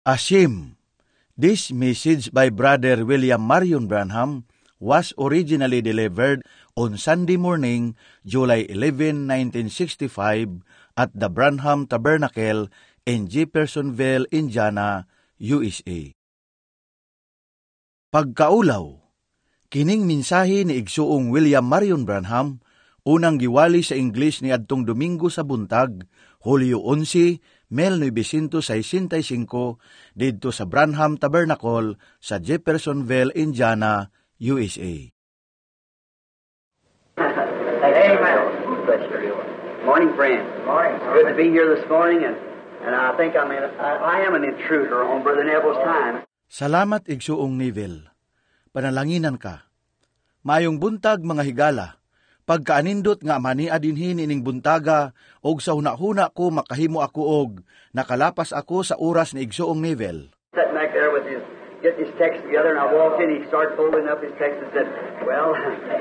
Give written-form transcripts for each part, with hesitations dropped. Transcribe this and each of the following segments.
Asim. This message by Brother William Marion Branham was originally delivered on Sunday morning, July 11, 1965, at the Branham Tabernacle in Jeffersonville, Indiana, USA. Pagkaulaw, kining mensahe ni igsuong William Marion Branham, unang giwali sa English ni adtong Domingo sa buntag, Hulyo 11, 1965, didto sa Branham Tabernacle sa Jeffersonville, Indiana, USA. Amen. Morning, friend. Morning. It's good to be here this morning, and I think I am an intruder on Brother Neville's time. Salamat igsuong Neville. Panalanginan ka. Mayong buntag mga higala. Pagkaanindot nga mania dinhi ining buntaga, og sa huna-huna ko makahimo ako og nakalapas ako sa oras ni igsuong Neville. Sitting back there with his, getting his text together, and I walked in, he started folding up his text and said, well,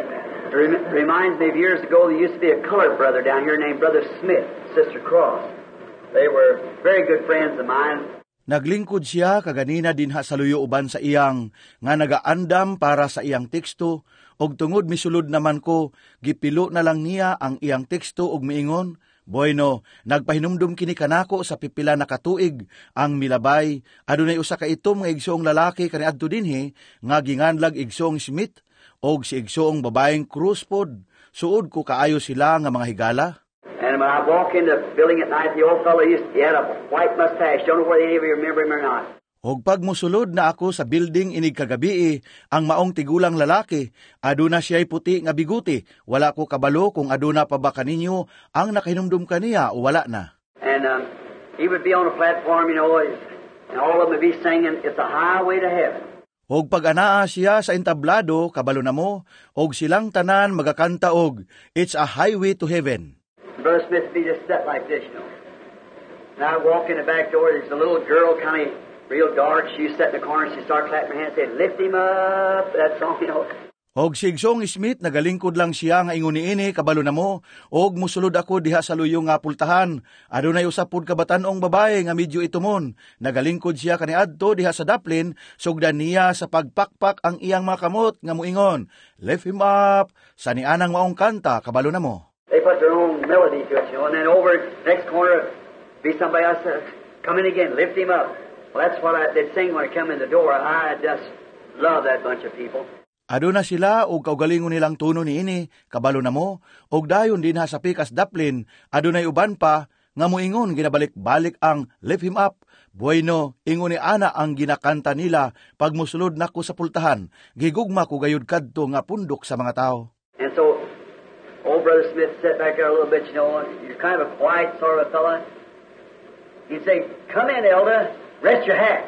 it reminds me of years ago, there used to be a colored brother down here named Brother Smith, Sister Cross. They were very good friends of mine. Naglingkod siya kaganina dinha sa luyo uban sa iyang nga nagaandam para sa iyang teksto, og tungod misulod naman ko, gipilo na lang niya ang iyang teksto og miingon, bueno, nagpahinumdum kini kanako sa pipila na katuig ang milabay, adunay usa ka itom nga igsoong lalaki kaniadto dinhi nga ginganlag igsoong Smith og si igsoong babaeng Cruzpod, suod ko kaayo sila nga mga higala. And when I walk in the building at night, the old fellow he had a white mustache. Don't know whether any of you remember him or not. Og pag musulod na ako sa building inig kagabi, ang maong tigulang lalaki, aduna siya'y puti nga biguti. Wala ko kabalo kung aduna pa ba kaninyo ang nakahinumdum kaniya o wala na. And he would be on a platform, you know, and all of them would be singing, "It's a highway to heaven." Og pag anaa siya sa entablado, kabalo na mo, og silang tanan magakanta og, "It's a highway to heaven." Brother Smith would be just set like this, you know. And I walk in the back door, there's a little girl, kind of real dark. She sat in the corner, she started clapping her hands, saying, "Lift him up," that song, you know. Og si Igsoong Smith, nagalingkod lang siya nga ingon niini, kabalo na mo, og musulod ako diha sa luyong nga pultahan. Adunay usapod kabatanong babae nga medyo itumon. Nagalingkod siya kaniadto diha sa daplin, sugdan niya sa pagpakpak ang iyang mga kamot nga muingon, "Lift him up," sa nianang maong kanta, kabalo na mo. They put their own melody to it, you know, and then over next corner, be somebody else come in again, lift him up. Well, that's what they'd sing when I come in the door. I just love that bunch of people. Aduna sila og kaugalingon nilang tuno niini, kabalo na mo, og dayon din ha sa pikas daplin, adunay uban pa nga moingon ginabalik-balik ang lift him up. Bueno, ingon ni ana ang ginakanta nila pag musulod nako sa pultahan. Gigugma ko gayud kadto nga pundok sa mga tao. And so old Brother Smith sat back there a little bit, you know, you're kind of a quiet sort of fella. He'd say, "Come in, Elder, rest your hat."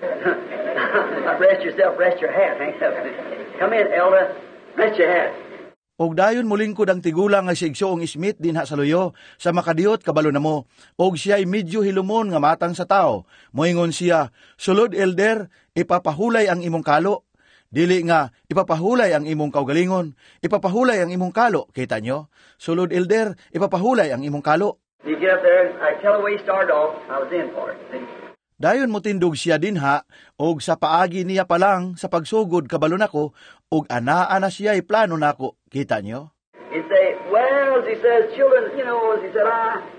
Not rest yourself, rest your hat. "Come in, Elder, rest your hat." Og dayon mulingkod ang tigulang nga si Igsoong Smith dinha sa luyo, sa makadiyot kabalo na mo, og siya'y medyo hilumon nga matang sa tao. Moingon siya, "Sulod, Elder, ipapahulay ang imong kalo." Dili nga, ipapahulay ang imong kaugalingon, ipapahulay ang imong kalo, kita nyo? "Sulod, Elder, ipapahulay ang imong kalo." You get up there, and I tell the way he started off, I was in for it. Dayon motindog siya dinha, og sa paagi niya pa lang sa pagsugod kabalo nako, og anaa na siya'y plano nako, kita nyo? He'd say, "Well," as he says, "children, you know," as he said,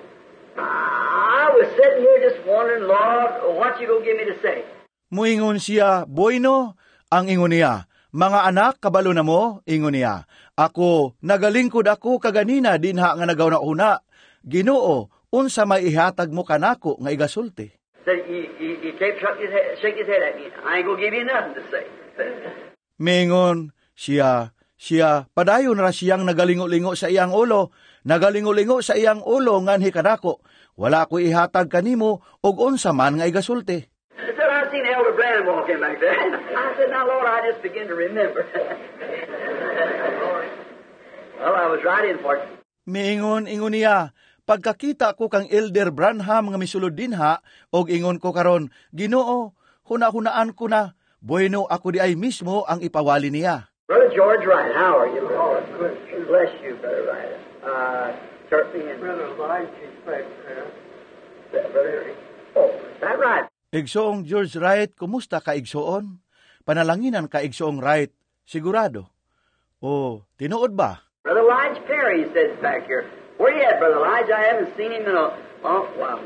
I was sitting here just wondering, Lord, what you gonna give me to say?" Muingon siya, "Bueno," ang ingon niya, "Mga anak, kabalo na mo," ingon niya, "Ako, nagalingkod ako kaganina dinha nga nagaw na una. Ginoo, unsa may ihatag mo kanako nga igasulti?" So he kept shaking his head at me. "I ain't gonna give you nothing to say." Mingon siya, padayon ra siyang nagalingo-lingo sa iyang ulo, nagalingo-lingo sa iyang ulo nganhi kanako, "Wala ko ihatag kanimo og unsa man nga igasulti." So I seen Elder Branham walking back there. I said, "Now, Lord, I just begin to remember." Well, I was right in for it. Ingon niya, "Pagkakita ko kang Elder Branham nga misulod dinha, og ingon ko karon, Ginoo, huna-hunaan ko na, bueno ako di ay mismo ang ipawali niya." Brother George Wright, how are you? Oh, good. Bless you, Brother Wright. Certainly. Brother Light, she's back there. Brother, oh, is that right? Igsoong George Wright, kumusta ka igsoon? Panalanginan ka igsoong Wright, sigurado. O, tinuod ba? Brother Lige Perry says back here. Where you at, Brother Lige? I haven't seen him in a long while.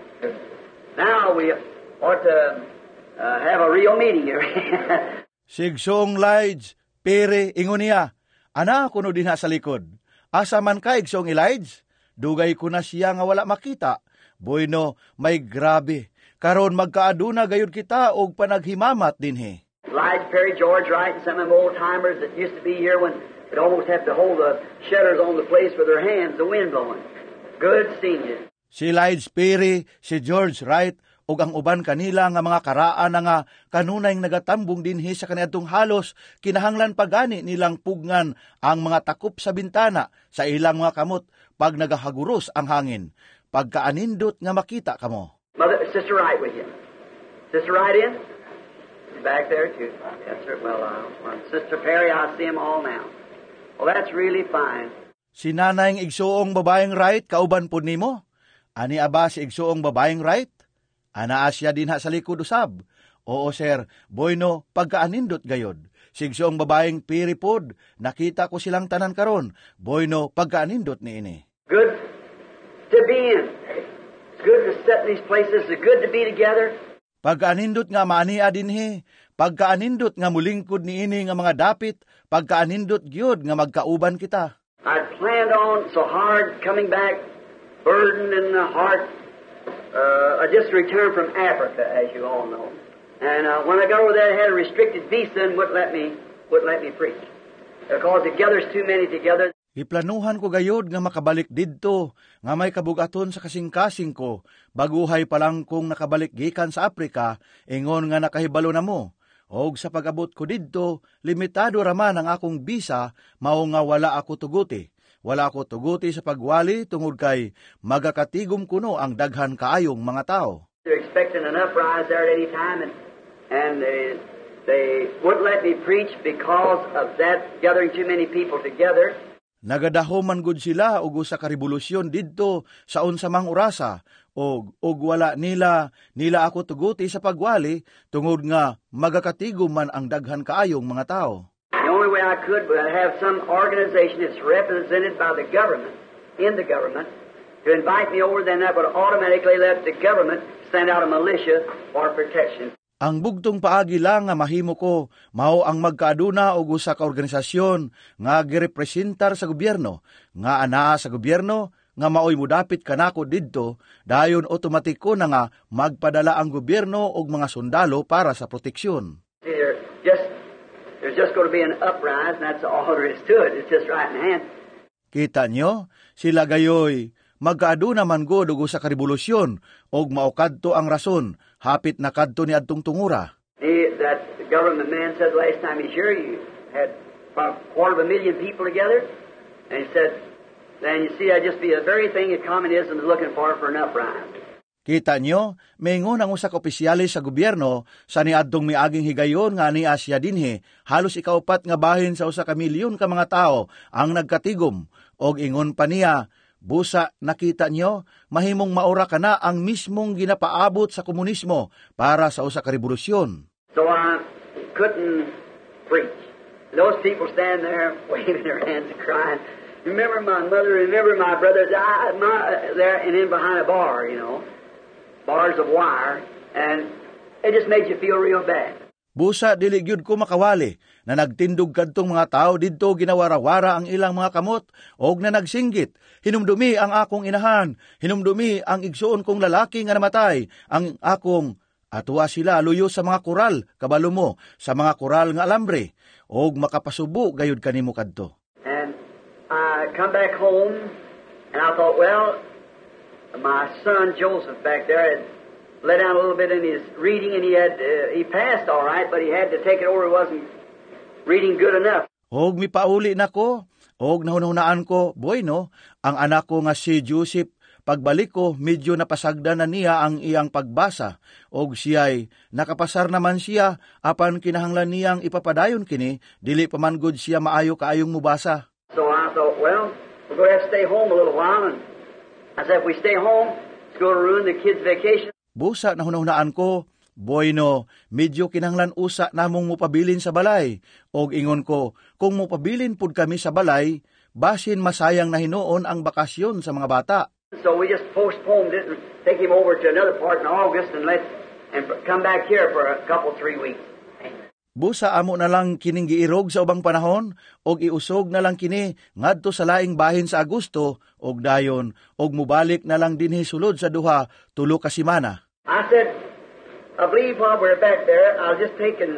Now we ought to have a real meeting here. Sigsoong Lige, Perry, ingon niya, ana kuno din sa likod. Asa man ka igsoong Lige? Dugay ko na siya nga wala makita. Bueno, may grabe. Karon magkaaduna gayud kita og panaghimamat dinhi. Lige Perry, George Wright, and some of them old-timers that used to be here when they'd almost have to hold the shutters on the place with their hands, the wind blowing. Good seeing you. Si Lige Perry, si George Wright, ug ang uban kanila nga mga karaan nga kanunay nagatambong dinhi sa kaniadtong halos, kinahanglan pagani nilang pugngan ang mga takop sa bintana sa ilang mga kamot pag nagahaguros ang hangin. Pagkaanindot nga makita kamo. Mother, Sister Wright with you. Sister Wright in? Back there too. Yes, sir. Well, Sister Perry, I see them all now. Well, that's really fine. Si nanayng igsuong babaeng Wright, kauban po nimo? Ani aba si igsuong babaeng Wright? Anaa siya din sa likod usab. Oo, sir. Bueno, pagkaanindot gayod. Si igsuong babaeng Piripod, nakita ko silang tanan karon. Bueno, pagkaanindot ni ini. Good to be in. It's good to sit in these places. It's good to be together. Pagkaanindot nga maania dinhi, pagkaanindot nga mulingkod ni ini nga mga dapit, pagkaanindot gyud nga magkauban kita. I planned on so hard coming back, burdened in the heart. I just returned from Africa, as you all know. And when I got over there, I had a restricted visa and wouldn't let me preach. Because it gathers too many together. Iplanuhan ko gayod nga makabalik didto, nga may kabugaton sa kasing-kasing ko, baguhay pa lang kong nakabalik gikan sa Afrika, ingon nga nakahibalo na mo. Og sa pag-abot ko didto, limitado raman ang akong bisa, mao nga wala ako tuguti. Wala ako tuguti sa pagwali tungod kay magakatigom kuno ang daghan kaayong mga tao. They're expecting an uprise there at any time, and they wouldn't let me preach because of that, gathering too many people together. Nagadahoman gud sila og usa ka revolusyon didto sa unsa mang orasa og wala nila ako tuguti sa pagwali tungod nga magakatigom man ang daghan kaayong mga tao. The only way I could was have some organization that's represented by the government, in the government, to invite me over, then that would automatically let the government send out a militia for protection. Ang bugtong paagi lang nga mahimo ko, mao ang magkaaduna og usa ka organisasyon nga girepresentar sa gobyerno, nga anaa sa gobyerno, nga maoy mudapit kanako didto, dayon otomatiko na nga magpadala ang gobyerno og mga sundalo para sa proteksyon. There's just going to be an uprise, and that's all there is to it. It's just right in hand. Kita nyo, sila gayoy, magkaaduna man gud og usa ka revolusyon og maokadto ang rason, hapit na kadto ni adtong tungura. That government man said last time he's here, you had about 250,000 people together, and he said, then you see, that'd just be the very thing that communism is looking for an uprise. Kita nyo, maingon ang usa ka opisyalis sa gobyerno sa niadtong miaging higayon nga ni Asya dinhi, halos ikaupat nga bahin sa usa ka milyon ka mga tao ang nagkatigom, og ingon pa niya, busa nakita nyo, mahimong maura ka na ang mismong ginapaabot sa komunismo para sa usa ka revolusyon. So I couldn't preach. Those people stand there waving their hands and crying, remember my mother, remember my brother, there and in behind a bar, you know. Bars of wire, and it just made you feel real bad. Busa, dili gyud ko makawali na nagtindog kadtong mga tao didto ginawarawara ang ilang mga kamot og na nagsinggit. Hinumdumi ang akong inahan, hinumdumi ang igsuon kong lalaki nga namatay, ang akong atuwa sila luyo sa mga koral, kabalo mo, sa mga koral nga alambre, og makapasubo gayud kanimo kadto. And I come back home, and I thought, well, my son Joseph back there had let down a little bit in his reading, and he passed all right, but he had to take it over. He wasn't reading good enough. Og mipauli nako, og nahunahunaan ko, bueno, ang anak ko nga si Joseph, pagbalik ko, medyo napasagdan na niya ang iyang pagbasa, og siya'y nakapasar naman siya, apan kinahanglan niyang ipapadayon kini, dili pamangod siya maayo kaayong mubasa. So I thought, well, we're going to have to stay home a little while, and I said, if we stay home, it's going to ruin the kids' vacation. Busa, nahunahunaan ko, Bueno, medyo kinahanglan usa namong mupabilin sa balay, og ingon ko, kung mupabilin pud kami sa balay, basin masayang na hinuon ang bakasyon sa mga bata. So we just postponed it and take him over to another part in August and come back here for a couple, 3 weeks. Busa amo na lang kining giirog sa ubang panahon, og iusog na lang kini ngadto sa laing bahin sa Agosto, og dayon, og mubalik na lang dinhi sulod sa duha, 3 ka semana. I said, I believe while we're back there, I'll just take and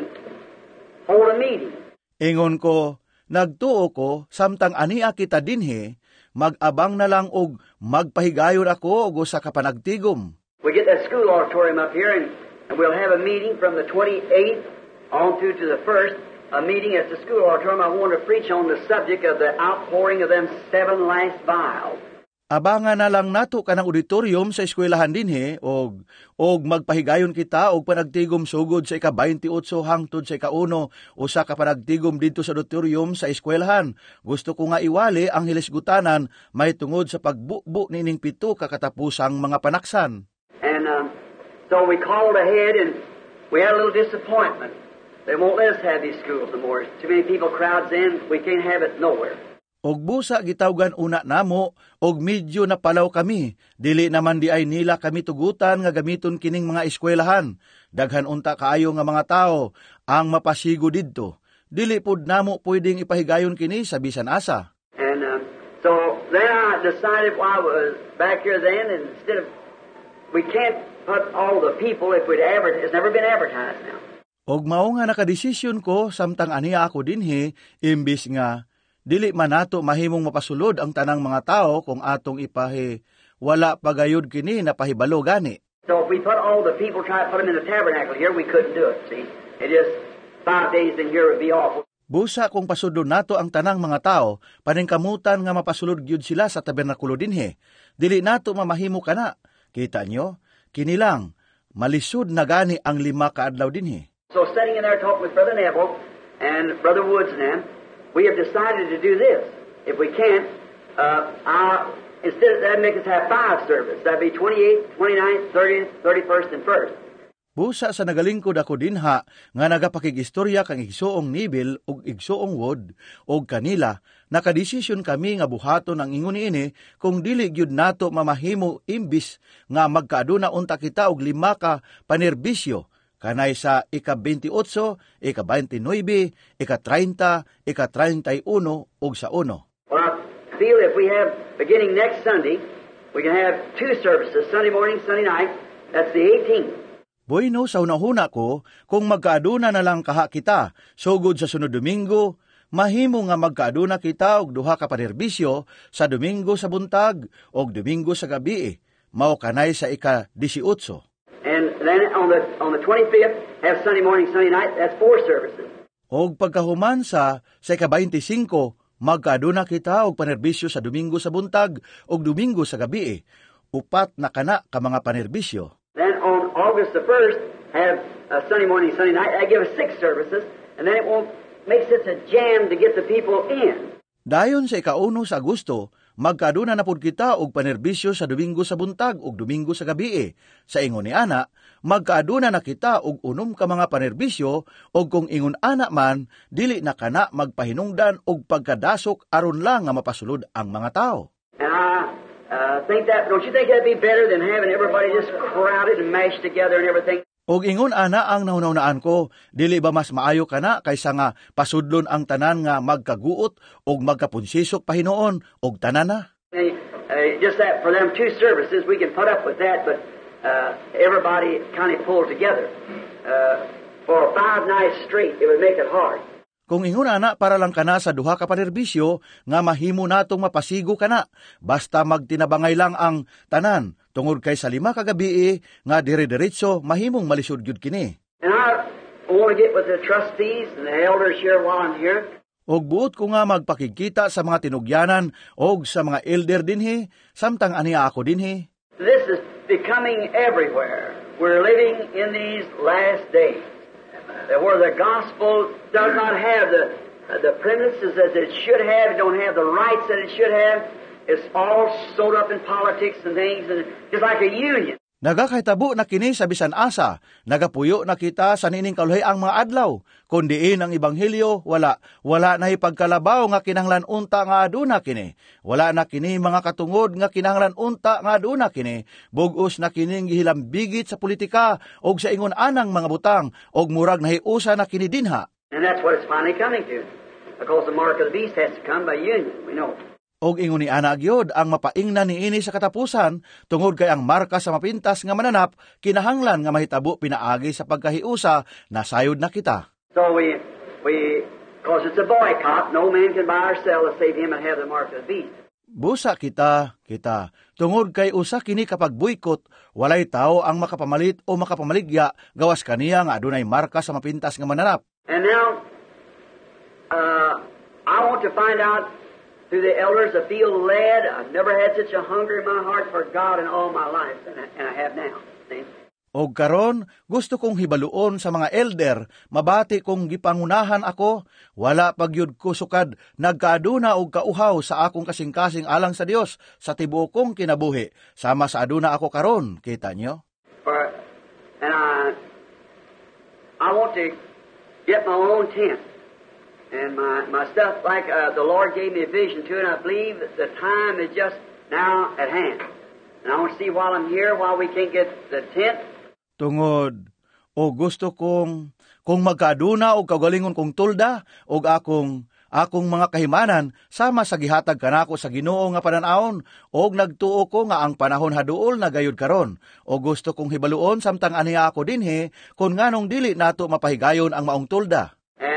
hold a meeting. Ingon ko, nagtuo ko, samtang ania kita dinhi, mag-abang na lang og magpahigayon ako og usa ka panagtigom. We get that school auditorium up here and we'll have a meeting from the 28th on through to the 1st, a meeting at the school auditorium. I want to preach on the subject of the outpouring of them 7 last vials. Abangan na lang nato kanang auditorium sa eskwelahan dinhi og magpahigayon kita og panagtigom sugod sa ika-28 hangtod sa ika-1 usa ka panagtigom didto sa auditorium sa eskwelahan. Gusto ko nga iwali ang hilisgutanan may tungod sa pagbukbo nining 7 ka katapusang mga panaksan. And so we called ahead and we had a little disappointment. They won't let us have these schools no more. Too many people crowds in, we can't have it nowhere. Og busa gitawgan una namo, og medyo napalaw kami. Dili naman di ay nila kami tugutan nga gamiton kining mga eskwelahan. Daghan unta kaayo nga mga tao ang mapasigo didto. Dili pud namo pwedeng ipahigayon kini sa bisan asa. And so then I decided while I was back here then, and instead of, we can't put all the people if we'd advertise, it's never been advertised now. Og mao nga nakadesisyon ko samtang aniya ako dinhi, imbis nga dili man nato mahimong mapasulod ang tanang mga tao kung atong wala pagayod kini na pahibalo gani. So if we put all the people, try to put them in the tabernacle here, we couldn't do it, see. It just 5 days in here would be awful. Busa kung pasudlon nato ang tanang mga tao, paningkamutan nga mapasulod gyud sila sa tabernakulo dinhi. Dili nato mamahimo kana. Kita nyo, kini lang, malisud na gani ang 5 ka adlaw dinhi. So sitting in there talking with Brother Neville and Brother Woods and them, we have decided to do this. If we can't, instead of that, make us have 5 services. That'd be 28th, 29th, 30th, 31st, and 1st. Busa sa nagalingkod ako dinha nga nagapakig-istorya kang igsoong Nibil ug igsoong Wood og kanila, nakadesisyon kami nga buhaton ang ingon niini kung dili gyud nato mamahimo imbis nga magkaaduna unta kita og 5 ka panerbisyo. Kanay sa ika-28, ika-29, ika-30, ika-31, ug sa 1. Well, I feel if we have, beginning next Sunday, we can have 2 services, Sunday morning, Sunday night. That's the 18th. Bueno, sa unahuna ko, kung magkaaduna na lang kaha kita, sugod sa sunod Domingo, mahimo nga magkaaduna kita og 2 ka panerbisyo sa Domingo sa buntag og Domingo sa gabi. Mao kanay sa ika-18. And then on the 25th, have Sunday morning, Sunday night. That's 4 services. Og pagkahuman sa ika-25, magkaaduna kita og panerbisyo sa Domingo sa buntag og Domingo sa gabi. 4 na kana ka mga panerbisyo. Then on August the 1st, have Sunday morning, Sunday night. I give us 6 services, and then it won't make such a jam to get the people in. Dayon sa ika-1 sa Agosto, magkaaduna na pud kita og panerbisyo sa Domingo sa buntag ug Domingo sa gabi. Sa ingon ni ana, magkaaduna na kita og 6 ka mga panerbisyo og kung ingon ana man, dili na kana magpahinungdan og pagkadasok aron lang nga mapasulod ang mga tao. And I think that, don't you think that'd be better than having everybody just crowded and mashed together and everything? Og ingon ana ang nahunaunaan ko, dili ba mas maayo kana kaysa nga pasudlon ang tanan nga magkaguot og magkapunsisok pahinuon og tanan na? Just that for them 2 services, we can put up with that, but everybody kind of pulled together. For 5 nights straight, it would make it hard. Kung ingon ana para lang kana sa 2 ka panerbisyo nga mahimo natong mapasigo kana, basta magtinabangay lang ang tanan tungod kay sa 5 ka gabi nga dire-diretso mahimong malisud gyud kini. And I want to get with the trustees and the elders here while I'm here. Og buot ko nga magpakikita sa mga tinugyanan og sa mga elder dinhi, samtang aniya ako dinhi. This is becoming everywhere. We're living in these last days, where the gospel does not have the premises as it should have, it don't have the rights that it should have. It's all sewed up in politics and things, and just like a union. Nagakahitabo na kini sa bisan asa, nagapuyo na kita sa nining kaluhay ang mga adlaw, kundiin ang ebanghelyo, wala na ipagkalabaw nga kinahanglan unta nga aduna kini. Wala na kini mga katungod nga kinahanglan unta nga aduna kini, bugos na kining gihilambigit sa politika og sa ingon anang mga butang og murag nahiusa na kini dinha. And that's what it's finally coming to. Because the mark of the beast has to come by union, we know. Og ingon ni ana gyud ang mapaingnan niini sa katapusan tungod kay ang marka sa mapintas nga mananap kinahanglan nga mahitabo pinaagi sa pagkahiusa nasayod na kita. So we because it's a boycott, no man can buy or sell to save him and have the mark of the beast. Busa kita. Tungod kay usa kini kapag boykot, walay tao ang makapamalit o makapamaligya gawas kaniya nga adunay marka sa mapintas nga mananap. And now I want to find out through the elders, I feel led. I've never had such a hunger in my heart for God in all my life, and I have now. See? Og karon, gusto kong hibaluon sa mga elder, mabati kong gipangunahan ako, wala pagyud ko sukad, nagkaaduna og kauhaw sa akong kasing-kasing alang sa Dios sa tibuok kong kinabuhi, sama sa aduna ako karon, kita nyo? And I want to get my own tent. And my stuff, like the Lord gave me a vision too, and I believe that the time is just now at hand. And I want to see while I'm here, while we can't get the tent. Tungod, o gusto kong magkaduna o kagalingon kong tulda, o akong mga kahimanan, sama sa gihatag kanako sa Ginoo nga pananaon, o nagtuo ko nga ang panahon haduol na gayud karon, o gusto kong hibaluon samtang aniya ako dinhi, kung nganong dili nato mapahigayon ang maong tulda.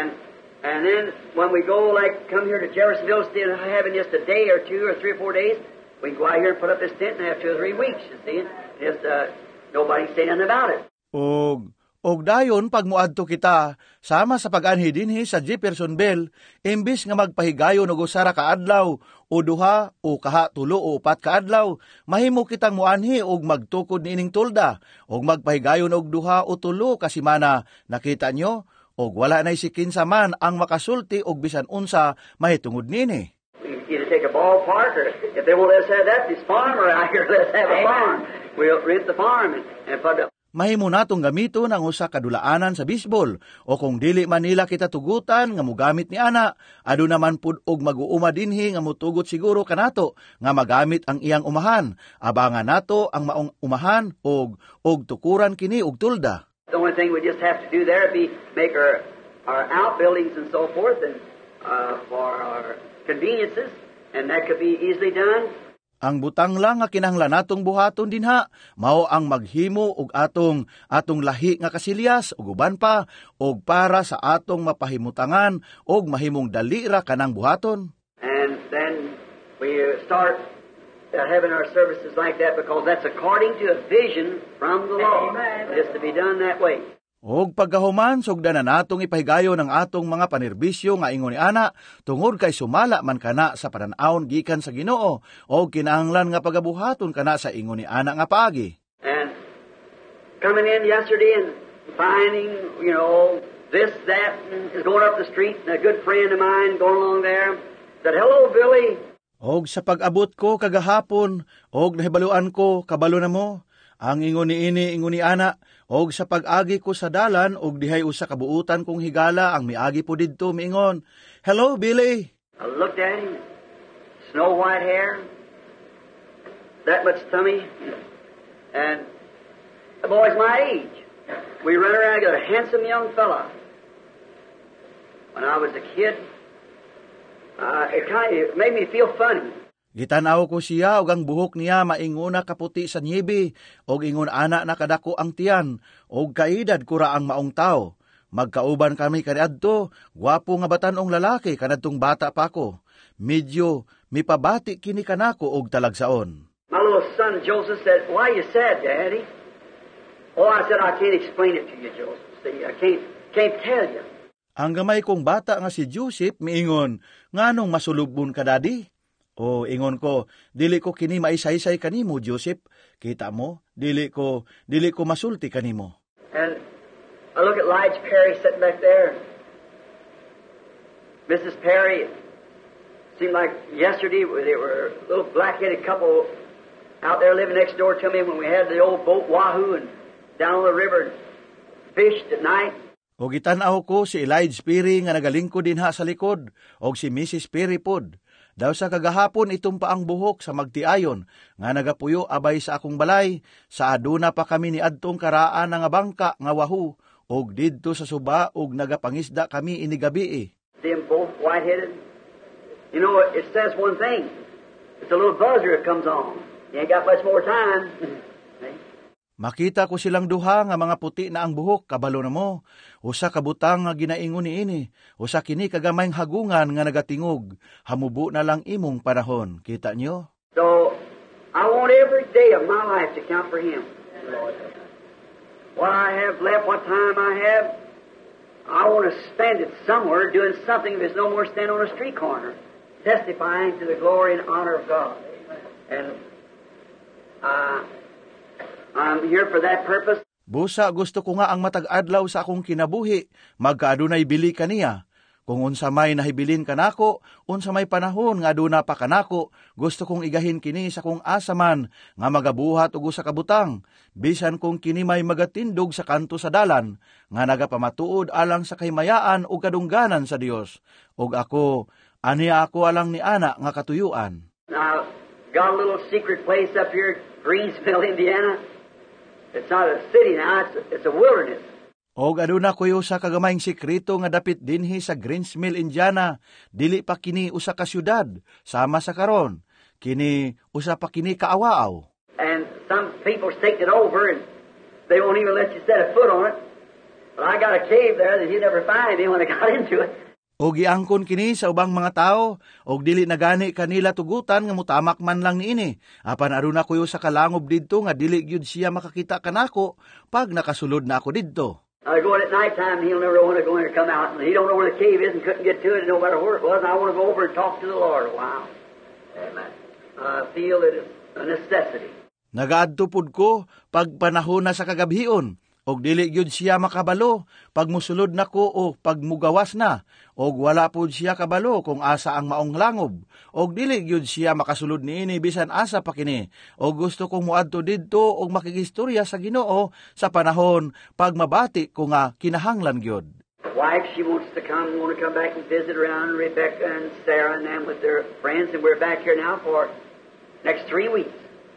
And then when we go, like, come here to Jeffersonville, still having just a day or 2 or 3 or 4 days, we go out here and put up this tent and have 2 or 3 weeks, you see. Just, nobody say nothing about it. Og dayon pag muadto kita, sama sa pag-anhi dinhi sa Jeffersonville, imbis nga magpahigayon og usara ka adlaw, o duha, o kaha, tulo, o upat ka adlaw, mahimo kitang muanhi og magtukod niining tulda, og magpahigayon og duha o tulo ka semana, nakita nyo? Og wala na isikin sa man ang makasulti og bisan unsa mahitungod nini. Either take a ballpark, or if they won't let us have that, this farmer out here, let's have a farm. We'll rent the farm and put up. Mahimo natong gamiton ang usa ka dulaanan sa bisbol, o kung dili man nila kita tugutan nga mogamit ni ana, adu naman pud og mag-uuma dinhi nga motugot siguro kanato nga magamit ang iyang umahan. Abangan nato ang maong umahan og tukuran kini og tulda. The only thing we just have to do there be make our outbuildings and so forth, and for our conveniences, and that could be easily done. Ang butang lang nga kinahanglan natong buhaton dinha, mao ang maghimo og atong lahi nga kasilyas ug uban pa, og para sa atong mapahimutangan og mahimong dali ra kanang buhaton. And then we start having our services like that, because that's according to a vision from the Lord. It's to be done that way. Og pagkahuman, sugda na natong ipahigayon ang atong mga panirbisyo nga ingon ni ana, tungod kay sumala man kana sa pananaon gikan sa Ginoo, o kinahanglan nga pagabuhaton kana sa ingon ni ana nga paagi. And coming in yesterday and finding, this, that, and is going up the street, and a good friend of mine going along there said, "Hello, Billy." Og sa pag-abot ko kagahapon, og nahibaluan ko, kabalo na mo, ang ingon ni ana, og sa pag-agi ko sa dalan, og dihay usa kabuutan kong higala, ang miagi po didto miingon, "Hello, Billy." I looked at him, snow white hair, that much tummy, and the boy's my age. We run around, got a handsome young fella. When I was a kid, it made me feel funny. Gitanaw ko siya, og ang buhok niya mainguna kaputi sa niebe, og ingon ana na kadako ang tiyan, og kaedad kura ang maong tao. Magkauban kami kaniadto, gwapo nga batanong lalaki kanadtong bata pa ko. Medyo mipabati kini kanako og talagsaon. My little son Joseph said, "Why are you sad, Daddy?" Oh, I said, "I can't explain it to you, Joseph. See, I can't tell you." Ang gamay kong bata nga si Joseph miingon, "Nganong masulubon ka, Daddy?" O ingon ko, "Dili ko kini maisaysay kanimo, Joseph. Kita mo, dili ko masulti kanimo." And I look at Lige Perry sitting back there. Mrs. Perry, seemed like yesterday they were a little black-headed couple out there living next door to me when we had the old boat Wahoo and down on the river and fished at night. O gitanaw ko si Elijah Piri nga nagalingkod din ha sa likod, o si Mrs. Piri pod. Daw sa kagahapon itong paang buhok sa magtiayon, nga nagapuyo abay sa akong balay, sa aduna pa kami ni adtong karaan nga bangka nga wahu, og didto sa suba og nagapangisda kami inigabi. Them both white-headed. You know, it says one thing. It's a little buzzer that comes on. You ain't got much more time. Makita ko silang duha nga mga puti na ang buhok, kabalo na mo. Usa kabutang nga ginaingon ni ini. Usa kini kagamayng hagungan nga nagatingog. Hamubo na lang imong panahon. Kita nyo? So, I want every day of my life to count for Him. What I have left, what time I have, I want to spend it somewhere doing something if there's no more standing on a street corner, testifying to the glory and honor of God. And I'm here for that purpose. Busa gusto ko nga ang matag-adlaw sa akong kinabuhi, magkaadunay bili kaniya. Kung unsa may nahibilin kanako, unsa may panahon nga aduna pa kanako, gusto kong igahin kini sa kong asaman nga magabuhat og usa ka butang. Bisan kung kini may magatindog sa kanto sa dalan, nga nagapamatuod alang sa kahimayaan ug kadungganan sa Dios. Ug ako, aniya ako alang ni ana nga katuyuan. Now, got a little secret place up here, Greensville, Indiana. It's not a city now, it's a wilderness. Og aduna koyo sa kagamayng sekreto nga dapit dinhi sa Greensville, Indiana. Dili pa kini usa ka syudad, sama sa karon. Kini usa pa kini kaawaaw. And some people's taken it over and they won't even let you set a foot on it. But I got a cave there that you never find me when I got into it. Og giangkon kini sa ubang mga tao, og dili na gani kanila tugutan nga mutamak man lang niini. Apan aduna koyo sa kalangob didto nga dili gyud siya makakita kanako pag nakasulod na ako didto. I go in at night time, he'll never want to go in or come out. And he don't know where the cave is and couldn't get to it no matter where it was. I want to go over and talk to the Lord a while. Amen. I feel it is a necessity. Nagaadto pud ko pag panahon na sa kagabhion. Og dili gyud siya makabalo pag musulod nako o pag mugawas na, og wala pud siya kabalo kung asa ang maong langob, og dili gyud siya makasulod niini bisan asa pa kini, og gusto kong muadto didto og makigistorya sa Ginoo sa panahon pag mabati ko nga kinahanglan gyud. The wife, she want to come back and visit around Rebecca and Sarah and them with their friends, and we're back here now for next 3 weeks.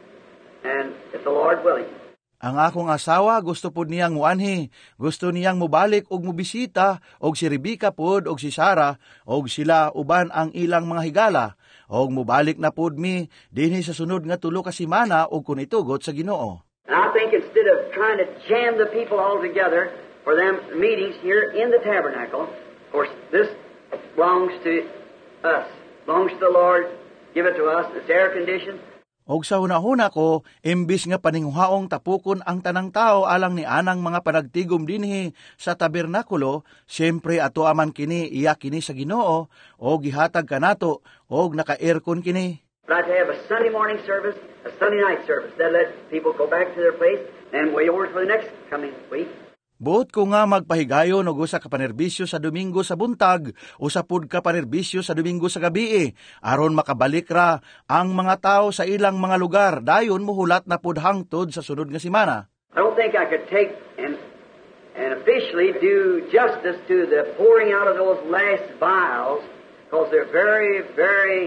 And if the Lord willing. Ang akong asawa gusto pod niyang muanhi, gusto niyang mubalik og mubisita, og si Rebecca pod og si Sarah, og sila uban ang ilang mga higala, og mubalik na pod mi dinhi sa sunod nga 3 ka semana og kun itugot sa Ginoo. And I think instead of trying to jam the people all together for them meetings here in the tabernacle, of course this belongs to us, belongs to the Lord, give it to us, it's air conditioned. Og sa hunahuna ko, imbis nga paninghuhaong tapukon ang tanang tao alang ni anang mga panagtigom dinhi sa tabernakulo, siyempre ato aman kini iya kini sa Ginoo, o gihatag kanato, og naka-aircon kini. But to have a Sunday morning service, a Sunday night service, that let people go back to their place and wait over for the next coming week. Buot ko nga magpahigayon og usa ka panerbisyo sa Domingo sa buntag, usa pud ka panerbisyo sa Domingo sa gabii, aron makabalik ra ang mga tao sa ilang mga lugar, dayon mohulat na pud hangtod sa sunod nga semana. I don't think I could take and officially do justice to the pouring out of those last vials, because they're very, very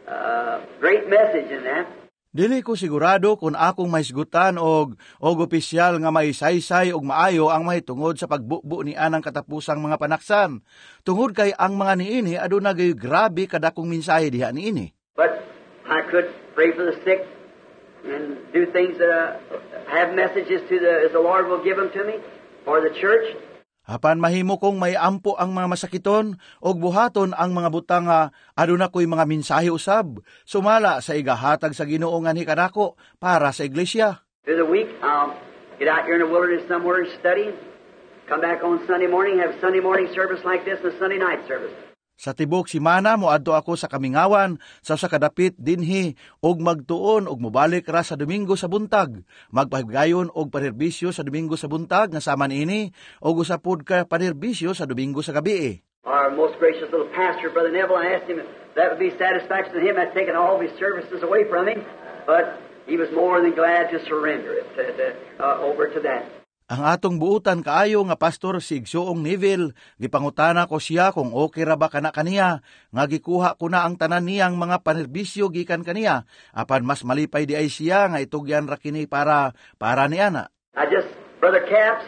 great message in that. Dili ko sigurado kung akong mahisgutan og opisyal nga maisaysay og maayo ang mahitungod sa pagbubo ni anang katapusang mga panaksan. Tungod kay ang mga niini aduna gay grabe kadakong mensahe diha niini. But I could pray for the sick and do things have messages to as the Lord will give them to me for the church. Apan mahimo kong may ampo ang mga masakiton og buhaton ang mga butang nga aduna ko'y mga mensahe usab sumala sa igahatag sa Ginoo nga ni kanako para sa iglesia. Through the week, I'll get out here in the wilderness somewhere and study. Come back on Sunday morning, have Sunday morning service like this and a Sunday night service. Sa tibok semana moadto ako sa Kamingawan sa kadapit dinhi og magtuon og mobalik ra sa Domingo sa buntag. Magpahigayon og panerbisyo sa Domingo sa buntag nga sama niini og usa pod ka panerbisyo sa Domingo sa gabii. Our most gracious little pastor, Brother Neville, I asked him if that would be satisfaction to him. That's taken all of his services away from him. But he was more than glad to surrender it over to that. Ang atong buutan kaayo nga pastor si Igsoong Neville, gipangutana ko siya kung okay ra ba kana kaniya, nga gikuha ko na ang tanan niyang mga panerbisyo gikan kaniya, apan mas malipay di ay siya nga itugyan ra kini para ni ana. Brother Caps,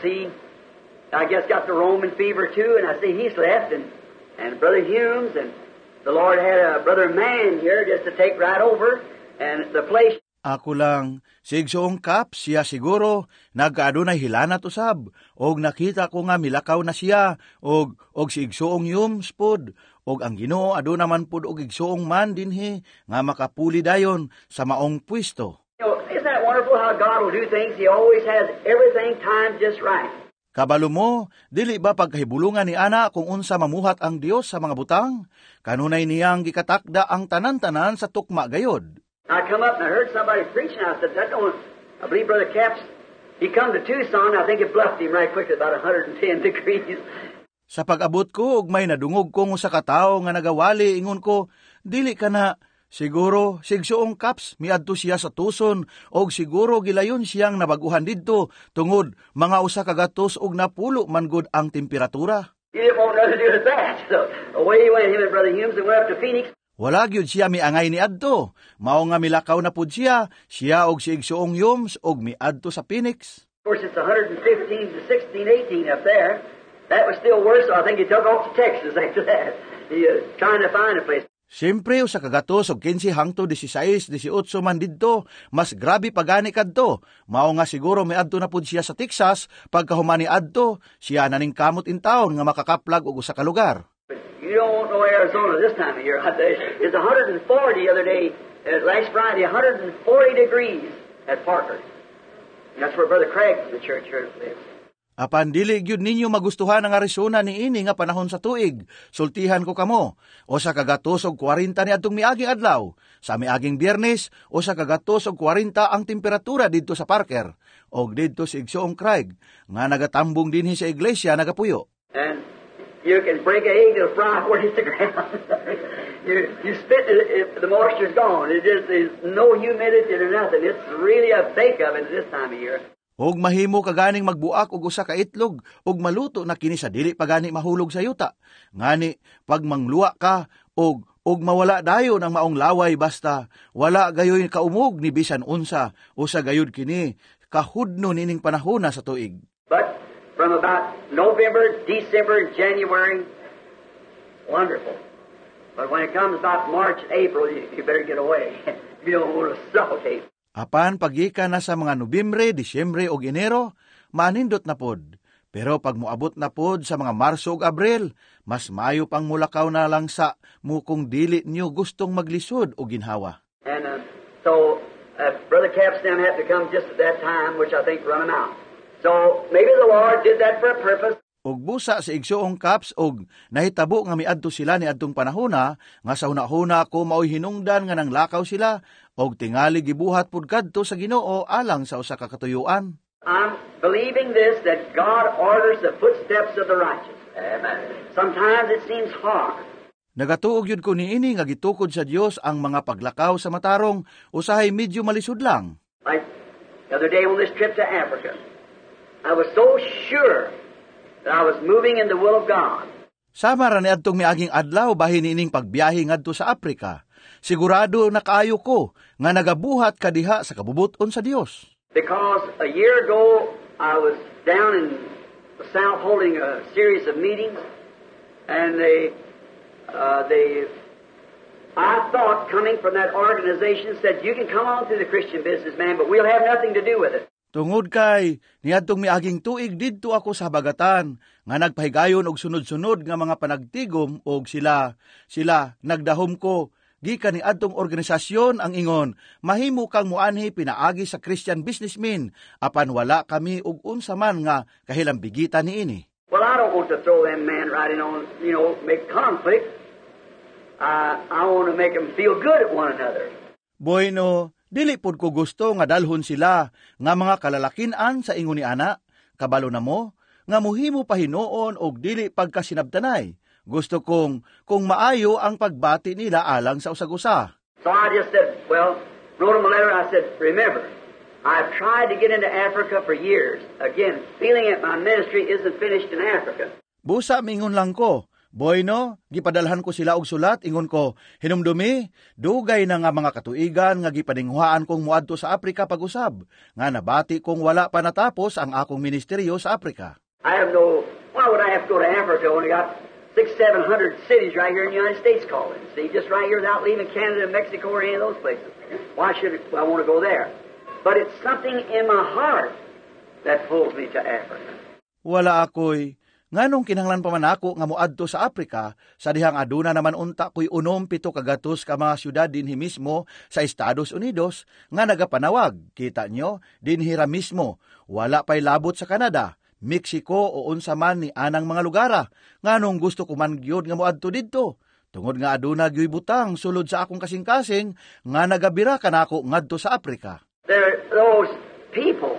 I guess got the Roman fever too, and I see he's left, and Brother Humes, and the Lord had a Brother Mann here just to take right over, and the place. Ako lang, si Igsoong Kap, siya siguro, nagkaadunay hilanat usab, og nakita ko nga milakaw na siya, og si Igsoong Humes pod, og ang Ginoo ado naman pod og Igsoong Man dinhi, nga makapuli dayon sa maong pwesto. Isn't that wonderful how God will do things? He always has everything timed just right. Kabalo mo, dili ba pagkahibulungan ni ana kung unsa mamuhat ang Dios sa mga butang? Kanunay niyang gikatakda ang tanan-tanan sa tukma gayod. I come up and I heard somebody preaching. I said, I believe Brother Caps, he come to Tucson. I think it bluffed him right quick at about 110 degrees. Sa pag-abot ko, ug may nadungog kong sa katao nga nagawali, ingon ko, dili ka na. Siguro, si Igsoong Caps, miadto siya sa Tucson, og siguro gilayon siyang nabaguhan didto, tungod mga usa ka gatos og napulo man gud ang temperatura. He didn't want nothing to do with that. So away he went, him and Brother Humes, and went up to Phoenix. Wala gyud siya miangay ni adto. Mao nga milakaw na pud siya og si Igsoong Humes og miadto sa Phoenix. Of course, it's 115 to 16, 18 up there. That was still worse, so I think he took off to Texas after that. He was trying to find a place. Siyempre, usa ka gatos og 15 hangtod 16, 18 man didto, mas grabe pagani kadto. Mao nga siguro miadto na pud siya sa Texas, pagkahuman ni adto, siya naning kamot in town nga makakaplag og usa ka lugar. You don't know Arizona this time of year. It's 140 the other day, last Friday, 140 degrees at Parker. And that's where Brother Craig, the church here, lives. Apan dili gyud ninyo magustuhan ang Arizona niini nga panahon sa tuig. Sultihan ko kamo. O sa kagatos og 40 ni adtong miaging adlaw. Sa miaging Biyernes, o sa kagatos og 40 ang temperatura didto sa Parker. Og didto si Igsoong Craig, nga nagatambong dinhi sa iglesia nagapuyo. And you can break an egg to fry where it's the ground. you spit it, the moisture's gone. There's no humidity or nothing. It's really a bake oven this time of year. Og mahimo ka ganing magbuak og usa ka itlog og maluto na kini sa dili pa gani mahulog sa yuta. Ngani pag mangluwa ka og mawala dayon ang maong laway basta wala gayoy kaumog ni bisan unsa usa gayud kini kahudno nining panahona sa tuig. But from about November, December, January, wonderful. But when it comes about March, April, you better get away. You don't want to suffocate. Apan pagikan na sa mga Nobyembre, Disyembre o Enero, manindot na pod. Pero pag muabot na pod sa mga Marso o Abril, mas maayo pang mulakaw na lang sa mukong dili niyo gustong maglisod o ginhawa. And so Brother Capstan had to come just at that time, which I think run him out. So maybe the Lord did that for a purpose. Og busa sa Igsoong Caps og nahitabo nga miadto sila ni adtong panahona nga sa hunahuna ko maoy hinungdan nga nanglakaw sila og tingali gibuhat pud kadto sa Ginoo alang sa usa ka katuyuan. I'm believing this, that God orders the footsteps of the righteous. Amen. Sometimes it seems hard. Nagatuog yun ko niini nga gitukod sa Dios ang mga paglakaw sa matarong usahay medyo malisud lang. Like the other day on this trip to Africa, I was so sure that I was moving in the will of God. Sama ra ni adtong miaging adlaw bahin nining pagbiyahe ngadto sa Afrika. Sigurado na kaayo ko nga nagabuhat kadiha sa kabubuton sa Dios. Because a year ago I was down in the South holding a series of meetings, and I thought coming from that organization said, you can come on to the Christian business, man, but we'll have nothing to do with it. Tungod kay, niadtong miaging tuig didto ako sa habagatan, nga nagpahigayon og sunod-sunod nga mga panagtigom og sila nagdahom ko, gikan ni adtong organisasyon ang ingon, mahimo kang muanhi pinaagi sa Christian businessmen, apan wala kami og unsa man nga kahilambigitan niini. Well, I don't want to throw them man right in on, make conflict. I want to make them feel good at one another. Bueno, dili pod ko gusto nga dalhon sila nga mga kalalakinan sa ingon ni ana, kabalo na mo, nga muhimo pa hinuon og dili pagkasinabtanay. Gusto kong maayo ang pagbati nila alang sa usag-usa. So I just said, well, wrote him a letter. I said, remember, I've tried to get into Africa for years. Again, feeling that my ministry isn't finished in Africa. Busa mingon lang ko, boy no, gipadalhan ko sila og sulat, ingon ko, hinumdumi, dugay na nga mga katuigan nga gipaninghuaan kong muadto sa Afrika pag-usab, nga nabati kong wala pa natapos ang akong ministeryo sa Afrika. I have no, why would I have to go to Africa when I got 600-700 cities right here in the United States calling? See, just right here without leaving Canada and Mexico or any of those places. Why should I want to go there? But it's something in my heart that pulls me to Africa. Wala ako'y, nganong kinahanglan pa man ako nga muadto sa Afrika, sa dihang aduna naman unta ko'y 7 kagatos ka mga syudad dinhi mismo sa Estados Unidos, nga nagapanawag, kita nyo, dinhira mismo, wala pa'y labot sa Canada, Mexico o unsa man ni anang mga lugara, nganong gusto ko man gyud nga muadto didto. Tungod nga aduna gyoy butang sulod sa akong kasing-kasing nga nagabira kanako ngadto sa Afrika. There, those people,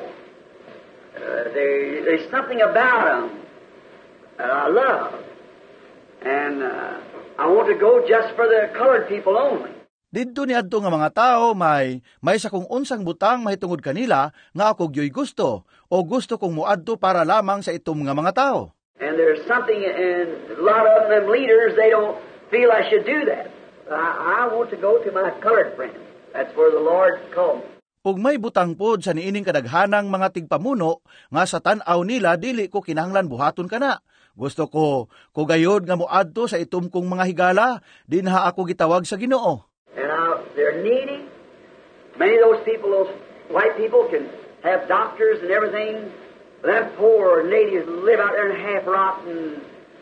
there's something about them that I love, and I want to go just for the colored people only. Didto ni adto nga mga tao may sa kung unsang butang mahitungod kanila nga ako gyoy gusto o gusto kong muadto para lamang sa itom nga mga tao. And there's something in a lot of them leaders, they don't feel I should do that. I want to go to my colored friends. That's where the Lord called me. Ug may butang pod sa niining kadaghanang mga tigpamuno nga sa tan-aw nila dili ko kinahanglan buhaton kana. Gusto ko gayod nga muadto sa itom kong mga higala dinha ako gitawag sa Ginoo. And they're needy. Many of those people, those white people, can have doctors and everything. Them poor natives live out there in half rotten.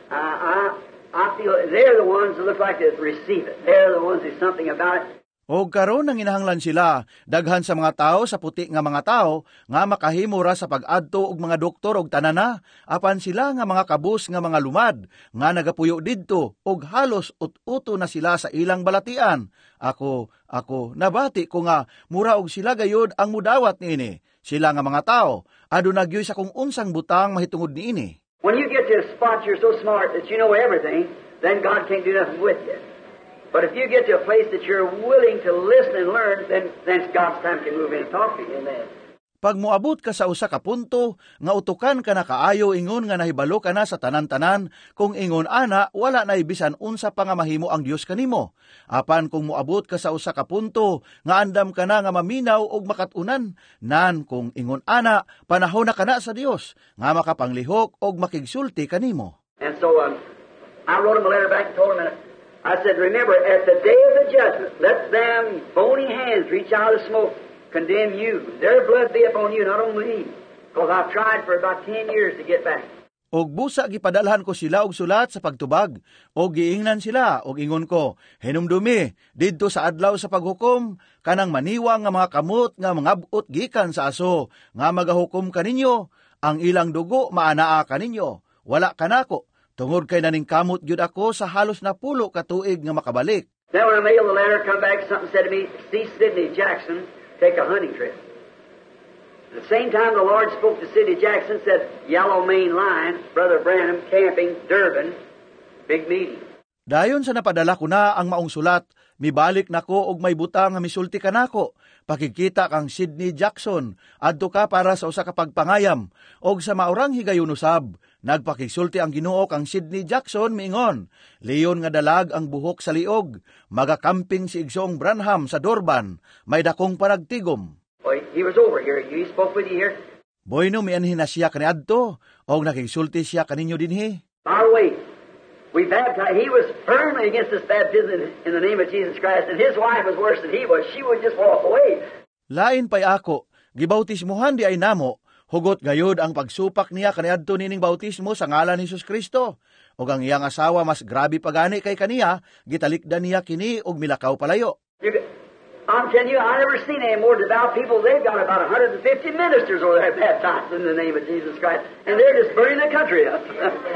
I feel they're the ones that look like they receive it. They're the ones who's something about it. O karon nang inahanglan sila, daghan sa mga tao sa puti nga mga tao, nga makahimura sa pag-adto og mga doktor og tanana, apan sila nga mga kabus nga mga lumad, nga nagapuyo didto, og halos ut-uto na sila sa ilang balatian. Ako, nabati ko nga, mura og sila gayod ang mudawat niini. Sila nga mga tao, aduna gyoy sa kung unsang butang mahitungod niini. When you get to a spot you're so smart that you know everything, then God can't do nothing with you. But if you get to a place that you're willing to listen and learn, then God's time can move in and talk to you. Amen. Pag moabot ka sa usa ka punto, nga utukan ka na kaayo ingon nga nahibalo ka na sa tanan-tanan, kung ingon ana, wala na ibisan unsa pa nga mahimo ang Dios kanimo. Apan kung moabot ka sa usa ka punto, nga andam ka na nga maminaw og makatunan, nan kung ingon ana, panahon na ka na sa Dios, nga makapanglihok og makigsulti kanimo. And so I wrote him a letter back and told him, I said, remember, at the day of the judgment, let them bony hands reach out of the smoke, condemn you. Their blood be upon you, not on me. Because I've tried for about 10 years to get back. Og busa gipadalhan ko sila og sulat sa pagtubag, og giingnan sila, og ingon ko, hinumdumi, didto sa adlaw sa paghukom, kanang maniwa nga mga kamot nga mangabot gikan sa aso, nga magahukom kaninyo, ang ilang dugo maanaa kaninyo, wala kanako. Tungod kay naning kamot gyud ako sa halos na 10 ka tuig nga makabalik. Then when I mailed the letter, come back, something said to me, see Sidney Jackson take a hunting trip. At the same time, the Lord spoke to Sidney Jackson, said, Yellow Main Line, Brother Branham, camping, Durban, big meeting. Dayon sa napadala ko na ang maong sulat, mibalik nako og may butang nga misulti kanako. Pakikita kang Sidney Jackson, adto ka para sa usa ka pagpangayam, og sa maurang higayon usab. Nagpakisulti ang Ginoo kang Sidney Jackson miingon, leyon nga dalag ang buhok sa liog, magakamping si Igsoong Branham sa Durban, may dakong panagtigom. Well, he was over here. He spoke with you here. Boy no, mianhin na siya kaniadto, og nakisulti siya kaninyo dinhi. By the way, we baptized. He was firmly against this baptism in the name of Jesus Christ, and his wife was worse than he was. She would just walk away. Lain pa'y ako, gibautismuhan di ay namo, hugot gayod ang pagsupak niya kaniadto nining bautismo sa ngalan ni Jesus Kristo. Og ang iyang asawa mas grabe pagani kay kaniya, gitalikdan niya kini og milakaw palayo. I'm telling you, I never seen any more devout people. They've got about 150 ministers over there baptized in the name of Jesus Christ, and they're just burning the country up.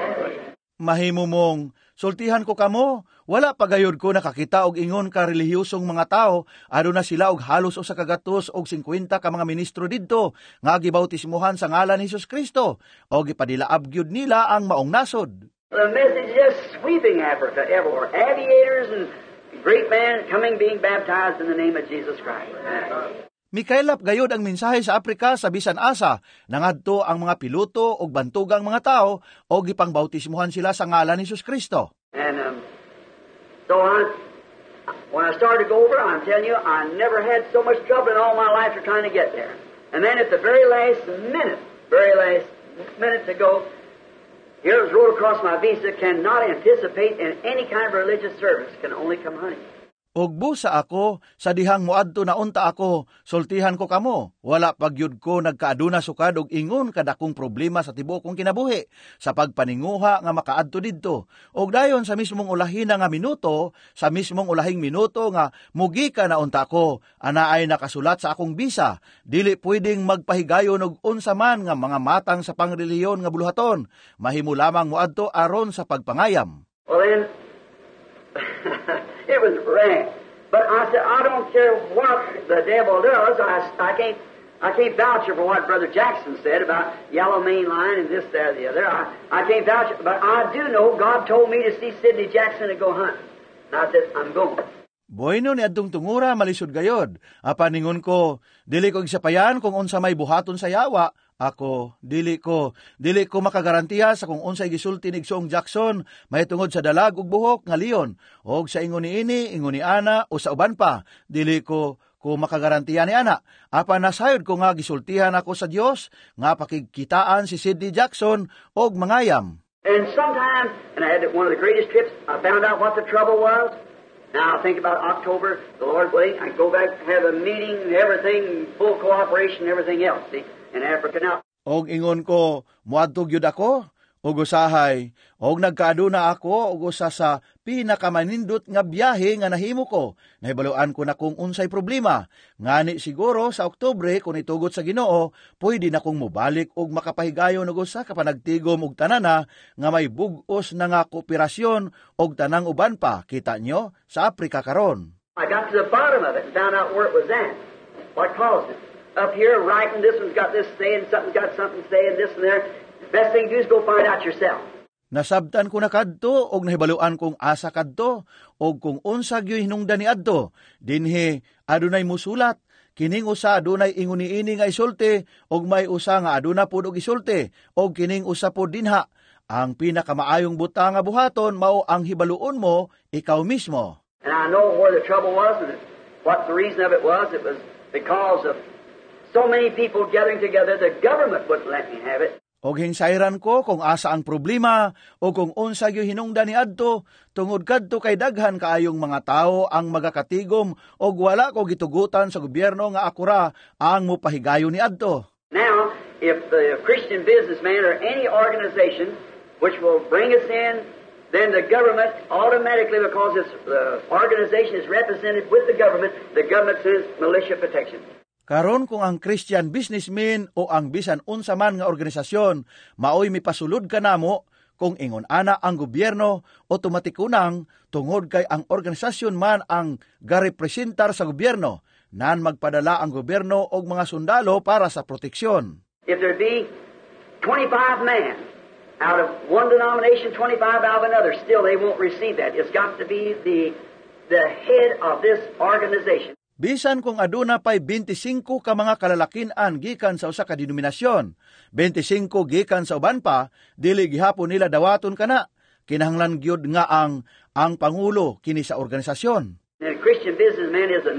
Mahimo mong, sultihan ko kamo, wala pagayod ko nakakita og ingon ka relihiyosong mga tao, aduna sila og halos usa ka gatos og 50 ka mga ministro didto, nga gibautismuhan sa ngalan ni Jesus Kristo, og gipadilaab gyud nila ang maong nasod. The message is just sweeping Africa everywhere. Aviators and great man coming being baptized in the name of Jesus Christ. Mikaylap gayod ang mensahe sa Afrika sa bisan asa, nangadto ang mga piloto o bantugang mga tao o gipangbautismuhan sila sa ngalan ni Jesus Kristo. And so when I started to go over, I'm telling you, I never had so much trouble in all my life for trying to get there. And then at the very last minute to go, here it was wrote across my visa, cannot anticipate in any kind of religious service, can only come hunting. Og busa ako, sa dihang muadto na unta ako, sultihan ko kamo. Wala pagyud ko nagkaaduna sukad og ingon kadakong problema sa tibuok kong kinabuhi, sa pagpaninguha nga makaadto didto. Og dayon sa mismong ulahin nga minuto, sa mismong ulahing minuto nga mugi ka na unta ko, ana ay nakasulat sa akong bisa, dili pwedeng magpahigayon og unsa man nga mga matang sa pangreliyon nga buluhaton, mahimo lamang muadto aron sa pagpangayam. Well then, it was wrong. But I said, I don't care what the devil does. I can't vouch for what Brother Jackson said about yellow main line and this, that, and the other. I can't vouch, but I do know God told me to see Sidney Jackson and go hunt. And I said, I'm going. Bueno ni adtong tungura malisod gayod. Apaningon ko, dili ko gisapayan kung unsa may buhaton sa yawa. Ako, dili ko makagarantiya sa kung unsay gisulti ni Igsoong Jackson, may tungod sa dalag ug buhok nga leon, og sa ingon ni ini, ingon ni ana, o sa uban pa, dili ko makagarantiya ni ana. Apa nasayod ko nga gisultihan ako sa Dios nga pakigkitaan si Sidney Jackson og mangayam. And sometimes, and I had one of the greatest trips, I found out what the trouble was. Now I think about October, the Lord willing, I go back, have a meeting, everything, full cooperation, everything else, see? In Africa now. Og ingon ko, muadto gyud ako, og usahay, og nagkaaduna ako, og usa sa pinakamanindot nga biyahe nga nahimo ko. Nahibaluan ko na kung unsay problema. Ngani siguro sa Oktubre, kung itugot sa Ginoo, pwede na kong mubalik og makapahigayon og usa ka panagtigom og tanana nga may bug-os na nga kooperasyon og tanang uban pa, kita nyo, sa Afrika karon. I got to the bottom of it and found out where it was at. What caused it? Up here writing, this one's got this saying, something's got something saying, this and there. Best thing to do is go find out yourself. Nasabtan ko na kadto, og nahibaluan kong asa kadto, og kung unsa gyoy hinungdan ni adto. Dinhi, adunay musulat, kining usa adunay ingon niini nga isulti, og may usa nga aduna pud og isulti, og kining usa pud dinha. Ang pinakamaayong buta nga buhaton mao ang hibaluon mo, ikaw mismo. And I know where the trouble was, and what the reason of it was because of so many people gathering together, the government wouldn't let me have it. Og hinsayran ko kung asa ang problema o kung unsa gyo hinungdan ni adto, tungod kadto kay daghan kaayong mga tao ang magakatigom og wala ko gitugutan sa gobyerno nga akura ang mopahigayon ni adto. Now, if the Christian businessman or any organization which will bring us in, then the government automatically, because the organization is represented with the government says militia protection. Karon kung ang Christian businessman o ang bisan unsa man nga organisasyon maoy mipasulod kanamo, kung ingon ana ang gobyerno, otomatik unang tungod kay ang organisasyon man ang garepresentar sa gobyerno, nan magpadala ang gobyerno og mga sundalo para sa proteksyon. If there be 25 men out of one denomination, 25 out of another, still they won't receive that. It's got to be the head of this organization. Bisan kung aduna pay 25 ka mga kalalakin-an gikan sa usa ka denominasyon, 25 gikan sa uban pa, dili gihapon nila dawaton kana. Kinahanglan gyud nga ang pangulo kini sa organisasyon. The Christian businessman is a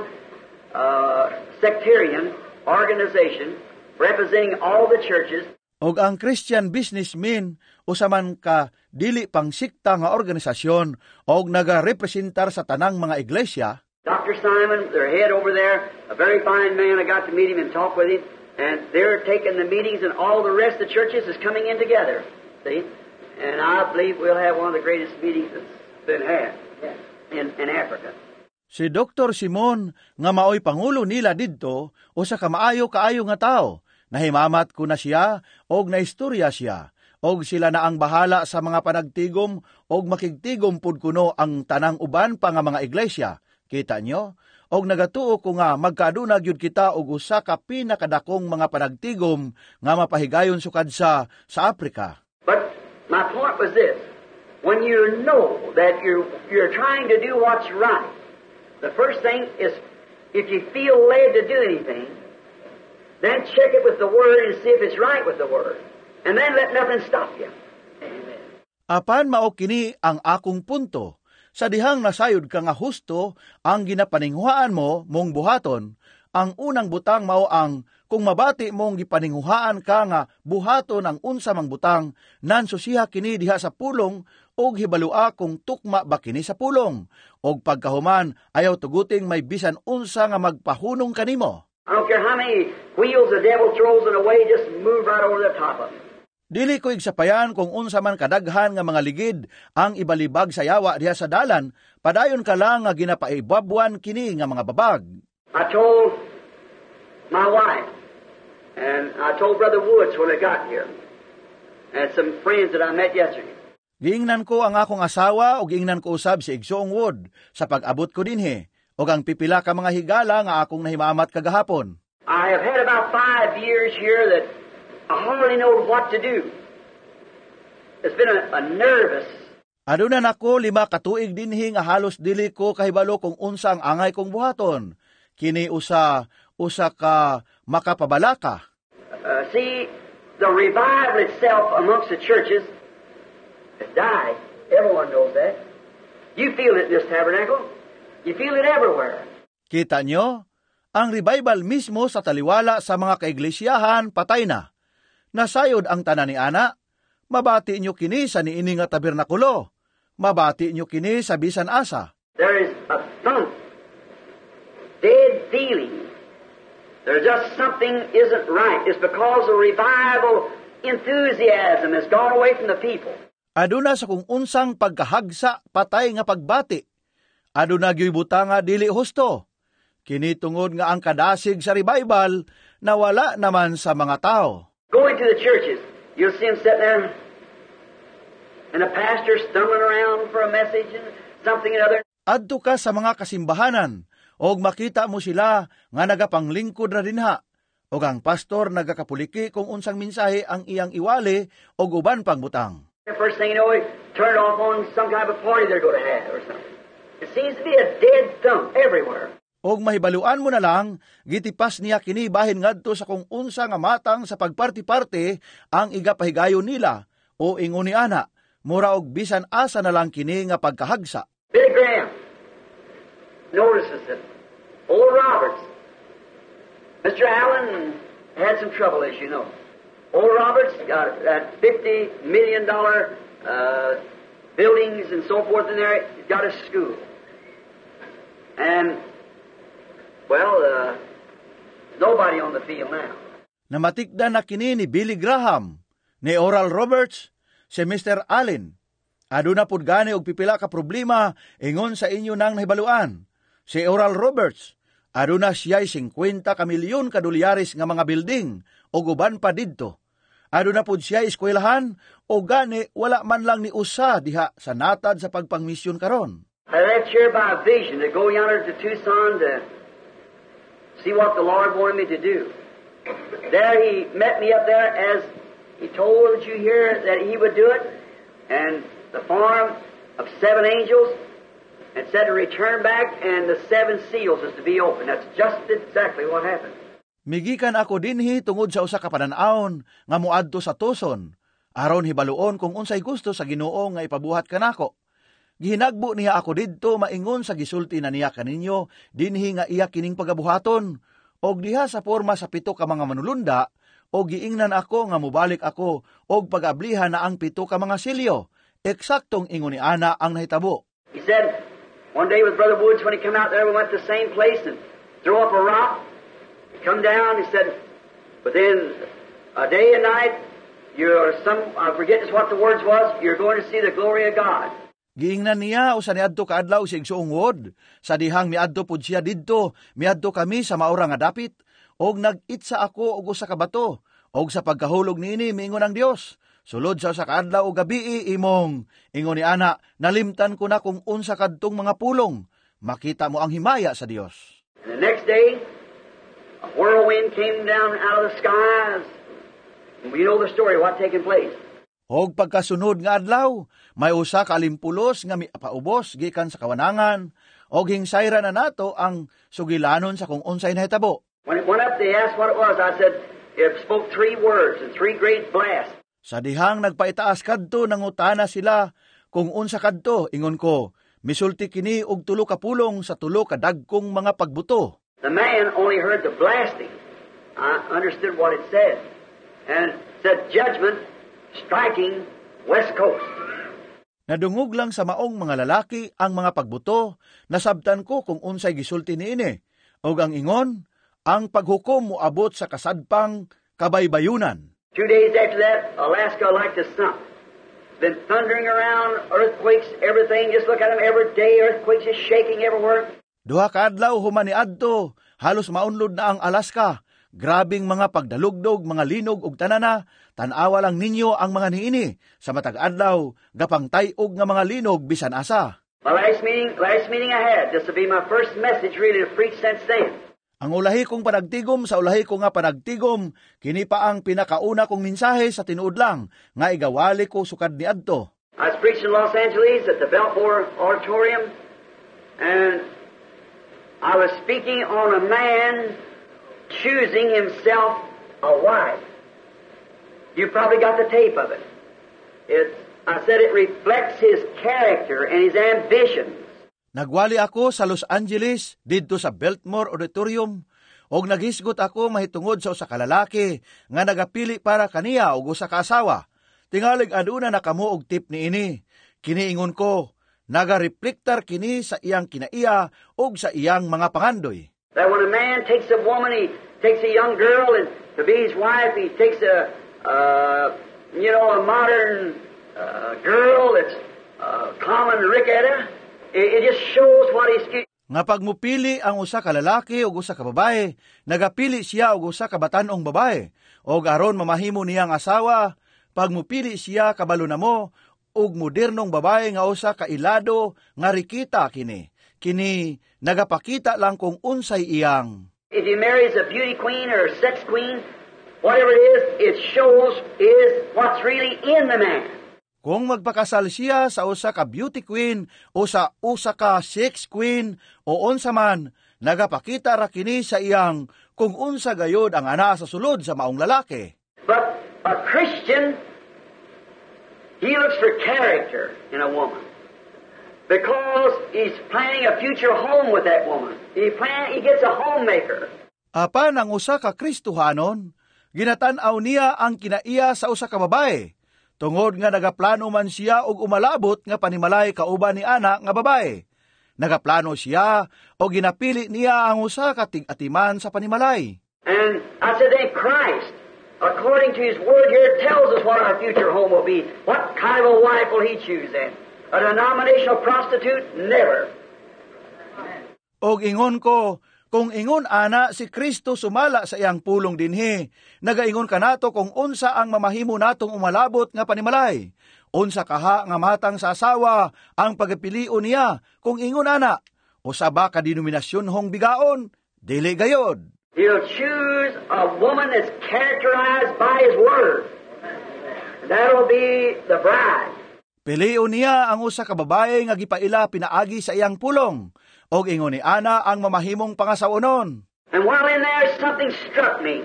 non-sectarian organization representing all the churches. Og ang Christian businessman usa man ka dili pangsikta nga organisasyon og nagarepresentar sa tanang mga iglesia. Dr. Simon, their head over there, a very fine man, I got to meet him and talk with him, and they're taking the meetings and all the rest of the churches is coming in together, see? And I believe we'll have one of the greatest meetings that's been had in Africa. Si Dr. Simon, nga maoy pangulo nila didto, o sa kaayo nga tao, nahimamat ko na siya, og naistorya siya, og sila na ang bahala sa mga panagtigom, og makigtigom pud kuno ang tanang uban pa nga mga iglesia. Kita nyo? Og nagatuo ko nga magkaaduna gyud kita og usa ka pinakadakong mga panagtigom nga mapahigayon sukad sa Afrika. But my point was this. when you know that you're trying to do what's right, the first thing is, if you feel led to do anything, then check it with the Word and see if it's right with the Word. And then let nothing stop you. Amen. Apan mao kini ang akong punto. Sa dihang nasayod ka nga husto, ang ginapaninghuhaan mo mong buhaton, ang unang butang mao ang kung mabati mong gipaninghuhaan ka nga buhaton ang unsa mang butang, nan susiha kini diha sa pulong, og hibalua kung tukma ba kini sa pulong. Og pagkahuman, ayaw tuguting may bisan unsa nga magpahunong kanimo. I don't care how many wheels the devil throws it away, just move right over the top of it. Dili ko igsapayan kung unsa man kadaghan nga mga ligid ang ibalibag sa yawa diha sa dalan, padayon ka lang nga ginapaibabwan kini nga mga babag. I told my wife, and I told Brother Woods when I got here, and some friends that I met yesterday. Giingnan ko ang akong asawa o giingnan ko usab si Igsoong Wood sa pag-abot ko dinhi, o ang pipila ka mga higala nga akong nahimamat kagahapon. I have had about 5 years here that I hardly know what to do. It's been a nervous. Aduna nako 5 katuig dinhi nga halos dili ko kahibalo kung unsa ang angay kong buhaton. Kini usa ka makapabalaka. See, the revival itself amongst the churches has died. Everyone knows that. You feel it in this tabernacle. You feel it everywhere. Kita nyo? Ang revival mismo sa taliwala sa mga kaiglesiyahan patay na. Nasayod ang tanan ni ana. Mabati nyo kini sa niini nga tabernakulo. Mabati nyo kini sa bisan asa. There is a thump, dead feeling. There's just something isn't right. It's because the revival enthusiasm has gone away from the people. Aduna sa kung unsang pagkahagsa patay nga pagbati. Aduna gyoy butanga dili husto. Kini tungod nga ang kadasig sa revival nawala naman sa mga tao. Going to the churches, you'll see them sitting there, and the pastor stumbling around for a message and something or other. Adto ka sa mga kasimbahanan, og makita mo sila nga nagapanglingkod na dinha, og ang pastor nagakapuliki kung unsang mensahe ang iyang iwali og uban pang butang. The first thing you know, it turned off on some kind of a party they're going to have or something. It seems to be a dead thump everywhere. Og mahibaluan mo na lang, gitipas niya kini bahin ngadto sa kung unsa nga matang sa pagparti-parte ang igapahigayon nila, o ingon ni ana, mura og bisan asa na lang kini nga pagkahagsa. Billy Graham notices it. Oral Roberts. Mr. Allen had some trouble, as you know. Oral Roberts got that $50 million buildings and so forth in there, got a school. And nobody on the field now. Namatikdan na kini ni Billy Graham, ni Oral Roberts, si Mr. Allen. Aduna pud gani og pipila ka problema ingon sa inyo nang nahibaluan. Si Oral Roberts, aduna siya'y 50 ka milyon ka dolyares nga mga building o uban pa didto. Aduna pud siya'y eskwelahan o gani wala man lang ni usa diha sa natad sa pagpangmisyon karon. I left here by a vision to go yonder to Tucson to see what the Lord wanted me to do. There He met me up there as He told you here that He would do it, and the form of 7 angels, and said to return back, and the 7 seals is to be opened. That's just exactly what happened. Migikan ako dinhi tungod sa usa ka panan-awon nga muadto sa Tucson, aron hibaluon kung unsay gusto sa Ginoo nga ipabuhat kanako. Gihinagbo niya ako didto maingon sa gisulti na niya kaninyo dinhi nga iya kining pagabuhaton, og diha sa porma sa 7 ka mga manulunda, og giingnan ako nga mubalik ako og pag-ablihan na ang 7 ka mga silyo. Eksaktong ingon ni ana ang nahitabo. He said, one day with Brother Woods, when he come out there, we went to the same place and threw up a rock. He come down, he said, within a day and night, I forget what the words was, you're going to see the glory of God. Giingnan niya usa niadto kaadlaw si Igsoong Wood, sa dihang miadto pud siya didto, miadto kami sa maura nga dapit, og nag-itsa ako og usa ka bato, og sa pagkahulog niini miingon ang Dios. Sulod sa usa ka adlaw o gabi imong, ingon ni ana, nalimtan ko na kung unsa kadtong mga pulong, makita mo ang himaya sa Dios. And the next day, a whirlwind came down out of the skies. And we know the story, what taken place. Og pagkasunod nga adlaw, may usa ka alimpulos nga mipaubos gikan sa kawanangan, og hingsayra na nato ang sugilanon sa kung unsay nahitabo. When it went up, they asked what it was. I said, it spoke 3 words and 3 great blasts. Sa dihang nagpaitaas kadto, nangutana sila kung unsa kadto, ingon ko, misulti kini og 3 ka pulong sa 3 ka dagkong mga pagbuto. The man only heard the blasting. I understood what it said. And it said, judgment striking West Coast. Nadungog lang sa maong mga lalaki ang mga pagbuto, nasabtan ko kung unsay gisulti niini, og ang ingon, ang paghukom moabot sa kasadpang kabaybayunan. 2 days after that, Alaska like to sunk. It's been thundering around, earthquakes, everything. Just look at them every day, earthquakes is shaking everywhere. 2 ka adlaw humani adto, halos maunlod na ang Alaska. Grabing mga pagdalugdog, mga linog ug tanana, tan-awa lang ninyo ang mga niini. Sa matag adlaw, gapang tayog nga mga linog bisan asa. My last meeting I had, this will be my first message really to preach since then. Ang ulahi kong panagtigom sa ulahi ko nga panagtigom, kini pa ang pinakauna kong mensahe sa tinuod lang, nga igawali ko sukad ni adto. I was preaching in Los Angeles at the Biltmore Auditorium, and I was speaking on a man choosing himself a wife. You probably got the tape of it. I said it reflects his character and his ambitions. Nagwali ako sa Los Angeles, didto sa Biltmore Auditorium, og naghisgot ako mahitungod sa usa ka lalaki nga nagapili para kaniya og usa ka asawa. Tingalig aduna na kamo og tip niini. Kiniingon ko, nagareflektar kini sa iyang kinaiya og sa iyang mga pangandoy. That when a man takes a woman, he takes a young girl and to be his wife, he takes a modern girl that's common ricketta. It just shows what he's... Nga pagmupili ang usa ka lalaki o usa ka babae, nagapili siya og usa ka batanong babae, og aron mamahimo niyang asawa, pagmupili siya kabalo na mo, og modernong babae nga usa ka ilado nga rikita kini. Kini nagapakita lang kung unsay iyang. If he marries a beauty queen or a sex queen, whatever it shows is what's really in the man. Kung magpakasal siya sa usa ka beauty queen o sa usa ka sex queen o unsa man, nagapakita ra kini sa iyang kung unsa gayod ang ana sa sulod sa maong lalaki. But a Christian, he looks for character in a woman. Because he's planning a future home with that woman. He gets a homemaker. Apan ang usa ka Kristohanon, ginatan-aw niya ang kinaiya sa usa ka babae. Tungod nga nagaplano man siya og umalabot nga panimalay kauban ni ana nga babae. Nagaplano siya o ginapili niya ang usa ka tig-atiman sa panimalay. And I said, then Christ, according to His Word here, tells us what our future home will be. What kind of a wife will He choose then? A denominational prostitute? Never. Og ingon ko, kung ingon ana si Kristo sumala sa iyang pulong dinhi, nagaingon kanato kung unsa ang mamahimo natong umalabot nga panimalay. Unsa kaha nga matang sa asawa ang pagapilion niya kung ingon ana. Usa ba ka denominasyon hong bigaon? Dili gayod. He'll choose a woman that's characterized by His Word. That'll be the bride. Pilion niya ang usa ka babae nga gipaila pinaagi sa iyang pulong, og ingon ni ana ang mamahimong pangasawonon. And while in there, something struck me.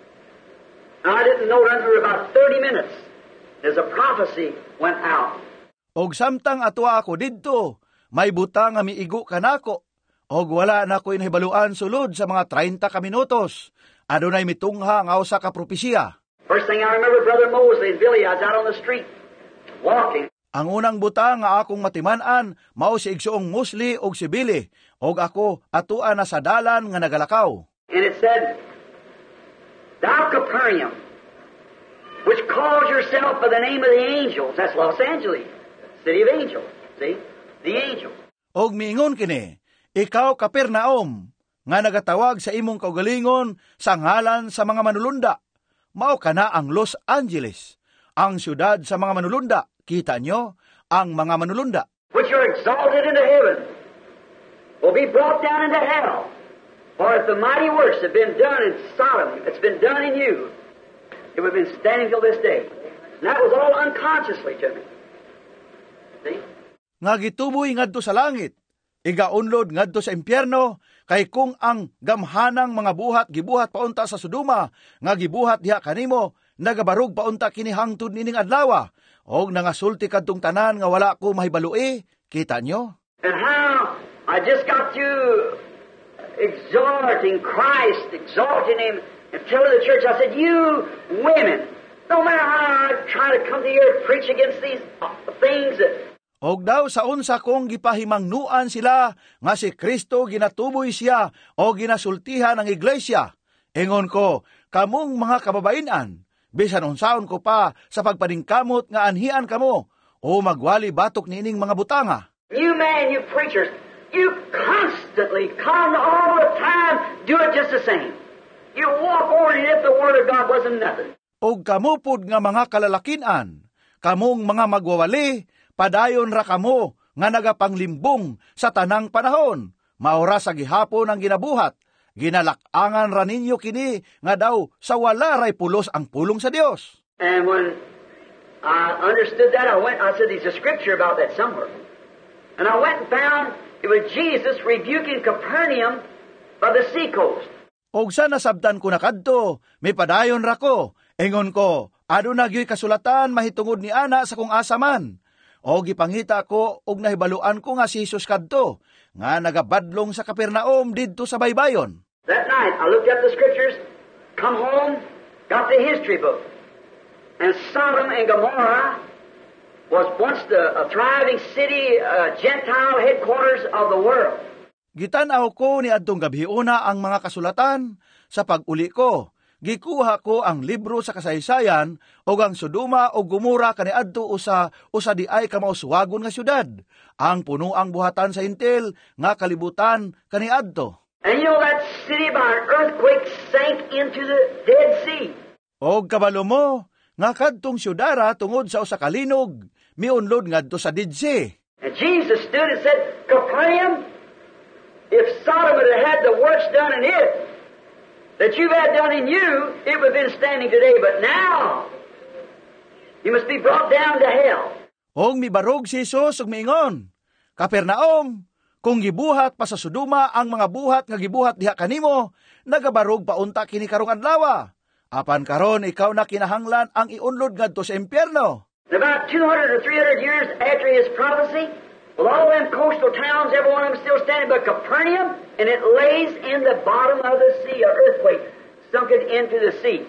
I didn't know it for about 30 minutes. There's a prophecy went out. Og samtang atua ako didto, may butang nga miigo kanako, og wala na ko inahibaluan sulod sa mga 30 ka minutos. Adunay mitungha nga usa ka propesiya. First thing I remember, Brother Mosley and Billy, I was out on the street, walking. Ang unang butang nga akong matiman-an, mao si Igsoong Mosley og si Billy, og ako atuan na sa dalan nga nagalakaw. And it said, Thou Capernaum, which calls yourself by the name of the angels. That's Los Angeles, city of angels. See? The angels. Og miingon kini, ikaw Kapernaum, nga nagatawag sa imong kaugalingon sa ngalan sa mga manulunda. Mao kana ang Los Angeles, ang syudad sa mga manulunda. Kita nyo, ang mga manulunda. Which are exalted into heaven, will be brought down into hell. For if the mighty works have been done in Sodom, it's been done in you, it would have been standing till this day. And that was all unconsciously to me. See? Nga gituboy ngadto sa langit, igaunlod ngadto sa impyerno, kay kung ang gamhanang mga buhat gibuhat paunta sa Sodoma, nga gibuhat diha kanimo, nagabarog paunta kini hangtod nining adlaw, og nangasulti kadtong tanan nga wala ko mahibaloi, kita nyo? And how I just got to exalting Christ, exalting Him, and telling the church, I said, you women, no matter how I try to come to here and preach against these things that Og daw sa unsa kong gipahimangnuan sila nga si Kristo ginatuboy siya o ginasultihan ng iglesia. Ingon ko, kamong mga kababainan, bisan unsaon ko pa sa pagpadingkamot nga anhian kamo o magwali batok niining mga butanga. you men, you preachers, you constantly, all the time, do it just the same. You walk over it if the Word of God wasn't nothing. Og kamupod nga mga kalalakinan, kamong mga magwawali, padayon ra kamo nga nagapanglimbong sa tanang panahon, maura sa gihapon ang ginabuhat, ginalakangan ra ninyo kini nga daw sa wala ray pulos ang pulong sa Dios. And when I understood that, I said there's a scripture about that somewhere. And I went and found it was Jesus rebuking Capernaum by the seacoast. Og sa nasabtan ko na kadto, may padayon ra ko, ingon ko, aduna gyoy kasulatan mahitungod ni ana sa kung asaman. O gipangita ko og nahibaluan ko nga si Jesus kadto, nga nagabadlong sa Capernaum didto sa baybayon. That night, I looked up the scriptures, come home, got the history book. And Sodom and Gomorrah was once a thriving city, Gentile headquarters of the world. Gitanaw ko ni adtong gabhiuna ang mga kasulatan, sa pag-uli ko, gikuha ko ang libro sa kasaysayan o ang Sodoma o Gomorra kaniadto usa di ay kamauswagon nga syudad, ang punuang buhatan sa Intil nga kalibutan kaniadto. And you know that city by an earthquake sank into the Dead Sea. Og kabalo mo, nga kadtong syudara tungod sa usa ka linog, miunlod ngadto sa Dead Sea. And Jesus stood and said, Capernaum, if Sodom had had the works done in it that you've had done in you, it would have been standing today. But now, you must be brought down to hell. Og mibarog si Jesus ug miingon, Kapernaum, kung gibuhat pa sa Sodoma ang mga buhat nga gibuhat diha kanimo, nagabarog paunta kini karong adlaw. Apan karon ikaw na kinahanglan ang iunlod ngadto sa impyerno. About 200 or 300 years after his prophecy, well, all them coastal towns, every one of them still standing, but Capernaum, and it lays in the bottom of the sea, an earthquake sunk it into the sea.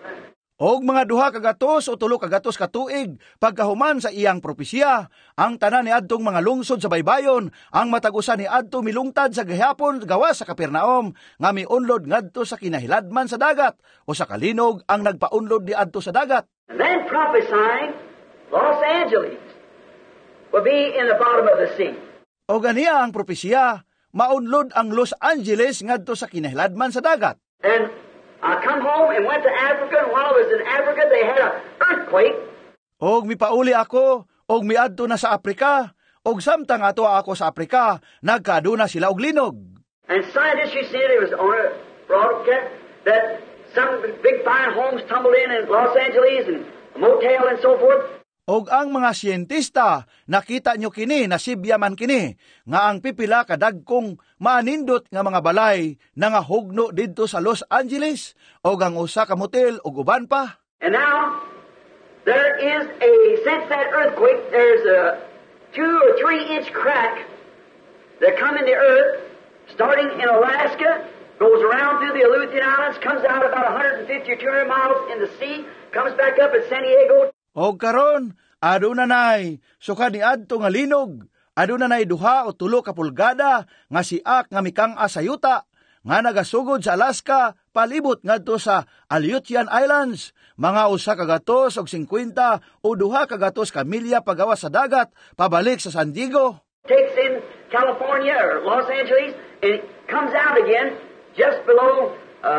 Og mga 2 kagatos o 3 kagatos katuig, pagkahuman sa iyang propesya, ang tanan ni adtong mga lungsod sa baybayon, ang matagusan ni adto milungtad sa gihapon gawas sa Capernaum, nga miunlod ngadto sa kinahiladman sa dagat, o sa kalinog ang nagpaunlod ni adto sa dagat. And then prophesying, Los Angeles will be in the bottom of the sea. O ganiya ang propesya, maunlod ang Los Angeles ngadto sa kinahiladman sa dagat. And I come home and went to Africa, and while I was in Africa, they had an earthquake. Og mipauli ako, og miadto na sa Afrika, og samtang ato ako sa Afrika, nagkaaduna sila og linog. And scientists, you see, it was on a broadcast that some big fine homes tumbled in Los Angeles and a motel and so forth. Og ang mga siyentista, nakita nyo kini, nasibya man kini, nga ang pipila kadagkong manindot nga mga balay na nga hugno didto sa Los Angeles, og ang usa ka motel og uban pa. And now, there is since that earthquake, there's a 2 or 3 inch crack that come in the earth, starting in Alaska, goes around through the Aleutian Islands, comes out about 150 or 200 miles in the sea, comes back up at San Diego. Og karon, aduna nay, suka ni adto nga linog, aduna nay 2 o 3 ka pulgada nga siak nga mikang asayuta, nga nagasugod sa Alaska, palibot ngadto sa Aleutian Islands, mga 1 kagatos og 50 o 2 kagatos ka milya pagawas sa dagat, pabalik sa San Diego. Takes in California or Los Angeles, and it comes out again just below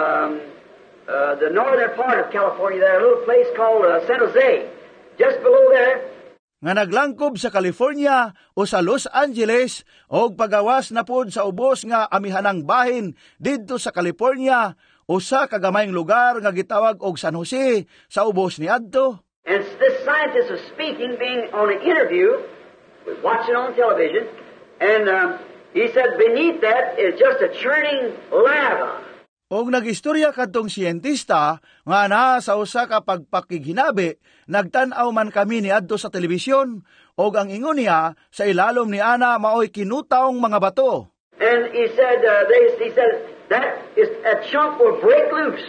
the northern part of California, there, a little place called San Jose. Just below there, nga naglangkob sa California o sa Los Angeles og pagawas na pod sa ubos nga amihanang bahin didto sa California, usa ka gamayng lugar nga gitawag og San Jose sa ubos ni adto. and this scientist was speaking, being on an interview, watching on television, and he said beneath that is just a churning lava. Og nagistorya kadtong siyentista nga na sa usa ka pagpakiginabi, nagtan-aw man kami ni adto sa telebisyon, og ang ingon niya sa ilalom ni ana maoy kinutaong mga bato. And he said, he said that is a chunk will break loose,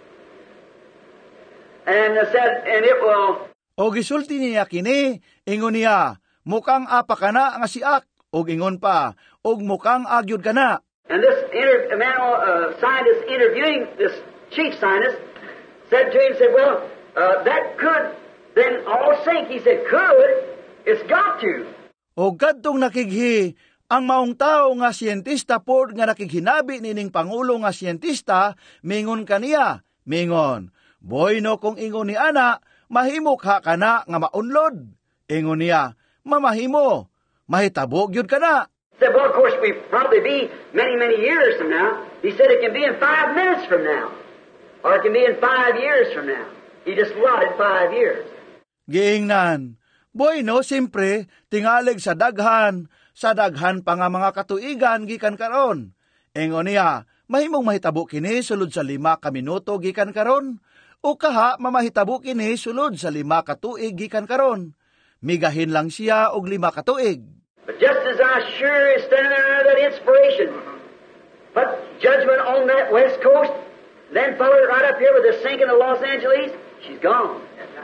and said, and it will. Og gisulti niya kini, ingon niya, mukhang apa kana nga siak, og ingon pa, og mukhang agyod kana. And this scientist interviewing this chief scientist said to him, said, well, that could then all sink. He said, could? It's got to. O kadtong nakighi, ang maong tao nga siyentista pod nga nakighinabi nining pangulo nga siyentista, mingon kaniya, mingon, boy no kung ingon ni ana, mahimok ha kana nga maunlod. Ingon niya, mamahimo, mahitabo gyud kana. Said, well, of course, we probably be many, many years from now. He said it can be in 5 minutes from now. Or it can be in 5 years from now. He just allotted 5 years. Giingnan, boy no, simpre, tingalig sa daghan pa nga mga katuigan gikan karon. Ingon niya, mahimong mahitabo kini sulod sa 5 ka minuto gikan karon, o kaha mamahitabo kini sulod sa 5 ka tuig gikan karon. Migahin lang siya og 5 ka tuig. But just as I sure is standing there under that inspiration, but judgment on that west coast, then followed right up here with the sinking of Los Angeles, she's gone.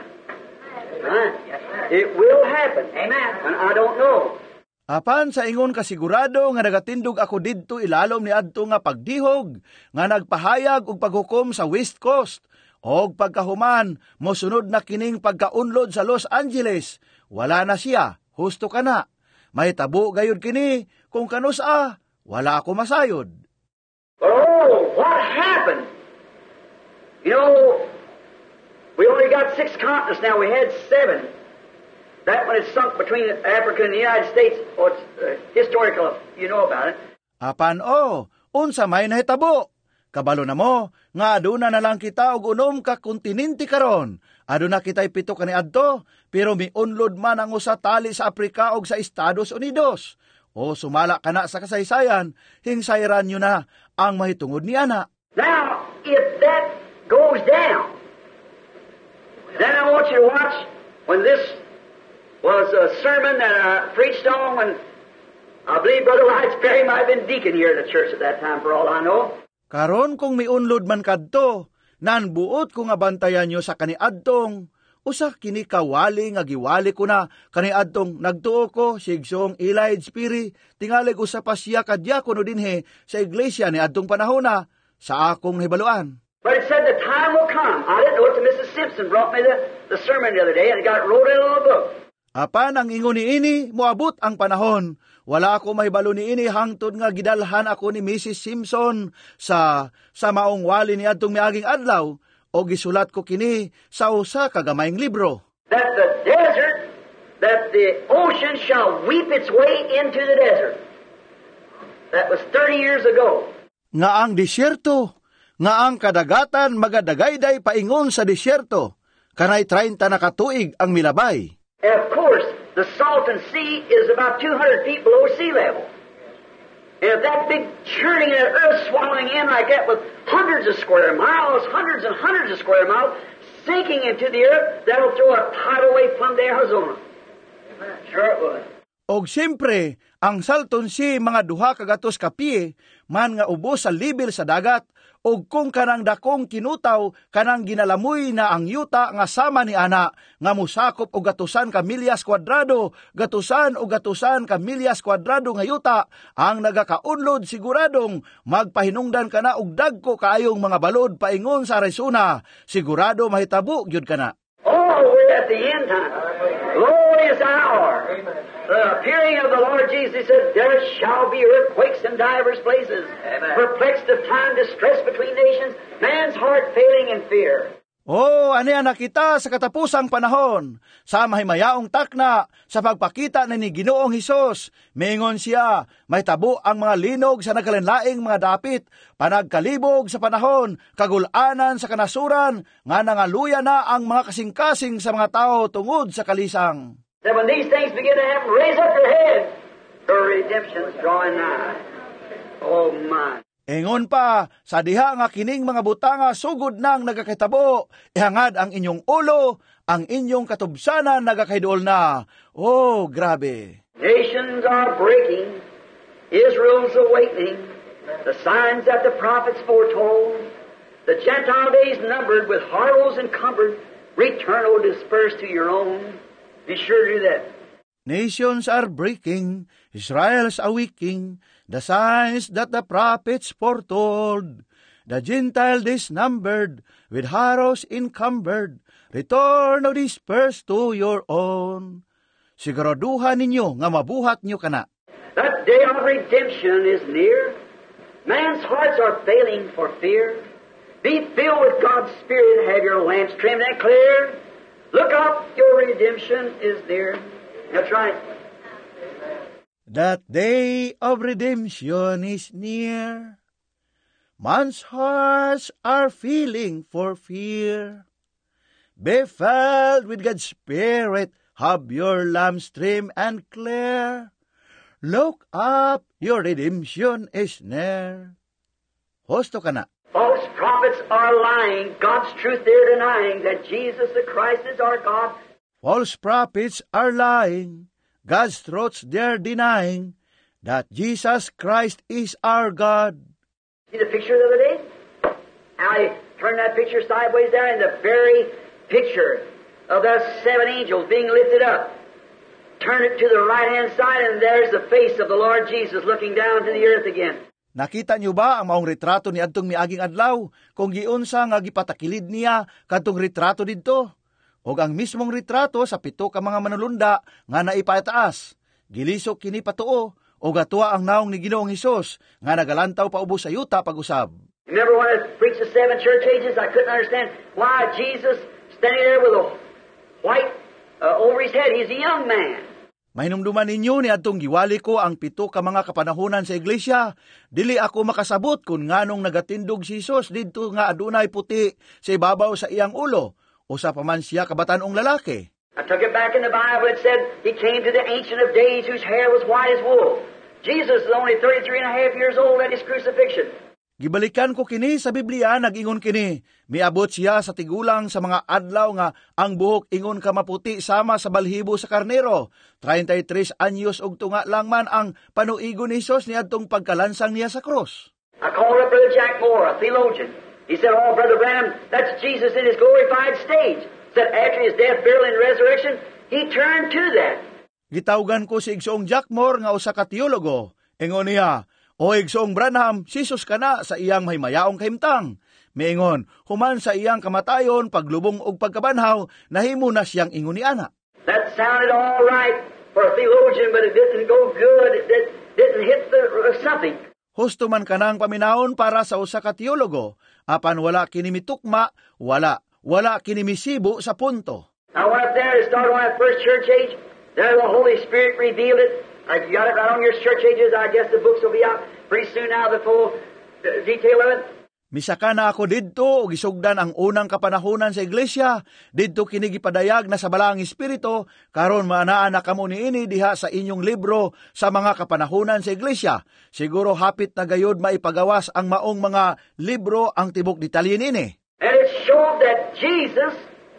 Right? It will happen. Amen. And I don't know. Apan sa ingon kasigurado nga nagatindog ako didto ilalom ni adto nga pagdihog nga nagpahayag og paghukom sa West Coast og pagkahuman mosunod na kining pagkaunlod sa Los Angeles. Wala na siya, husto ka na. May tabo gayud kini, kung kanusa, wala ako masayod. Oh, what happened? You know, we only got 6 continents now. We had 7. That one is sunk between Africa and the United States. Oh, it's historical, you know about it. Apan unsa may nahitabo? Kabalo na mo, nga aduna na lang kita og 6 ka kontinente karon. Aduna kita'y 7 kaniadto, pero miunlod man ang usa tali sa Afrika og sa Estados Unidos. O sumala ka na sa kasaysayan, hingsayran nyo na ang mahitungod ni ana. Now, if that goes down, then I want you to watch when this was a sermon that I preached on when I believe Brother Wright Perry might have been deacon here at the church at that time, for all I know. Karon kung miunlod man kadto, nan buot ko nga bantayan nyo sa kaniadtong, usa kini kawali nga giwali ko na kaniadtong nagtuo ko sigsong Elijah Perry, tingalig usa pa siya kadyakono dinhe sa iglesia ni adtong panahon na sa akong hibaluan. But it said the time will come. I didn't know it till Mrs. Simpson brought me the sermon the other day and it got wrote in a little book. Apan ang ingon ni ini, moabot ang panahon. Wala ako mahibalo ni ini hangtod nga gidalhan ako ni Mrs. Simpson sa maong wali ni adtong miaging adlaw o gisulat ko kini sa usa ka gamayng libro. That the ocean shall weep its way into the desert. That was 30 years ago. Nga ang disyerto, nga ang kadagatan magadagayday paingon sa disyerto, kanay 30 na katuig ang milabay. And of course, the Salton Sea is about 200 feet below sea level. And if that big churning of earth swallowing in like that with hundreds of square miles, hundreds and hundreds of square miles, sinking into the earth, that'll throw a tidal wave from the Arizona. Sure it would. Og siyempre, ang Salton Sea mga 2 kagatos ka piye, man nga ubos sa libil sa dagat, og kung kanang dakong kinutaw, kanang ginalamoy na ang yuta nga sama ni ana, nga musakop og 200 ka milyas kwadrado, 200 ka milyas kwadrado nga yuta, ang nagakaunlod siguradong magpahinungdan kana og dagko kaayong mga balod paingon sa Arizona, sigurado mahitabo gyud kana. Oh, we're at the end time. Glorious hour. The appearing of the Lord Jesus said, there shall be earthquakes in divers places. Amen. Perplexed of time, distress between nations, man's heart failing in fear. Aniya na kita sa katapusang panahon, sa mahimayaong takna, sa pagpakita ni Ginoong Hesus, mingon siya, may tabo ang mga linog sa nagalanlaing mga dapit, panagkalibog sa panahon, kagulanan sa kanasuran, nga nangaluya na ang mga kasing-kasing sa mga tao tungod sa kalisang. That when these things begin to happen, raise up your head, for redemption is drawing nigh. Oh my. Ingon pa, sa diha nga kining mga butanga sugod nang nagakitabo, ihangad ang inyong ulo, ang inyong katubsanan nagakahiduol na. Oh, grabe. Nations are breaking, Israel's awakening, the signs that the prophets foretold, the Gentile days numbered with horrors encumbered, return, O dispersed to your own. Be sure to do that. Nations are breaking, Israel's awaking, the signs that the prophets foretold, the Gentile days numbered, with harrows encumbered, return o disperse to your own. Siguraduhan ninyo nga mabuhat nyo kana. That day of redemption is near. Man's hearts are failing for fear. Be filled with God's Spirit, have your lamps trimmed and clear. Look up, your redemption is near. That's right. That day of redemption is near. Man's hearts are feeling for fear. Be filled with God's Spirit, have your lamps trimmed and clear. Look up, your redemption is near. Hosto ka na. False prophets are lying, God's truth they're denying, that Jesus the Christ is our God. False prophets are lying, God's throats they're denying, that Jesus Christ is our God. See the picture the other day? I turned that picture sideways there, and the very picture of those 7 angels being lifted up. Turn it to the right-hand side, and there's the face of the Lord Jesus looking down to the earth again. Nakita niyo ba ang maong retrato ni adtong miaging adlaw, kung giunsa nga gipatakilid niya kadtong retrato didto? Og ang mismong retrato sa 7 ka mga manulunda nga naipataas. Gilisok kini patuo, o gatua ang naong ni Ginoong Hesus nga nagalantaw pa ubos sa yuta pag-usab. Remember when I preached the 7 church ages, I couldn't understand why Jesus standing there with a white over his head. He's a young man. Mahinumduman ninyo ni adtong giwali ko ang 7 ka mga kapanahunan sa iglesia. Dili ako makasabot kung nganong nagatindog si Hesus didto nga adunay puti sa ibabaw sa iyang ulo, o sa paman siya kabatanong lalaki. I took it back in the Bible. It said he came to the Ancient of Days whose hair was white as wool. Jesus is only 33.5 years old at his crucifixion. Gibalikan ko kini sa Biblia, nag-ingon kini, miabot siya sa tigulang sa mga adlaw nga ang buhok ingon ka maputi sama sa balhibo sa karnero. 33 anyos og tunga lang man ang panuigon ni Hesus ni adtong pagkalansang niya sa krus. I called up Brother Jack Moore, a theologian. He said, "Oh, Brother Branham, that's Jesus in his glorified stage." Said after his death, burial, and resurrection, he turned to that. Gitawgan ko si Igsoong Jack Moore nga usa ka teologo. Ingon niya, "O Igsoong Branham, si Jesus kana sa iyang mahimayaong kahimtang." Miingon, human sa iyang kamatayon, paglubong og pagkabanhaw, nahimo na siyang ingon ni ana. That sounded all right for a theologian, but it didn't go good. It didn't hit the something. Husto man kanang paminahon para sa usa ka teologo, apan wala kini mitukma, wala kini misibo sa punto. I went up there and started on that first church age. There the Holy Spirit revealed it. You got it right on your church ages. I guess the books will be out pretty soon now, the full detail of it. Misaka na ako didto o gisugdan ang unang kapanahunan sa iglesia, didto kini gipadayag na sa balaang espiritu, karon maanaa na kamo niini diha sa inyong libro sa mga kapanahunan sa iglesia. Siguro hapit na gayud maipagawas ang maong mga libro ang tibok detalye niini. And it showed that Jesus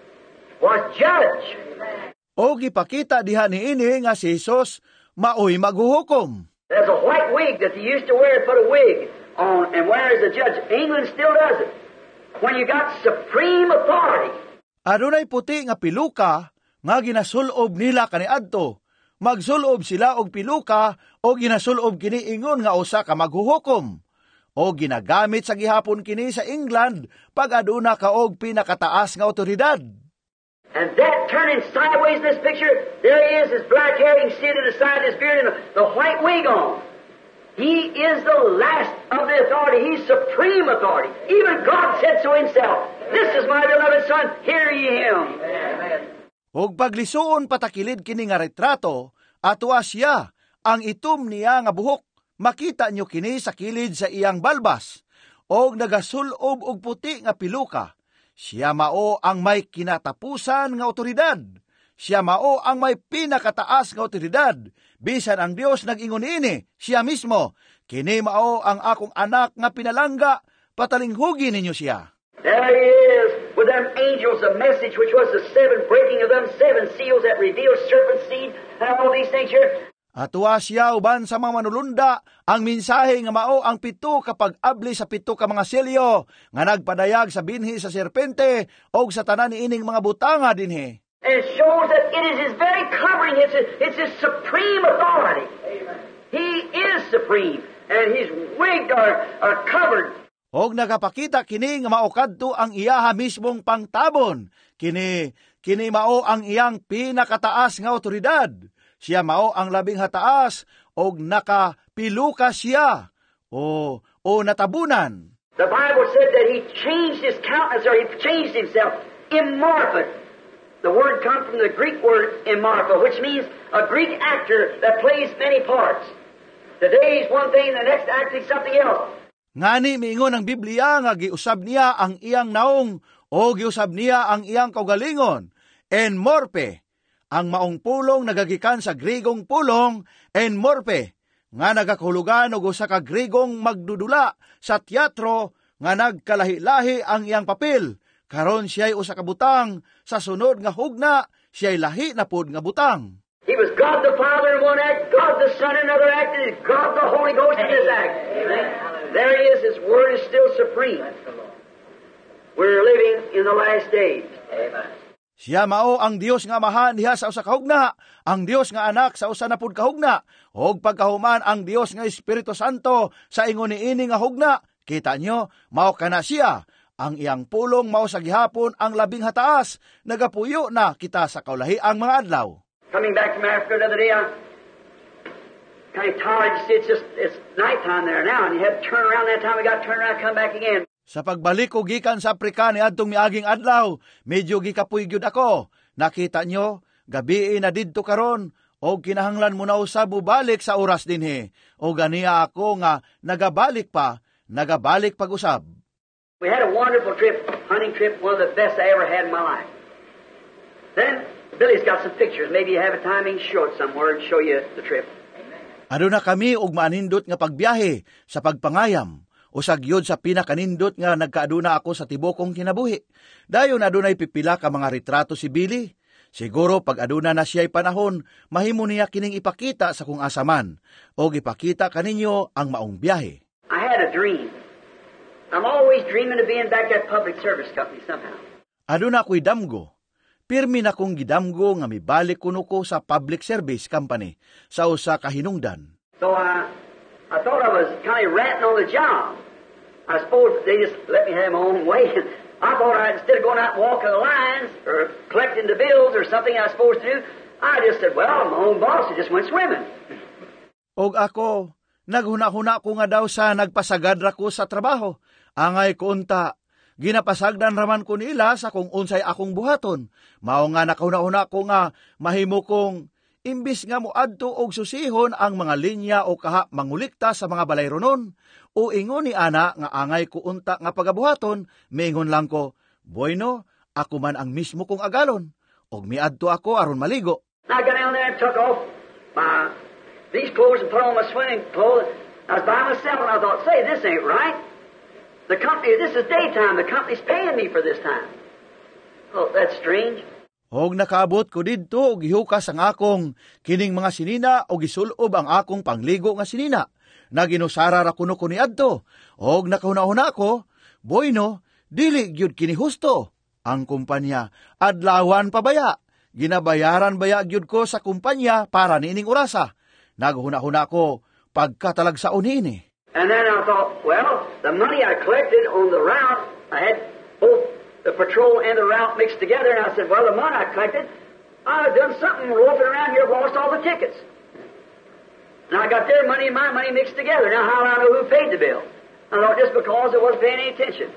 was judge. O gipakita diha niini nga si Hesus maoy maghuhukom. There's a white wig that they used to wear, put a wig on and wear as a judge. England still does it. When you got supreme authority. Adunay puti nga piluka nga ginasulob nila kaniadto. Magsulob sila og piluka o ginasulob kini ingon nga usa ka maghuhukom. O ginagamit sa gihapon kini sa England pag aduna ka og pinakataas nga otoridad. And that turning sideways in this picture, there he is, his black hair, you can see it in the side of his beard and the white wig on. He is the last of the authority. He's supreme authority. Even God said so himself. This is my beloved Son, hear ye him. Og paglisuon patakilid kini nga retrato, atua siya, ang itom niya nga buhok, makita nyo kini sa kilid sa iyang balbas, og nagasulob og puti nga piluka. Siya mao ang may kinatapusan nga otoridad. Siya mao ang may pinakataas nga otoridad. Bisan ang Dios nag-ingon ini, siya mismo, kini mao ang akong anak nga pinalangga, patalinghugin ninyo siya. There he is, with them angels, the message which was the seven breaking of them seven seals that revealed serpent seed and all these things here. Atuwa siya uban sa mga manulunda, ang mensahe nga mao ang pito kapag abli sa pito ka mga selyo, nga nagpadayag sa binhi sa serpente, o sa tanan ni ining mga butanga dinhi. And it shows that it is His very covering, it's His supreme authority. He is supreme, and His wigs are covered. Og nagapakita kini nga mao kadto ang iyaha mismong pangtabon. Kini mao ang iyang pinakataas nga otoridad. Siya mao ang labing hataas og nakapiluka siya o natabunan. The Bible said that He changed His countenance, or He changed Himself, immorpha. The word comes from the Greek word immorpha, which means a Greek actor that plays many parts. Today is one thing, the next act is something else. Ngani miingon ang Biblia nga giusab niya ang iyang naong o giusab niya ang iyang kaugalingon. En morpe, ang maong pulong nagagikan sa Gregong pulong, en morpe, nga nagakahulugan og usa ka Gregong magdudula sa teatro nga nagkalahi-lahi ang iyang papel. Karon siya'y usa ka butang, sa sunod nga hugna, siya'y lahi na pod nga butang. He was God the Father in one act, God the Son in another act, and God the Holy Ghost in this act. Amen. There He is. His Word is still supreme. We're living in the last days. Amen. Siya mao ang Dios nga Amahan diha sa usa ka hugna, ang Dios nga Anak sa usa na pud ka hugna, og pagkahuman ang Dios nga Espiritu Santo sa ingon niini nga hugna. Kita nyo, mao kana siya. Ang iyang pulong mao sa gihapon ang labing hataas, nagapuyo na kita sa kaulahi ang mga adlaw. Coming back from Africa the other day, I'm kind of tired. You see, it's nighttime there now, and you had to turn around. That time we got to turn around and come back again. Sa pagbalik ko gikan sa Afrika ni adtong miaging adlaw, medyo gikapuy gyud ako. Nakita nyo, gabi na didto karon, o kinahanglan mo na usab balik sa oras dinhi. O ganiya ako nga nagabalik pag-usab. We had a wonderful trip, hunting trip, one of the best I ever had in my life. Then Billy's got some pictures. Maybe you have a time he can show it somewhere and show you the trip. Aduna kami og maanindot nga pagbiyahe sa pagpangayam. Usag yun sa pinakanindot nga nagkaaduna ako sa tibokong kinabuhi. Dayon adunay pipila ka mga retrato si Billy. Siguro pag aduna na siya'y panahon, mahimo niya kining ipakita sa kung asaman. O ipakita kaninyo ang maong biyahe. I had a dream. I'm always dreaming of being back at public service company somehow. Aduna ako'y damgo. Pirmi na kong gidamgo nga mibalik kuno ko sa public service company sa usa ka hinungdan. So I thought I was kind of ranting on the job. I suppose they just let me have my own way. I thought instead of going out and walking the lines or collecting the bills or something I was supposed to do, I just said, well, I'm my own boss. I just went swimming. Og ako, naghuna-huna ko nga daw sa nagpasagad ra ko sa trabaho. Angay ko unta, ginapasagdan raman ko nila sa kung unsay akong buhaton. Mao nga nakahuna-huna ko nga mahimo kong imbis nga moadto og susihon ang mga linya o kaha mangulikta sa mga balayronon, o ingon ni ana nga angay ko unta nga pagabuhaton, mingon lang ko, bueno, ako man ang mismo kong agalon, og miadto ako aron maligo. I got down there and took off these clothes and put on my swimming clothes. I was by myself and I thought, say, this ain't right. The company, this is daytime, the company's paying me for this time. Oh, that's strange. Og nakaabot ko didto og gihukas ang akong kining mga sinina og gisulob ang akong pangligo nga sinina. Naginusara ra kuno ko niadto og nakahuna-huna ko, bueno, dili gyud kini husto. Ang kumpanya adlawan pa baya. Ginabayaran baya gyud ko sa kumpanya para niining orasa. Naghuna-huna ko pagkatalagsaon ini. And then I thought, well, the money I collected on the route, I had both the patrol and the route mixed together, and I said, well, the money I collected, I've done something roping around here, lost all the tickets. And I got their money and my money mixed together. Now how do I know who paid the bill? I thought just because I wasn't paying any attention.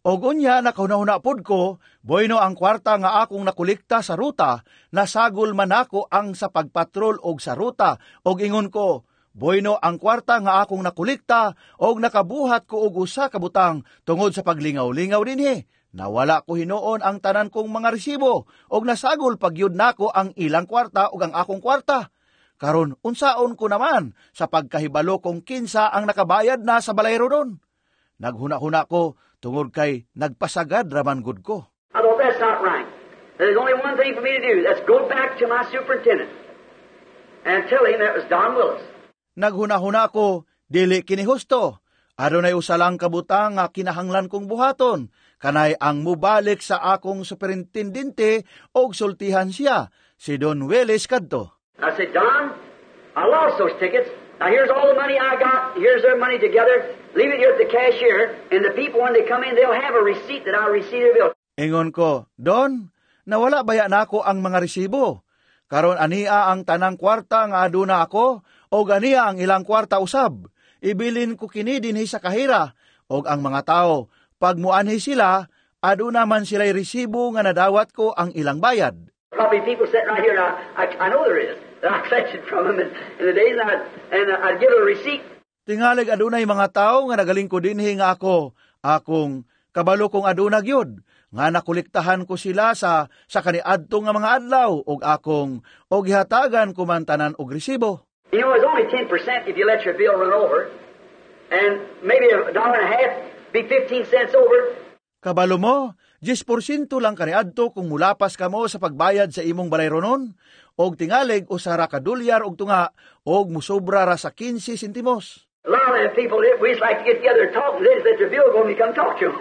Og unya nakahuna-huna pod ko, bueno ang kwarta nga akong nakulikta sa ruta, nasagol man ako ang sa pagpatrol og sa ruta, og ingon ko, bueno ang kwarta nga akong nakulikta, og nakabuhat ko og usa ka butang tungod sa paglingaw-lingaw dinhi. Nawala ko hinuon ang tanan kong mga resibo, og nasagol pagyud nako ang ilang kwarta og ang akong kwarta. Karon unsaon ko naman sa pagkahibalo kong kinsa ang nakabayad na sa balayro ron? Naghuna-huna ko, tungod kay nagpasagad raman gud ko. I thought, that's not right. There's only one thing for me to do. Let's go back to my superintendent and tell him that was Don Willis. Naghuna-huna ko, dili kini husto. Adunay usa lang kabutang nga kinahanglan kong buhaton. Kanay ang mubalik sa akong superintendente og sultihan siya, si Don Willis kadto. I said, Don, I lost those tickets. Now here's all the money I got. Here's their money together. Leave it here at the cashier, and the people, when they come in, they'll have a receipt that I'll receipt their bill. Ingon ko, Don, nawala baya nako ang mga resibo. Karon ania ang tanang kwarta nga aduna ako, o ganiya ang ilang kwarta usab. Ibilin ko kini dinhi sa kahira, og ang mga tao, pag muanhi sila, aduna man sila'y resibo nga nadawat ko ang ilang bayad. Probably people sitting right here, now, I know there is, that I collected from them in the days, and I'd give a receipt. Tingalig adunay mga tao nga nagaling ko dinhi nga akong kabalo kong aduna gyud nga nakuliktahan ko sila sa kaniadto nga mga adlaw og gihatagan ko man tanan og resibo. You know, it's only 10% if you let your bill run over, and maybe $1.50 be 15 cents over. Kabalo mo, 10% lang kaniadto kung mulapas kamo sa pagbayad sa imong balayro nun, og tingalig usara ka dolyar og tunga og musobra ra sa 15 sentimos. A lot of them people, we just like to get together and talk, and they just let your bill go and you come talk to them.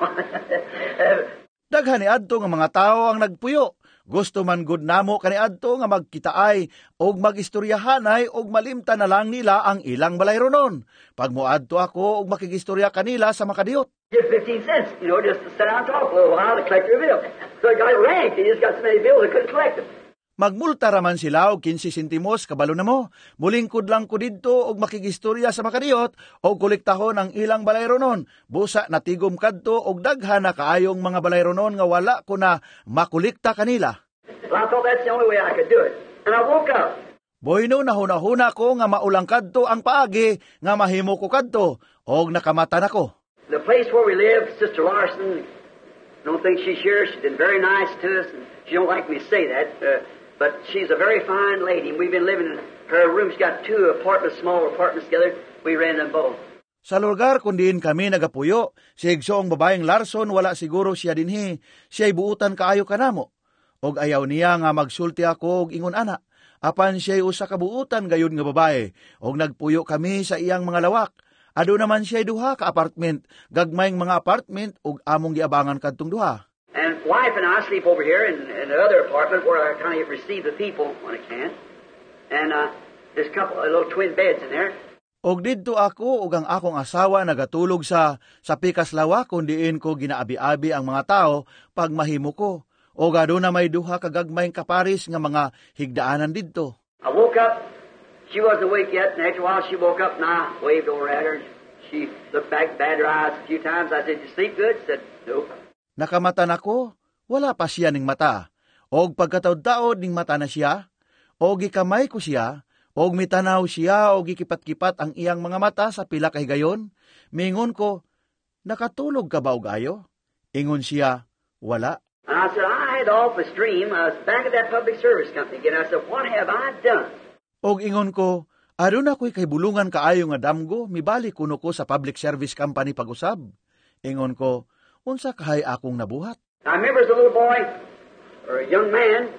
Daghan ni adto nga mga tao ang nagpuyo. Gusto man gud namo kaniadto nga magkitaay og magistoryahanay og malimta na lang nila ang ilang balayro nun. Pag moadto ako og makigistorya kanila sa makadiyot. Give 15 cents, just to sit down and talk a little while to collect your bill. So I got it ranked. He just got so many bills I couldn't collect them. Magmulta raman sila og 15 sentimos kabalo na mo. Mulingkod lang ko didto og makigistorya sa makadiyot og kolektahon ang ilang balayro nun. Busa natigom kadto og daghan na kaayong mga balayro nun nga wala ko na makolekta kanila. Well, I thought that's the only way I could do it. And I woke up. Boyno nahuna-huna ko nga maulang kadto ang paagi nga mahimo ko kadto og nakamata nako. The place where we live, Sister Larson, don't think she's here. She's been very nice to us. She don't like me to say that. But she's a very fine lady. We've been living in her room. She's got 2 apartments, small apartments together. We rent them both. Sa lugar kung diin kami nagapuyo, si Igsoong babaeng Larson wala siguro siya dinhi. Siya'y buutan kaayo kanamo. Og ayaw niya nga magsulti ako og ingon ana. Apan siya'y usa ka buutan gayon nga babae. Og nagpuyo kami sa iyang mga lawak. Ado naman siya'y 2 ka apartment. Gagmayng mga apartment og among giabangan kadtong 2. And wife and I sleep over here in another apartment where I kind of receive the people when I can. And there's a little twin beds in there. Og didto ako ug ang akong asawa nagatulog sa pikas lawa kun diin ko ginaabi-abi ang mga tao pag mahimo ko. Og aduna may 2 ka gagmayng kaparis nga mga higdaanan didto. I woke up. She wasn't awake yet, and after a while she woke up and I waved over at her. She looked back, batted her eyes a few times. I said, "You sleep good?" She said, "Nope." Nakamata nako, wala pa siya ning mata. Og pagkataod-taod ning mata na siya, og gikamay ko siya, og mitanaw siya og gikipat-kipat ang iyang mga mata sa pila ka higayon. Mingon ko, nakatulog ka ba og ayo? Ingon siya, wala. And I said, I had office dream. I was back at that public service company again. I said, what have I done? Og ingon ko, aduna ko'y kay bulungan kaayo nga damgo, mibalik kuno ko sa public service company pag-usab. Ingon ko, unsa kahay akong nabuhat? I remember as a little boy, or a young man,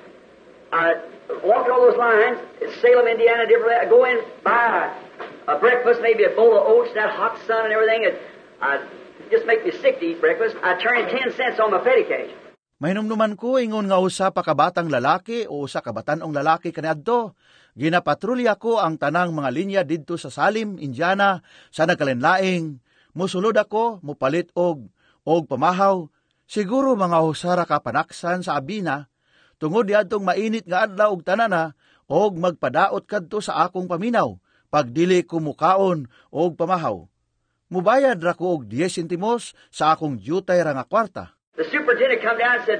I walked all those lines, Salem, Indiana, different, go in, buy a breakfast, maybe a bowl of oats, that hot sun and everything, and I'd just make me sick to eat breakfast. I'd turn in 10 cents on my petty cash. Mainumduman ko, ingon nga usa pa kabatang lalaki o usa kabatanong lalaki kaniadto. Ginapatrolya ko ang tanang mga linya didto sa Salim, Indiana, sa nagkalenlaing. Musulod ako, mupalit og pamahaw. Siguro mga husara ka panaksan sa abina, tungod diadtong mainit nga adlaw og tanana, og magpadaot kadto sa akong paminaw, pagdili ko mukaon og pamahaw. mubayad ra ko og 10 sentimos sa akong jutay ra nga kwarta. The superintendent come down and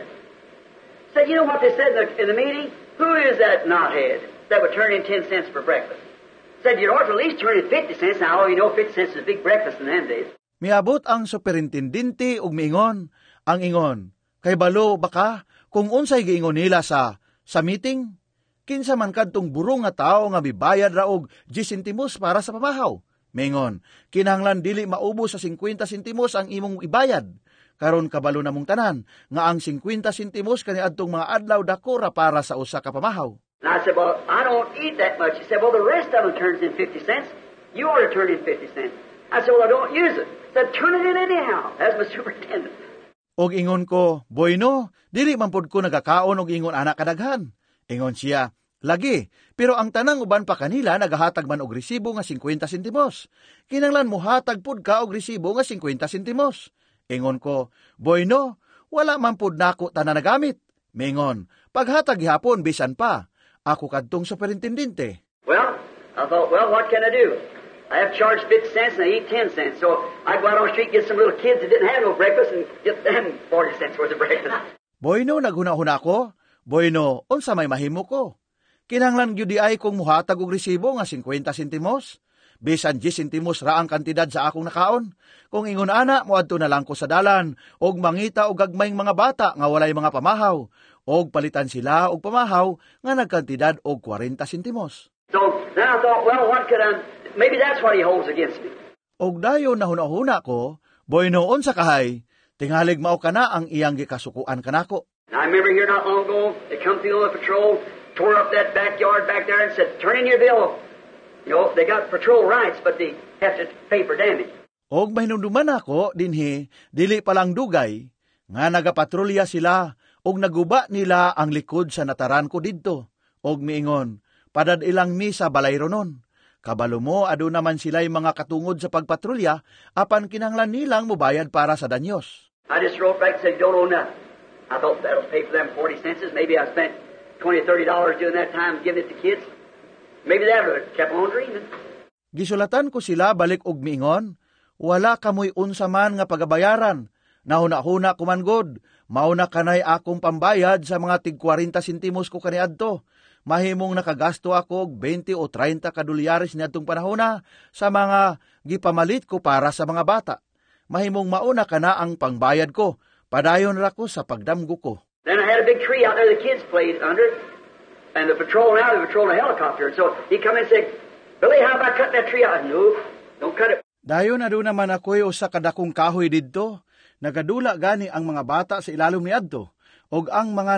said, you know what they said in the meeting? Who is that knothead that would turn in 10 cents for breakfast? Said, you ought to at least turn in 50 cents. Now, you know, 50 cents is a big breakfast in them days. Miabot ang superintendente og miingon, ang ingon, kay balo baka kung unsay giingon nila sa meeting, kinsa man kadtong burong nga tao nga bibayad ra og 10 sentimos para sa pamahaw. Mingon, kinahanglan dili maubos sa 50 sentimos ang imong ibayad. Karon kabalo na mong tanan nga ang 50 sentimos kaniadtong mga adlaw dako ra para sa usa ka pamahaw. And I said, well, I don't eat that much. He said, well, the rest of them turns in 50 cents. You ought to turn in 50 cents. I said, well, I don't use it. He said, turn it in anyhow. That's my superintendent. Og ingon ko, Boyno, dili man pud ko nagakaon og ingon anak kadaghan. Ingon siya, lagi, pero ang tanang uban pa kanila nagahatag man og resibo nga 50 sentimos. Kinanglan mo hatag pud ka og resibo nga 50 sentimos. Ingon ko, Boyno, wala man pud nako tanan nagamit. Mingon, paghatag gihapon bisan pa. Ako kadtong superintendente. Well, I thought, well, what can I do? I have charged 50 cents and I eat 10 cents. So I go out on the street and get some little kids that didn't have no breakfast and get them 40 cents worth of breakfast. Boyno, naghuna-huna ko. Boyno, unsa may mahimo ko? Kinahanglan gyud di ay kong muhatag og resibo nga 50 sentimos. Bisan 10 sentimos ra ang kantidad sa akong nakaon. Kung ingon ana, moadto na lang ko sa dalan og mangita og gagmayng mga bata nga walay mga pamahaw. Og palitan sila og pamahaw nga nagkantidad og 40 sentimos. So then I thought, well, what could I... Maybe that's what he holds against me. Og dayon na hunahuna ko, Boyno, unsa kahay, tingalig mao kana ang iyang gikasukuan kanako. I remember here not long ago, they come through on the patrol, tore up that backyard back there and said, turn in your bill. You know, they got patrol rights, but they have to pay for damage. Og mahinumduman ako, dinhi, dili palang dugay, nga nagapatrolya sila, og naguba nila ang likod sa nataran ko didto. Og miingon, padad ilang mi sa balayro nun. Kabalo mo, ado naman sila'y mga katungod sa pagpatrolya, apan kinahanglan nilang mubayad para sa danyos. I just wrote back and said, don't owe nothing. I thought that'll pay for them 40 cents. Maybe I spent $20, $30 during that time giving it to kids. Maybe that would have kept on dreaming. Gisulatan ko sila balik og miingon, wala kamoy unsa man nga pagabayaran. Nahuna-huna ko man god, mauna kanay akong pambayad sa mga tig 40 sentimos ko kaniadto. Mahimong nakagasto ako og 20 o 30 kadolyares niadtong panahona sa mga gipamalit ko para sa mga bata. Mahimong mauna kana ang pangbayad ko, padayon ra ko sa pagdamgo ko. Then I had a big tree out there the kids played under, and the patrol now, they patrolled a helicopter. So he come in and said, Billy, how about cutting that tree out? No, don't cut it. Dayon na doon naman ako'y usa kadakong kahoy didto. Nagadula gani ang mga bata sa ilalom niadto, og ang mga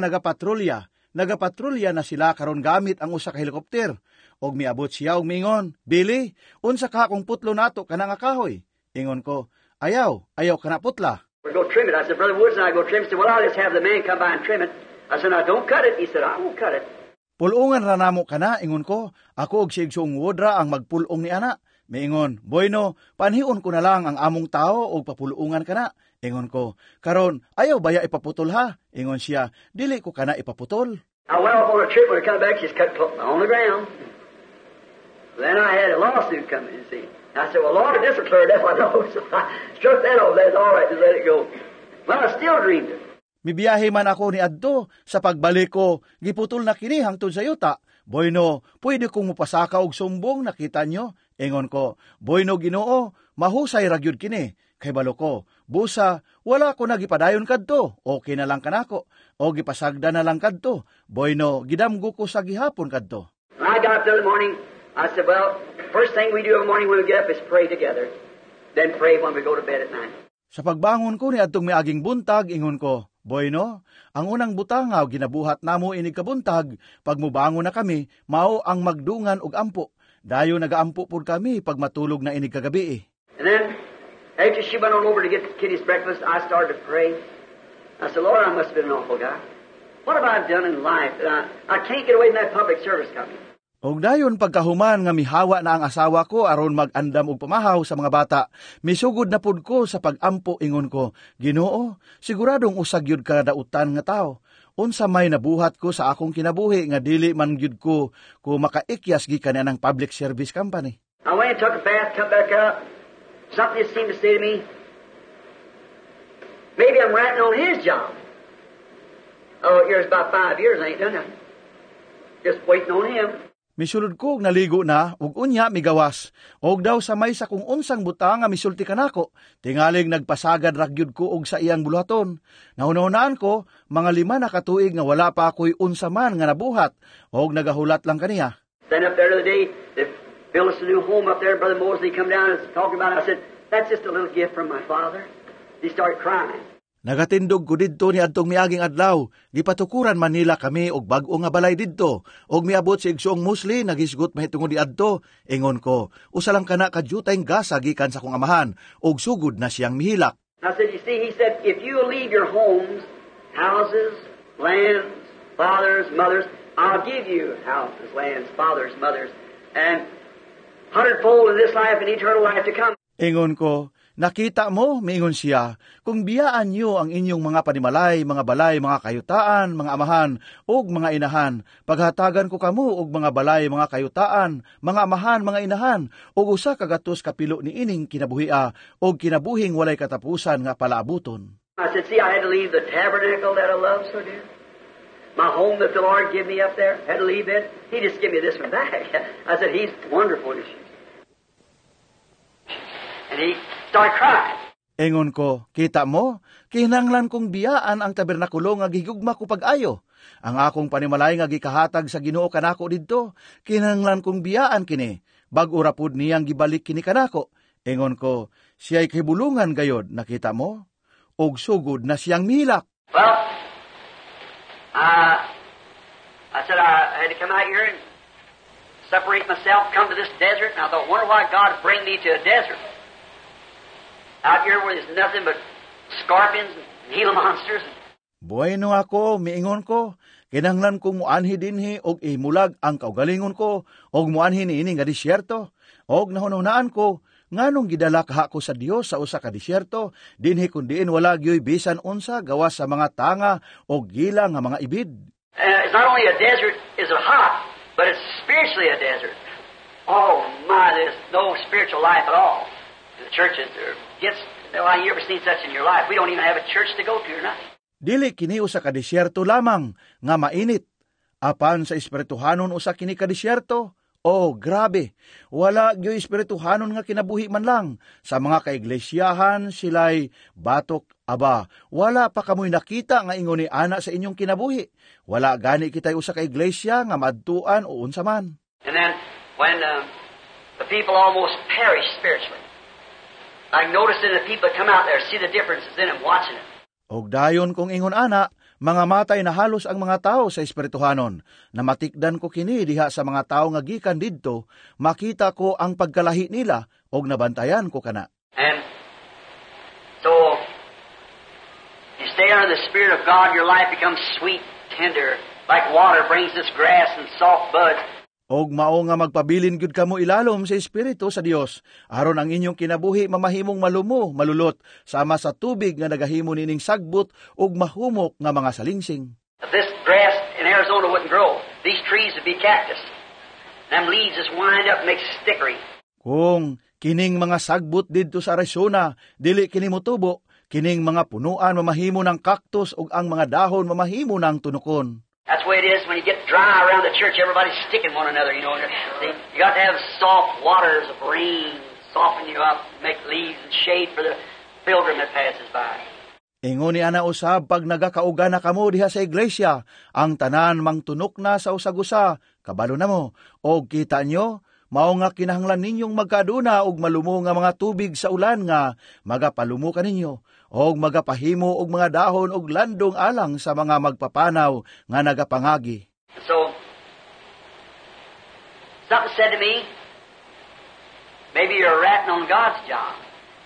nagapatrolya na sila karon gamit ang usa ka helikopter. Og miabot siya og mingon, Billy, unsa ka akong putlo nato kana nga kahoy? Ingon ko, ayaw kana putla. We'll go trim it. I said, Brother Woods and I go trim it. He said, well, I'll just have the man come by and trim it. I said, now, don't cut it. He said, I won't cut it. Pulungan ra namo kana, ingon ko, ako og sigsong wodra ang magpulong ni ana. Miingon, Boyno, panhion ko na lang ang among tao og papulungan kana. Ingon ko, karon ayaw baya ipaputol ha? Ingon siya, dili ko kana ipaputol. I went off on a trip when I come back, she's cut on the ground. Then I had a lawsuit come in, see. I said, well, Lord, this will clear it up, I know. So I struck that over. That's all right, just let it go. Well, I still dreamed it. Mibiyahe man ako ni adto, sa pagbalik ko, giputol na kini hangtod sa yuta. Boyno, pwede kong mupasaka og sumbong, nakita nyo? Ingon ko, Boyno Ginoo, mahusay ragyod kini. Kay balo ko, busa, wala ko na gipadayon kadto, okay na lang kanako, o gipasagda na lang kadto. Boyno, gidamgo ko sa gihapon kadto. When I got up there in the morning, I said, well, first thing we do every morning when we get up is pray together. Then pray when we go to bed at night. Sa pagbangon ko ni adtong miaging buntag, ingon ko, Boyno, ang unang butangaw ginabuhat namo inig kabuntag, pag mubangon na kami, mao ang magdungan og ampo. Dayo nagaampo pud kami pag matulog na inig kagabi. And then, after she went on over to get the kiddies breakfast, I started to pray. I said, Lord, I must have been an awful guy. What have I done in life that I can't get away from that public service company? Og dayon pagkahuman nga mihawa na ang asawa ko aron mag-andam og pamahaw sa mga bata, misugod na pud ko sa pag-ampo, ingon ko, Ginoo, siguradong usag yun ka dautan nga tao. Unsa may nabuhat ko sa akong kinabuhi nga dili man gyud ko makaikyas gikan ng public service company. I went and took a bath, come back up, something just seemed to say to me, maybe I'm ratting on his job. Oh, here's about 5 years, I ain't done nothing. Just waiting on him. Misulod ko og naligo na, ug unya migawas. Og daw sa may sa kung unsang butang nga misulti kanako, tingaling nagpasagad ragyud ko og sa iyang buluhaton. Nahunahunaan ko, mga 5 na katuig nga wala pa ako'y unsa man nga nabuhat, og nagahulat lang kaniya. Then up there the other day, they built us a new home up there, Brother Mosley come down and was talking about it. I said, that's just a little gift from my father. He started crying. Nagatindog ko didto ni adtong miaging adlaw, gipatukuran man nila kami og bag-o nga balay didto, og miabot si igsoong Musli nagisgot mahitungod di adto. Ingon ko, usa lang kana kadyutay gasa gikan sa kong amahan, og sugod na siyang mihilak. I said, you see, he said, if you leave your homes, houses, lands, fathers, mothers, I'll give you houses, lands, fathers, mothers, and 100-fold in this life and eternal life to come. Ingon ko, nakita mo, miingon siya, kung biyaan niyo ang inyong mga panimalay, mga balay, mga kayutaan, mga amahan, og mga inahan, paghatagan ko kamo og mga balay, mga kayutaan, mga amahan, mga inahan, og usa kagatos kapilo ni ining kinabuhia, og kinabuhing walay katapusan nga palaabuton. I said, see, I had to leave the tabernacle that I love so dear. My home that the Lord gave me up there, had to leave it. He just gave me this one back. I said, he's wonderful. And he started crying. Ingon ko, kita mo, kinahanglan kong biyaan ang tabernakulo nga gihigugma ko pag-ayo. Ang akong panimalay nga gikahatag sa Ginoo kanako didto, kinahanglan kong biyaan kini, bag-o ra pud niyang gibalik kini kanako. Ingon ko, siya'y kahibulungan gayod, nakita mo? Og sugod na siyang milak. Well, I said I had to come out here and separate myself, come to this desert, and I thought, wonder why God bring me to a desert. Out here where there's nothing but scorpions and Gila monsters. Bueno ako, miingon ko, kinahanglan kong muanhi dinhi og imulag ang kaugalingon ko og muanhi niini nga disyerto. Og nahunahunaan ko, nganong gidala kaha ko sa Dios sa usa ka disyerto, dinhi kun diin wala gyoy bisan unsa gawas sa mga tanga og gila nga mga ibid. It's not only a desert, is it hot, but it's spiritually a desert. Oh my, there's no spiritual life at all. The churches gets, well, you ever seen such in your life? We don't even have a church to go to or nothing. Dili kini usa ka disyerto lamang nga mainit. Apan sa espirituhanon usa kini ka disyerto. Oh, grabe. Wala gyoy espirituhanon nga kinabuhi man lang. Sa mga kaiglesiyahan sila'y batok, aba. Wala pa kamoy nakita nga ingon ni ana sa inyong kinabuhi. Wala gani kitay usa ka iglesia nga madtuan o unsa man. And then when the people almost perish spiritually, I noticed that the people come out there see the differences in them watching it. Og dayon kong ingon ana, mga matay na halos ang mga tao sa espirituhanon. Namatikdan ko kini diha sa mga tao nga gikan didto, makita ko ang pagkalahi nila og nabantayan ko kana. And so you stay under the Spirit of God, your life becomes sweet, tender, like water brings this grass and soft buds. Og mao nga magpabilin gyud kamo ilalom sa Espiritu sa Dios, aron ang inyong kinabuhi mamahimong malumo, malulot, sama sa tubig nga nagahimo nining sagbot ug mahumok nga mga salingsing. If this grass in Arizona wouldn't grow, these trees would be cactus. Them leaves just wind up and make stickery. Kung kining mga sagbot didto sa Arizona, dili kini motubo, kining mga punuan mamahimo ng cactus ug ang mga dahon mamahimo ng tunukon. That's the way it is when you get dry around the church. Everybody's sticking one another, you know. See, you got to have soft waters of rain, soften you up, make leaves and shade for the pilgrim that passes by. Ingon ni ana usab pag nagakauga na kamo diha sa iglesia, ang tanan mangtunok na sa usag-usa, kabalo na mo. Og kita nyo, mao nga kinahanglan ninyong magkaduna og malumo nga mga tubig sa ulan nga magapalumo kaninyo. Og magapahimo og mga dahon og landong alang sa mga magpapanaw nga nagapangagi. So, something said to me, maybe you're ratting on God's job.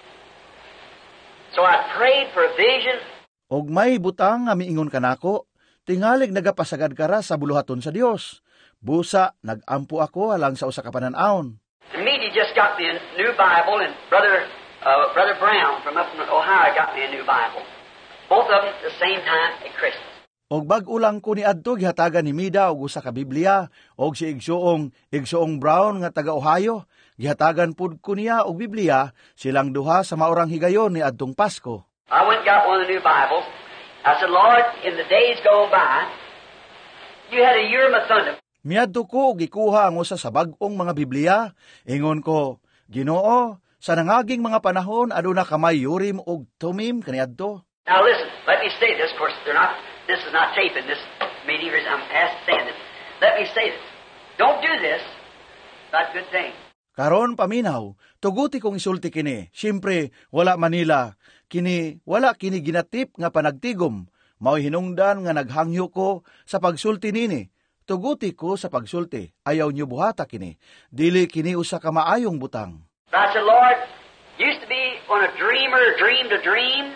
So I prayed for a vision. Og may butang nga miingon kanako, tingalig nagapasagad kara sa buluhaton sa Dios. Busa, nagampo ako alang sa usa ka panan-awon. And me, he just got me a new Bible, and Brother Brown from up in Ohio got me a new Bible. Both of them at the same time at Christmas. Og bag-ulang ko ni adto gihatagan ni Mida og usa ka Biblia og si Igsoong Brown nga taga Ohio gihatagan pud ko niya og Biblia silang duha sa maorang higayon ni adtong Pasko. I went and got one of the new Bibles. I said, Lord, in the days gone by, you had a Urim and Thummim. Miadto ko og gikuha ang usa sa bag-ong mga Biblia. Ingon ko, Ginoo, sa nangaging mga panahon aduna kamay Urim ug Thummim kaniadto. Now listen, let me say this. Of course, this is not taping. This meeting, I'm past saying this. Let me say this. Don't do this. Not a good thing. Karon paminaw, tuguti kong isulti kini. Siyempre, wala Manila. Wala kini ginatip nga panagtigom. Mao'y hinungdan nga naghangyo ko sa pagsulti nini. Tuguti ko sa pagsulti. Ayaw niyo buhata kini. Dili kini usa ka maayong butang. I said, Lord, used to be when a dreamer dreamed a dream,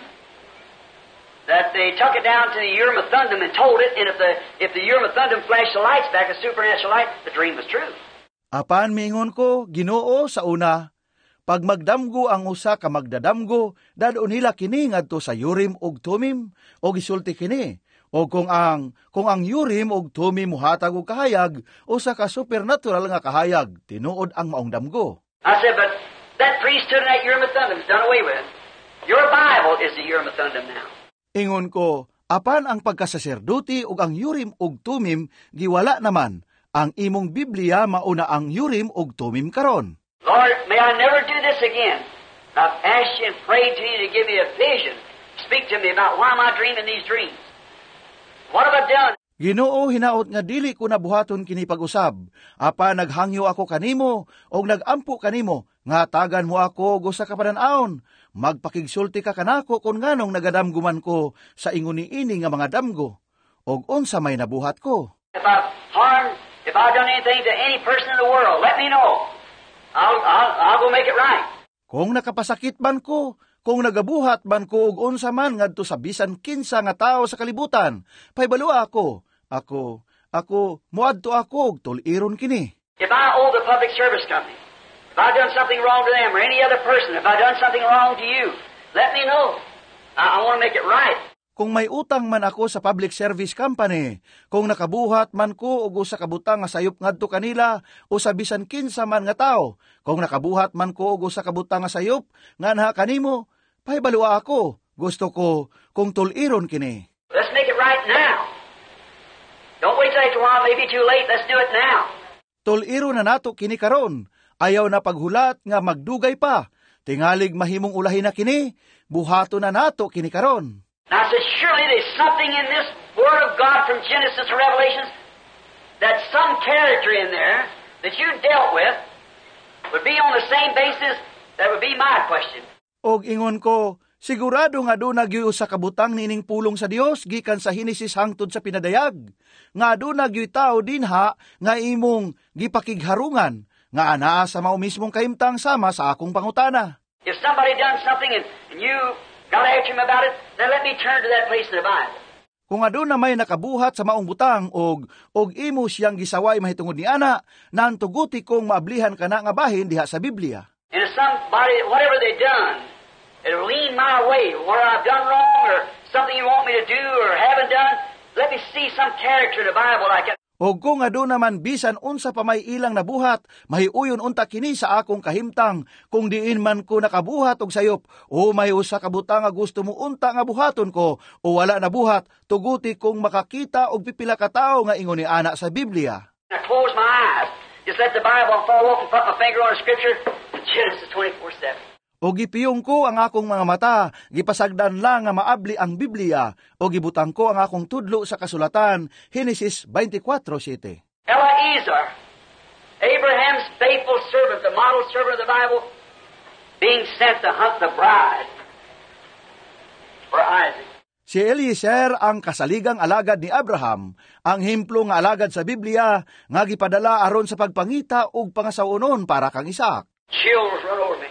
that they took it down to the Urim and Thummim and told it, and if the Urim and Thummim flashed the lights back, a supernatural light, the dream was true. Apan miingon ko, Ginoo, sa una, pag magdamgo ang usa ka magdadamgo, dadon nila kini ngadto sa Urim ug Thummim, og isulti kini. O kung ang Urim ug Thummim muhatag og kahayag, usa ka supernatural nga kahayag, tinuod ang maong damgo. I said, but that priesthood and that Urim and Thummim is done away with. Your Bible is the Urim and Thummim now. Ingon ko, apan ang pagkasaserduti ug ang Urim ug Thummim giwala naman. Ang imong Biblia mauna ang Urim ug Thummim karon. Lord, may I never do this again. I've asked you and prayed to you to give me a vision. Speak to me about why am I dreaming these dreams. What have I done? Ginoo, hinaot nga dili ko nabuhaton kini pag-usab. Apa naghangyo ako kanimo og nagampo kanimo nga tagan mo ako og usa ka panan-aon. Magpakigsulti ka kanako kung nganong nagadamguman ko sa ingon niini nga mga damgo. Og unsa may nabuhat ko. If I've done anything to any person in the world, let me know. I'll go make it right. Kung nakapasakit man ko, kung nagabuhat man ko og unsa man ngadto sa bisan kinsa nga tawo sa kalibutan, paybalua ako. Muadto ako og tuliron kini. If I owe the public service company, if I've done something wrong to them or any other person, if I've done something wrong to you, let me know. I want to make it right. Kung may utang man ako sa public service company, kung nakabuhat man ko og usa ka butang nga sayop ngadto kanila o sa bisan kinsa man nga tawo, kung nakabuhat man ko og usa ka butang nga sayop nganha kanimo, pahibalua ako. Gusto ko kung tuliron kini. Let's make it right now. Don't wait till after a while, maybe too late. Let's do it now. Tuliro na nato kini karon. Ayaw na paghulat nga magdugay pa. Tingalig mahimong ulahin na kini, buhato na nato kini karon. Now I said, surely there's something in this Word of God from Genesis to Revelation that some character in there that you dealt with would be on the same basis. That would be my question. Og ingon ko, sigurado nga doon nagyo sa kabutang nining pulong sa Dios gikan sa Hinesis hangtod sa pinadayag. Nga doon nagyo tao dinha nga imong gipakigharungan nga anaa sa mao mismong kahimtang sama sa akong pangutana. If somebody done something and you got after him about it, then let me turn to that place in the Bible. Kung adto na may nakabuhat sa maong butang og imo siyang gisaway mahitungod ni ana, nantuguti kong maablihan kana nga bahin diha sa Biblia. And if somebody, whatever they done, it'll lean my way, where I've done wrong or something you want me to do or haven't done, let me see some character in the Bible I can. O kung ado naman bisan unsa pa may ilang nabuhat, mahiuyon unta kini sa akong kahimtang, kung diin man ko nakabuhat og sayop, o may usa ka butang nga gusto mo unta nga buhaton ko, o wala nabuhat, tuguti kong makakita og pipila ka tawo nga ingon ni ana sa Biblia. I close my eyes, just let the Bible fall off and put my finger on the Scripture, Genesis 24:7. O gipiyong ko ang akong mga mata, gipasagdan lang nga maabli ang Biblia, o gibutang ko ang akong tudlo sa kasulatan, Genesis 24:7. Eliezer, Abraham's faithful servant, the model servant of the Bible, being sent to hunt the bride for Isaac. Si Eliezer ang kasaligang alagad ni Abraham, ang himplo nga alagad sa Biblia, nga gipadala aron sa pagpangita og pangasaunon para kang Isaac. Chills run over me.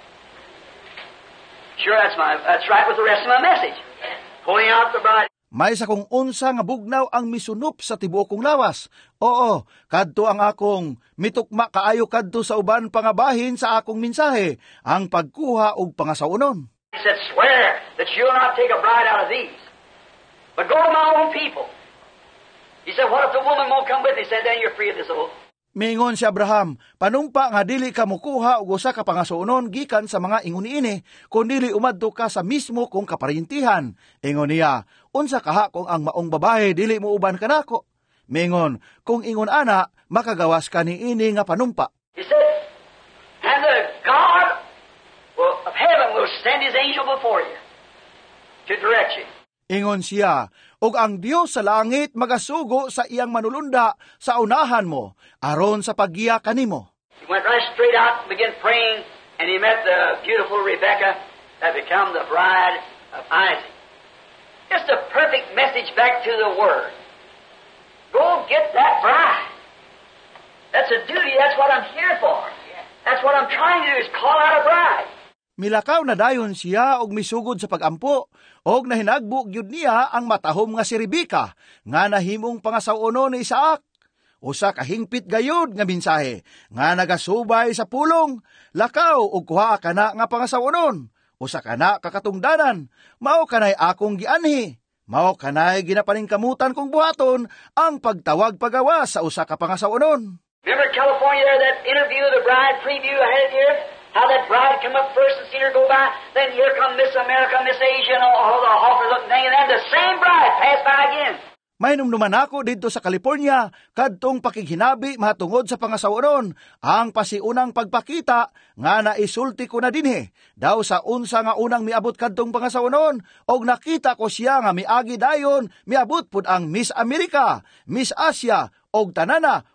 Sure, that's right with the rest of my message. Pulling out the bride. May sa kung unsa nga bugnaw ang misunup sa tibuok kong lawas. Oo, kadto ang akong mitukma kaayo kadto sa uban pangabahin sa akong mensahe, ang pagkuha og pangasaunon. He said, swear that you'll not take a bride out of these. but go to my own people. He said, what if the woman won't come with me? He said, then you're free of this oath. Miingon si Abraham, panumpa nga dili ka mukuha og usa ka pangasuonon gikan sa mga ingon niini, kun dili umadto ka sa mismo kong kaparintihan. Ingon niya, unsa kaha kung ang maong babae dili mo uban kanako? Miingon, kung ingon ana, makagawas ka niini nga panumpa. He said, and the God of heaven will send his angel before you to direct you. Ingon siya, og ang Dios sa langit magasugo sa iyang manulunda sa unahan mo, aron sa paggiya kanimo. He went right straight out and began praying, and he met the beautiful Rebecca that became the bride of Isaac. Just a perfect message back to the Word. Go get that bride. That's a duty. That's what I'm here for. That's what I'm trying to do, is call out a bride. Milakaw na dayon siya og misugod sa pagampo, og nahinagbo gyud niya ang matahom nga si Rebecca, nga nahimong pangasawuno ni Isaac. Usa ka hingpit gayud nga mensahe, nga nagasubay sa pulong, lakaw og kuha ka na nga pangasawunon. Usa ka na kakatungdanan, mao kanay akong gianhi. Mao kanay ginapaningkamutan kong buhaton ang pagtawag pagawas sa usa ka pangasawunon. Remember California there, that interview, the bride preview I had here? How that bride come up first and seen her go by, then here come Miss America, Miss Asia, and all the offers looking thing, and then the same bride passed by again. May numduman ako dito sa California, kadtong pakighinabi matungod sa pangasawunon, ang pasiunang pagpakita nga naisulti ko na dinhi, daw sa unsa nga unang miabot kadtong pangasawunon, og nakita ko siya nga miagi dayon, miabot pud ang Miss America, Miss Asia, og tanana,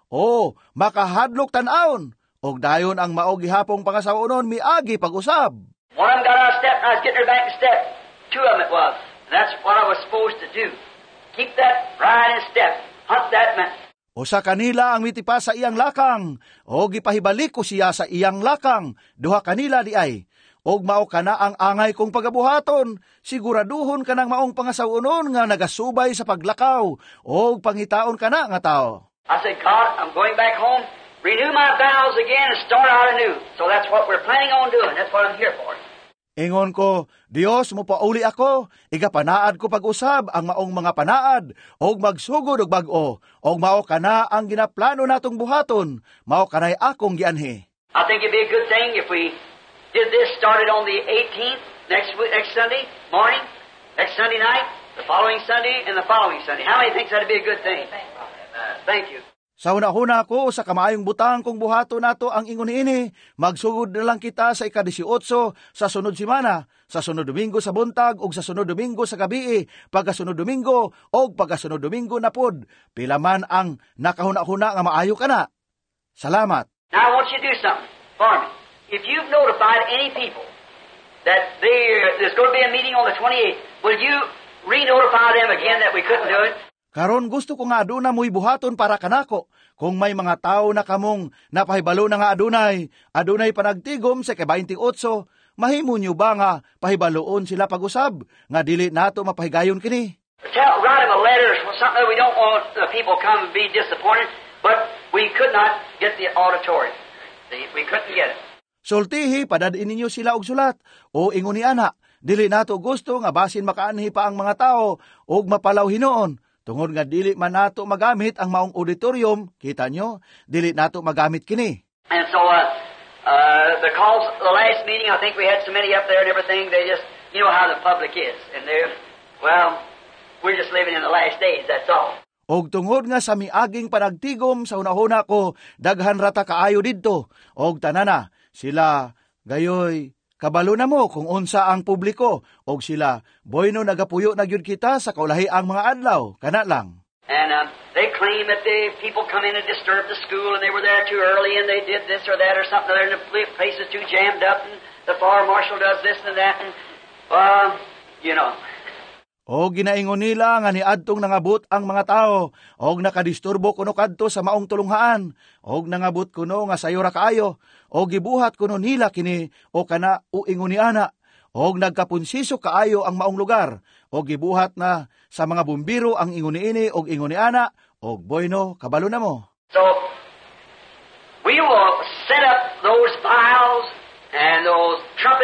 makahadlok tan-aon. Og dayon ang maog gihapong pangasawunon miagi pag-usab. One of them got out of step, and I was getting her back in step. Two of them it was. And that's what I was supposed to do. Keep that bride in step. Hunt that man. Usa kanila ang mitipa sa iyang lakang, og gipahibalik ko siya sa iyang lakang. Duha kanila di ay. Og mao kana ang angay kong pagabuhaton, siguraduhon kanang maong pangasawunon nga nagasubay sa paglakaw, og pangitaon kana nga tao. I said, God, I'm going back home. Renew my vows again and start out anew. So that's what we're planning on doing. That's what I'm here for. Ingon ko, Dios mo pauli ako, igapanaad ko pag-usab ang maong mga panaad, og magsugod og bag-o, og mao kana ang ginaplano natong buhaton, mao kanay akong gianhi. I think it'd be a good thing if we did this, started on the 18th, next Sunday morning, next Sunday night, the following Sunday, and the following Sunday. How many thinks that'd be a good thing? Thank you. Sa una-una ko, sa kamaayong butang kung buhato nato ang ingon ini, magsugod na lang kita sa ika-18 sa sunod simana, sa sunod Domingo sa buntag, o sa sunod Domingo sa gabi, pagkasunod Domingo, o pagkasunod Domingo na pod. Pila man ang nakahuna-huna nga maayo ka na. Salamat. Now I want you to do something for me. If you've notified any people that there's going to be a meeting on the 28th, will you re-notify them again that we couldn't do it? Karon gusto ko nga aduna mo'y buhaton para kanako. Kung may mga tao na kamong napahibalo na nga adunay panagtigom sa ika-28, mahimo nyo ba nga pahibaloon sila pag-usab, nga dili nato mapahigayon kini? Write them a letter, something that we don't want the people come and be disappointed, but we could not get the auditorium. We couldn't get it. Sultihi, padadin ninyo sila og sulat, o ingon ni ana, dili nato gusto nga basin makaanhi pa ang mga tao, og mapalaw hinoon. Tungod nga dili man nato magamit ang maong auditorium, kita nyo, dili nato magamit kini. And so, the last meeting, I think we had so many up there and everything, they just, you know how the public is. And we're just living in the last days, that's all. Og tungod nga sa miaging panagtigom sa una-una ko, daghan rata kaayo didto, og tanana, sila, gayoy, kabalo na mo kung unsa ang publiko, og sila, boyno nagapuyo na gyud kita sa kaulahi ang mga adlaw, kana lang. And they claim that the people come in and disturb the school, and they were there too early, and they did this or that or something, and the place is too jammed up, and the fire marshal does this and that, and, you know. O ginaingon nila nga niadtong nangabot ang mga tao, og nakadisturbo kuno kadto sa maong tulunghaan, og nangabot kuno nga sayo ra kaayo, og gibuhat kuno nila kini o kana uingon ni ana, og nagkapunsiso kaayo ang maong lugar, og gibuhat na sa mga bumbiro ang ingon niini og ingon ni ana, og boyno kabalo na mo. So we will set up those vials and those trumpets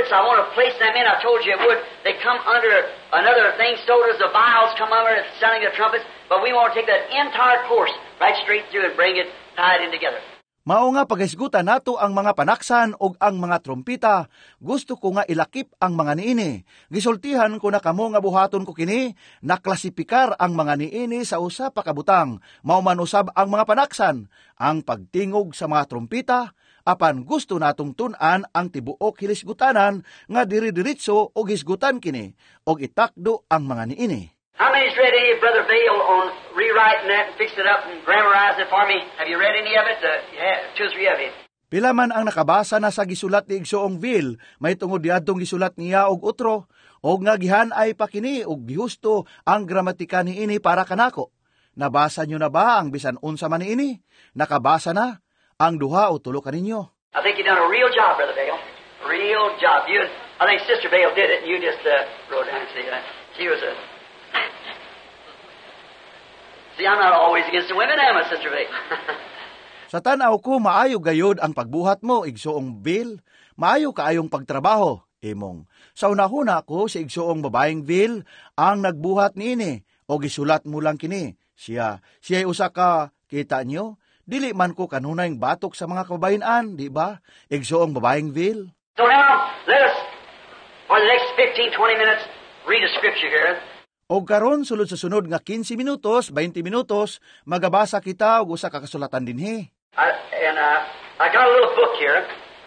trumpets, I want to place them in. I told you it would. They come under another thing, so does the vials come under the sounding of the trumpets. But we want to take that entire course right straight through and bring it tied in together. Mao nga paghisgutan nato ang mga panaksan og ang mga trompita, gusto ko nga ilakip ang mga niini. Gisultihan ko na kamo nga buhaton ko kini, naklasipikar ang mga niini sa usa pa kabutang, mao man usab ang mga panaksan, ang pagtingog sa mga trompita, apan gusto natong tun-an ang tibuok hilisgutanan nga diri-diritso og hisgutan kini, og itakdo ang mga niini. How many's read any of Brother Vail on rewriting that and fixed it up and grammarized it for me? Have you read any of it? Yeah, 2 or 3 of it. Pila man ang nakabasa na sa gisulat ni Igsoong Vil, may tungod diadtong gisulat niya og utro, og nga gihan ay pakini og gihusto ang gramatika niini para kanako. Nabasa nyo na ba ang bisan unsa man niini? Nakabasa na ang duha o tulo kaninyo. I think you done a real job, Brother Vail. Real job. I think Sister Vail did it, and you just wrote down and see that. She was a... See, I'm not always against the women, am I, Sister Vail? Sa tanaw ko, maayo gayod ang pagbuhat mo, Igsoong Vil. Maayo kaayong pagtrabaho, imong. Sa unahuna ko, si Igsoong babaeng Vil, ang nagbuhat niini, o gisulat mo lang kini. Siya'y usa ka, kita nyo, dili man ko kanunayng batok sa mga kababayan, di ba? Igsoong babaeng Vil. So now, let us, for the next 15-20 minutes, read a scripture here. O karon sulod sa sunod nga 15 minutos, 20 minutos, magabasa kita og usa ka kasulatan dinhi. I got a little book here.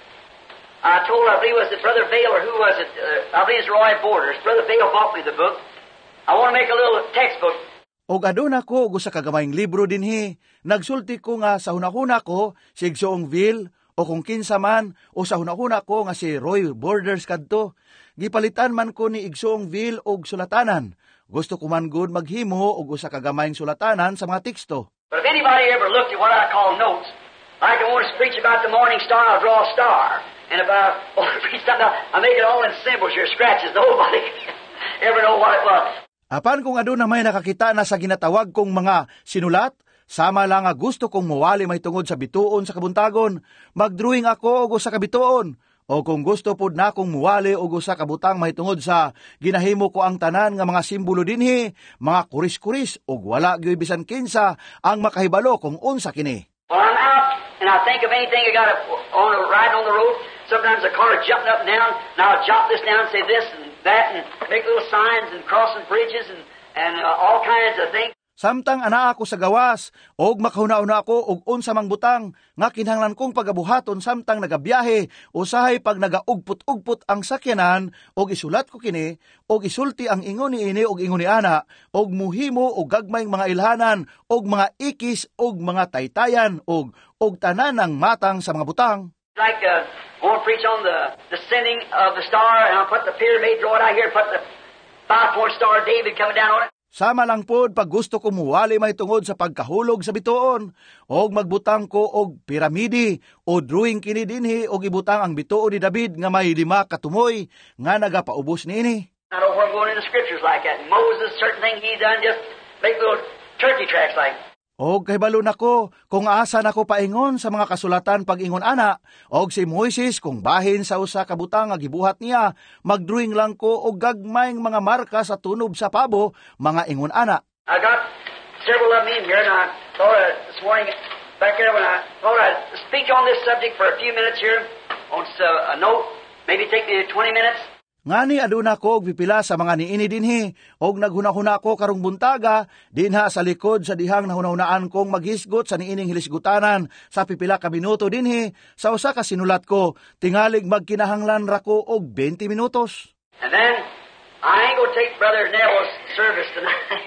I believe was it Brother Vail or who was it? I believe it's Roy Borders. Brother Vail bought me the book. I want to make a little textbook. Og aduna ko og usa ka gamayng libro dinhi. Nagsulti ko nga sa hunahuna ko si Igsoong Vil o kung kinsa man o sa hunahuna ko nga si Roy Borders kadto. Gipalitan man ko ni Igsoong Vil og sulatanan. Gusto ko man good maghimo og usa ka gamayng sulatanan sa mga teksto. But if anybody ever looked at what I call notes, like I want to preach about the morning star, I'll draw a star. And if I want to preach something, I make it all in symbols, your scratches. Nobody ever know what it was. Apan kung aduna may nakakita na sa ginatawag kong mga sinulat, sama lang nga gusto kong muwali may tungod sa bituon sa kabuntagon, mag-drawing ako og usa ka bituon. O kung gusto pod na akong muwali og usa ka butang mahitungod sa ginahimo ko ang tanan nga mga simbolo dinhi, mga kuris-kuris og wala gyud bisan kinsa ang makahibalo kung unsa kini. Well, I'm out and I think of anything I got riding on the road. Sometimes a car jumping up and down, and I'll jot this down and say this and that and make little signs and crossing bridges and all kinds of things. Samtang ana ako sa gawas, og makahuna-una ako og unsa mang butang, nga kinahanglan kong pagabuhaton samtang nagabiyahe, usahay pag nagaugput-ugput ang sakyanan, og isulat ko kini, og isulti ang ingon ni ini og ingon ni ana, og muhimo og gagmayng mga ilhanan, og mga ikis, og mga taytayan, og tanan ng matang sa mga butang. Like, I want to preach on the descending of the star, and I'll put the pyramid, draw it out here, put the 5-point star David coming down on it. Sama lang pod pag gusto ko muwali may tungod sa pagkahulog sa bituon, og magbutang ko og piramidi, o drawing kini dinhi og ibutang ang bituon ni David nga may 5 katumoy nga nagapaubos niini. I don't know where I'm going into scriptures like that. Moses, certain thing he done, just make little turkey tracks like. Og kahibalo nako kung asa nako paingon sa mga kasulatan pag-ingon ana, og si Moises kung bahin sa usa ka butang nga gibuhat niya, magdrawing lang ko og gagmayng mga marka sa tunob sa pabo, mga ingon ana. I got several of them in here, and I thought this morning back there when I thought I'd speak on this subject for a few minutes here on a note, maybe take me 20 minutes. Ngani aduna ko og pipila sa mga niini dinhi, og naghuna-huna ko karong buntaga dinha sa likod sa dihang nahuna-hunaan kong maghisgot sa niining hilisgutanan sa pipila ka minuto dinhi sa usa ka sinulat ko, tingalig magkinahanglan ra ko og 20 minutos. And then I ain't going to take Brother Neville's service tonight.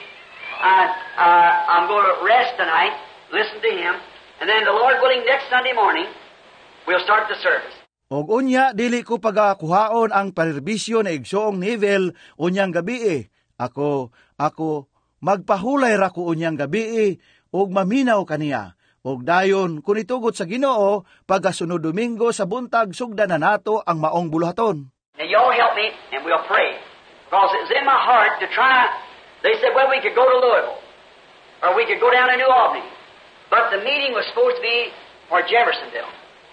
I'm going to rest tonight, listen to him, and then the Lord willing next Sunday morning we'll start the service. Og unya, dili ko pagakuhaon ang parerbisyo na Igsoong Neville unyang gabi. Ako, magpahulay ra ko unyang gabi, og maminaw kaniya. Og dayon, kung itugot sa Ginoo, pagasunod Domingo sa buntag, sugdan na nato ang maong buluhaton. And y'all help me, and we'll pray. Because it's in my heart to try, they said, well, we could go to Louisville, or we could go down to New Albany. But the meeting was supposed to be for Jeffersonville.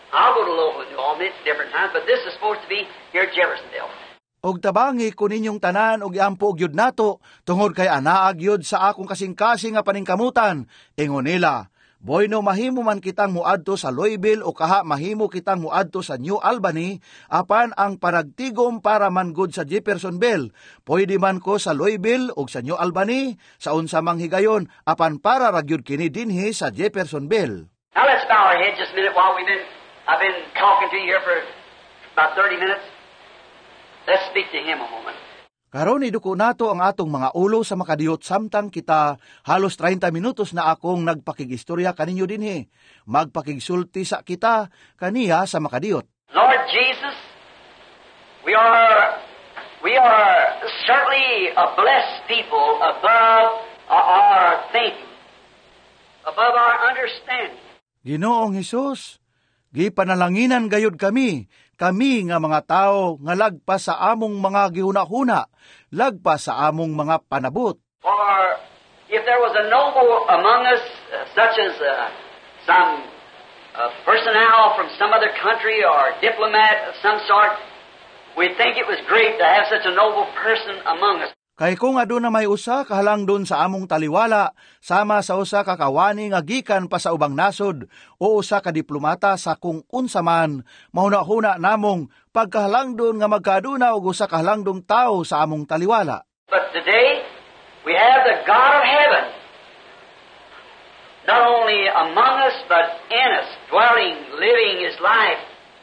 I'll go to Louisville, New Albany, different times, but this is supposed to be here at Jeffersonville. Og tabangi kuninyong tanan og iampo og yud nato, tungod kay anaag yud sa akong kasing-kasing nga paningkamutan, ingon nila. Boy no mahimo man kitang muadto sa Louisville o kaha mahimo kitang muadto sa New Albany, apan ang panagtigom para mangod sa Jeffersonville. Pwede man ko sa Louisville o sa New Albany, sa unsa mang higayon, apan para ragyud kini dinhi sa Jeffersonville. Now let's bow our heads just a minute while I've been talking to you here for about 30 minutes. Let's speak to Him a moment. Karon iduko nato ang atong mga ulo sa makadiyot samtang kita halos 30 minutos na akong nagpakigistorya kaninyo dinhi. Magpakigsulti sa kita kaniya sa makadiyot. Lord Jesus, we are certainly a blessed people above our thinking, above our understanding. Ginoong Hesus, gipanalanginan gayud kami nga mga tao nga lagpas sa among mga gihuna-huna, lagpas sa among mga panabot. For if there was a noble among us, such as some personnel from some other country or diplomat of some sort, we'd think it was great to have such a noble person among us. Kay kung aduna may usa kahalang doon sa among taliwala, sama sa usa ka kawani nga gikan pa sa ubang nasod, o usa ka diplomata sa kung unsa man, mahuna-huna namong pagkahalang doon nga magkaaduna og usa kahalang dong tao sa among taliwala. But today, we have the God of heaven, not only among us, but in us, dwelling, living His life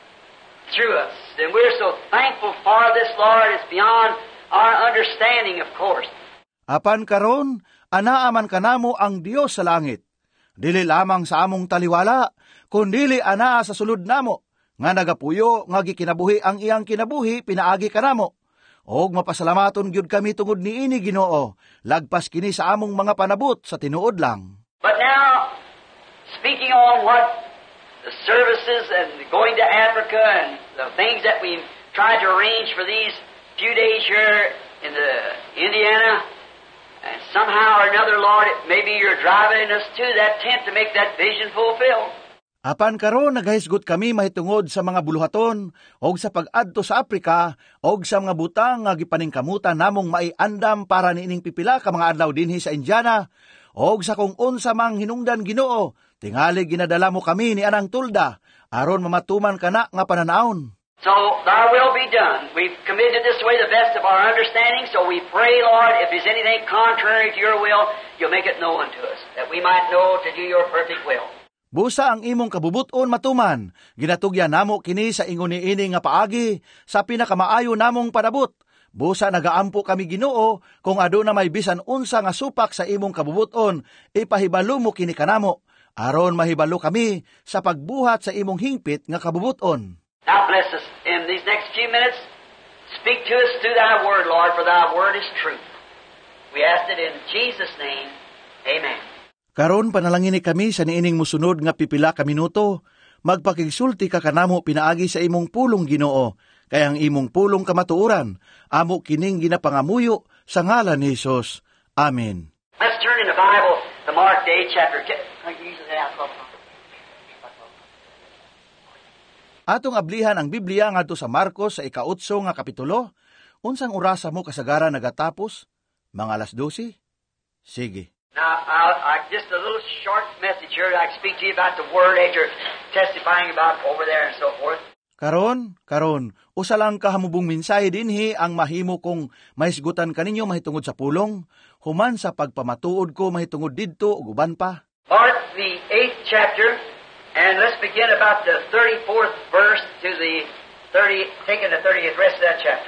through us. And we're so thankful for this, Lord. It's beyond our understanding, of course. Apan karon, anaaman kanamo ang Dios sa langit. Dili lamang sa among taliwala, kundili anaa sa sulod namo, nga nagapuyo nga gikinabuhi ang iyang kinabuhi pinaagi kanamo. Og mapasalamaton gyud kami tungod niini Ginoo, lagpas kini sa among mga panabot sa tinuod lang. But now, speaking on what the services and going to Africa and the things that we tried to arrange for these few days here in the Indiana, and somehow or another, Lord, maybe you're driving us to that tent to make that vision fulfilled. Apan karon nagahisgot kami mahitungod sa mga buluhaton og sa pag-adto sa Afrika og sa mga butang nga gipaningkamutan namong maiandam para niining pipila ka mga adlaw dinhi sa Indiana og sa kung unsa mang hinungdan Ginoo, tingali ginadala mo kami ni anang tulda aron mamatuman kana nga pananaon. So, thy will be done. We've committed this way the best of our understanding, so we pray, Lord, if there's anything contrary to your will, you'll make it known to us, that we might know to do your perfect will. Busa ang imong kabubuton matuman, ginatugyan namo kini sa ingon niini nga paagi, sa pinakamaayo namong panabot. Busa nagaampo kami Ginoo, kung aduna may bisan unsa nga supak sa imong kabubuton, ipahibalo mo kini kanamo, aron mahibalo kami sa pagbuhat sa imong hingpit nga kabubuton. Now bless us in these next few minutes. Speak to us through thy word, Lord, for thy word is truth. We ask it in Jesus' name. Amen. Karon panalangini kami sa niining musunod nga pipila ka minuto, magpakigsulti ka kanamo pinaagi sa imong pulong Ginoo, kay ang imong pulong kamatuoran, amo kining ginapangamuyo sa ngalan ni Hesus. Amen. Let's turn in the Bible to Mark Day, chapter 10. Atong ablihan ang Biblia ngadto sa Marcos sa ika-8 nga kapitulo. Unsang orasa mo kasagaran nagatapos? Mga 12? Sige. Now, just a little short message here. I can speak to you about the Word after testifying about over there and so forth. Karon, usa lang kahamubong mensahe dinhi ang mahimo kong mahisgutan kaninyo mahitungod sa pulong, human sa pagpamatuod ko mahitungod didto ug uban pa. Mark, the 8th chapter, and let's begin about the 34th verse to the 30th rest of that chapter.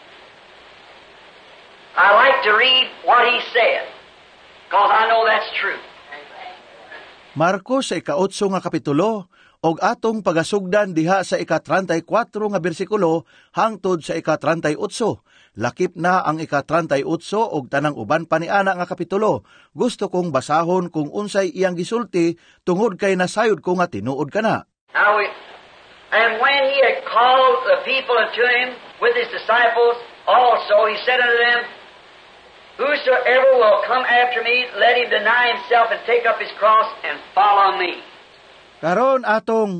I like to read what he said, because I know that's true. Marcos sa ika-8 nga kapitulo, og atong pagasugdan diha sa ika-34 nga bersikulo hangtod sa ika-38. Lakip na ang ika-38 og tanang uban pa ni ana nga kapitulo. Gusto kong basahon kung unsay iyang gisulti tungod kay nasayod ko nga tinuod kana. And when he had called the people unto him with his disciples also, he said unto them, Whosoever will come after me, let him deny himself and take up his cross and follow me. Karon atong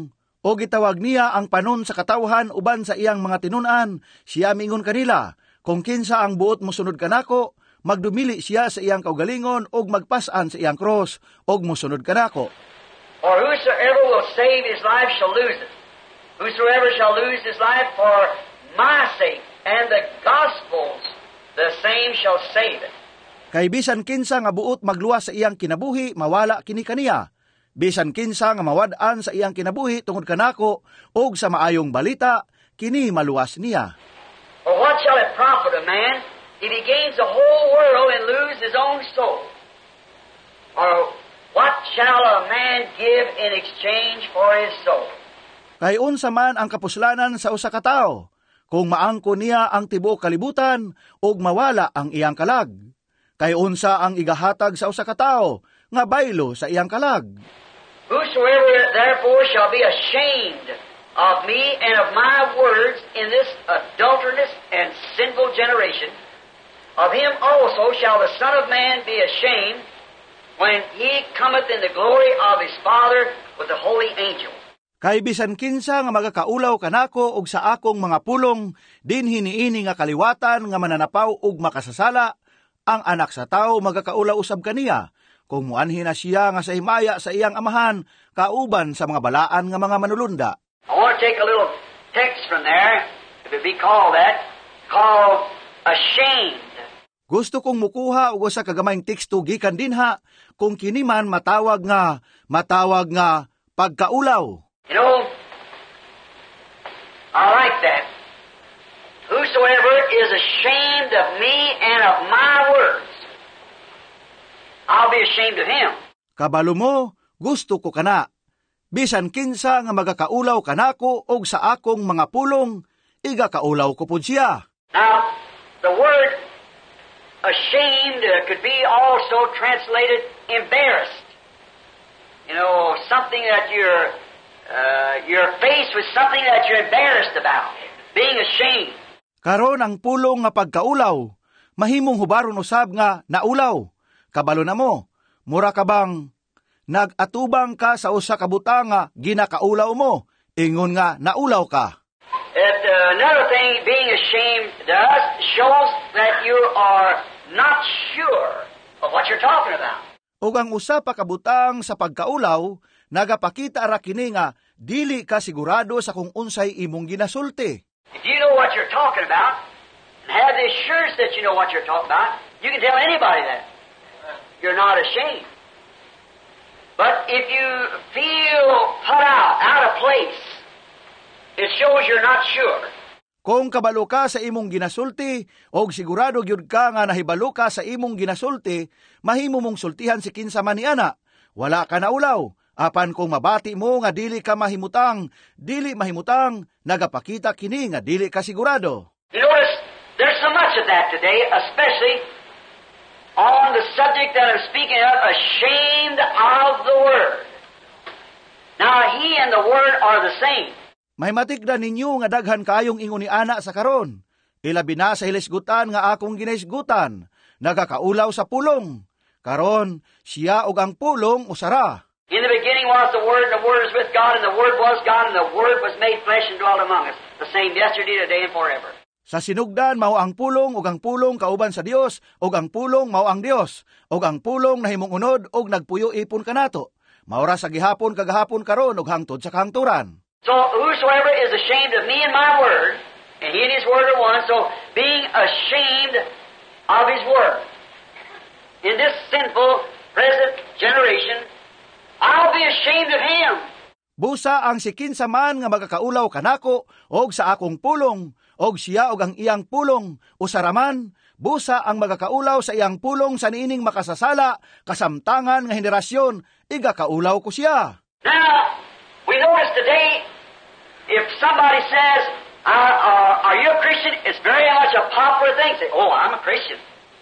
O gitawag niya ang panon sa katawhan uban sa iyang mga tinun-an, siya mingon kanila, kung kinsa ang buot mosunod kanako, magdumili siya sa iyang kaugalingon og magpas-an sa iyang cross og mosunod kanako. For whosoever will save his life shall lose it. Whosoever shall lose his life for my sake and the gospel's, the same shall save it. Kay bisan kinsa nga buot magluwas sa iyang kinabuhi, mawala kini kaniya. Bisan kinsa nga mawad-an sa iyang kinabuhi tungod kanako og sa maayong balita, kini maluwas niya. For what shall it profit a man if he gains the whole world and lose his own soul? Or what shall a man give in exchange for his soul? Kay unsa man ang kapuslanan sa usa ka tawo, kung maangko niya ang tibuok kalibutan ug mawala ang iyang kalag. Kay unsa ang igahatag sa usa ka tawo nga baylo sa iyang kalag. Whosoever therefore shall be ashamed of me and of my words in this adulterous and sinful generation, of him also shall the Son of Man be ashamed when he cometh in the glory of his Father with the holy angels. Kay bisan kinsa nga magakaulaw kanako og sa akong mga pulong, din hiniini nga kaliwatan nga mananapaw og makasasala, ang anak sa tao magakaulaw usab kaniya, kung muanhin na siya nga sa himaya sa iyang amahan, kauban sa mga balaan nga mga manulunda. I want to take a little text from there, if it be called that, called ashamed. Gusto kong mukuha og usa ka gamayng teksto gikan dinha, kung kini man matawag nga pagkaulaw. You know, I like that. Whosoever is ashamed of me and of my words, I'll be ashamed of him. Kabalo mo, gusto ko kana. Bisan kinsa nga magakaulaw kanako og sa akong mga pulong, igakaulaw ko pud siya. Now, the word ashamed could be also translated embarrassed. You know, something that you're faced with something that you're embarrassed about, being ashamed. Karon ang pulong nga pagkaulaw, mahimong hubaron usab nga naulaw. Kabalo na mo, mura ka bang nag-atubang ka sa usa ka butang nga ginakaulaw mo, ingon nga naulaw ka. Another thing, being ashamed does shows that you are not sure of what you're talking about. Ug ang usa pa ka butang sa pagkaulaw, nagapakita ra kini nga dili ka sigurado sa kung unsay imong ginasulti. If you know what you're talking about, and have the assurance that you know what you're talking about, you can tell anybody that. You're not ashamed. But if you feel put out of place, it shows you're not sure. Kung kabalo ka sa imong ginasulti, o sigurado gyud ka nga nahibalo ka sa imong ginasulti, mahimo mong sultihan si kinsa man niana. Wala ka naulaw. Apan kung mabati mo nga dili ka mahimutang, nagapakita kini nga dili ka sigurado. You notice, there's so much of that today, especially on the subject that I'm speaking of, ashamed of the Word. Now, he and the Word are the same. May matikdan ninyo nga daghan kayong ingon ni ana sa karon. Ilabi na sa hilisgutan nga akong ginahisgutan, nagakaulaw sa pulong. Karon, siya og ang pulong usara. In the beginning was the Word, and the Word is with God, and the Word was God, and the Word was made flesh and dwelt among us, the same yesterday, today, and forever. Sa sinugdan mao ang pulong ug ang pulong kauban sa Dios, ug ang pulong mao ang Dios, ug ang pulong nahimong unod ug nagpuyo ipon kanato. Maura sa gihapon kagahapon karon ug hangtod sa kahangturan. So whosoever is ashamed of me and my word, and he and his word are one, so being ashamed of his word. In this sinful present generation, I'll be ashamed of him. Busa ang sikinsa man nga magakaulaw kanako og sa akong pulong, og siya og ang iyang pulong, usaraman, busa ang magakaulaw sa iyang pulong sa niining makasasala, kasamtangan nga henerasyon, igakaulaw ko siya. Now, we notice today, if somebody says, are you a Christian? It's very much a popular thing. Say, oh, I'm a Christian.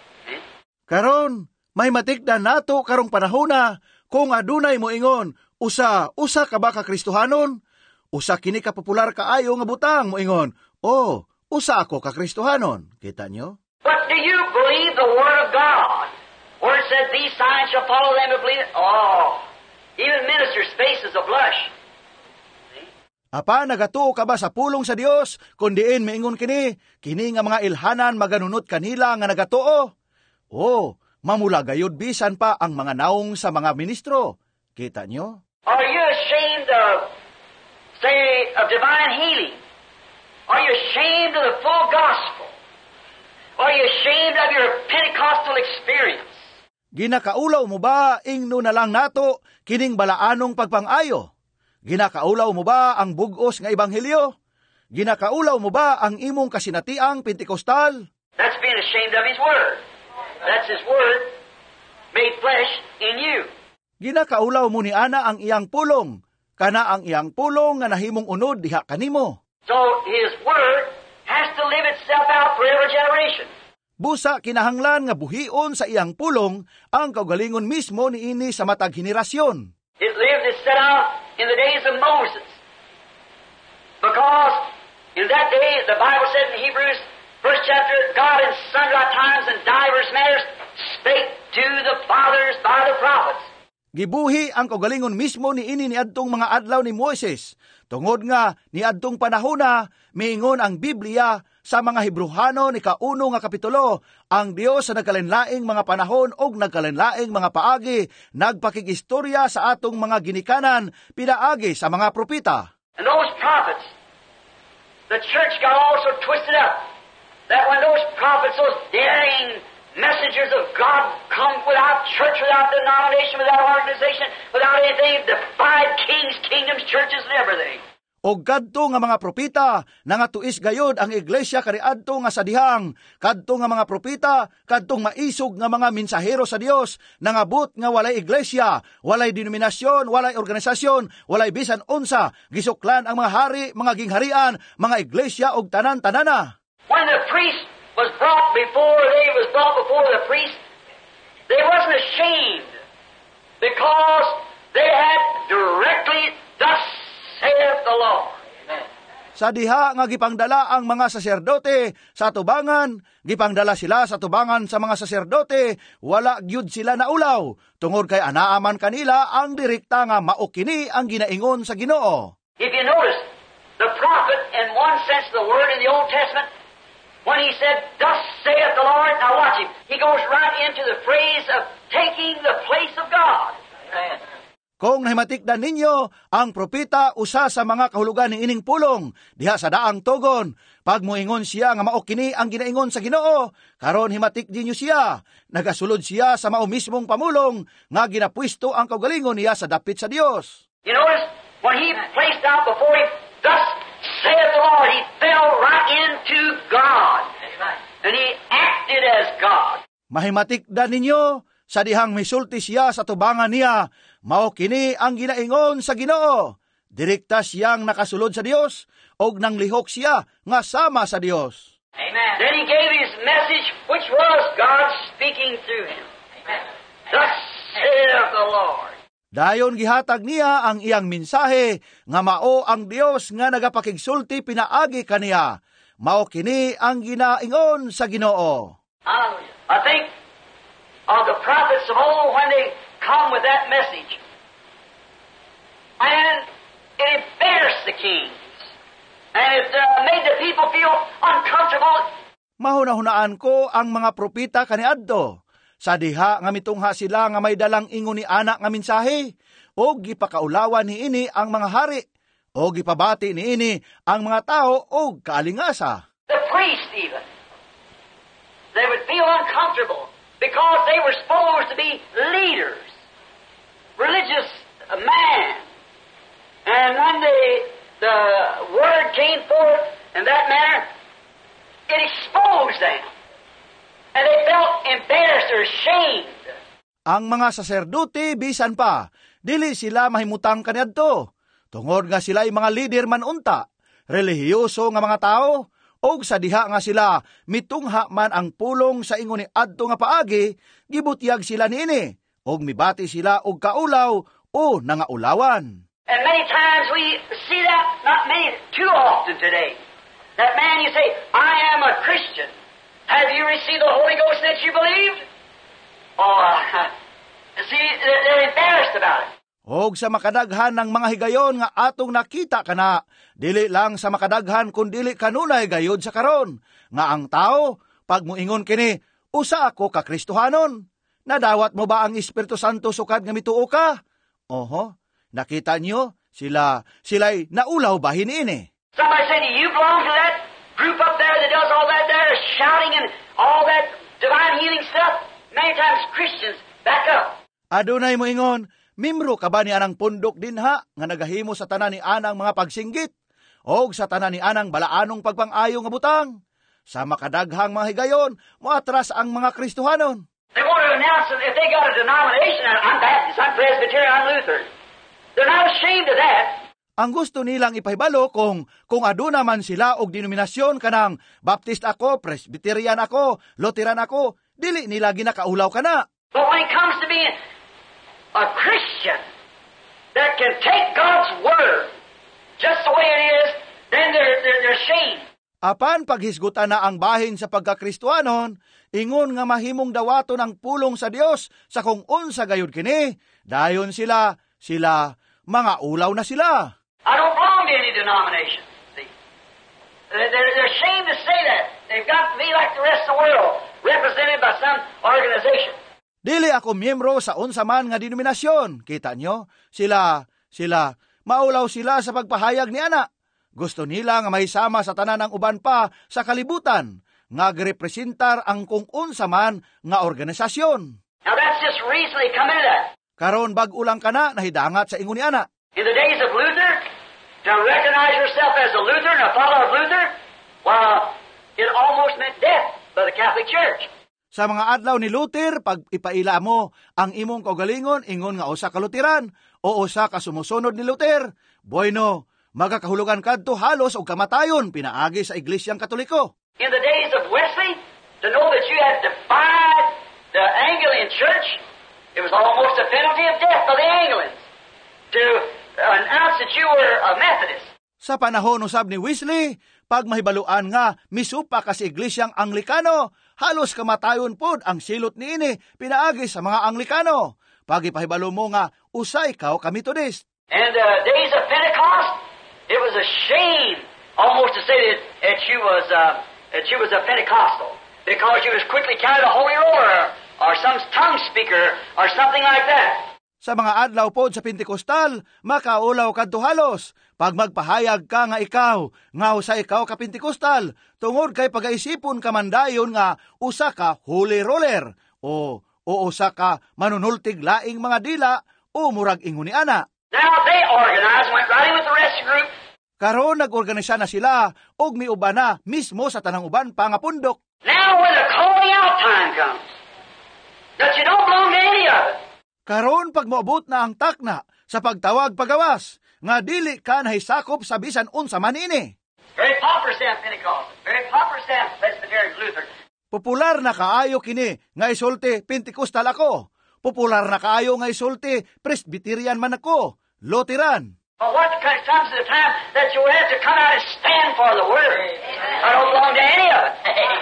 Karon, may matikdan nato karong panahon na, kung adunay mo ingon, usa ka ba ka Kristohanon? Usa kini ka popular kaayo nga butang mo ingon, oh, usa ako ka Kristohanon. Kita nyo? But do you believe the Word of God? Where it said, these signs shall follow them who believe it? Oh, even ministers' faces will blush. Apa, nagatuo ka ba sa pulong sa Dios, kundiin maingon kini nga mga ilhanan maganunot kanila nga nagatuo? O, mamula gayud bisan pa ang mga naong sa mga ministro. Kita nyo? Are you ashamed of, say, of divine healing? Are you ashamed of the full gospel? Are you ashamed of your Pentecostal experience? Ginakaulaw mo ba ingno na lang nato kining balaanong pagpangayo? Ginakaulaw mo ba ang bugos nga ebanghelyo? Ginakaulaw mo ba ang imong kasinatiang Pentekostal? That's being ashamed of His Word. That's His Word made flesh in you. Ginakaulaw mo ni ana ang iyang pulong, kana ang iyang pulong nga nahimong unod diha kanimo. So His Word has to live itself out for every generation. Busa kinahanglan nga buhion sa iyang pulong ang kaugalingon mismo niini sa matag henerasyon. It lived itself out in the days of Moses. Because in that day, the Bible said in Hebrews, first chapter, God in sundry times and divers manners spake to the fathers by the prophets. Gibuhi ang kaugalingon mismo niini niadtong mga adlaw ni Moises. Tungod nga niadtong panahona, miingon ang Biblia sa mga Hebruhano ni kauno nga kapitulo, ang Dios sa nagkalinlaing mga panahon og nagkalinlaing mga paagi, nagpakigistorya sa atong mga ginikanan, pinaagi sa mga propita. And those prophets, the church got also twisted up. That when those prophets, those daring messengers of God come without church, without denomination, without organization, without anything, defied kings, kingdoms, churches, and everything. Og kadto nga mga propita, nangatuis gayod ang iglesia kaniadto nga sadihang, kadto nga mga propita, kadtong maisog nga mga mensahero sa Dios, nangabot nga walay iglesia, walay denominasyon, walay organisasyon, walay bisan unsa, gisuklan ang mga hari, mga gingharian, mga iglesia og tanan-tanana. When the priest was brought before the priest, they wasn't ashamed because they had directly thus saith the Lord. Sa diha nga gipangdala ang mga saserdote sa tubangan, gipangdala sila sa tubangan sa mga saserdote, wala gyud sila naulaw, tungod kay anaaman kanila ang direkta nga maokini ang ginaingon sa Ginoo. If you notice, the prophet, in one sense the word in the Old Testament, when he said, thus saith the Lord, now watch him, he goes right into the phrase of taking the place of God. Amen. Kung nahimatikdan ninyo, ang propeta usa sa mga kahulugan ni ining pulong, diha sa daang togon, pag moingon siya nga maokini ang ginaingon sa Ginoo, karon himatik dinyo siya, nagasulod siya sa mao mismong pamulong, nga ginapwisto ang kaugalingon niya sa dapit sa Dios. You notice, when he placed out before him, thus saith the Lord, he fell right into God. And he acted as God. Mahimatikdan ninyo, sa dihang misulti siya sa tubangan niya, mao kini ang ginaingon sa Ginoo. Direkta siyang nakasulod sa Dios, og nanglihok siya nga sama sa Dios. Amen. Then he gave his message, which was God speaking through him. Amen. Thus saith the Lord. Dayon gihatag niya ang iyang mensahe nga mao ang Dios nga nagapakigsulti pinaagi kaniya. Mao kini ang ginaingon sa Ginoo. I think of the prophets of old when they come with that message, and it embarrassed the kings, and it made the people feel uncomfortable. Mahunahunaan ko ang mga propita kaniadto. Sa diha nga mitungha sila nga may dalang ingon ni anak nga mensahe, o gipakaulawan niini ang mga hari, o gipabati niini ang mga tao o kaalingasa. The priests even, they would feel uncomfortable because they were supposed to be leaders, religious man. And when the word came forth in that manner, it exposed them. And they felt embarrassed or ashamed. Ang mga saserdote bisan pa, dili sila mahimutang kaniadto. Tungod nga sila ay mga leader man unta, relihiyoso nga mga tao, og sa diha nga sila mitungha man ang pulong sa ingon ni adto nga paagi, gibutyag sila niini, og mibati sila og kaulaw o nangaulawan. And many times we see that, not many, too often today. That man, you say, I am a Christian. Have you received the Holy Ghost that you believed? Oh, see, they're embarrassed about it. Og sa makadaghan ng mga higayon nga atong nakita kana, dili lang sa makadaghan kun dili kanunay gayod sa karon, nga ang tao pag moingon kini, usa ako ka Kristohanon. Nadawat mo ba ang Espiritu Santo sukad nga mituo ka? Oho, nakita niyo, sila'y naulaw ba hiniini? Somebody said, you belong to that group up there that does all that there, shouting and all that divine healing stuff? Many times Christians back up. Adunay mo ingon, mimro ka ba ni anang pundok dinha nga nagahimo sa tanan ni anang mga pagsinggit o sa tanan ni anang balaanong pagpang-ayo nga butang? Sa makadaghang mga higayon, moatras ang mga Kristohanon. They want to announce that if they got a denomination, I'm Baptist, I'm Presbyterian, I'm Lutheran. They're not ashamed of that. Ang gusto nilang ipahibalo kung aduna man sila og denominasyon kanang Baptist ako, Presbyterian ako, Lutheran ako, dili nila ginakaulaw kana. But when it comes to being a Christian that can take God's Word just the way it is, then they're ashamed. Apan paghisgutan na ang bahin sa pagkakristohanon, ingon nga mahimong dawaton ang pulong sa Dios sa kung unsa gayud kini, dayon sila mga ulaw na sila. I don't belong to any denomination. See? They're ashamed to say that. They've got to be like the rest of the world, represented by some organization. Dili ako miyembro sa unsa man nga denominasyon. Kita nyo? Sila, maulaw sila sa pagpahayag ni ana. Gusto nila nga mahisama sa tanan ng uban pa sa kalibutan, nga girepresentar ang kung unsa man nga organisasyon. Now that's just recently come into that. Karon bag-o lang kana nahidangat sa ingon ni ana. In the days of Luther, to recognize yourself as a Lutheran, a follower of Luther, well, it almost meant death by the Catholic Church. Sa mga adlaw ni Luther, pag ipaila mo ang imong kaugalingon, ingon nga usa ka Lutheran o usa ka sumusunod ni Luther, bueno, magakahulugan kadto halos og kamatayon pinaagi sa Iglesyang Katoliko. In the days of Wesley, to know that you had defied the Anglican Church, it was almost a penalty of death by the Anglicans to announce that you were a Methodist. Sa panahon usab ni Wesley, pag mahibaluan nga misupa ka sa Iglesyang Anglikano, halos kamatayon pod ang silot niini pinaagi sa mga Anglikano. Pag ipahibalo mo nga usay ikaw ka Methodist. And the days of Pentecost, it was a shame almost to say that she was a Pentecostal because she was quickly carried a holy roller or some tongue speaker or something like that. Sa mga adlaw pod sa Pentekostal, makaulaw kadto halos. Pag magpahayag ka nga ikaw, nga usa ikaw ka Pentekostal, tungod kay pagaisipon ka mandayon nga usa ka holy roller o usa ka manunultig laing mga dila o murag ingon ni ana. Now they organized, went right in with the rest of the group. Karon nag-organisa na sila og miuban na mismo sa tanang uban pa nga pundok. Now when the calling out time comes, that you don't belong to any of it. Karon pag moabot na ang takna sa pagtawag pagawas, nga dili ka nahisakop sa bisan unsa man ini. Very popular staff Pentecostal, very popular staff Presbyterian Lutheran. Popular na kaayo kini nga isulti Pentekostal ako. Popular na kaayo nga isulti Presbyterian man ako, Lutheran. But what comes to the time that you have to come out and stand for the Word? I don't belong to any of it.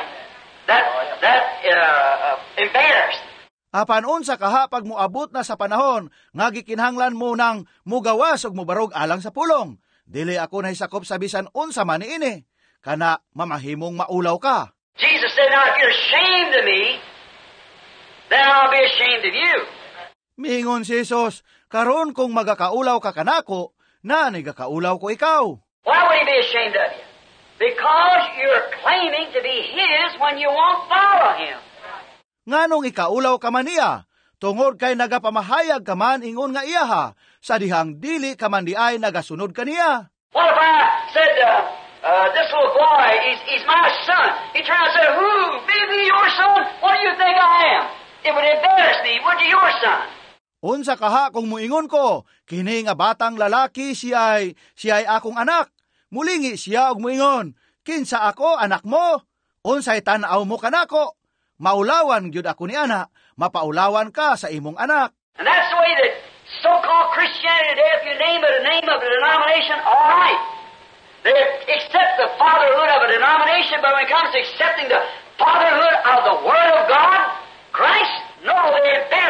Embarrassed. Apan unsa kaha pag moabot na sa panahon nga gikinahanglan mo nang mugawas og mubarog alang sa pulong. Dili ako nahisakop sa bisan unsa man niini. Kana mamahimong maulaw ka. Jesus said, now if you're ashamed of me, then I'll be ashamed of you. Miingon si Jesus, karon kung magakaulaw ka kanako, na nagakaulaw ko ikaw. Why would he be ashamed of you? Because you're claiming to be his when you won't follow him. Nganong ikaulaw ka man niya, tungod kay nagapamahayag ka man ingon nga iyaha, sa dihang dili ka man di ay nagasunod kaniya. What if I said, this little boy, he's my son. He turned and said, who? Be your son? What do you think I am? It would embarrass me. Would you your son? Unsa kaha kung muingon ko, kini nga batang lalaki siya'y akong anak. Mulingi siya og muingon, kinsa ako anak mo? Unsay tan-aw mo kanako? Maulawan gyud ako ni ana, mapaulawan ka sa imong anak. And that's the way that so-called Christianity today, if you name it a name of a denomination, all right. They accept the fatherhood of a denomination, but when it comes to accepting the fatherhood of the Word of God, Christ, no, they're embarrassed. O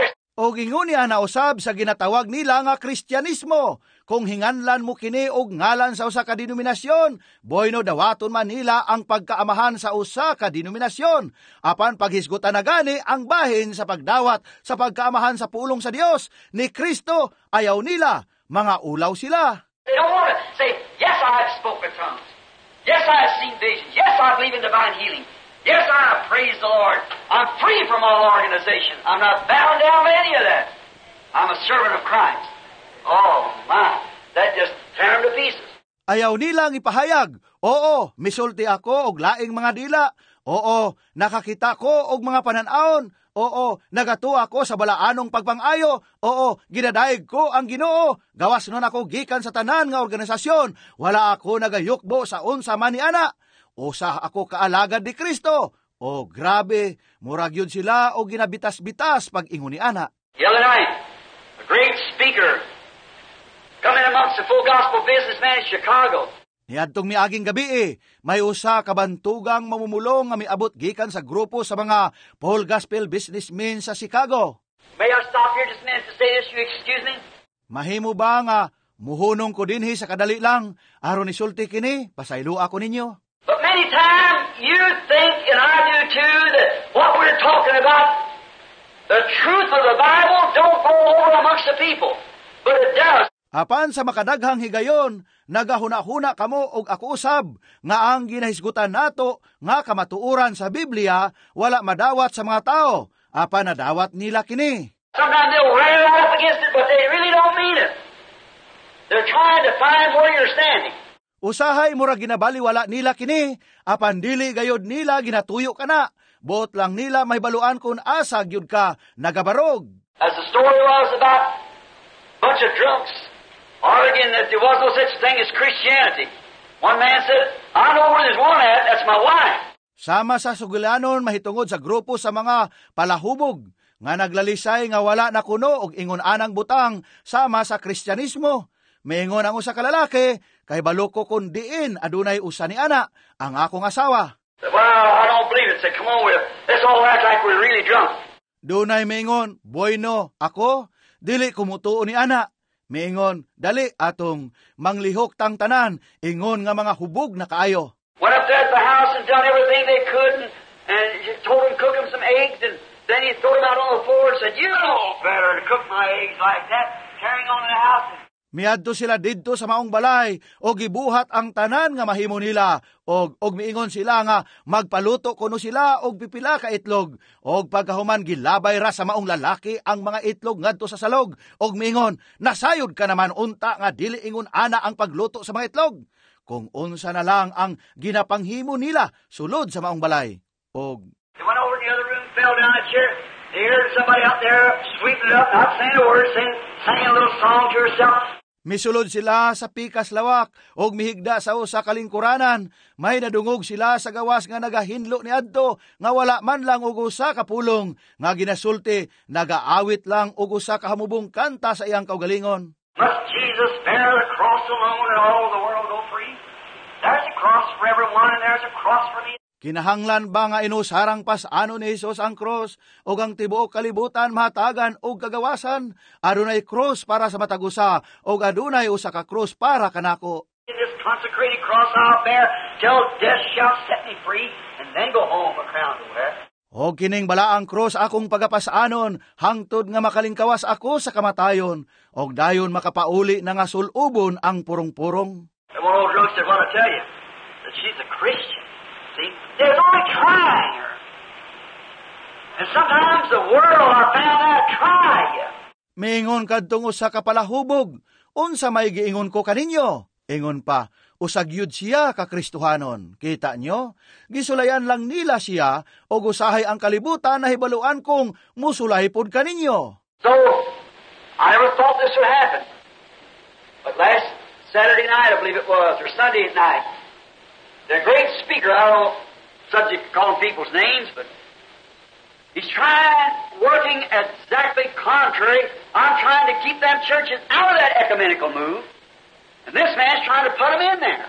Og ingon niya nausab sa ginatawag nila nga Kristyanismo. Kung hinganlan mo kini og ngalan sa usa ka denominasyon, boyno dawaton man nila ang pagkaamahan sa usa ka denominasyon. Apan paghisgutan na gani ang bahin sa pagdawat sa pagkaamahan sa pulong sa Dios ni Kristo, ayaw nila, mga ulaw sila. They don't want to say, yes, I have spoken tongues. Yes, I have seen visions. Yes, I believe in divine healing. Yes, I praise the Lord. I'm free from all organization. I'm not bound down by any of that. I'm a servant of Christ. Oh, my. That just turned to pieces. Ayaw nilang ipahayag, oo, misulti ako og laing mga dila. Oo, nakakita ko og mga pananaon. Oo, nagatuwa ako sa balaanong pagpangayo. Oo, ginadaig ko ang Ginoo. Gawas nun ako gikan sa tanan nga organisasyon. Wala ako nagayukbo sa unsa man ni ana. Usa ako kaalagad ni Kristo. O grabe, murag yun sila o ginabitas-bitas pag ingon ni ana. The other night, a great speaker coming amongst the full gospel businessman in Chicago. Niadtong miaging gabi may usa ka bantugang mamumulong nga miabot gikan sa grupo sa mga full gospel businessmen sa Chicago. May I stop here just a minute to say this? You excuse me? Mahimo ba nga muhunong ko dinhi sa kadali lang aron isulti kini pasaylo ako ninyo? But many times you think, and I do too, that what we're talking about, the truth of the Bible don't go over amongst the people, but it does. Apan sa makadaghang higayon, nagahuna-huna kamo og ako usab nga ang ginahisgutan nato nga kamatuoran sa Biblia wala madawat sa mga tao. Apan nadawat nila kini. Sometimes they'll rally up against it, but they really don't mean it. They're trying to find where you're standing. Usahay mura ginabaliwala nila kini, apan dili gayod nila ginatuyo kana. Buot lang nila may baluan kung asa gyud ka nagabarog. As the story was about a bunch of drunks arguing that there was no such thing as Christianity. One man said, I know where there's one at, that's my wife. Sama sa sugulanon mahitungod sa grupo sa mga palahubog nga naglalisay nga wala na kuno og ingon anang butang sama sa Kristyanismo. Maingon ang usa ka lalaki kay baluko kun diin adunay usa ni ana ang akong asawa. Well, I don't believe it. Said, come on, let's all act like we're really drunk. Dunay maingon, bueno, ako dili kumutuo ni ana. Maingon, dali atong manglihok tang tanan, ingon nga mga hubog na kaayo. Went up there at the house and done everything they could, and told him to cook him some eggs, and then he threw them out on the floor and said, you know better to cook my eggs like that, carrying on in the house. Miadto sila didto sa maong balay, o gibuhat ang tanan nga mahimo nila, og miingon sila nga magpaluto kuno sila og pipila ka itlog, og pagkahuman gilabay ra sa maong lalaki ang mga itlog ngadto sa salog, og miingon, nasayod ka naman unta nga dili ingon ana ang pagluto sa mga itlog. Kung unsa na lang ang ginapanghimo nila sulod sa maong balay. Og they went over in the other room, fell down a chair. They heard somebody out there sweeping it up, not saying a word, singing a little song to herself. Misulod sila sa pikas lawak og mihigda sa usa ka lingkuranan. May nadungog sila sa gawas nga nagahinlo ni adto nga wala man lang og usa ka pulong nga ginasulti nagaawit lang og usa ka hamubong kanta sa iyang kaugalingon. Must Jesus bear the cross alone and all the world go free? There's a cross for everyone and there's a cross for me. Kinahanglan ba nga inusarang pasano ni Jesus ang cross o ang tibuok kalibutan mahatagan o gagawasan? Adunay cross para sa matagusa o adunay usa ka cross para kanako. This consecrated cross I'll bear till death shall set me free and then go home a crown to wear. O kining balaang cross akong pagapasaanon hangtod nga makalingkawas ako sa kamatayon og dayon makapauli na nga sulubon ang purong-purong. And one old drunk said, what I tell you, that she's a Christian. See, there's only trying her. And sometimes the world, I found out, try you. Miingon kadtong usa ka palahubog, unsa may giingon ko kaninyo? Ingon pa, usagyud siya ka Kristohanon. Kita nyo? Gisulayan lang nila siya o usahay ang kalibutan na hibaluan kong musulay pod kaninyo. So, I never thought this would happen. But last Saturday night, I believe it was, or Sunday night, the great speaker, I don't know, subject to calling people's names, but he's working exactly contrary. I'm trying to keep them churches out of that ecumenical move, and this man's trying to put them in there.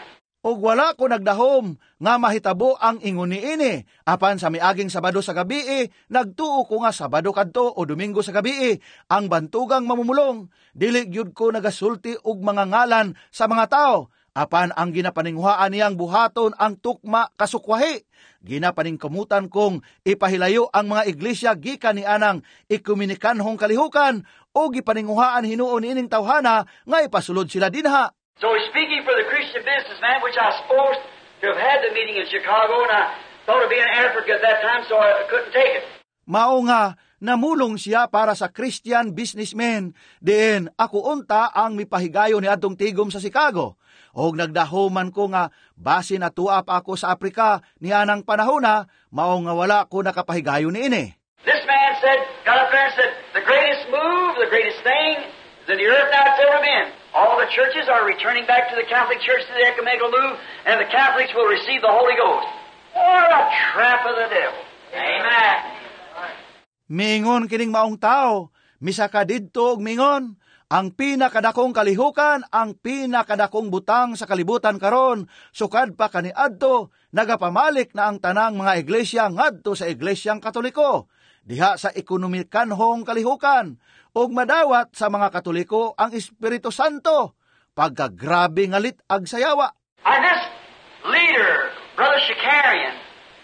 O wala ko nagdahom nga mahitabo ang ingon niini. Apan sa miaging Sabado sa gabi, nagtuo ko nga Sabado kadto o Domingo sa gabi, ang bantugang mamumulong. Dili gyud ko nagasulti og mga ngalan sa mga tao. Apan ang ginapaninghuaan niyang buhaton ang tukma kasukwahi. Ginapaningkamutan kong ipahilayo ang mga iglesia gikan ni anang ikuminikanhong kalihukan o gipaninghuaan hinuon ining tawhana nga ipasulod sila dinha. So he's speaking for the Christian businessman, which I supposed to have had the meeting in Chicago, and I thought of being in Africa at that time, so I couldn't take it. Mao nga, namulong siya para sa Christian businessman. Diin, ako unta ang mipahigayo ni adtong tigom sa Chicago. Og nagdahuman ko nga, basin atua pa ako sa Afrika, ni anang panahona, mao nga wala ko nakapahigayo ni ini. This man got up there and said, the greatest move, the greatest thing, that the earth now it's ever been. All the churches are returning back to the Catholic Church to the ecumenical move, and the Catholics will receive the Holy Ghost. What a trap of the devil. Amen. Mingon kining maong tao, misaka didto og mingon, ang pinakadakong kalihukan, ang pinakadakong butang sa kalibutan karon, sukad pa kaniadto, nagapamalik na ang tanang mga iglesia ngadto sa iglesyang Katoliko, diha sa ekonomikanhong kalihukan, og madawat sa mga Katoliko ang Espiritu Santo, pagkagrabe ngalit ag sayawa. And this leader, Brother Shakarian,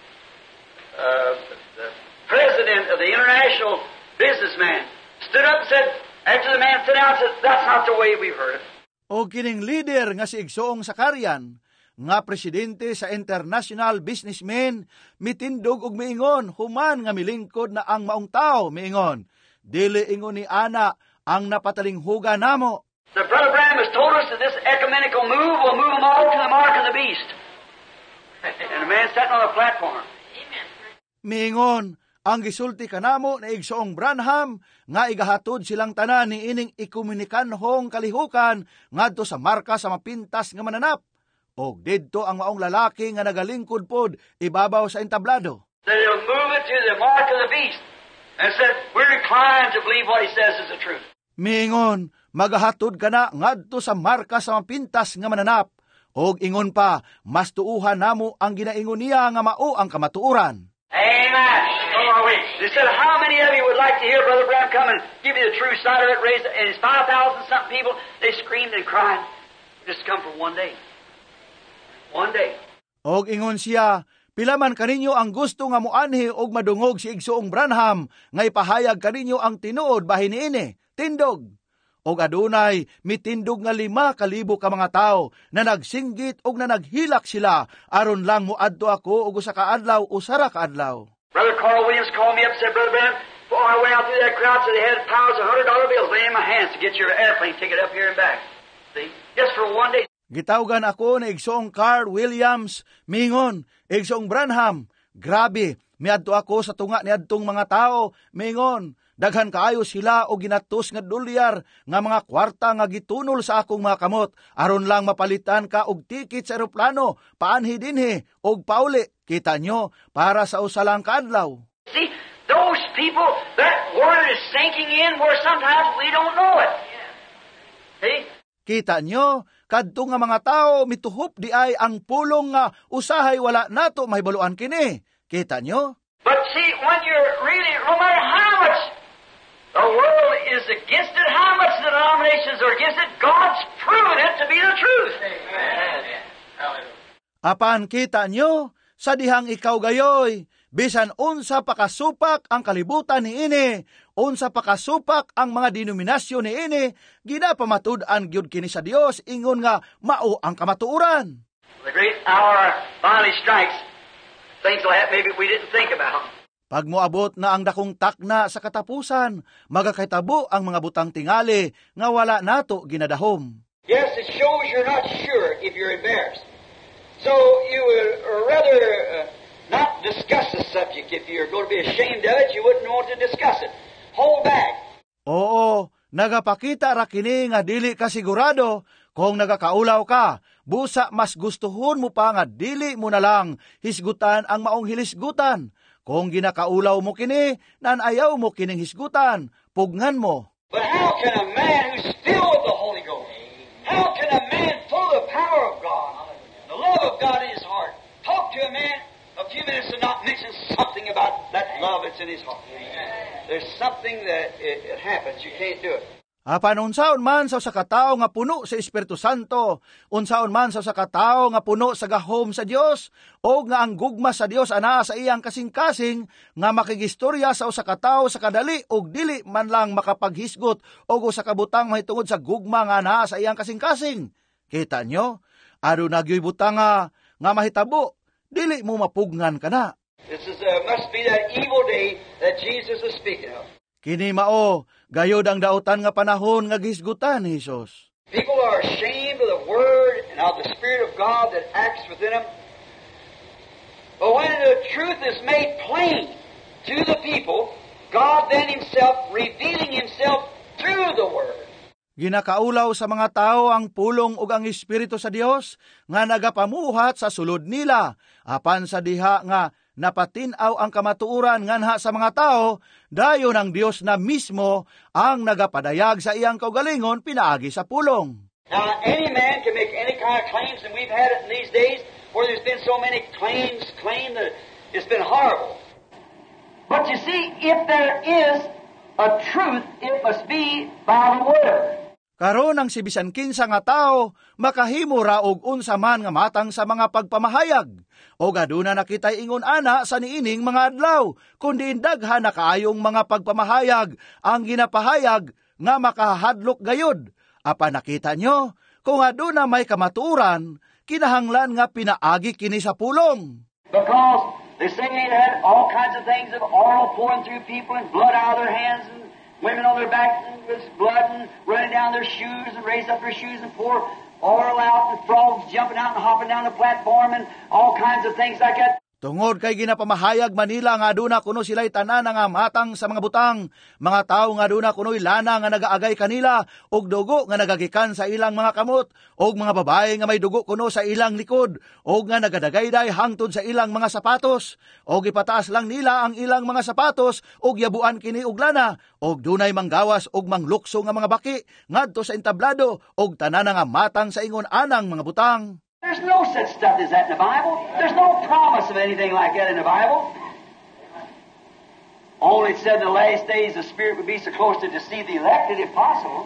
the president of the International Businessman, stood up and said, after the man sat down, said, that's not the way we've heard it. O kining leader nga si Igsoong Sakarian, nga presidente sa International Businessman, mitindog og miingon, human nga milingkod na ang maong tao, miingon, dili ingon ni ana ang napatalinghuga namo. So Brother Branham has told us that this ecumenical move will move them all to the mark of the beast. And the man sitting on the platform. Miingon, ang gisulti kanamo na Igsoong Branham nga igahatod silang tanan ni ining ikomunikanhong kalihukan ngadto sa marka sa mapintas nga mananap. Og didto ang maong lalaki nga nagalingkod pod ibabaw sa entablado. That he'll move it to the mark of the beast. And said, we're inclined to believe what he says is the truth. Miingon, magahatod ka na ngadto sa marka sa mapintas nga mananap. Og ingon pa, mas tuuhan namo ang ginaingon niya nga mao ang kamatuuran. Amen. Oh, wait. They said, how many of you would like to hear Brother Branham come and give you the true side of it? Raise it. And it's 5,000-something people. They screamed and cried. Just come for one day. One day. Og ingon siya, pilaman kaninyo ang gusto nga muanhi og madungog si Igsoong Branham, nga ipahayag kaninyo ang tinuod bahin niini, tindog. Og adunay, mitindog nga 5,000 ka mga tao na nagsinggit og na naghilak sila, aron lang muadto ako og usa ka adlaw o sara ka adlaw. Brother Carl Williams called me up and said, Brother Branham, before I went out through that crowd, so they had piles of $100 bills laying in my hands to get your airplane ticket up here and back. See? Just for one day. Gitawgan ako na Igsoong Carl Williams, mingon, Igsoong Branham, grabe, miadto ako sa tunga ni adtong mga tao, mingon, daghan kaayo sila o ginatos nga dolyar nga mga kwarta nga gitunol sa akong mga kamot, aron lang mapalitan ka og tiket sa eroplano, paanhi dinhi, og pauli, kita nyo, para sa usalang kadlaw. See, those people, that word is sinking in where sometimes we don't know it. See? Kita nyo, kadto nga mga tao mituhop di ay ang pulong nga usahay wala nato mahibaluan kini. Kita nyo? But see, when you're really, no matter how much the world is against it, how much the denominations are against it, God's proven it to be the truth. Amen. Apan kita nyo, sa dihang ikaw gayoy, bisan unsa pakasupak ang kalibutan ni ini, unsa pakasupak ang mga denominasyon ni ini, ginapamatud-an gyud kini sa Dios, ingon nga mao ang kamatuoran. The great hour finally strikes. Things like that maybe we didn't think about. Pag moabot na ang dakong takna sa katapusan, magakaitabo ang mga butang tingali nga wala nato ginadahom. Yes, it shows you're not sure if you're embarrassed. So you would rather not discuss the subject. If you're going to be ashamed of it, you wouldn't want to discuss it. Hold back. Oo, nagapakita ra kini nga dili ka sigurado kung nagakaulaw ka. Busa mas gustuhon mo pa nga dili mo na lang hisgutan ang maong hilisgutan. Kung ginakaulaw mo kini, nanayaw mo kining hisgutan, pugngan mo. But how can a man who's filled with the Holy Ghost, how can a man full of the power of God, the love minutes to not mention something about that love that's in his heart. There's something that it happens. You can't do it. Apan unsaon man sa usa ka tawo nga puno sa Espiritu Santo, unsaon man sa usa ka tawo nga puno sa gahom sa Dios, o nga ang gugma sa Dios anaa sa iyang kasing-kasing, nga makigistorya sa usa ka tawo sa kadali og dili man lang makapaghisgot og usa ka butang mahitungod sa gugma nga anaa sa iyang kasing-kasing. Kita nyo, ado nagyoy butang nga mahitabo, dili mo mapugngan kana. This is must be that evil day that Jesus is speaking of. Kini mao, gayod ang dautan nga panahon nga gisgutan ni Hesus. People are ashamed of the Word and of the Spirit of God that acts within them. But when the truth is made plain to the people, God then Himself revealing Himself through the Word. Ginakaulaw sa mga tao ang pulong ug ang Espiritu sa Dios nga nagapamuhat sa sulod nila, apan sa diha nga napatin-aw ang kamatuoran nganha sa mga tao, dayon ang Dios na mismo ang nagapadayag sa iyang kaugalingon pinaagi sa pulong. Now, any man can make any kind of claims, and we've had it in these days where there's been so many claimed that it's been horrible. But you see, if there is a truth, it must be by the Word. Karon ang si bisan kinsa nga tao makahimo ra og unsa man nga matang sa mga pagpamahayag. O aduna nakitay ingon ana sa niining mga adlaw, kundi daghan na kaayong mga pagpamahayag ang ginapahayag nga makahadlok gayud. Apa nakita nyo, kung aduna may kamaturan, kinahanglan nga pinaagi kini sa pulong. Because they say they had all kinds of things of oil pouring through people and blood out of their hands and women on their backs and with blood and running down their shoes and raise up their shoes and pour oil out and frogs jumping out and hopping down the platform and all kinds of things like that. Tungod kay ginapamahayag Manila nga aduna kuno sila'y tanan nga matang sa mga butang, mga tao nga aduna kuno'y lana nga nagaagay kanila, og dugo nga nagagikan sa ilang mga kamot, og mga babae nga may dugo kuno sa ilang likod, og nga nagadagayday hangtod sa ilang mga sapatos, og ipataas lang nila ang ilang mga sapatos, og yabuan kini og lana, og dunay manggawas og manglukso nga mga baki, ngadto sa entablado, og tanan nga matang sa ingon anang mga butang. There's no such stuff as that in the Bible. There's no promise of anything like that in the Bible. Only it said in the last days the Spirit would be so close to deceive the elected if possible.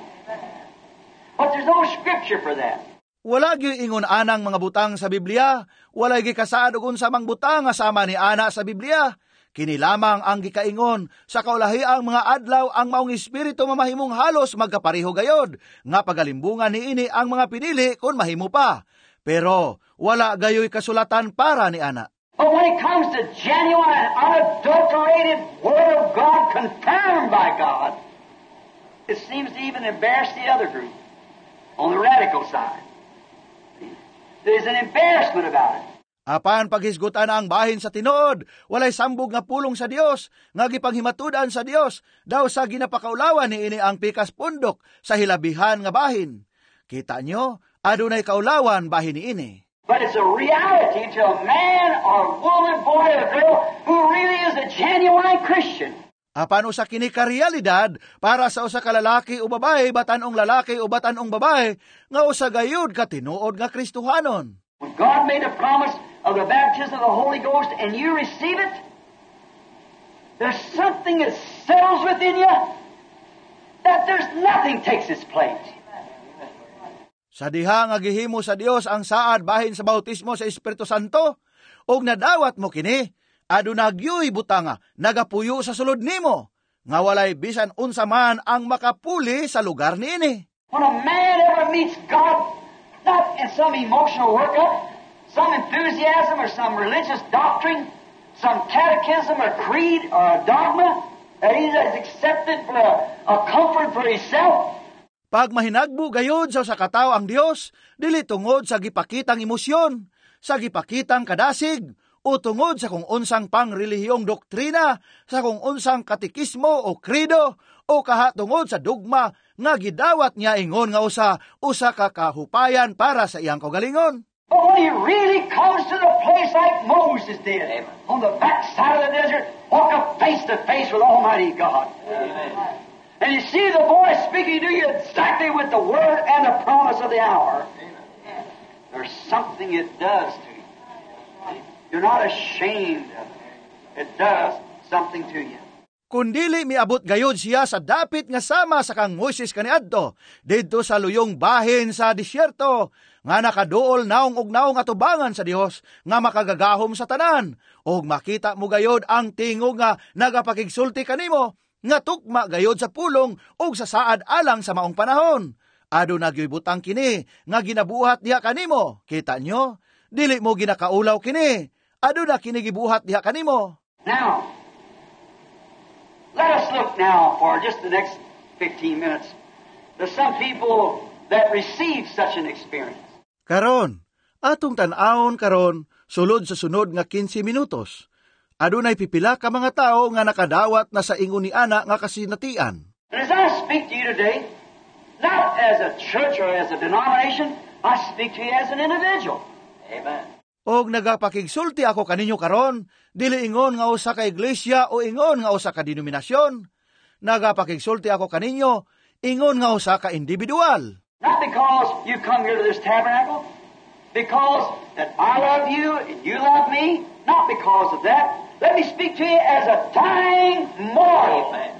But there's no scripture for that. Wala gyud ingon anang mga butang sa Biblia, wala gyud kasaad og unsa mang butang nga sama ni ana sa Biblia. Kini lamang ang gikaingon sa kaulahiang mga adlaw ang maong espiritu mamahimong halos magkapareho gayod, nga pagalimbungan niini ang mga pinili kun mahimo pa. Pero wala gayoy kasulatan para ni ana. But when it comes to genuine, unadulterated Word of God, confirmed by God, it seems to even embarrass the other group on the radical side. There's an embarrassment about it. Apan paghisgutan ang bahin sa tinuod, walay sambog nga pulong sa Dios, nga gipanghimatudan sa Dios, daw sa ginapakaulawan ni ini ang pikas pundok sa hilabihan nga bahin. Kita nyo, adunay kaulawan bahin ni ini. But it's a reality to a man or woman, boy or girl who really is a genuine Christian. Apan usa kini ka realidad para sa usa ka lalaki o babae, batanong lalaki o batanong babae, nga usa gayud ka tinuod nga Kristohanon. When God made a promise of the baptism of the Holy Ghost and you receive it, there's something that settles within you that there's nothing takes its place. Sa diha nga gihimo sa Dios ang saad bahin sa bautismo sa Espiritu Santo, og nadawat mo kini, aduna gyud butanga nagapuyo sa sulod nimo, nga walay bisan unsa man ang makapuli sa lugar niini. When a man ever meets God, not in some emotional workup, some enthusiasm or some religious doctrine, some catechism or creed or a dogma that he has accepted for a comfort for himself. Pag mahinagbo gayod sa kataw ang Dios, dili tungod sa gipakitang emosyon, sa gipakitang kadasig, o tungod sa kung unsang pangrelihiyong doktrina, sa kung unsang katikismo o krido, o kahatungod sa dogma nga gidawat niya ingon nga usa ka kahupayan para sa iyang kaugalingon. But when he really comes to the place like Moses did, on the backside of the desert, walk up face to face with Almighty God. Amen. And you see the voice speaking to you exactly with the word and the promise of the hour. There's something it does to you. you're not ashamed of it. It does something to you. Kundili miabot gayod siya sa dapit nga sama sa kang Moises kaniadto didto sa luyong bahin sa disyerto nga nakaduol naong ug naong atubangan sa Dios nga makagagahom sa tanan ug makita mo gayod ang tingog nga nagapakigsulti kanimo nga tukma gayod sa pulong ug sa saad alang sa maong panahon. Ado nagyoybutang kini nga ginabuhat diha kanimo. Kita nyo? Dili mo ginakaulaw kini. Ado na kini gibuhat diha kanimo. Now, let us look now for just the next 15 minutes. There's some people that receive such an experience. Karon, atong tan-awon karon sulod sa sunod nga 15 minutos. Adunay pipila ka mga tao nga nakadawat na sa ingon ni ana nga kasinatian. And as I speak to you today, not as a church or as a denomination, I speak to you as an individual. Amen. Og nagapakigsulti ako kaninyo karon, dili ingon nga usa ka iglesia o ingon nga usa ka denominasyon. Nagapakigsulti ako kaninyo, ingon nga usa ka individual. Not because you come here to this tabernacle, because that I love you and you love me, not because of that. Let me speak to you as a dying mortal. Amen.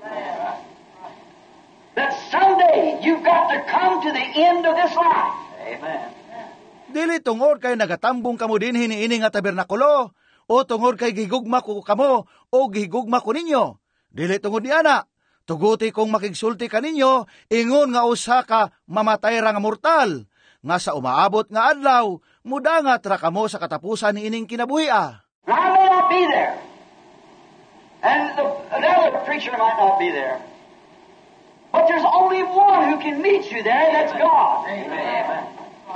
That someday you've got to come to the end of this life. Amen. Dili tungod kay nagatambong kamo dinhi niini nga tabernakulo, o tungod kay gihigugma ko kamo o gihigugma ko ninyo. Dili tungod diana, tuguti kong makigsulti kaninyo, ingon nga usa ka mamatay ra nga mortal, nga sa umaabot nga adlaw, mudangat ra kamo sa katapusan niining kinabuhia. I may not be there, and another preacher might not be there, but there's only one who can meet you there, and that's God. Amen.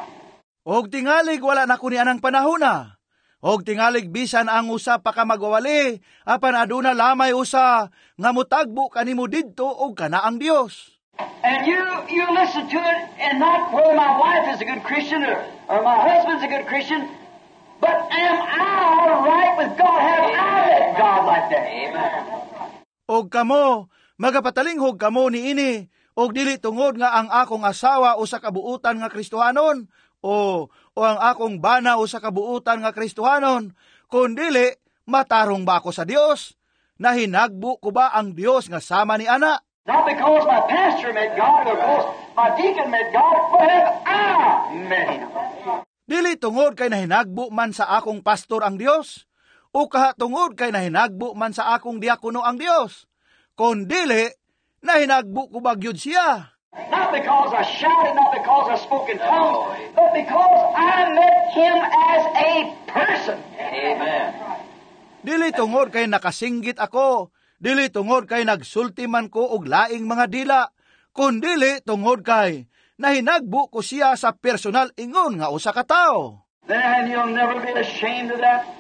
Og tingalig wala na kuni anang panahona. Og tingalig bisan ang usa pa ka magwawali, apan aduna lamay usa nga mutagbo kanimo didto og kana ang Dios. And you listen to it, and not whether my wife is a good Christian or my husband's a good Christian, but am I right with God? Have I met God like that? Amen. Og kamo, magapatalingog kamo niini, og dili tungod nga ang akong asawa o sa kabuutan nga Kristohanon, o ang akong bana o sa kabuutan nga Kristohanon, kundili matarong ba ako sa Dios? Nahinagbo ko ba ang Dios nga sama ni ana? Not because my pastor met God, or because my deacon met God, but have I met Him? Dili tungod kay nahinagbo man sa akong pastor ang Dios, o kahatungod kay nahinagbo man sa akong diakono ang Dios, kundili nahinagbo ko ba gyud siya? Not because I shouted, not because I spoke in tongues, but because I met Him as a person. Amen. Dili tungod kay nakasinggit ako, dili tungod kay nagsulti man ko og laing mga dila, kundili tungod kay nahinagbo ko siya sa personal ingon nga usa ka tawo. Then you'll never be ashamed of that.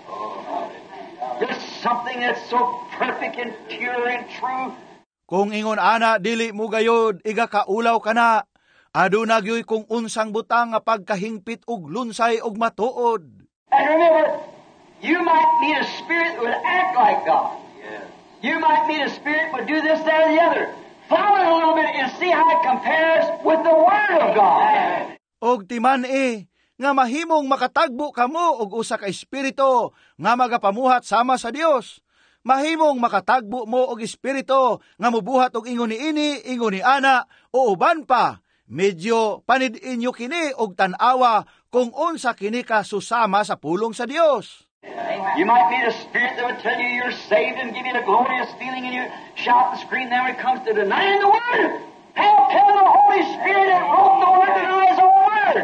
There's something that's so perfect and pure and true. Kung ingon ana dili mo gayod igakaulaw kana, aduna gyoy kung unsang butang nga pagkahingpit og lunsay og matuod. And remember, you might meet a spirit that would act like God. Yes. You might meet a spirit that would do this, that, or the other. Follow it a little bit and see how it compares with the Word of God. Og timan nga mahimong makatagbo kamo og usa ka espiritu nga magapamuhat sama sa Dios. Mahimong makatagbo mo og espiritu nga mubuhat og ingon niini, ingon ni ana, o uban pa, medyo panid-in nyo kini og tan-awa kung unsa kini ka susama sa pulong sa Dios. You might meet a spirit that would tell you you're saved and give you the glorious feeling, and you shout and scream. Then when it comes to denying the Word, how can the Holy Spirit that wrote the Word deny His own Word?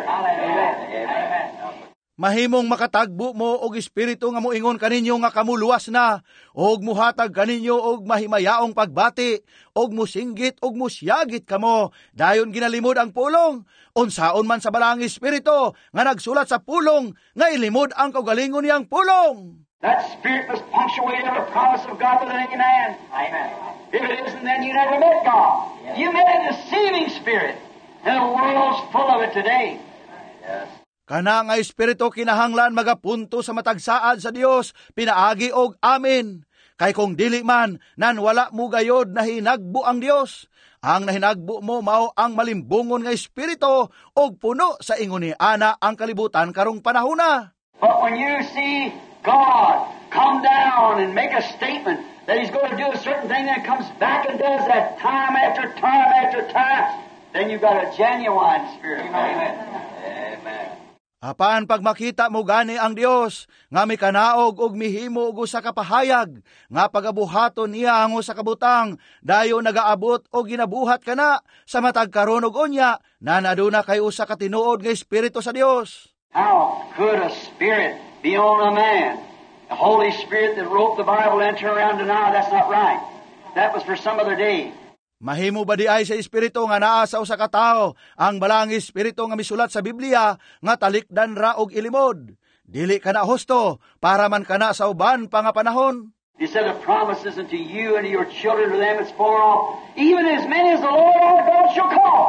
Amen. Mahimong makatagbo mo og espiritu nga moingon kaninyo nga kamuluwas na, og muhatag kaninyo og mahimayaong pagbati, og musinggit og musyagit kamo, dayon ginalimod ang pulong. Unsaon man sa balang espiritu nga nagsulat sa pulong, nga ilimod ang kaugalingon niyang pulong. That spirit must punctuate every promise of God within any man. Amen. If it isn't, then you never met God. You met a deceiving spirit, and the world's full of it today. Yes. Kana nga espiritu kinahanglan magapunto sa matagsaad sa Dios, pinaagi og amin. Kay kung dili man, nan wala mo gayod na hinagbo ang Dios. Ang nahinagbo mo mao ang malimbungon nga espiritu og puno sa ingon ni ana ang kalibutan karong panahona. But when you see God come down and make a statement that He's going to do a certain thing, then comes back and does that time after time after time, then you've got a genuine spirit. Amen. Amen. Apan pag makita mo gani ang Dios nga may kanaog og mihimo og usa ka pahayag nga pagabuhaton niya ang usa ka butang dayo nagaabot og ginabuhat kana sa matag karon og unya na naduna kay usa ka tinuod nga espiritu sa Dios. How could a spirit be on a man? The Holy Spirit that wrote the Bible and turn around and now that's not right. That was for some other day. Mahimo ba di ay sa espiritu nga naa sa usa ka tawo ang balang espiritu nga misulat sa Biblia nga talikdan ra og ilimod? Dili kana husto para man kana sa uban pa nga panahon. He said the promises unto you and to your children, to them it's far off, even as many as the Lord our God shall call.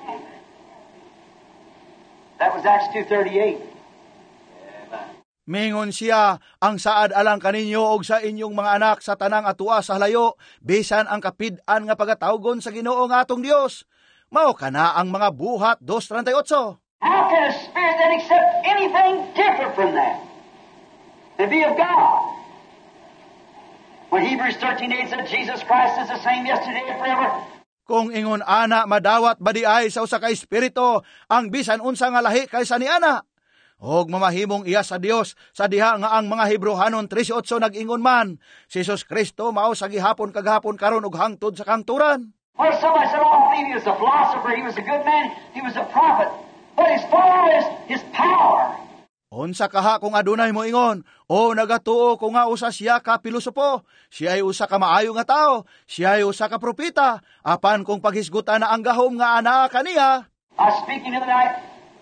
That was Acts 2:38. Mingon siya, ang saad alang kaninyo og sa inyong mga anak sa tanang atua sa halayo, bisan ang kapid-an nga pagatawgon sa Ginoo nga atong Dios. Mao kana ang mga buhat 2:38. How can a spirit then accept anything different from that and be of God? When Hebrews 13:8 said Jesus Christ is the same yesterday and forever. Kung ingon ana madawat ba di ay sa usa ka espiritu ang bisan unsa nga lahi kaysa ni ana? Og mamahimong iya sa Dios sa diha nga ang mga Hebrehanon 13:8 nag-ingon man, si Jesus Kristo mao sa gihapon kaghapon karon ug hangtod sa kangturan. Well, somebody said, "Oh, I believe he was a philosopher, he was a good man, he was a prophet." But as far as his power, unsa kaha kung adunay mo ingon, o nagatuo ko nga usa siya ka pilosopo, siya ay usa ka maayo nga tao, siya ay usa ka propeta, apan kung paghisgutan na ang gahom nga ana kaniya. I was speaking the other night.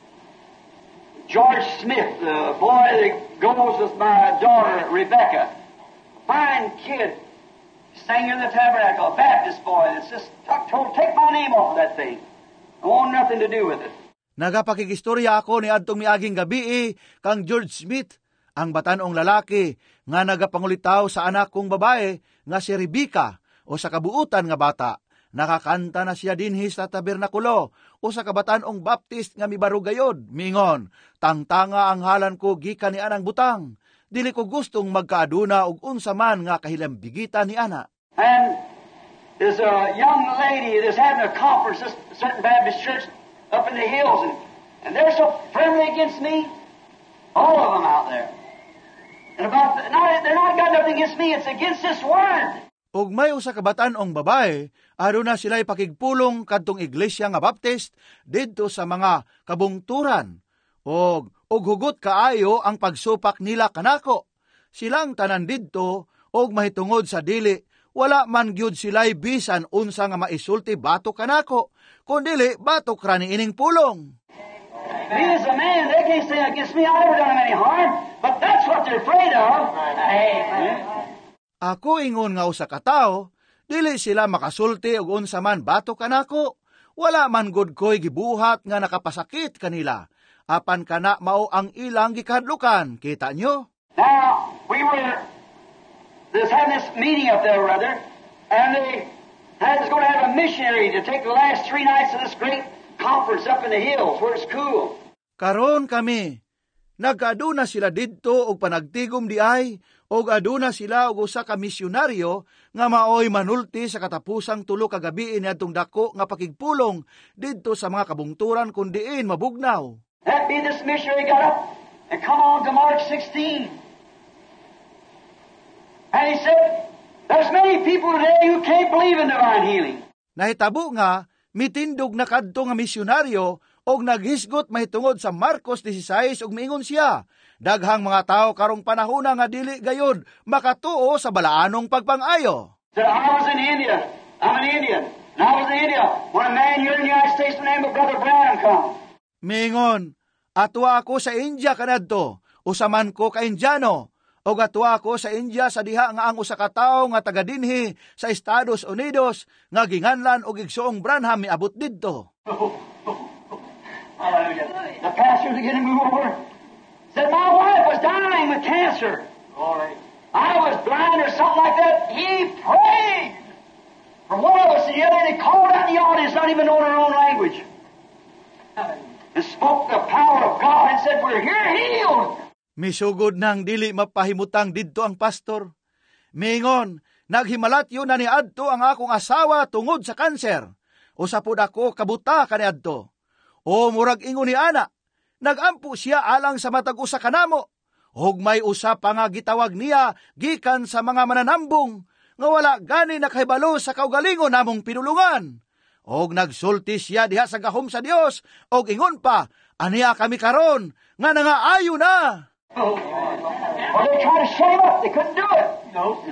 George Smith, the boy that goes with my daughter, Rebecca. Fine kid. Sang in the tabernacle, a Baptist boy that's just told, take my name off of that thing. I want nothing to do with it. Nagapakigistorya ako ni adtong miaging gabi kang George Smith, ang batanong lalaki nga nagapangulitaw sa anak kong babae nga si Rebecca o sa kabuutan nga bata. Nakakanta na siya dinhi sa tabernakulo o sa kabatanong Baptist nga mibarugayod. Mingon, tangtanga ang halan ko gikan ni anang butang. Dili ko gustong magkaaduna og unsa man nga kahilambigitan ni ana. And there's a young lady that's having a conference at a certain Baptist church up in the hills, and they're so friendly against me, all of them out there. And they're not got nothing against me, it's against this word. Og may usa ka batan-ong babae, aduna sila'y pakigpulong kadtong iglesia nga Baptist didto sa mga kabungturan. Og hugot kaayo ang pagsupak nila kanako. Silang tanan didto og mahitungod sa dili, wala man gyud sila'y bisan unsa nga maisulti batok kanako, kundili batok ra ni ining pulong. Me as a man, they can't say against me, I never done them any harm, but that's what they're afraid of. Amen. Ako ingon nga usa ka tawo, dili sila makasulti og unsa man batok kanako. Wala man gud koy gibuhat nga nakapasakit kanila. Apan kana mao ang ilang gikadlukan, kita nyo? Now, we were having this meeting up there, brother, and they was going to have a missionary to take the last 3 nights of this great conference up in the hills where it's cool. Karon kami, nagkaaduna sila didto og panagtigom di ay, og aduna sila og usa ka misyonaryo nga maoy manulti sa katapusang 3 ka gabi niadtong dako nga pakigpulong didto sa mga kabungturan kun diin mabugnaw. That be this missionary got up and come on to March 16. And he said, there's many people today who can't believe in divine healing. Nahitabo nga, mitindog na kadto nga misyonaryo og naghisgot mahitungod sa Marcos 16 og miingon siya, daghang mga tao karong panahon nga dili gayod makatuo sa balaanong pagpangayo. Said, I was in India. I'm an Indian. And I was in India when a man here in the United States by the name of Brother Branham come. Mingon, atwa ako sa India kanadto, usaman ko ka Indiano, o atwa ako sa India sa diha nga ang usa ka tawo nga taga dinhi sa Estados Unidos nga ginganlan og igsoong Branham miabot didto. Hallelujah. The pastor was getting to move over. Said, my wife was dying with cancer. Glory. I was blind or something like that. He prayed for one of us and the other, and he called out in the audience, not even knowing our own language. And spoke the power of God and said, we're here healed. Misugod nang dili mapahimutang didto ang pastor. Mingon, naghimalatyo na ni adto ang akong asawa tungod sa kanser. Usapod ako kabuta kaniadto. O murag ingon ni ana, nagampo siya alang sa matag usa kanamo. Og may usa pa nga gitawag niya gikan sa mga mananambong nga wala gani nakahibalo sa kaugalingon namong pinulungan. Og nagsulti siya diha sa gahom sa Dios og ingon pa, aniya kami karon nga nangaayo na. Oh. Well, they tried to shut him up. They couldn't do it. No.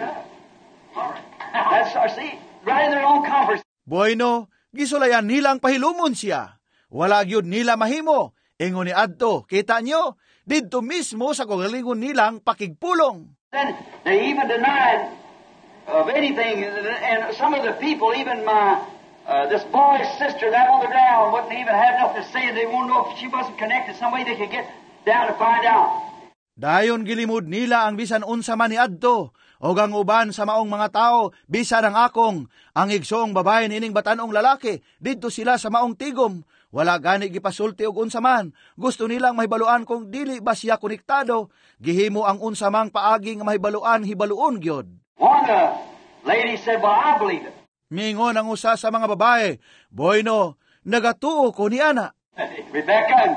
That's our see. Right in their own conference. Bueno, gisulayan nilang pahilumon siya. Wala gyud nila mahimo. Ingon ni adto, kita nyo, didto mismo sa kaugalingon nilang pakigpulong. Then they even denied of anything, and some of the people, even this boy's sister, that on the ground, wouldn't even have enough to say. They won't know if she wasn't connected. Some way they could get down to find out. Dayon gilimod nila ang bisan unsa man ni adto, o ang uban sa maong mga tao, bisan ang akong, ang igsoong babae nining batanong lalaki, didto sila sa maong tigom. Wala gani gipasulti og unsa man. Gusto nilang mahibaluan kung dili ba siya konektado. Gihimo ang unsa mang paagi nga mahibaluan hibaluon gyud. One lady said, "Well, I believe it." Mingon ang usa sa mga babae, "Boyno, nagatuo ko ni ana." Rebecca and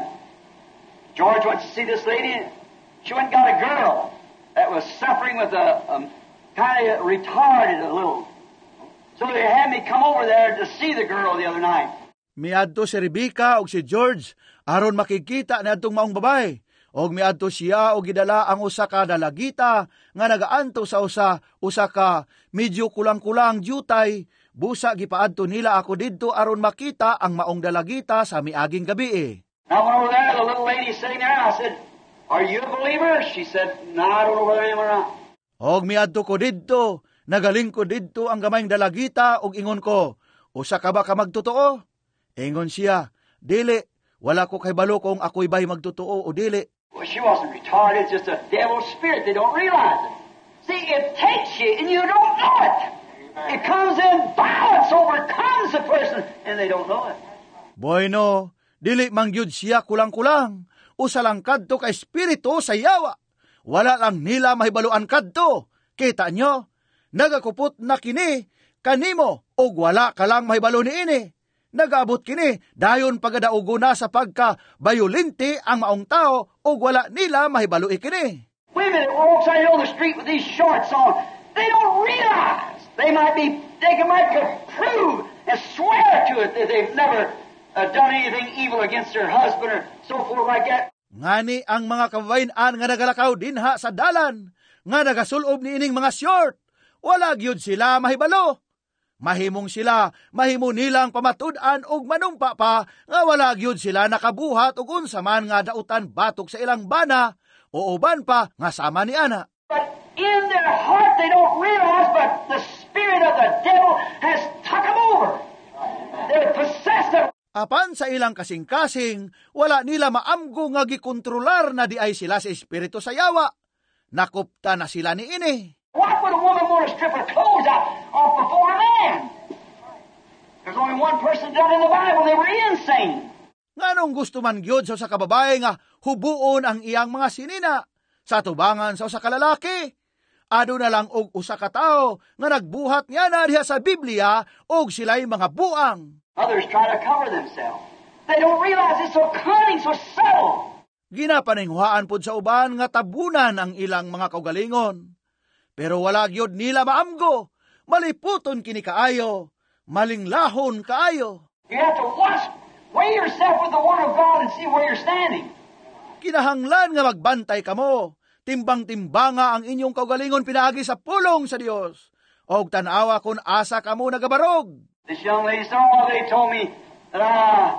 George went to see this lady. She went and got a girl that was suffering with a kind of retarded a little. So they had me come over there to see the girl the other night. Miadto si Rebecca og si George aron makikita ni adtong maong babae. Og miadto siya og gidala ang usa ka dalagita nga nagaanto sa usa ka medyo kulang-kulang jutay. Busa gipaadto nila ako didto aron makita ang maong dalagita sa miaging gabi. I went over there, the little lady sitting there, I said, "Are you a believer?" She said, "No, I don't know whether I am or not." Og miadto ko didto, nagaling ko didto ang gamayng dalagita og ingon ko, "Usa ka ba ka magtotoo?" Ingon siya, "Dili, wala ko kahibalo kung ako'y ba'y magtotoo o dili." Well, she wasn't retarded, it's just a devil's spirit. They don't realize it. See, it takes you and you don't know it. It comes in violence, overcomes the person, and they don't know it. Bueno, dili mangyud siya kulang-kulang. Usa lang kadto ka espiritu sa yawa. Wala lang nila mahibaluan kadto. Kita nyo, nagakupot na kini, kanimo, og wala ka lang mahibalo ni ini. Nagabot kini, dayon pagadaugo na sa pagka-bayolente ang maong tao, og wala nila mahibalo ikini. Women that walks out here on the street with these shorts on, they don't realize they might prove and swear to it that they've never done anything evil against their husband or so forth like that. Ngani ang mga kababayan nga nagalakaw dinha sa dalan, nga nagasulob ni ining mga short, wala gyud sila mahibalo. Mahimong sila, mahimo nilang pamatud-an og manumpa pa, nga wala gyud sila nakabuhat og unsa man nga dautan batok sa ilang bana, o uban pa nga sama ni ana. But in their heart they don't realize, but the spirit of the devil has took them over. They're possessed of. Apan sa ilang kasing-kasing, wala nila maamgo nga gikontrolar na di ay sila sa espiritu sa yawa. Nakupta na sila ni ini. What would a woman want to strip her clothes off before a man? There's only one person done in the Bible. They were insane. Nganong gusto man gyud sa kababae nga hubuon ang iyang mga sinina sa tubangan sa usa ka lalaki? Ado na lang og usa ka tawo nga nagbuhat niya na diha sa Biblia og sila'y mga buang. Others try to cover themselves. They don't realize it's so cunning, so subtle. Ginapaninghuaan pod sa uban nga tabunan ang ilang mga kaugalingon. Pero wala gyud nila maamgo, maliputon kini kaayo, malinglahon kaayo. You have to weigh yourself with the Word of God and see where you're standing. Kinahanglan nga magbantay kamo, timbang-timbanga ang inyong kaugalingon pinaagi sa pulong sa Dios. Og tanawa kun asa kamo nagabarog. This young lady said, they told me that I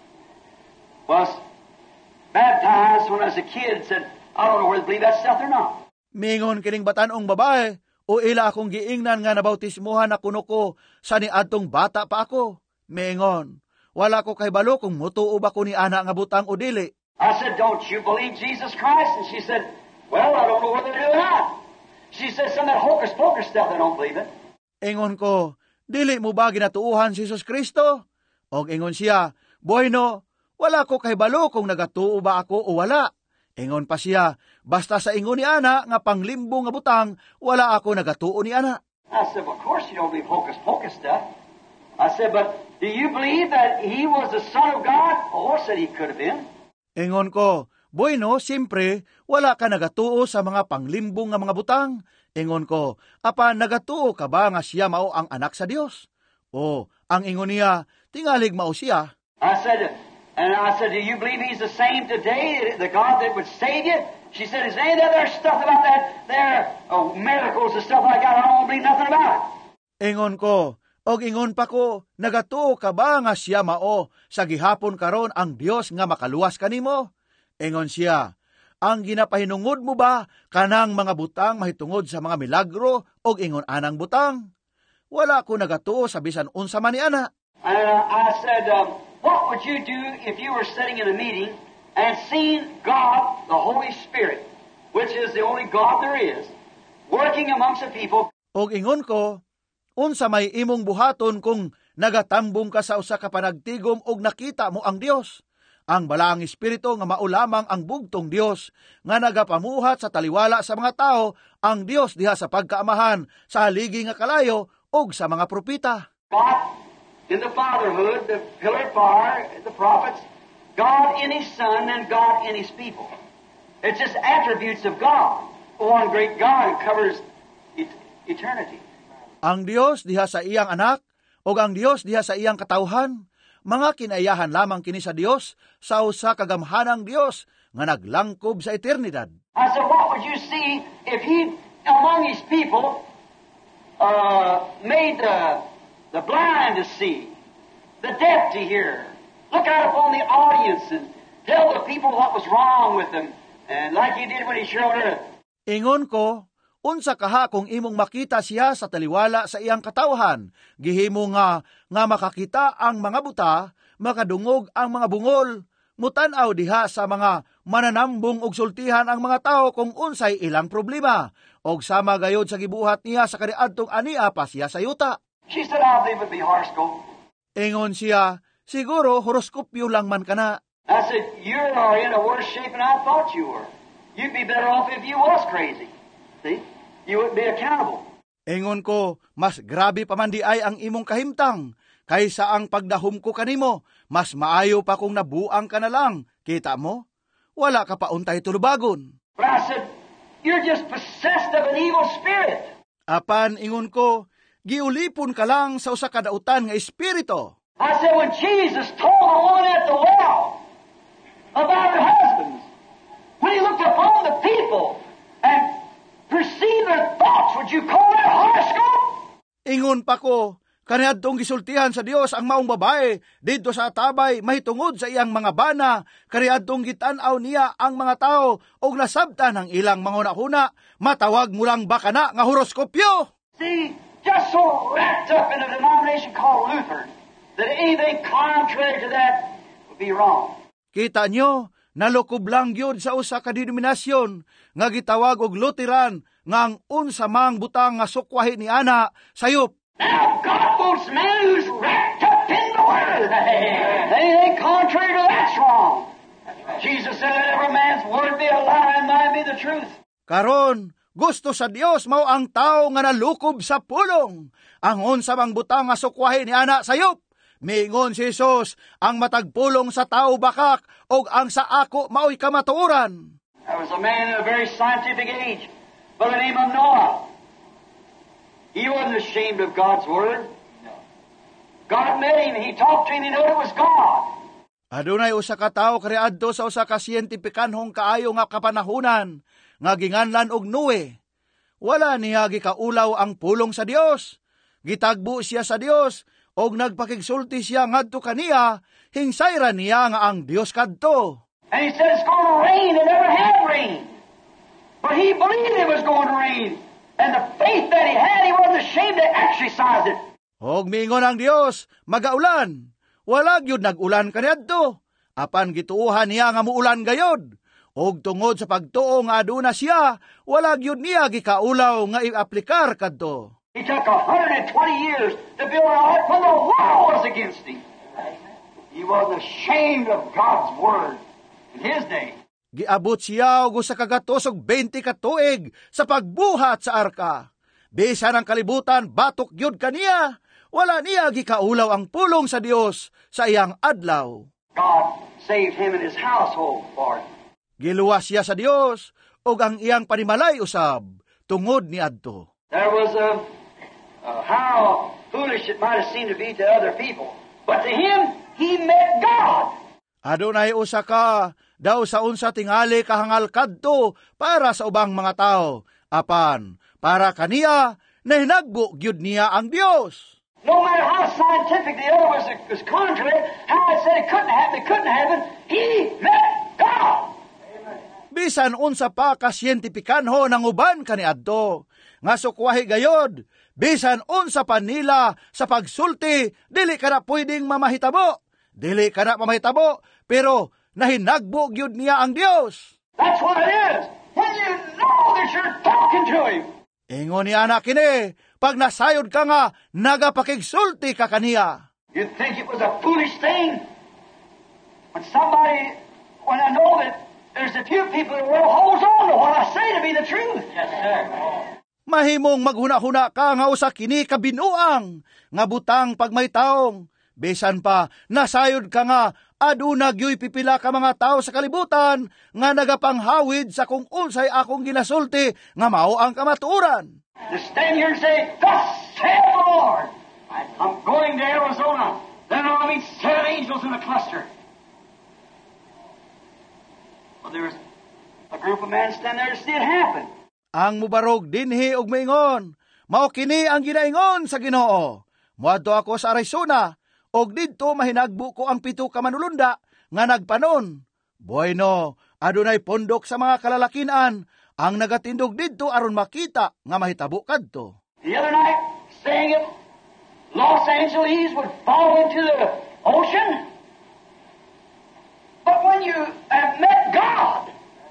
was baptized when I was a kid. Said, I don't know whether to believe that stuff or not. Mingon kining batanong babae, o ila akong giingnan nga nabautismuhan na kuno ko sa niadtong bata pa ako. Mingon, wala ko kay balo kung mutuo ba ko ni ana nga butang o dili. I said, don't you believe Jesus Christ? And she said, well, I don't know whether to do or not. She said, some of that hocus-pocus stuff, I don't believe it. Ingon ko, dili mo ba ginatuuhan si Jesus Kristo? Og ingon siya, bueno, wala ko kay balo kung nagatuo ba ako o wala. Ingon pa siya, basta sa ingon ni ana nga panglimbong nga butang, wala ako nagatuo ni ana. I said, well, of course you don't believe hocus-pocus stuff. I said, but do you believe that he was the Son of God? Oh, I said he could have been. Ingon ko, bueno, siyempre, wala ka nagatuo sa mga panglimbong nga mga butang. Ingon ko, apa nagatuo ka ba nga siya mao ang anak sa Dios? O, ang ingon niya, tingalig mao siya. I said, do you believe he's the same today, the God that would save you? She said, is any other stuff about that there, miracles and stuff like that? I don't believe nothing about it. Ingon ko, og ingon pa ko, nagatuo ka ba nga siya mao sa gihapon karon ang Dios nga makaluwas kanimo? Ingon siya, ang ginapahinungod mo ba kanang mga butang mahitungod sa mga milagro og ingon anang butang? Wala ko nagatuo sa bisan unsa man ni ana. And I said, what would you do if you were sitting in a meeting and seen God, the Holy Spirit, which is the only God there is, working amongst the people? Og ingon ko, unsa may imong buhaton kung nagatambong ka sa usa ka panagtigom og nakita mo ang Dios? Ang balaang espiritu nga maulamang ang bugtong Dios nga nagapamuhat sa taliwala sa mga tao, ang Dios diha sa pagkaamahan sa haligi nga kalayo og sa mga propeta. God in the fatherhood, the pillar of fire, the prophets, God in His Son, and God in His people. It's just attributes of God. One great God who covers eternity. Ang Dios diha sa iyang anak, o ang Dios diha sa iyang katawhan, mga kinaiyahan lamang kini sa Dios, sa usa kagamhanang Dios, nga naglangkob sa eternidad. I said, what would you see if He, among His people, made the blind to see, the deaf to hear, look out upon the audience and tell the people what was wrong with them, and like He did when He showed earth. Ingon ko, unsa kaha kung imong makita siya sa taliwala sa iyang katawhan, gihimo nga makakita ang mga buta, makadungog ang mga bungol, mutan-aw diha sa mga mananambong og sultihan ang mga tao kung unsay ilang problema, og sama gayod sa gibuhat niya sa kaniadtong ania pa siya sa yuta. She said, I believe it would be horoscope. Ingon siya, siguro horoskopyo lang man kana. I said, you're in a worse shape than I thought you were. You'd be better off if you was crazy. See? You wouldn't be accountable. Ingon ko, mas grabe pa man di ay ang imong kahimtang, kaysa ang pagdahom ko kanimo, mas maayo pa kung nabuang ka na lang. Kita mo? Wala ka pa untay tulubagon. But I said, you're just possessed of an evil spirit. Apan, ingon ko, giulipon ka lang sa usa ka dautan nga espiritu. I said, when Jesus told the woman at the well about her husbands, when He looked upon the people and perceived their thoughts, would you call that horoscope? Ingon pa ko, kaniadtong gisultihan sa Dios ang maong babae, dito sa atabay, mahitungod sa iyang mga bana, kaniadtong gitan-aw niya ang mga tao, og nasabtan ang ilang mangunahuna, matawag mo lang ba kana nga horoskopyo? See, just so wrapped up in a denomination called Lutheran, that anything contrary to that would be wrong. Kita nyo, nalukob lang yun sa usa ka denominasyon, nga gitawag og Lutheran, nga ang unsa mang butang nga sukwahi ni ana, sayop. Now, God wants man who's wrapped up in the Word. Anything contrary to that's wrong. Jesus said, let every man's word be a lie and mine be the truth. Karon, gusto sa Dios mao ang tao nga nalukob sa pulong. Ang unsa mang butang nga sukwahi ni ana, sayop. Miingon si Jesus, ang matagpulong sa tao bakak, og ang sa ako mao'y kamatuoran. There was a man in a very scientific age by the name of Noah. He wasn't ashamed of God's Word. God met him, he talked to him, he knew it was God. Adunay usa ka tawo kaniadto sa usa ka siyentipikanhong kaayo nga kapanahunan, nga ginganlan og Noe. Wala niya gikaulaw ang pulong sa Dios. Gitagbo siya sa Dios, og nagpakigsulti siya ngadto kaniya, hingsayra niya nga ang Dios kadto. And he said it's going to rain, it never had rained. But he believed it was going to rain. And the faith that he had, he wasn't ashamed to exercise it. Og miingon ang Dios, magaulan. Wala gyud nag-ulan kaniadto. Apan gituuhan niya nga muulan gayod. Og tungod sa pagtuo nga aduna siya, wala gyud niya gikaulaw nga i-aplikar kadto. He took 120 years to build an ark when the world was against him. He wasn't ashamed of God's Word in his day. Giabot siya og usa ka gatos og 20 ka tuig sa pagbuhat sa arka. Bisan ang kalibutan batok gyud kaniya, wala niya gikaulaw ang pulong sa Dios sa iyang adlaw. God saved him and his household for it. Giluwas siya sa Dios og ang iyang panimalay usab tungod ni adto. There was how foolish it might have seemed to be to other people, but to him, he met God. Adunay usa ka daw sa unsa tingali kahangal kadto para sa ubang mga tao, apan para kaniya nahinagbo gyud niya ang Dios. No matter how scientific the other was contrary, how it said it couldn't happen, he met God. Bisan unsa pa kasyentipikanho ng uban kaniadto, nga sukwahi gayod, bisan unsa pa nila sa pagsulti, dili ka na pwedeng mamahitabo. Dili ka na mamahitabo, pero nahinagbo gyud niya ang Dios. That's what it is. When you know that you're talking to him. Ingon niya na kini, pag nasayod ka nga, nagapakigsulti ka kaniya. You'd think it was a foolish thing. When I know that there's a few people in the world holds on to what I say to be the truth. Yes, sir. Mahimong maghuna-huna ka nga usa kini kabinuang, nga butang pag may taong. Besan pa, nasayod ka nga, aduna gyoy pipila ka mga tao sa kalibutan, nga nagapanghawid sa kung unsay akong ginasulti, nga mao ang kamatuoran. To stand here and say, "Thus saith the Lord, I'm going to Arizona. Then I'll meet 7 angels in a cluster." Well, there's a group of men standing there to see it happen. Ang mubarog dinhi og maingon, mao kini ang ginaingon sa Ginoo. Moadto ako sa Arizona, og didto mahinagbo ko ang 7 ka manulunda nga nagpanon. Bueno, adunay pondok sa mga kalalakinan ang nagatindog didto aron makita nga mahitabo kadto. The other night, saying it, Los Angeles would fall into the ocean. But when you have met God,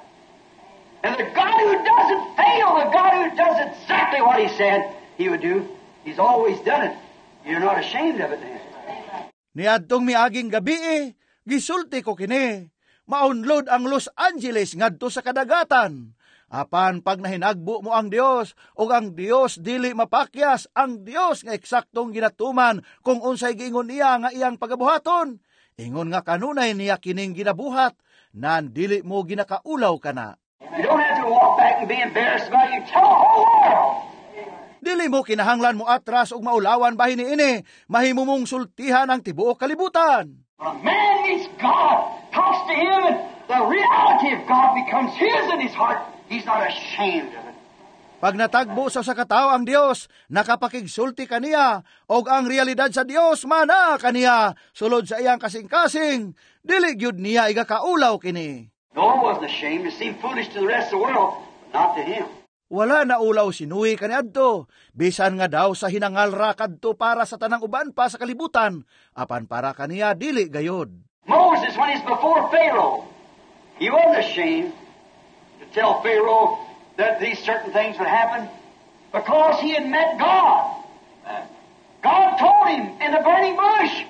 and the God who doesn't fail, the God who does exactly what He said He would do, He's always done it. You're not ashamed of it then. Niadtong miaging gabi, gisulti ko kini. Maunlod ang Los Angeles ngadto sa kadagatan. Apan pag nahinagbo mo ang Dios, o ang Dios dili mapakyas, ang Dios nga eksaktong ginatuman kung unsay giingon niya nga iyang pagabuhaton. Ingon nga kanunay niya kining ginabuhat, nan dili mo ginakaulaw kana. You don't have to walk back and be embarrassed about it. You tell the whole world. Dili mo kinahanglan mo atras og maulawan bahin ini, mahimo mong sultihan ang tibuok kalibutan. When a man meets God, talks to Him, and the reality of God becomes his in his heart, he's not ashamed of it. Pag natagbo sa katao ang Dios, nakapakigsulti kaniya, og ang realidad sa Dios mana kaniya, sulod sa iyang kasing-kasing, dili gyud niya igakaulaw kini. Noah wasn't ashamed. It seemed foolish to the rest of the world, but not to him. Wala na ulaw sinuwi kaniadto, bisan nga daw sa hinangal ra kadto para sa tanang uban pa sa kalibutan, apan para kaniya dili gayod. Moses, when he's before Pharaoh, he wasn't ashamed to tell Pharaoh that these certain things would happen because he had met God. God told him in the burning bush.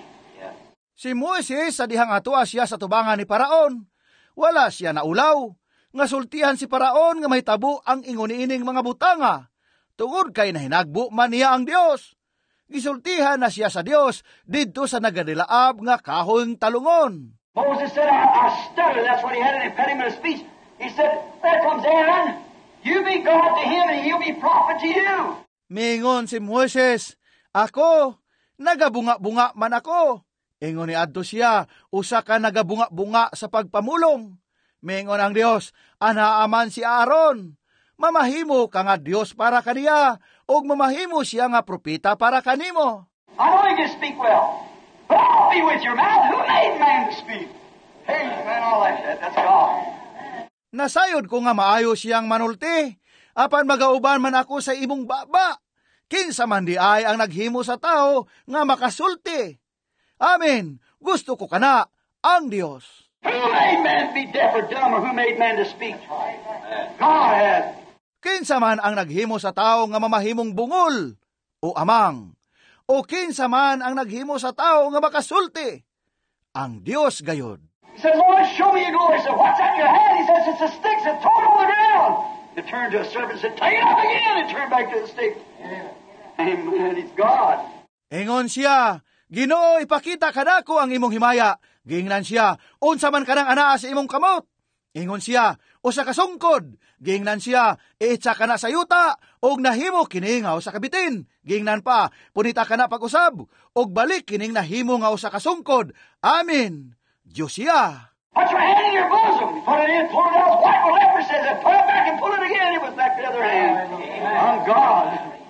Si Moises sa dihang atua siya sa tubangan ni Paraon, wala siya naulaw, nga sultihan si Paraon nga may tabo ang inguni-ining mga butanga, tungod kay nahinagbo man niya ang Dios. Gisultihan na siya sa Dios didto sa nagadilaab nga kahoyng talungon. Moses said, I stutter. That's what he had an impediment of speech. He said, there comes Aaron. You be God to him and he'll be prophet to you. Mingon si Moises, ako, nagabunga-bunga man ako. Ingon ni adto siya, usa ka nagabunga-bunga sa pagpamulong. Mingon ang Dios, anaaman si Aaron. Mamahimo ka nga Dios para kaniya, og mamahimo siya nga propeta para kanimo. I know you can speak well, but I'll be with your mouth. Who made man to speak? Hey, man, all that, that's God. Nasayod ko nga maayo siyang manulti, apan magauban man ako sa imong baba. Kinsa man di ay ang naghimo sa tao nga makasulti. Amen. Gusto ko kana ang Dios. Who made man to be deaf or dumb, or who made man to speak? God has. Kinsa man ang naghimo sa tao nga mamahimong bungol o amang, o kinsa man ang naghimo sa tao nga makasulti, ang Dios gayod. He says, Lord, show me your glory. He said, what's that in your hand? He says, it's a stick. He said, throw it on the ground. He turned to a servant and said, take it up again, and turned back to the stick. Amen. It's God. Ingon siya, Ginoo, ipakita kanako ang imong himaya. Giingnan siya, unsa man kanang anaa sa imong kamot. Ingon siya, usa ka sungkod. Giingnan siya, iitsa kana sa yuta, og nahimo kini nga usa ka bitin. Giingnan pa, punita kana pag-usab, og balik kining nahimo nga usa ka sungkod. Amen. Diyos siya. Put your hand in your bosom. Put it in, pull it out. White with leper says it. Put it back and pull it again. It was back to the other hand. I'm God.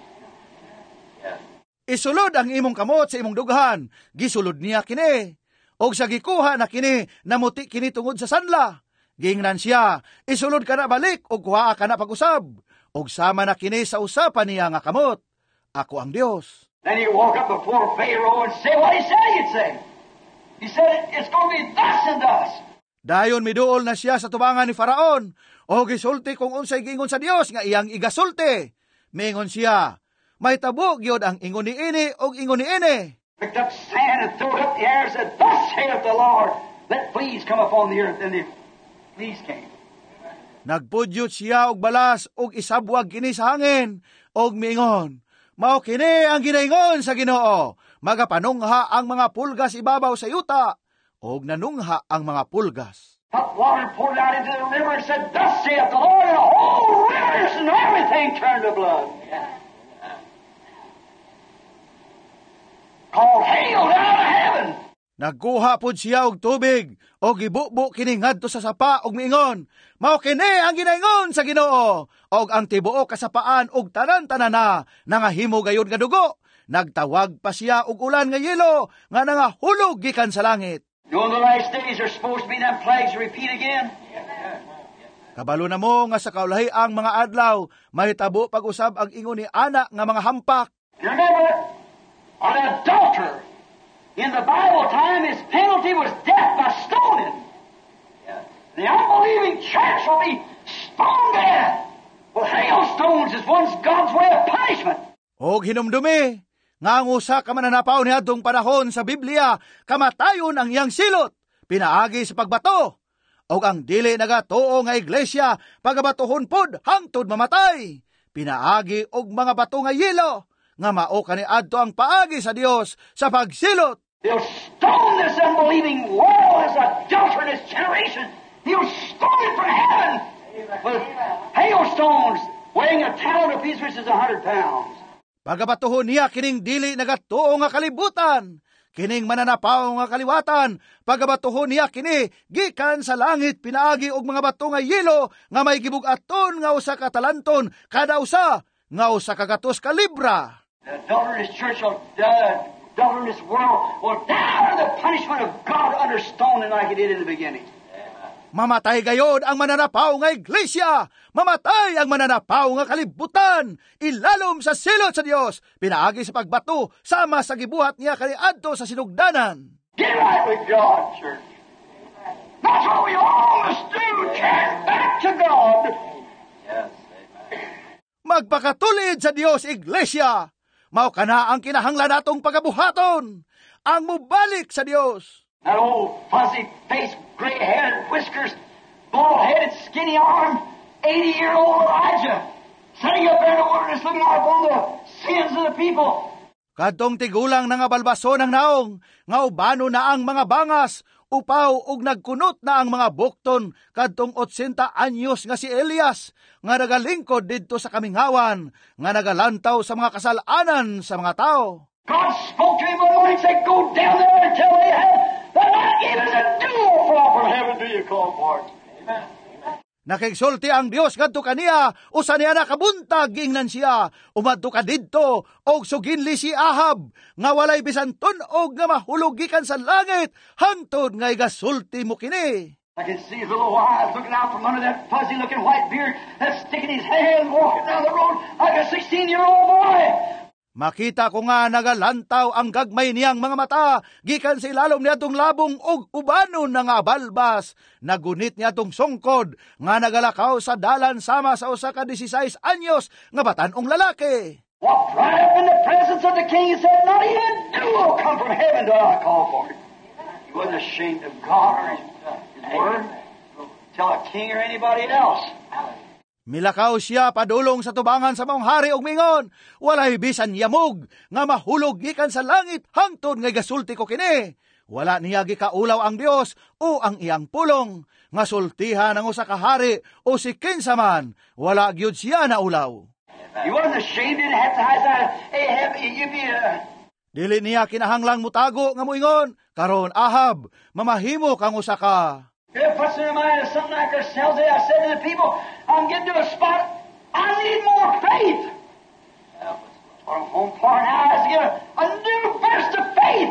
Isulod ang imong kamot sa imong dughan. Gisulod niya kini. Og sa gikuha na kini, namuti kini tungod sa sanla. Giingnan siya, isulod ka na balik og kuha ka na pag-usab. Og sama na kini sa usapan niya nga kamot. Ako ang Dios. Then he walk up before Pharaoh and say what he said he'd say. He said, it's going to be thus and thus. Dayon miduol na siya sa tubangan ni Faraon. O gisulti kung unsay giingon sa Dios nga iyang igasulti. Mingon siya, may tabo gyud ang ingon ni ini og ingon ni ini. Picked up sand and threw it up the air and said, thus saith the Lord, let fleas come upon the earth. And the fleas came. Nagpudyot siya og balas og isabwag kini sa hangin og miingon, mao kini ang ginaingon sa Ginoo, magapanungha ang mga pulgas ibabaw sa yuta og nanungha ang mga pulgas. Hot water poured out into the river and said, thus saith the Lord, and the whole rivers and everything turned to blood. Called hail down out of heaven. Nagkuha pud siya og tubig og gibubo kini ngadto sa sapa og miingon, mao kini ang ginaingon sa Ginoo, og ang tibuok kasapaan og tanan-tanana nangahimo gayud nga dugo. Nagtawag pa siya og ulan nga yelo nga nangahulog gikan sa langit. You know, the last days are supposed to be them plagues repeat again. Kabalo na mo nga sa kaulahi ang mga adlaw, mahitabo pag-usab ang ingon ni ana nga mga hampak. You remember, an adulterer in the Bible time, his penalty was death by stoning. The unbelieving church will be stoned to death. Well, hailstones is God's way of punishment. Og hinumdumi, nga ang usa ka mananapaw ni adtong panahon sa Biblia, kamatayon ang iyang silot, pinaagi sa pagbato. Og ang dili nagatuo nga iglesia, pagabatohon pod hangtod mamatay. Pinaagi og mga bato nga yelo, nga mao kaniadto ang paagi sa Dios sa pagsilot. He'll stone this unbelieving world as adulterous generation. He'll stone it from heaven with hailstones weighing a talent apiece, which is 100 pounds. Pagabatohon niya kining dili nagatuo nga kalibutan, kining mananapaw nga kaliwatan, pagabatohon niya kini gikan sa langit pinaagi og mga bato nga yelo nga may gibug-aton nga usa ka talanton kada usa, nga usa ka gatos ka libra. The adulterous church will adulterous world will die under the punishment of God under stoning like it did in the beginning. Mamatay gayod ang mananapaw nga iglesia, mamatay ang mananapaw nga kalibutan, ilalom sa silot sa Dios, pinaagi sa pagbato, sama sa gibuhat niya kaniadto sa sinugdanan. Get right with God, church. That's what we all must do, turn back to God. Yes. Magpakatulid sa Dios, iglesia. Mao kana ang kinahanglan natong pagabuhaton, ang mubalik sa Dios. That old fuzzy-faced, gray-haired, whiskers, bald-headed, skinny-armed, 80-year-old Elijah, sitting up there in the wilderness looking out upon the sins of the people. Kadtong tigulang na nga balbason ng naong, nga ubano na ang mga bangas, upaw ug nagkunot na ang mga bukton, kadtong 80 anyos nga si Elias, nga nagalingkod didto sa kamingawan, nga nagalantaw sa mga kasalanan sa mga tao. God spoke to him one morning and said, go down there and tell Ahab that not even a dew will fall from heaven till you call for it. Amen. Nakigsulti ang Dios kadto kaniya, usa niya nakabuntag giingnan siya, umadto ka didto og suginli si Ahab, nga walay bisan tun-og nga mahulog gikan sa langit, hangtod nga igasulti mo kini. I can see his little eyes looking out from under that fuzzy-looking white beard that's sticking his hand walking down the road like a 16-year-old boy. Makita ko nga nagalantaw ang gagmay niyang mga mata, gikan sa ilalom niya tong labong og ubanon na nga balbas. Nagunit niya tong sungkod, nga nagalakaw sa dalan sama sa usa ka 16 anyos nga batanong lalaki. Walked right up in the presence of the king and said, not even dew will come from heaven till I call for it. He wasn't ashamed of God or his word. Tell a king or anybody else. Milakaw siya padulong sa tubangan sa maong hari og mingon, walay bisan yamog nga mahulog gikan sa langit hangtod nga gasulti ko kini. Wala niya gikaulaw ang Dios o ang iyang pulong, nga sultihan ang usa ka hari o si kinsa man, wala gyud siya na ulaw. He wasn't ashamed, didn't have to hide. Dili niya kinahanglang mutago nga moingon, karon Ahab, mamahimo kang usa ka. It puts in mind of something like ourselves. I said to the people, I'm getting to a spot, I need more faith. I'm home far now, I have to get a new burst of faith.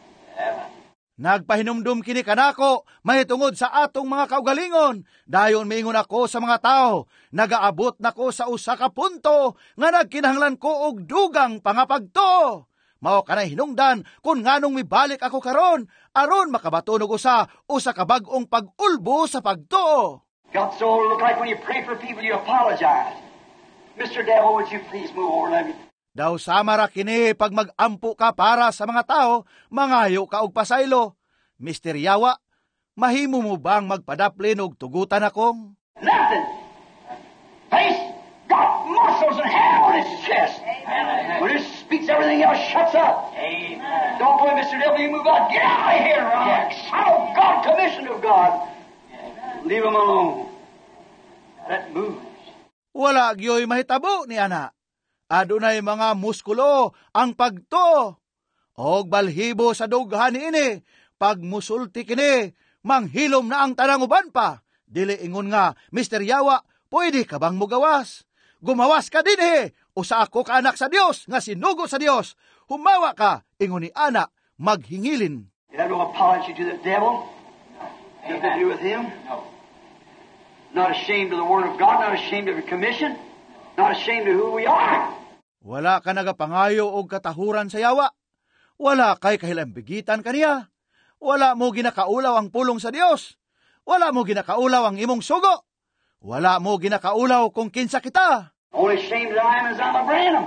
Nagpahinumdum kini kanako, mahitungod sa atong mga kaugalingon. Dayon miingon ako sa mga tao, nagaabot nako sa usa ka punto nga nagkinahanglan ko og dugang pangapagto. Mao kanay hinungdan kung nganong mibalik ako karon aron makabatunog usa ka bag-ong pag-ulbo sa pagto. Got so look like when you pray for people you apologize. Mr. Devil, would you please move over? Let me. Daw samara kini pag mag-ampo ka para sa mga tao, mangayo ka og pasaylo. Mr. Yawa, mahimo mo bang magpadaplin og tugutan akong? Nothing. Face got muscles and hair on his chest. Amen. When it speaks, everything else shuts up. Amen. Don't go, Mr. Devil, you move on. Get out of here, Ron. Son of God, commission of God. Amen. Leave him alone. That moves. Wala gyoy mahitabo ni ana. Adunay mga muskulo ang pagto. Og balhibo sa dughan niini, pag musulti kini, manghilom na ang tanang uban pa. Dili ingon nga, Mr. Yawa, pwede ka bang mugawas? Gumawas ka din usa ako ka anak sa Dios, nga sinugo sa Dios. Humawa ka, ingon ni ana, maghingilin. You have no apology to the devil? Nothing to do with him? No. Not ashamed of the Word of God, not ashamed of your commission, not ashamed of who we are. Wala ka nagapangayo og katahuran sa yawa. Wala kay kahilambigitan kaniya. Wala mo ginakaulaw ang pulong sa Dios. Wala mo ginakaulaw ang imong sugo. Wala mo ginakaulaw kung kinsa kita. Only ashamed that I am is I'm a Branham.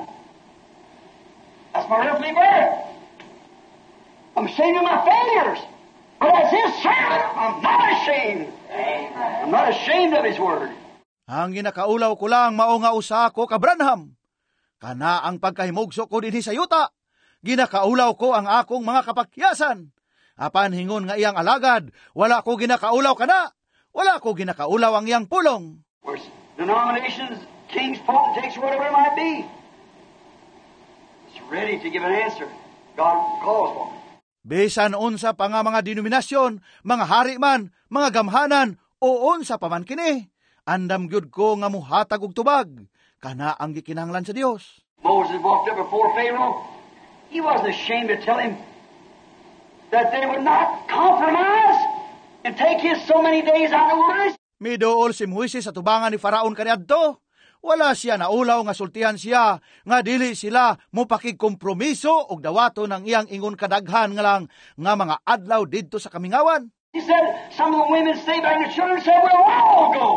That's my earthly birth. I'm ashamed of my failures. But as his servant, I'm not ashamed. I'm not ashamed of his word. Ang ginakaulaw ko lang mao nga usa ko ka Branham. Kana ang pagkahimugso ko dinhi sa yuta. Ginakaulaw ko ang akong mga kapakyasan. Apan hingon nga iyang alagad, wala ko ginakaulaw kana. Wala ko ginakaulaw ang iyang pulong. Denominations, kings, potentates, whatever it might be. It's ready to give an answer. God calls for it. Bisan unsa pa nga mga denominasyon, mga hari man, mga gamhanan, o unsa pa man kini. Andam gyud ko nga muhatag og tubag. Kana ang gikinahanglan sa Dios. Moses walked up before Pharaoh. He wasn't ashamed to tell him that they would not compromise and take his so many days out of the wilderness. Midool si Moises sa tubangan ni Faraon kaniadto. Wala siya naulaw nga sultihan siya nga dili sila mopakigkompromiso og dawato ng iyang ingon kadaghan nga lang nga mga adlaw didto sa kamingawan. He said, some of the women stay back, and the children said, we'll all go.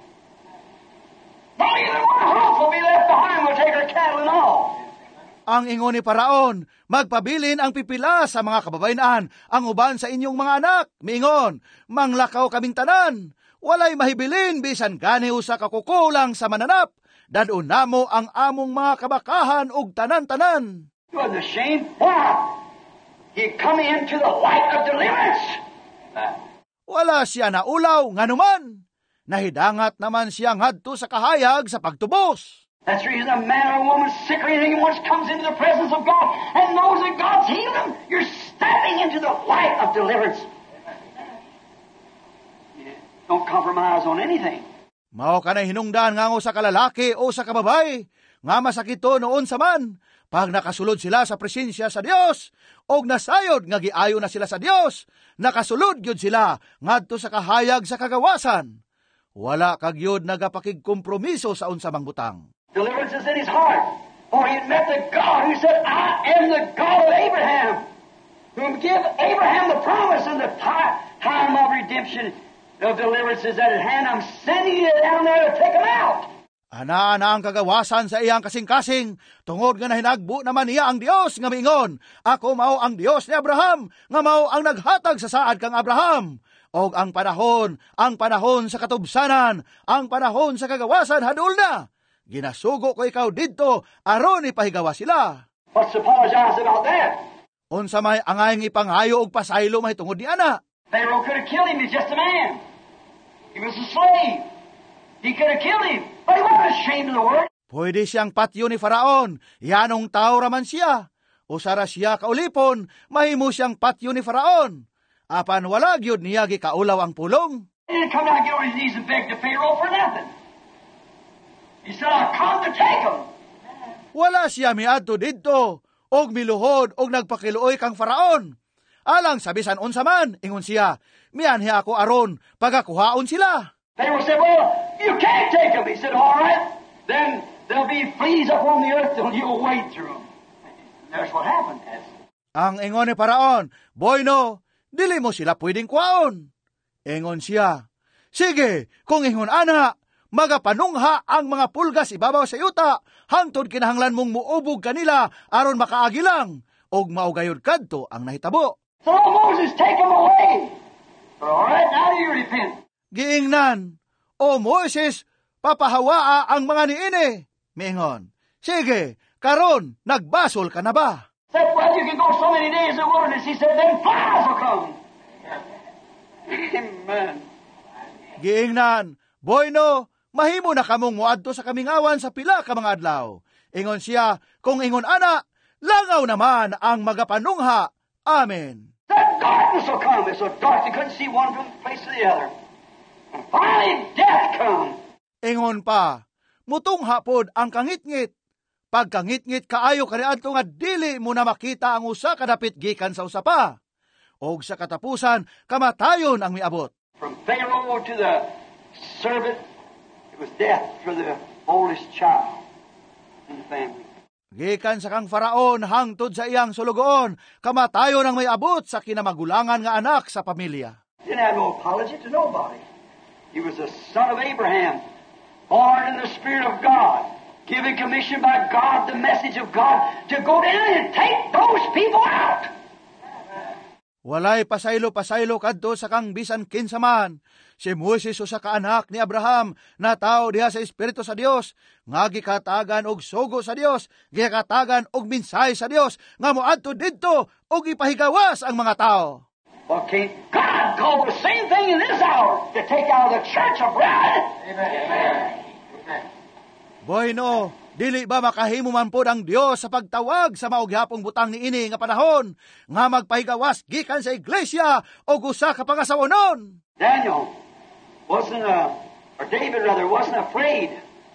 Not even one hoof will be left behind. We'll take our cattle and all. Ang ingon ni Paraon, magpabilin ang pipila sa mga kababayan, ang uban sa inyong mga anak. Miingon, manglakaw kaming tanan. Walay mahibilin bisan gani usa ka kukulang sa mananap. Dadun namo ang among mga kabakahan ug tanan-tanan. He wasn't ashamed. Why? He come into the light of deliverance. Wala siya naulaw nganuman. Nahidangat naman siya ngadto sa kahayag sa pagtubos. That's the reason a man or a woman sick or anything once comes into the presence of God and knows that God's healed them. You're stepping into the light of deliverance. Don't compromise on anything. Mao ka na hinungdan nga sa kalalaki o sa kababay, nga masakito noon sa man, pag nakasulod sila sa presensya sa Dios, og nasayod nga giayo na sila sa Dios, nakasulod gyud sila ngadto sa kahayag sa kagawasan. Wala kagyod nagapakigkompromiso sa unsa mang butang. Deliverance is in his heart, for he met the God who said, I am the God of Abraham, who gave Abraham the promise and the time of redemption. The deliverance is at hand. I'm sending you down there to take them out. Ana ang kagawasan sa iyang kasing-kasing, tungod nga nahinagbo naman niya ang Dios nga miingon, ako mao ang Dios ni Abraham, nga mao ang naghatag sa saad kang Abraham. Og ang panahon sa katubsanan, ang panahon sa kagawasan hadul na. Ginasugo ko ikaw didto aron ipahigawa sila. What's apologize about that? Unsa may angayng ipanghayo og pasaylo mahitungod ni ana. Pharaoh could have killed him. He's just a man. He was a slave. He could have killed him, but he wasn't ashamed of the word. Pwede siyang patyo ni Faraon, yanong tao raman siya. O sara siya kaulipon, mahimo siyang patyo ni Faraon. Apan wala gyud niya gikaulaw ang pulong. He didn't come down and get on his knees and beg to Pharaoh for nothing. He said, I come to take him. Wala siya miadto didto, og miluhod og nagpakiluoy kang Faraon. Alang sabisan unsa man, ingon siya, mianhi ako aron pagakuhaon sila. Pharaoh said, well, you can't take him. He said, all right, then there'll be fleas up on the earth till you'll wade through them. That's what happened. Ang ingon ni Faraon, Boyno, dili mo sila pwedeng kuhaon. Ingon siya, sige, kung ingon ana, magapanungha ang mga pulgas ibabaw sa yuta, hangtod kinahanglan mong muubog kanila aron makaagilang, og maugayod kadto ang nahitabo. So Moses, take him away. All right, now you repent. Giingnan, o Moses, papahawaa ang mga niini. Miingon, sige, karon nagbasol ka na ba? Said, well, you can go so many days in the wilderness. He said, then flies will come. Amen. Giingnan, Boyno, mahimo na kamong muadto sa kamingawan sa pila ka mga adlaw. Ingon siya, kung ingon ana, langaw naman ang magapanungha. Amen. That darkness will come. It's so dark you couldn't see one from the place to the other. And finally, death come. Ingon pa, mutungha pod ang kangitngit. Pagkangitngit kaayo kaniadto nga dili mo na makita ang usa kadapit gikan sa usa pa. Og sa katapusan, kamatayon ang miabot. From Pharaoh to the servant, it was death for the oldest child in the family. Gikan sa kang Faraon hangtod sa iyang sulugoon, kamatayon ang may abot sa kinamagulangan nga anak sa pamilya. Didn't have no apology to nobody. He was the son of Abraham, born in the Spirit of God, given commission by God, the message of God, to go down and take those people out. Walay pasaylo-pasaylo kadto sa kang bisan kinsa man. Si Moises usa ka anak ni Abraham na tao diha sa Espiritu sa Dios, nga gikatagan og sugo sa Dios, gikatagan og mensahe sa Dios, nga moadto didto og ipahigawas ang mga tao. Okay, God called the same thing in this hour to take out of the church a bride. Amen. Boyno, dili ba makahimo man pod ang Dios sa pagtawag sa maughapong butang niini nga panahon nga magpahigawas gikan sa iglesia o usa ka pangasawonon? Daniel wasn't or David rather wasn't afraid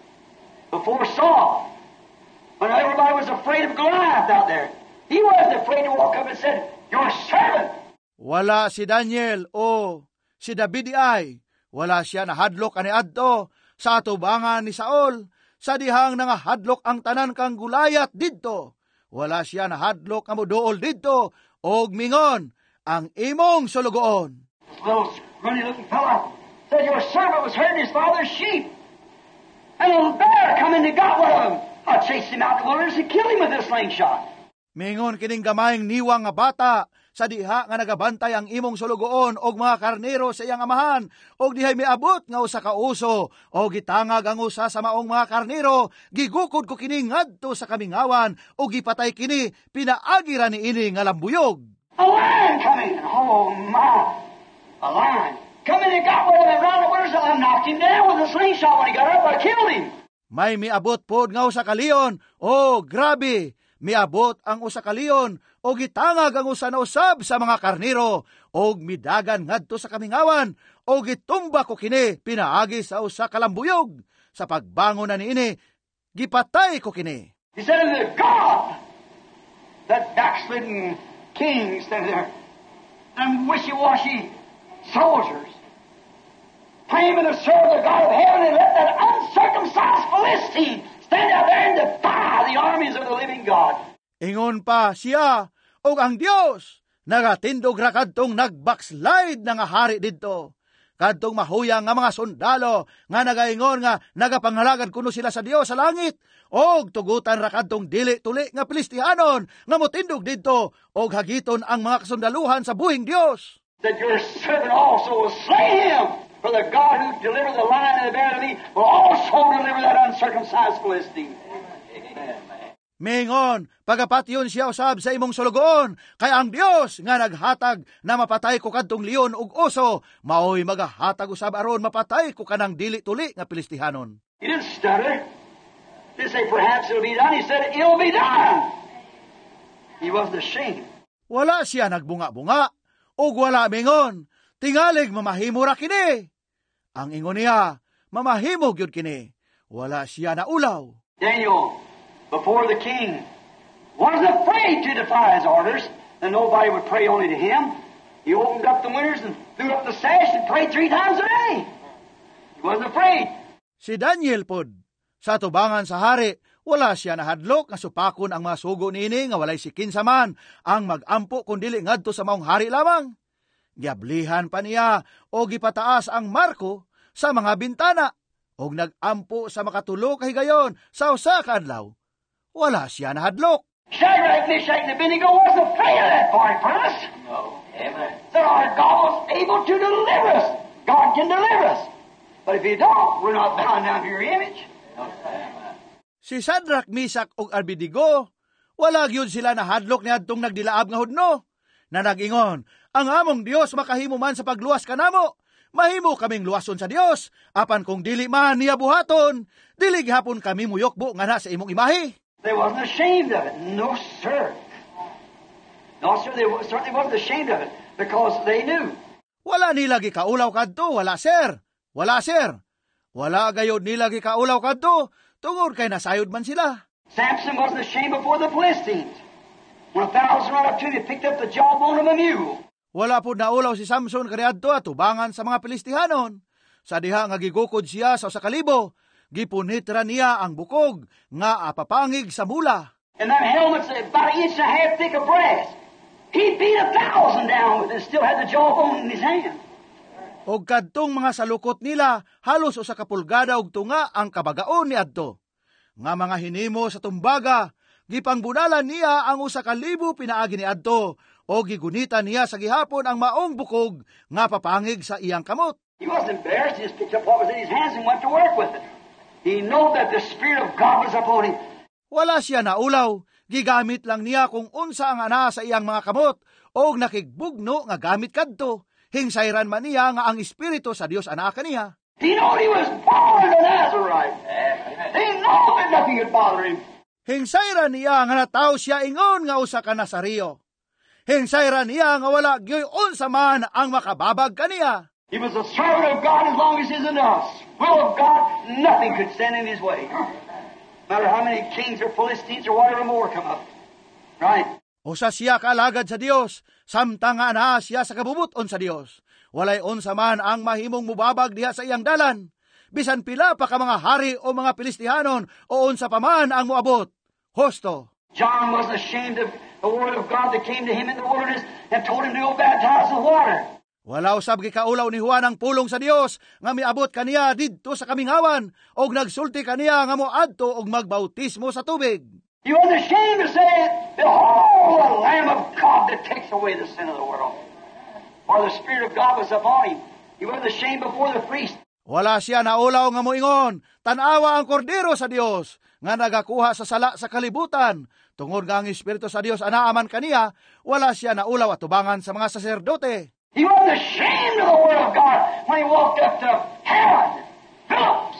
before Saul. When everybody was afraid of Goliath out there, he wasn't afraid to walk up and said, "Your servant." Wala si Daniel o si David ay wala siya nahadlok kaniadto sa atubangan ni Saul. Sa dihang nangahadlok ang tanan kang gulayat didto, wala siya nahadlok nga moduol didto, og mingon ang imong sulugoon. This little runny-looking fella said your servant was herding his father's sheep, and a bear come in and got one of them. I chased him out in the wilderness and killed him with this slingshot. Mingon kining gamayng niwang nga bata, sa diha nga nagabantay ang imong sulugoon og mga karnero sa iyang amahan, og dihay miabot nga usa ka uso, og gitangag ang usa sa maong mga karnero, gigukod ko kini ngadto sa kamingawan, og gipatay kini, pinaagi ra niini nga lambuyog. A lion coming! Oh my! A lion coming and got one of them around the wilderness and knocked him down with a slingshot. When he got up, I killed him. May miabot pod nga usa ka leon, oh grabe! Miabot ang usa ka leon, o gitangag ang usa na usab sa mga karnero, og midagan ngadto sa kamingawan, o gitumba ko kini, pinaagi sa usa ka lambuyog. Sa pagbangon na niini, gipatay ko kini. He said, "In the God, that backslidden king standing there, and wishy-washy soldiers, claiming to serve the God of heaven, and let that uncircumcised Philistine stand out there and defy the armies of the living God." Ingon pa siya, og ang Dios, nagatindog ra kadtong nagbackslide na nga hari didto. Kadtong mahuyang nga mga sundalo, nga nagaingon nga nagapanghalagan kuno sila sa Dios sa langit, og tugutan ra kadtong dili-tuli nga Pilistihanon, nga motindog didto, og hagiton ang mga kasundaluhan sa buhing Dios. that your servant also will slay him. For the God who delivered the lion and the bear to me will also deliver that uncircumcised Philistine. Mingon, pagapatyon siya usab sa imong sulugoon, kay ang Dios nga naghatag na mapatay ko kadtong leon ug oso, maoy magahatag usab aron mapatay ko kanang dili tuli nga Pilistihanon. He didn't stutter. He didn't say perhaps it'll be done. He said it'll be done. He wasn't ashamed. Wala siya nagbunga-bunga, ug wala mingon, tingalig mamahimo ra kini. Ang ingon niya, mamahimo gyud kini. Wala siya na ulaw. Daniel, before the king, wasn't afraid to defy his orders, and nobody would pray only to him. He opened up the windows and threw up the sash and prayed 3 times a day. He wasn't afraid. Si Daniel pod, sa tubangan sa hari, wala siya nahadlok nga supakon ang mga sugo niini nga walay sikin sa man ang magampo kung dili ngadto sa maong hari lamang. Giablihan pa niya o gipataas ang marko sa mga bintana o nagampo sa makatulo kahigayon sa usa ka adlaw. Wala siya nahadlok. Shadrach, Meshach, and Abednego wasn't afraid of that fiery furnace. No. Amen. That our God was able to deliver us. God can deliver us. But if He don't, we're not bound down to your image. No. Si Shadrach, Meshach, ug Abednego, wala gyud sila nahadlok niadtong nagdilaab nga hudno. Na nag-ingon, ang among Dios makahimo man sa pagluwas kanamo. Mahimo kaming luwason sa Dios. Apan kung dili man niya buhaton, dili gihapon kami muyokbo nga na sa imong imahe. They wasn't ashamed of it. No, sir. No, sir, they certainly wasn't ashamed of it because they knew. Wala nila gikaulaw kadto, wala sir. Wala sir. Wala gayod nila gikaulaw kadto, tungod kay nasayod man sila. Samson wasn't ashamed before the Philistines. When 1,000 ran up to him, he picked up the jawbone of a mule. Wala po naulaw si Samson kaniadto at tubangan sa mga Pilistihanon. Sa diha nga gigukod siya sa 1,000, gipunitra niya ang bukog nga apapangig sa mula. And that helmet's about 1.5 inches thick of brass. He beat 1,000 down with it and still had the jawbone in his hand. Og kadtong mga salukot nila, halos 1 pulgada og tunga ang kabagaon ni adto. Nga mga hinimo sa tumbaga, gipangbunalan niya ang 1,000 pinaagi ni adto o gigunita niya sa gihapon ang maong bukog nga papangig sa iyang kamot. He wasn't embarrassed. He just picked up what was in his hands and went to work with it. He knew that the Spirit of God was upon him. Wala siya naulaw, gigamit lang niya kung unsa ang ana sa iyang mga kamot o nakigbugno nga gamit kadto. Hingsayran man niya nga ang Espiritu sa Dios ana kaniya. He knew he was born a Nazarite. He knew that nothing could bother him. Hingsayran niya nga nataw siya ingon nga usa ka Nazareo. Hingsayran niya nga wala gyoy unsa man ang makababag kaniya. He was a servant of God as long as he's in us. Will of God, nothing could stand in his way. No matter how many kings or Philistines or whatever more come up. Right? Usa siya kaalagad sa Dios, samtang nga anaa siya sa kabubuton sa Dios. Walay unsa man ang mahimong mubabag diha sa iyang dalan. Bisan pila pa ka mga hari o mga Pilistihanon o unsa pa man ang moabot. Hosto. John wasn't ashamed of the word of God that came to him in the wilderness and told him to go baptize with water. Wala usab gikaulaw ni Juan ang pulong sa Dios nga miabot kaniya didto sa kamingawan og nagsulti kaniya nga moadto og magbautismo sa tubig. He wasn't ashamed to say, "Behold, the Lamb of God that takes away the sin of the world." For the Spirit of God was upon him. He wasn't ashamed before the priest. Wala siya naulaw nga moingon, tanawa ang kordero sa Dios nga nagakuha sa sala sa kalibutan. Tungod nga ang Espiritu sa Dios anaaman kaniya, wala siya naulaw at tubangan sa mga saserdote. He wasn't ashamed of the Word of God when he walked up to Herod. Philip's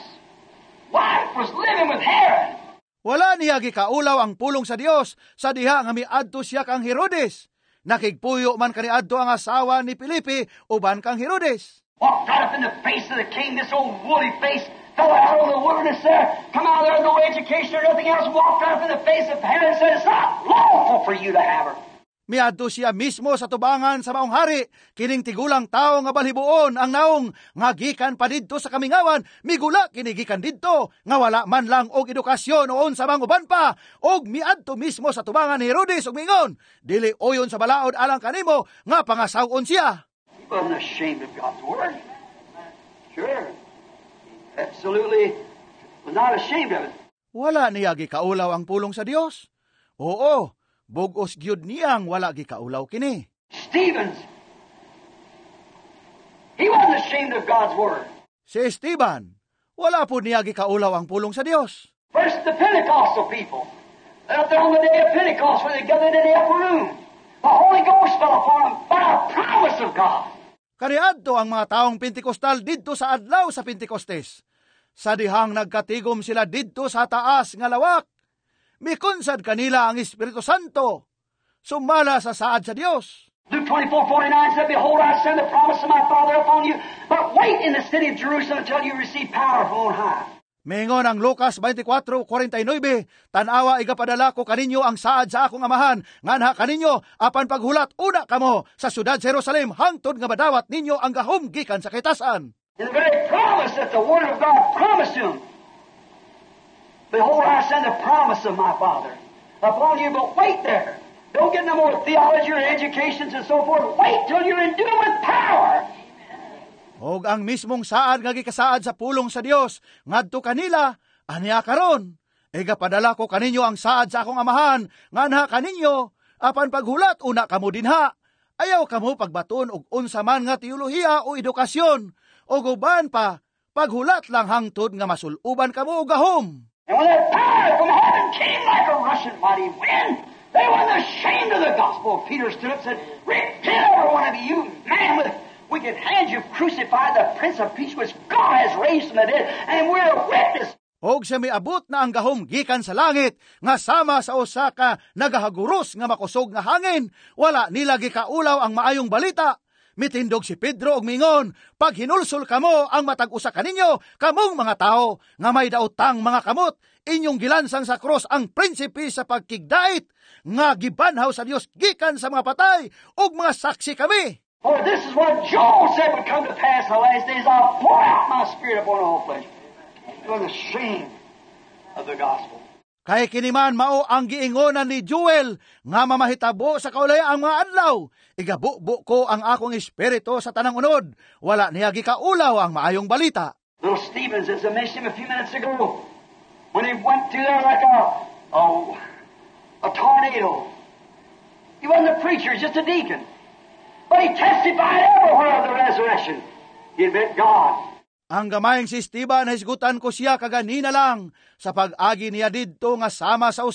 wife was living with Herod. Wala niya gikaulaw ang pulong sa Dios sa diha nga miadto siya kang Herodes. Nakigpuyo man kaniadto ang asawa ni Felipe uban kang Herodes. Walked right up in the face of the king, this old woolly face, fell out of the wilderness there, come out there, no education or nothing else, walked right up in the face of Herod and said, "It's not lawful for you to have her." Miadto siya mismo sa tubangan sa maong hari, kining tigulang tao nga balhibuon ang naong nga gikan pa didto sa kamingawan, migula kinigikan didto nga wala man lang og edukasyon o unsa mang uban pa, og miadto mismo sa tubangan ni Herodes og mingon, dili oyon sa balaod alang kanimo nga pangasawon siya. He wasn't ashamed of God's word. Sure. Absolutely was not ashamed of it. Wala niya gikaulaw ang pulong sa Dios. Oo, bugos gyud niyang wala gikaulaw kini. Stephen's ashamed of God's Word. Si Esteban, wala po niya gikaulaw ang pulong sa Dios. First, the Pentecostal people. Up there on the day of Pentecost, where they gathered in the upper room, the Holy Ghost fell upon them by a promise of God. Kaniadto ang mga taong Pentekostal didto sa adlaw sa Pentekostes. Sa dihang nagkatigom sila didto sa taas nga lawak. Mikunsad kanila ang Espiritu Santo. Sumala sa saad sa Dios. Luke 24:49 said, Behold, I send the promise of my Father upon you, but wait in the city of Jerusalem until you receive power from on high. Mingon ang Lucas 24:49, tanawa igapadala ko kaninyo ang saad sa akong amahan, nganha kaninyo apan paghulat una kamo sa syudad Jerusalem hangtod nga madawat ninyo ang gahom gikan sa kitasan. In the very promise that the Word of God promised him. Behold, I send the promise of my Father upon you, but wait there. Don't get no more theology or educations and so forth. Wait till you're endued with power. Og ang mismong saad nga gikasaad sa pulong sa Dios ngadto kanila aniya karon. Igapadala ko kaninyo ang saad sa akong amahan nganha kaninyo apan paghulat una kamo dinha. Ayaw kamo pagbaton og unsa man nga teolohiya o edukasyon o uban pa paghulat lang hangtod nga masuluban kamo og gahom. And when that power from heaven came like a rushing mighty wind, they weren't ashamed of the gospel. Peter stood up and said, Repent, every one of you, man with wicked hands, you've crucified the Prince of Peace, which God has raised from the dead, and we're a witness. Og siya miabot na ang gahom gikan sa langit, nga sama sa usa ka nagahaguros nga makusog nga hangin, wala nila gikaulaw ang maayong balita. Mitindog si Pedro og mingon, pag hinulsol kamo ang matag usa kaninyo, kamong mga tao, nga may daotang mga kamot, inyong gilansang sa cross ang prinsipe sa pagkigdait, nga gibanhaw sa Dios gikan sa mga patay, og mga saksi kami. For this is what Joel said would come to pass in the last days. I'll pour out my spirit upon all flesh. You're the shame of the gospel. Kay kiniman mao ang giingonan ni Joel nga mamahitabo sa kaulayaang mga adlaw. Igabubo ko ang akong espiritu sa tanang unod. Wala niya gikaulaw ang maayong balita. Little Stevens, as I mentioned him a few minutes ago, when he went through there like a tornado. He wasn't a preacher, just a deacon. But he testified everywhere of the resurrection. He had met God. Ang gamayng si Esteban, hisgutan ko siya kaganina lang sa pag-agi niya didto nga sama sa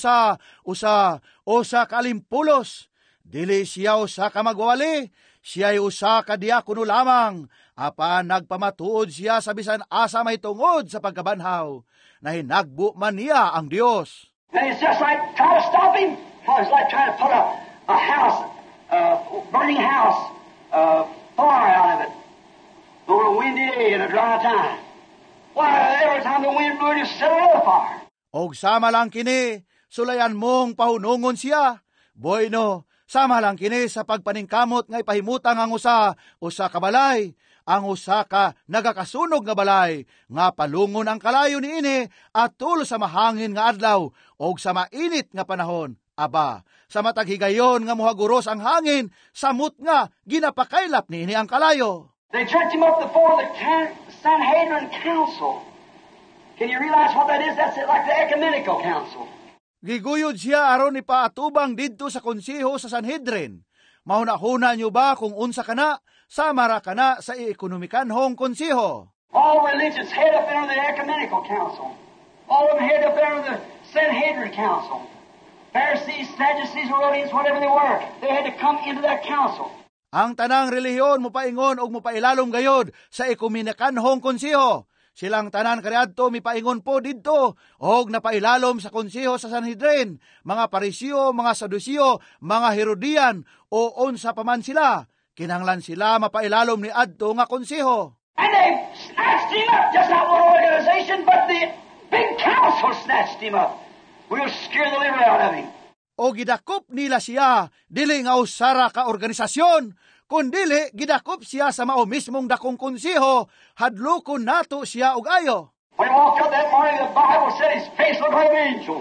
usa kalimpulos. Dili siya usa ka magwali, siya ay usa ka diakono lamang. Apan nagpamatuod siya sa bisan asa may tungod sa pagkabanhaw. Nahinagbo man niya ang Dios. And it's just like trying to stop him. It's like trying to put a house, burning house, fire out of it. On a windy day and a dry time. Why, every time the wind blew, it set another fire. Og sama lang kini, sulayan mong pahunungon siya. Bueno, sama lang kini sa pagpaningkamot nga ipahimutang ang usa ka balay. Ang usa ka nagakasunog nga balay, nga palungon ang kalayo niini atul sa mahangin nga adlaw, og sa mainit nga panahon. Aba, sa matag higayon nga muhaguros ang hangin, samot nga ginapakailap niini ang kalayo. They jerked him up before the Sanhedrin Council. Can you realize what that is? That's like the Ecumenical Council. Giguyod siya aron ipaatubang didto sa konseho sa Sanhedrin. Mahuna-huna nyo ba kung unsa kana, samara kana sa ekonomikanhong konseho? All religions head up there on the Ecumenical Council. All of them head up there on the Sanhedrin Council. Pharisees, Sadducees, Herodians, whatever they were, they had to come into that council. Ang tanang relihiyon mupaingon og mupailalom gayod sa ekumenikokanhong konseho. Silang tanan kaniadto mipaingon po didto og napailalom sa konseho sa Sanhedrin, mga Pariseo, mga Saduceo, mga Herodian o unsa pa man sila. Kinahanglan sila mapailalom ni adto nga konseho. And they snatched him up, just not one organization, but the big council snatched him up. We'll scare the liver out of him. O gidakop nila siya, dili nga usara ka organisasyon, kundili gidakop siya sa mao mismong dakong konseho, hadlokon nato siya og ayo. When he walked up that morning, the Bible said his face looked like an angel.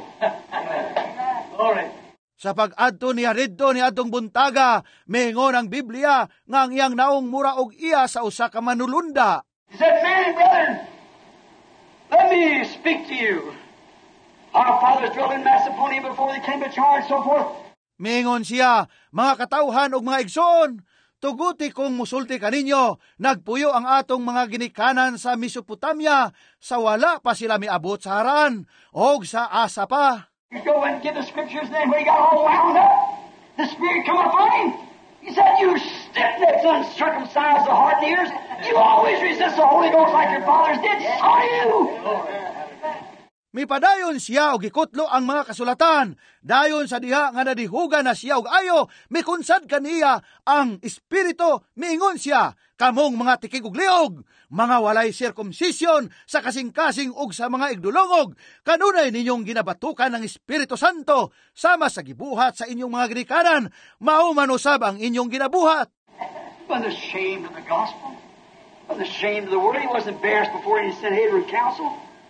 Glory. Sa pag-adto niya ridto ni adtong buntaga, mingon ang Biblia nga ang iyang naong mura og iya sa usa ka manulunda. He said, "Man, brethren, let me speak to you. Our fathers dwelt in Macedonia before they came to charge, so forth." Mingon siya, mga katawhan og mga igsoon, Tuguti kong musulti kaninyo, nagpuyo ang atong mga ginikanan sa Mesopotamia, sa wala pa sila miabot sa Haran, o sa Asa pa. You go and give the scriptures, and then when he got all wound up, the Spirit come upon him. He said, you stiff-necks, uncircumcised of heart and ears, you always resist the Holy Ghost like your fathers did. So do you. Mipadayon siya og gikutlo ang mga kasulatan. Dayon sa diha nga nadihuga na siya og ayo, mikunsad kaniya ang Espiritu, miingon siya, kamong mga tikig ug liog, mga walay circumcision sa kasing-kasing ug sa mga igdulongog, kanunay ninyong ginabatukan ng Espiritu Santo, sama sa gibuhat sa inyong mga ginikanan, mao man usab ang inyong ginabuhat. Wasn't ashamed of the gospel. Wasn't ashamed of the word. He wasn't embarrassed before any Sanhedrin council.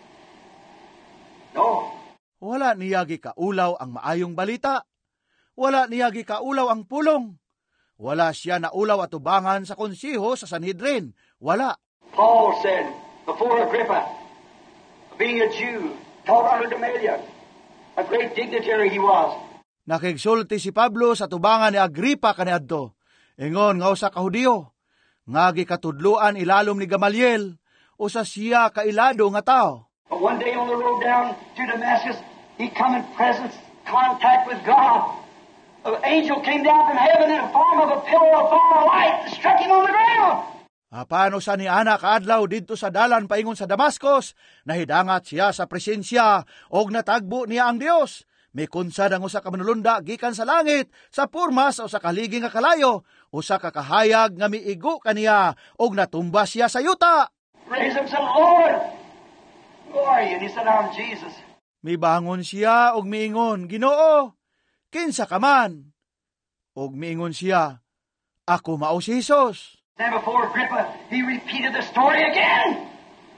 No. Wala niya gikaulaw ang maayong balita. Wala niya gikaulaw ang pulong. Wala siya naulaw at ubangan sa konsiho sa Sanhedrin. Wala. Paul said, before Agrippa, being a Jew, taught under Gamaliel, a great dignitary he was. Nakigsulti si Pablo sa tubangan ni Agrippa kaniadto. Ingon nga usa ka Hudiyo, nga gikatudluan ilalom ni Gamaliel, usa siya kailado nga tao. But one day on the road down to Damascus, he come in presence, contact with God. An angel came down from heaven in the form of a pillar of fire light, struck him on the ground. Apano sa ni ana kaadlaw didto sa dalan paingon sa Damascus, nahidangat siya sa presensya og natagbo niya ang Dios. May kunsad ang usa ka manulunda gikan sa langit, sa porma sa usa ka haligi nga kalayo, usa ka kahayag nga miigo kaniya og natumba siya sa yuta. Praise him, Lord. Who are you? And he said, I'm Jesus. Mibangon siya og miingon, Ginoo, kinsa ka man? Og miingon siya, ako mao si Jesus. Then before Agrippa, he repeated the story again.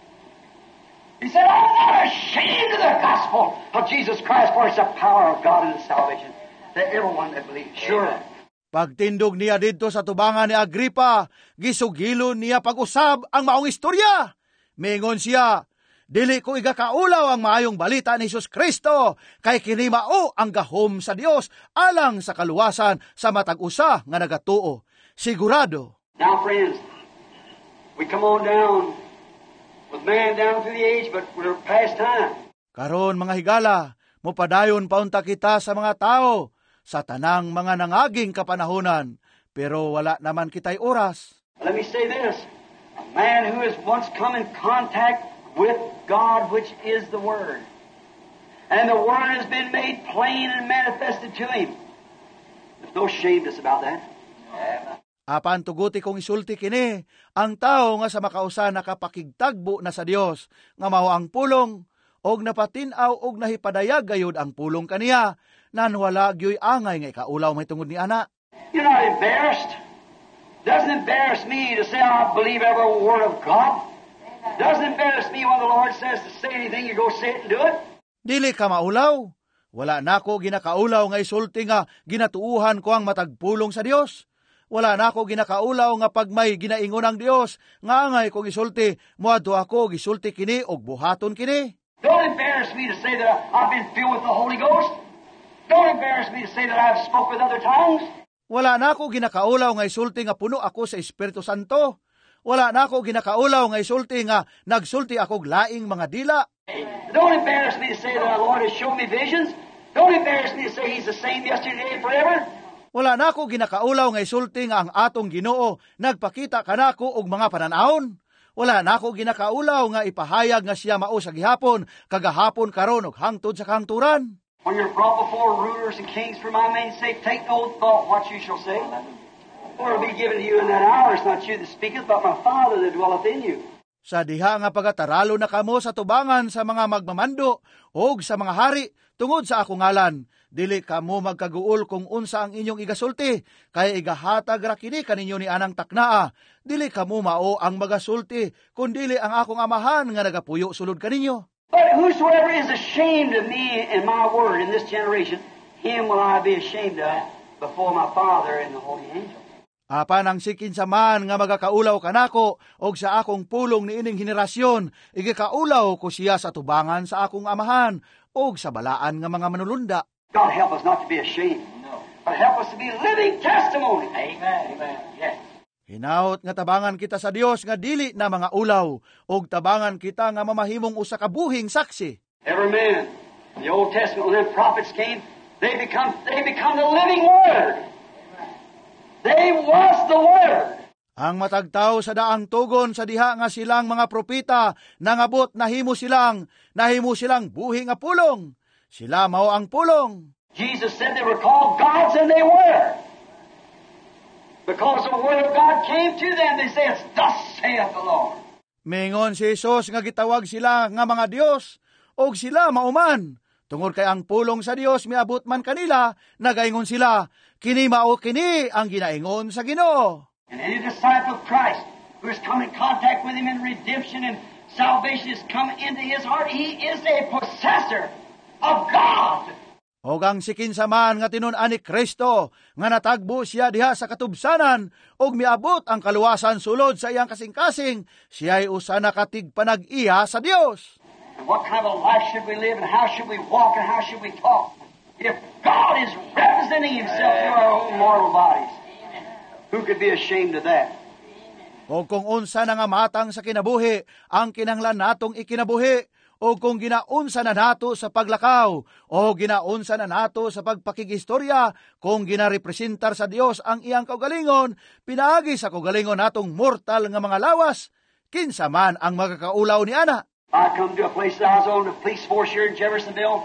He said, I'm not ashamed of the gospel of Jesus Christ, for it's the power of God and the salvation to everyone that believes. Sure. Pagtindog niya didto sa tubangan ni Agrippa, gisugilon niya pag-usab ang maong istorya. Miingon siya, dili ko igakaulaw ang maayong balita ni Jesus Kristo, kay kini mao ang gahom sa Dios alang sa kaluwasan sa matag-usa nga nagatuo. Sigurado. Now, friends, we come on down with man down through the age, but we're past time. Karon mga higala, mopadayon paunta kita sa mga tao, sa tanang mga nangaging kapanahunan, pero wala naman kitay oras. Let me say this. A man who has once come in contact with God, which is the Word. And the Word has been made plain and manifested to him. There's no shameness about that. Apan tuguti kong isulti kini, ang tao nga sa makausa nakapakigtagbo na sa Dios, nga mao ang pulong, og napatinaw og nahipadayag gayud ang pulong kaniya, nan wala gyoy angay nga ikaulaw may tungod ni ana. You're not embarrassed. Doesn't embarrass me to say I believe every word of God. Doesn't embarrass me when the Lord says to say anything, you go say it and do it. Dili ka maulaw. Wala nako ginakaulaw nga isulti nga ginatuuhan ko ang matagpulong sa Dios. Wala nako ginakaulaw nga pag may ginaingon ang Dios, nga angay kong isulti, moadto ako gisulti kini og buhaton kini. Don't embarrass me to say that I've been filled with the Holy Ghost. Don't embarrass me to say that I've spoke with other tongues. Wala nako ginakaulaw nga isulti nga puno ako sa Espiritu Santo. Wala nako ginakaulaw nga isulti nga nagsulti ako laing mga dila. Don't embarrass me to say that our Lord has shown me visions. Don't embarrass me to say He's the same yesterday and forever. Wala nako ginakaulaw nga isulti nga ang atong Ginoo nagpakita kanako og mga pananahon. Wala nako ginakaulaw nga ipahayag nga siya mao sa gihapon, kagahapon karon ug hangtod sa kahangturan. When you're brought before rulers and kings for my name's sake, take no thought what you shall say. For it will be given to you in that hour. It's not you that speaketh, but my Father that dwelleth in you. Sa diha nga pagataralo na kamo sa tubangan sa mga magmamando og sa mga hari tungod sa akong ngalan, dili kamo magkaguol kung unsa ang inyong igasulti, kaya igahatag ra kini kaninyo ni anang taknaa. Dili kamo mao ang magasulti, kundili ang akong amahan nga nagapuyo sulod kaninyo. But whosoever is ashamed of me and my word in this generation, him will I be ashamed of before my Father and the holy angels. Apan ang sikin sa man nga magakaulaw kanako og sa akong pulong ni ining henerasyon, igikaulaw ko siya sa tubangan sa akong amahan og sa balaan nga mga manulunda. God help us not to be ashamed, but help us to be living testimony. Amen. Amen. Yes. Hinaot nga tabangan kita sa Dios nga dili na mga ulaw, og tabangan kita nga mamahimong usa ka buhing saksi. Every man in the Old Testament, when the prophets came, they become the living Word. They was the Word. Ang matagtaw sa daang tugon sa diha nga silang mga propita nangabot nahimo silang buhi nga pulong. Sila mao ang pulong. Jesus said they were called gods, and they were. Because the Word of God came to them, they say, "Thus saith the Lord." Mingon si Jesus nga gitawag sila nga mga Dios, og sila mauman. Tungod kay ang pulong sa Dios miabot man kanila, nagaingon sila, kini mao kini ang ginaingon sa Ginoo. And any disciple of Christ who has come in contact with Him in redemption and salvation has come into his heart, he is a possessor of God. Og ang sikinsaman nga tinun-an ni Kristo, nga natagbo siya diha sa katubsanan, og miabot ang kaluwasan sulod sa iyang kasing-kasing, siya'y usa na katig panag-iya sa Dios. And what kind of a life should we live, and how should we walk, and how should we talk? If God is representing Himself through our own mortal bodies, who could be ashamed of that? O kung unsa na nga matang sa kinabuhi, ang kinahanglan natong ikinabuhi, o kung ginaunsa na nato sa paglakaw, o ginaunsa na nato sa pagpakigistorya, kung ginarepresentar sa Dios ang iyang kaugalingon, pinaagi sa kaugalingon natong mortal nga mga lawas, kinsa man ang magakaulaw ni ana. I come to a place that I was on the police force here in Jeffersonville,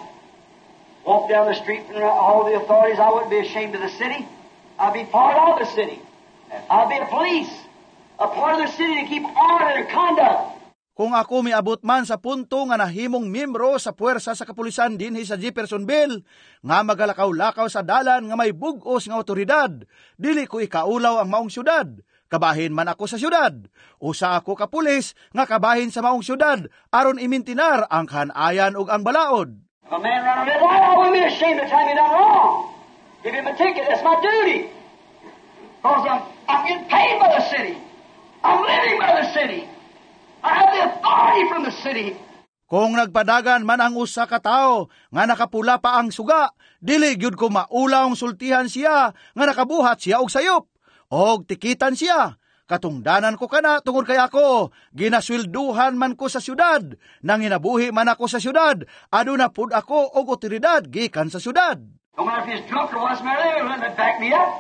walk down the street from all the authorities, I wouldn't be ashamed of the city. I'd be part of the city. I'd be a police, a part of the city to keep order and conduct. Kung ako miabot man sa punto nga nahimong miyembro sa puwersa sa kapulisan dinhi sa Jeffersonville, nga magalakaw-lakaw sa dalan nga may bug-os nga otoridad, dili ko ikaulaw ang maong syudad. Kabahin man ako sa syudad. Usa ako ka pulis nga kabahin sa maong syudad, aron imintinar ang kanayan ug ang balaod. If a man run a red light, I wouldn't be ashamed to tell me done wrong. Give him a ticket, that's my duty. Because I'm getting paid by the city. I'm living by the city. I have the authority from the city. Kung nagpadagan man ang usa ka tawo nga nakapula pa ang suga, dili gyud ko maulawng sultihan siya nga nakabuhat siya og sayop, og tikitan siya. Katungdanan ko kana tungod kay ako, ginaswelduhan man ko sa syudad, nang inabuhi man ako sa syudad, aduna pud ako og otoridad gikan sa syudad. No matter if he's drunk or what's the matter, they wouldn't back me up.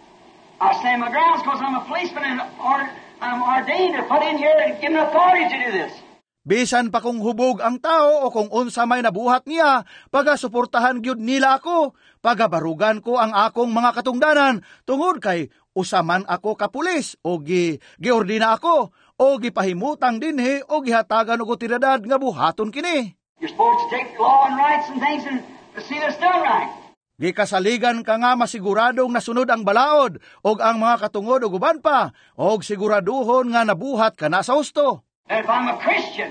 I stand my grounds because I'm a policeman and I'm ordained or put in here and given authority to do this. Bisan pa kung hubog ang tao o kung unsa may nabuhat niya, pagasuportahan gyud nila ako, pagabarugan ko ang akong mga katungdanan, tungod kay usaman ako kapulis, o giordina ako, o gipahimutang dinhi, o gihatagan og otoridad nga buhaton kini. You're supposed to take law and rights and things and see this done right. Gikasaligan ka nga masiguradong nasunod ang balaod, og ang mga katungod o guban pa, og siguraduhon nga nabuhat ka na sa husto. And if I'm a Christian,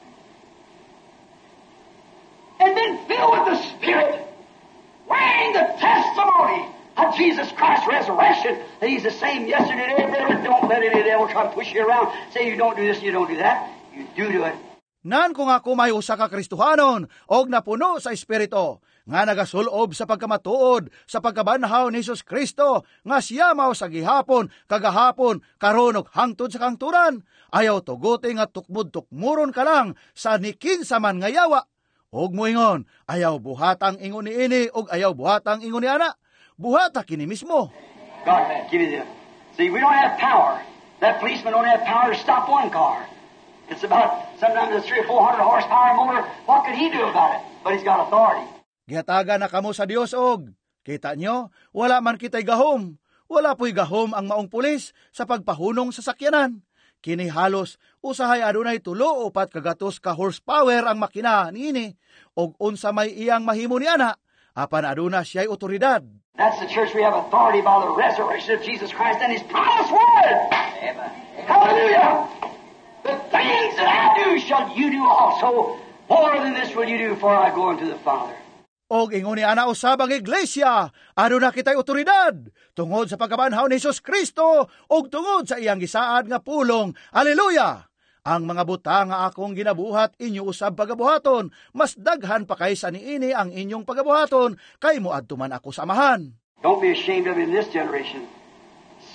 and then filled with the Spirit, wearing the testimony of Jesus Christ's resurrection, that He's the same yesterday, today, forever, don't let any devil try to push you around, say you don't do this, you don't do that. You do it. Nan kung ako may usa ka Kristohanon, og napuno sa Espiritu, nga nagasulob sa pagkamatuod, sa pagkabanhaw ni Jesus Kristo, nga siya mao sa gihapon, kagahapon, karon ug hangtod sa kangturan, ayaw tuguti nga tukmod-tukmuron ka lang sa nikinsa man nga yawa. Og moingon, ayaw buhatang ingon ni ini, og ayaw buhatang ingon ni ana. Buhata kini mismo. God, give you this. See, we don't have power. That policeman don't have power to stop one car. It's about, sometimes it's 300 or 400 horsepower motor. What could he do about it? But he's got authority. Gihatagan na kamo sa Dios og, kita nyo, wala man kita'y gahom. Wala po'y gahom ang maong pulis sa pagpahunong sa sakyanan. Kini halos, usahay adunay 3 o 4 kagatos ka horsepower ang makina niini, og unsa may iyang mahimo ni ana, apan aduna siya'y otoridad. That's the church. We have authority by the resurrection of Jesus Christ and His promised word. Amen. Hallelujah. The things that I do shall you do also. More than this will you do before I go unto the Father. Og ingon ni ana usab ang iglesia, aduna kitay otoridad tungod sa pagkabanhaw ni Jesus Kristo og tungod sa iyang gisaad nga pulong. Hallelujah! Ang mga butang nga akong ginabuhat inyo usab pagabuhaton, mas daghan pa kaysa niini ang inyong pagabuhaton, kay moadto man ako sa amahan. Don't be ashamed of it in this generation.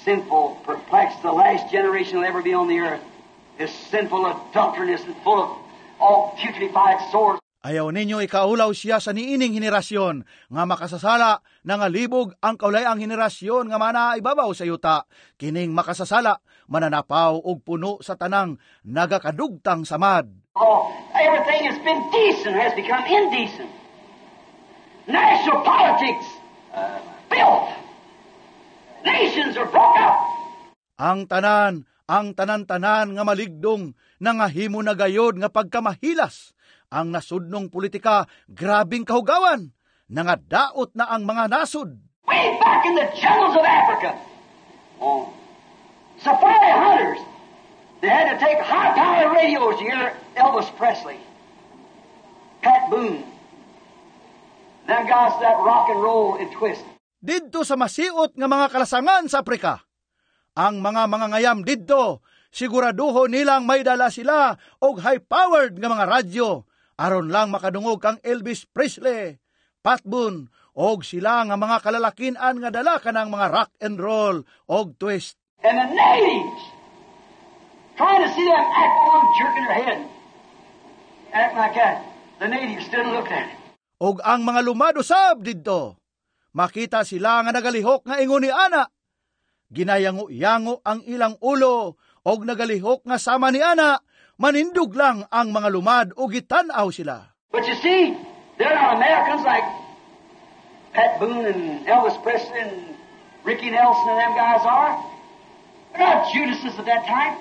sinful, perplexed. The last generation will ever be on the earth is sinful, adulterous, and full of all putrefied sores. Ayaw ninyo ikaulaw siya sa niining henerasyon, nga makasasala, na nga libog ang kaulayang henerasyon nga mana ibabaw sa yuta. Kining makasasala, mananapaw og puno sa tanang nagakadugtang samad. Oh, everything has been decent has become indecent. National politics, filth. Nations are broke up. Ang tanan-tanan nga maligdong, nangahimo na gayod nga pagkamahilas. Ang nasudnong politika, grabing kahugawan, nangadaot na ang mga nasud. Way back in the jungles of Africa, safari hunters, they had to take high-powered radios to hear Elvis Presley, Pat Boone. Now guys, that rock and roll and twist. Didto sa masiot nga mga kalasangan sa Afrika, ang mga ngayam didto, siguraduho nilang may dala sila og high-powered nga mga radyo, aron lang makadungog kang Elvis Presley, Pat Boone, og sila nga mga kalalakinan nga dala kanang mga rock and roll og twist. And the natives, trying to see them act one jerking their head, act like that. The natives stood and looked at it. Og ang mga lumadusab didto, makita sila nga nagalihok nga ingon ni ana. Ginayango-yango ang ilang ulo, og nagalihok nga sama ni ana, manindog lang ang mga lumad o gitan-aw sila. But you see, they're not Americans like Pat Boone and Elvis Presley and Ricky Nelson and them guys are. They're not Judases at that time.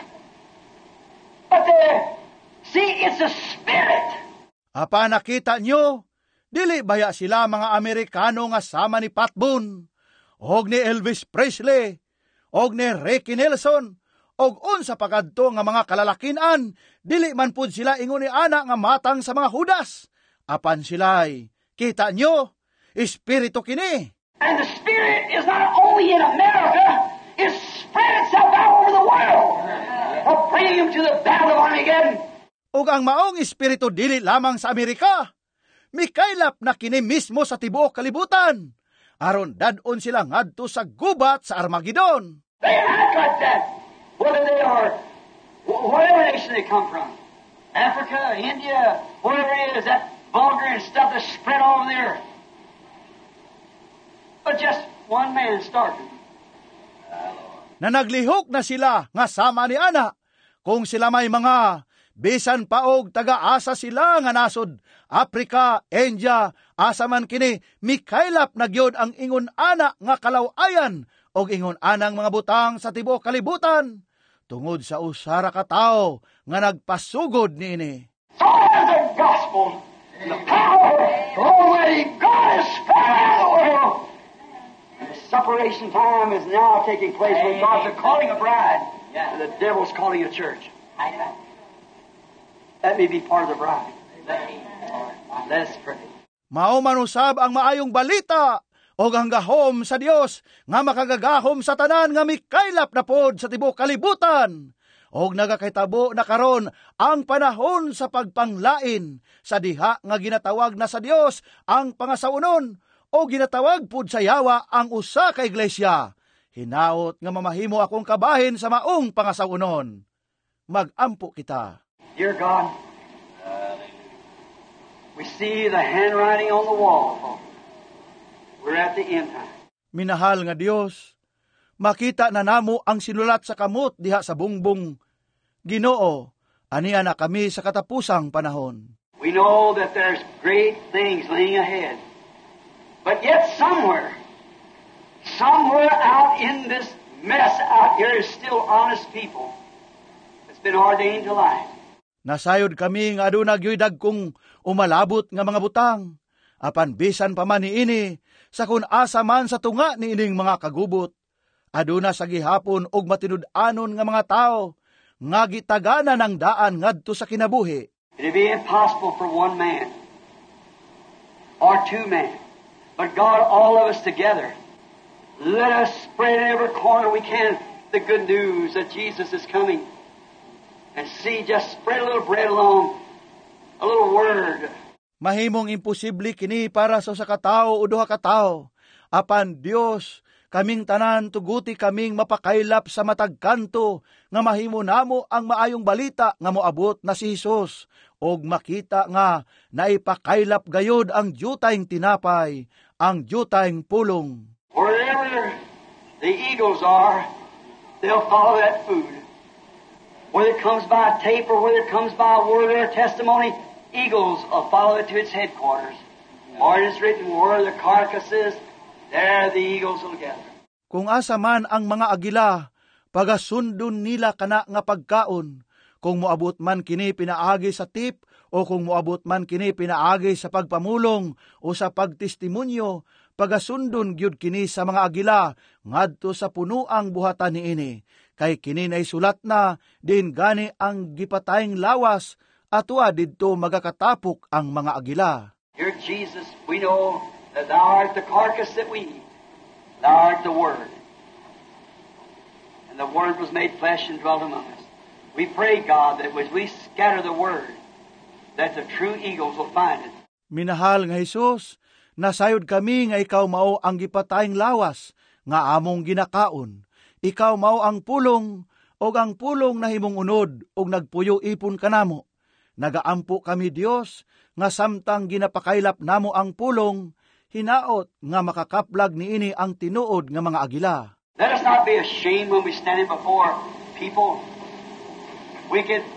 But it's a spirit. Apa nakita nyo, dili baya sila mga Amerikano nga sama ni Pat Boone, og ni Elvis Presley, og ni Ricky Nelson, og unsa pagadto nga mga kalalakinan, dili man pud sila ingon ni ana nga matang sa mga hudas. Apan sila'y, kita nyo, espiritu kini. And the spirit is not only in America, it spread itself out over the world. For bringing them to the battle of Armageddon. Ug ang maong espiritu dili lamang sa Amerika, mikaylap na kini mismo sa tibuok kalibutan, aron dadon sila ngadto sa gubat sa Armageddon. They act like that. Whether they are, whatever nation they come from, Africa, India, whatever it is, that vulgar and stuff that's spread all over the earth. But just one man started. Na naglihok na sila nga sama ni ana, kung sila may mga bisan paog taga-asa sila nga nasod, Africa, India, asa man kini, mikaylap na gyud ang ingon ana nga kalawayan, og ingon anang mga butang sa tibuok kalibutan, tungod sa usara ka tao nga nagpasugod niini. So there's the gospel, the power, Almighty God is spread out of the world. And the separation time is now taking place when God's calling a bride, and the devil's calling a church. Let me be part of the bride. Let us pray. Mao man usab ang maayong balita og ang gahom sa Dios nga makagagahom sa tanan nga mikaylap na pod sa tibuok kalibutan. Og nagakahitabo na karon ang panahon sa pagpanglain sa diha nga ginatawag na sa Dios ang pangasaunon o ginatawag pod sa yawa ang usa ka iglesia. Hinaot nga mamahimo akong kabahin sa maong pangasaunon. Magampo kita. Dear God, we see the handwriting on the wall. We're at the end time. Minahal nga Dios, makita na namo ang sinulat sa kamot diha sa bungbong. Ginoo, aniya na kami sa katapusang panahon. We know that there's great things laying ahead. But yet somewhere out in this mess out here is still honest people that's been ordained to life. Nasayod kami nga aduna gyoy dagkong umalabot nga mga butang, apan bisan pa man niini, sa kun asa man sa tunga niining mga kagubot, aduna sa gihapon og matinud-anon nga mga tao, nga gitagana ng daan ngadto sa kinabuhi. It'd be impossible for one man or two men, but God, all of us together, let us spread in every corner we can the good news that Jesus is coming. And see, just spread a little bread along, a little word. Mahimong imposible kini para sa usa ka tawo o duha ka tawo. Apan Dios, Kaming tanan tuguti kaming mapakaylap sa matag kanto nga mahimo namo ang maayong balita nga moabot na si Hesus, og makita nga naipakaylap gayod ang diyutayng tinapay, ang diyutayng pulong. Wherever the eagles are, they'll follow that food. Whether it comes by tape or whether it comes by word or testimony, eagles will follow it to its headquarters. For it is written, where the carcass is, there the eagles will gather. Kung asa man ang mga agila, pagasundon nila kana nga pagkaon. Kung moabot man kini pinaagi sa tip, o kung moabot man kini pinaagi sa pagpamulong o sa pagtestimonyo, pagasundon gyud kini sa mga agila ngadto sa punuang buhatan niini. Kay kini nay sulat na din gani ang gipatayng lawas atwa didto magakatapok ang mga agila. Dear Jesus, we know that Thou art the carcass that we eat. Thou art the Word. And the Word was made flesh and dwelt among us. We pray, God, that as we scatter the Word, that the true eagles will find it. Minahal nga Hesus, nasayod kami nga ikaw mao ang gipatayng lawas nga among ginakaon. Ikaw mao ang pulong, o ang pulong na himong unod, o nagpuyo ipon kanamo. Nagaampo kami Dios, nga samtang ginapakaylap namo ang pulong, hinaot nga makakaplag niini ang tinuod nga mga agila. Let us not be ashamed when we stand before people, wicked,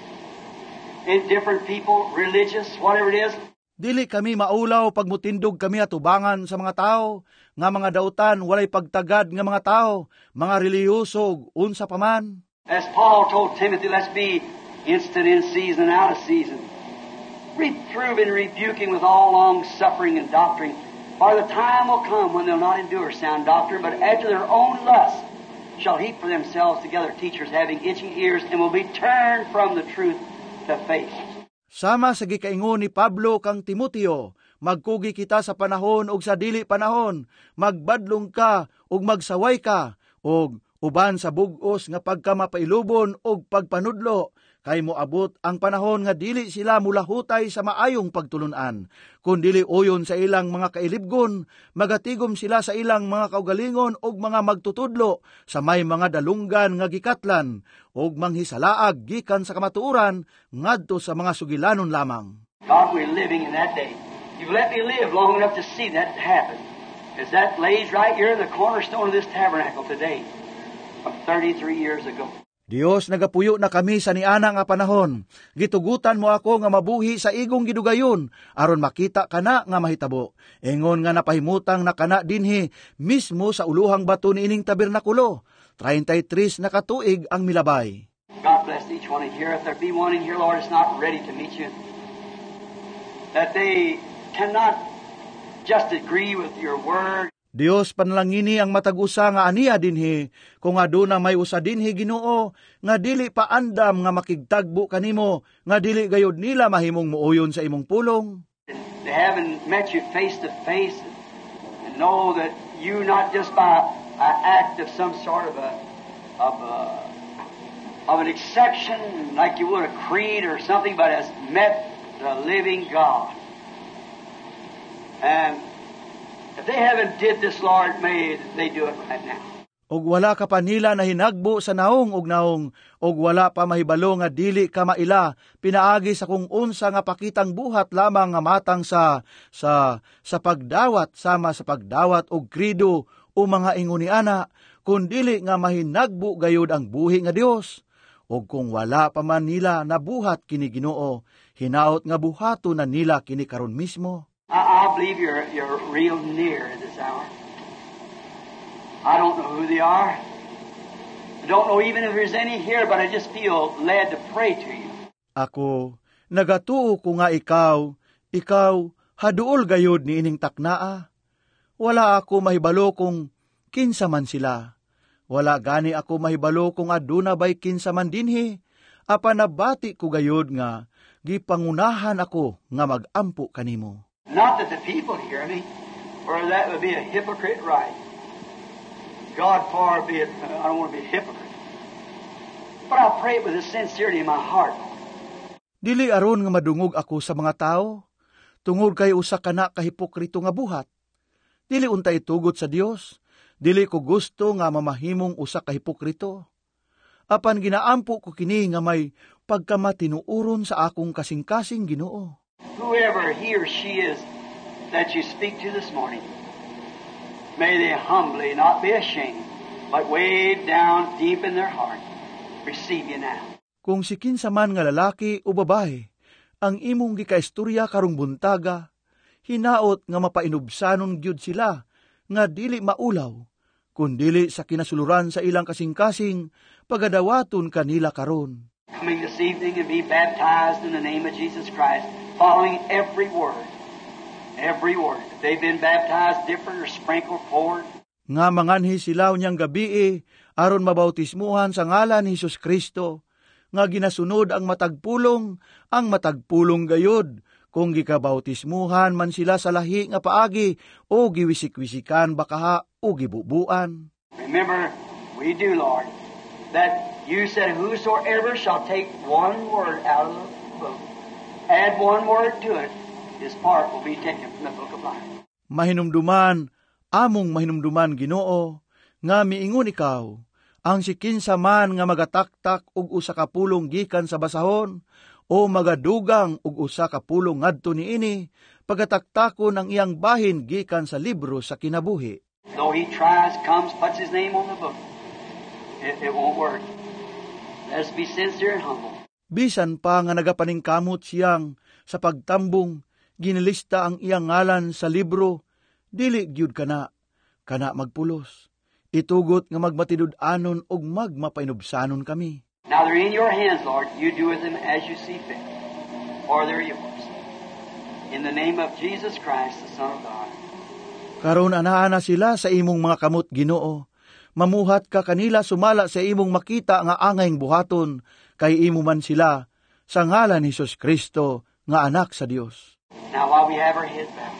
indifferent people, religious, whatever it is. Dili kami maulaw pagmutindog kami atubangan sa mga tao, nga mga dautan walay pagtagad nga mga tao, mga reliyosog, unsa paman. As Paul told Timothy, let's be instant in season and out of season. Reprove and rebuking with all long suffering and doctrine. For the time will come when they'll not endure sound doctrine, but after their own lust shall heap for themselves together teachers having itching ears, and will be turned from the truth to faith. Sama sa gikaingon ni Pablo kang Timoteo, magkugi kita sa panahon ug sa dili panahon, magbadlong ka ug magsaway ka, ug uban sa bug-os nga pagkamapailubon ug pagpanudlo, kay moabot ang panahon nga dili sila mulahutay sa maayong pagtulunan, kundili uyon sa ilang mga kailibgon, magatigom sila sa ilang mga kaugalingon ug mga magtutudlo sa may mga dalunggan nga gikatlan, ug manghisalaag gikan sa kamatuoran ngadto sa mga sugilanon lamang. God, we're living in that day. You've let me live long enough to see that happen. As that lays right here in the cornerstone of this tabernacle today, from 33 years ago. Dios, nagapuyo na kami sa niana nga panahon. Gitugutan mo ako nga mabuhi sa igong gidugayon, aron makita kana nga mahitabo. Ingon nga napahimutang na kana dinhi, mismo sa uluhang bato niining tabernakulo. 33 na katuig ang milabay. God bless each one in here. If there be one in here, Lord, it's not ready to meet you, that they cannot just agree with your word. Dios, panalangini ang matag-usa nga aniya dinhi, kung aduna may usa dinhi Ginoo, nga dili pa andam nga makigtagbo kanimo, nga dili gayud nila mahimong muuyon sa imong pulong. They haven't met you face to face and know that you not just by an act of some sort of an exception, like you would a creed or something, but has met the living God. And if they haven't did this, Lord, may they do it right now. Og wala ka pa nila na hinagbo sa naong og naong, og wala pa mahibalo nga dili ka maila, pinaagi sa kung unsa nga pakitang buhat lamang nga matang sa pagdawat, sama sa pagdawat og krido o mga inguniana, kung dili nga mahinagbo gayud ang buhi nga Dios. Og kung wala pa man nila nabuhat kini Ginoo, hinaot nga buhato na nila kini karon mismo. I believe you're real near at this hour. I don't know who they are. I don't know even if there's any here, but I just feel led to pray to you. Ako, nagatuo ko nga ikaw, haduol gayod ni ining taknaa. Wala ako mahibalo kung kinsa man sila. Wala gani ako mahibalo kung aduna bay kinsa man dinhi. Apan nabati ko gayod nga, gipangunahan ako nga magampo kanimo. Not that the people hear me, for that would be a hypocrite right. God far be it, I don't want to be a hypocrite. But I pray with a sincerity in my heart. Dili aron nga madungog ako sa mga tao, tungod kay usa kana ka hipokrito nga buhat. Dili unta itugot sa Dios, Dili ko gusto nga mamahimong usa ka hipokrito. Apan ginaampo ko kini nga may pagkamatinuuron sa akong kasing-kasing Ginoo. Whoever he or she is that you speak to this morning, may they humbly, not be ashamed, but way down deep in their heart, receive you now. Kung si kinsa man nga lalaki o babae, ang imong gikaistorya karong buntaga, hinaot nga mapainubsanon gyud sila, nga dili maulaw, kundili sa kinasuluran sa ilang kasing-kasing, pagadawaton kanila karon. Coming this evening and be baptized in the name of Jesus Christ, following every word. Every word. If they've been baptized different or sprinkled forward. Nga manganhi silaw niyang gabi aron mabautismuhan sa ngalan ni Hesus Kristo, nga ginasunod ang matagpulong gayod, kung gikabautismuhan man sila sa lahi nga paagi o giwisik-wisikan bakaha o gibubuan. Remember, we do, Lord, that you said, whosoever shall take one word out of the book, add one word to it, his part will be taken from the book of life. Among mahinumduman Ginoo, nga miingon ikaw, ang sikinsa man nga magataktak og usa ka pulong gikan sa basahon, o magadugang og usa ka pulong ngadto niini, pagataktakon ang iyang bahin gikan sa libro sa kinabuhi. Though he tries, comes, puts his name on the book, it won't work. Let us be sincere and humble. Bisan pa nga nagapaningkamot siyang sa pagtambong, ginilista ang iyang ngalan sa libro, dili gyud kana magpulos. Itugot nga magmatidud-anon og magmapainubsanon kami. Now they're in your hands, Lord. You do with them as you see fit. Or they're yours. In the name of Jesus Christ, the Son of God. Karon anaana sila sa imong mga kamot, Ginoo. Mamuhat ka kanila sumala sa imong makita nga angayng buhaton, kay imo man sila, sa ngalan ni Hesus Kristo, nga anak sa Dios. Now while we have our heads bowed,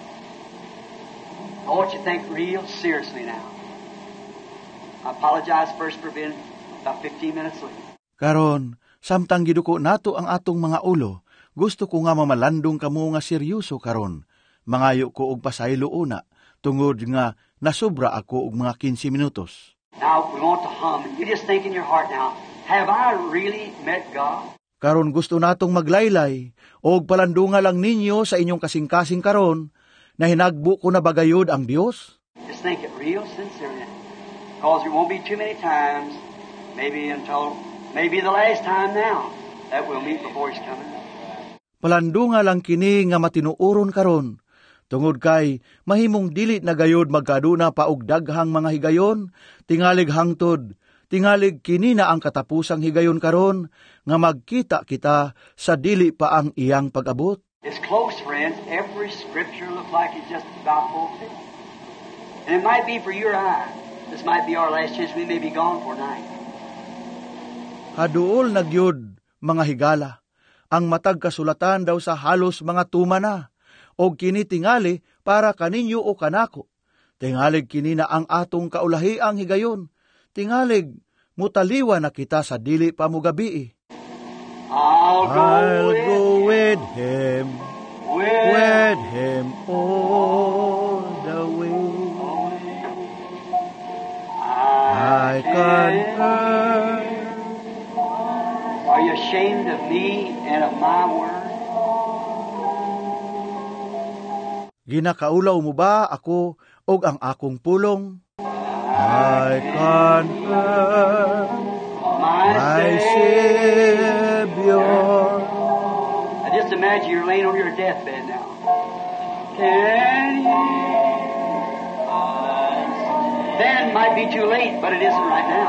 I want you to think real seriously now. I apologize first for being about 15 minutes late. Karon, samtang giduko nato ang atong mga ulo, gusto ko nga mamalandong kamo nga seryoso karon. Mangayo ko og pasaylo una, tungod nga nasobra ako og mga 15 minutos. Now, we want to hum. You just think in your heart now, have I really met God? Karon gusto natong maglaylay, og palandunga lang ninyo sa inyong kasing-kasing karon, na hinagbo ko na bagayod ang Dios. Just think it real sincerely. Because there won't be too many times, maybe the last time now, that we'll meet before He's coming. Palandunga lang kini nga matinuoron karon, tungod kay mahimong dili na gayod magkaduna pa og daghang mga higayon, tingalig hangtod, tingalig kini na ang katapusang higayon karon, nga magkita kita sa dili pa ang iyang pag-abot. It's close, friends. Every scripture looks like it's just about fulfilled. And it might be for you or I. This might be our last chance. We may be gone for night. Haduol na gyud mga higala, ang matag kasulatan daw sa halos mga tuma na, o kini tingali para kaninyo o kanako. Tingalig kini na ang atong kaulahi ang higayon, tingalig mutaliwa na kita sa dili pa mo gabi. I'll go with him all the way. I confess. Are you ashamed of me and of my word? Ginakaulaw mo ba ako og ang akong pulong? I confess my Savior. I just imagine you're laying on your deathbed now. Can you? Then it might be too late, but it isn't right now.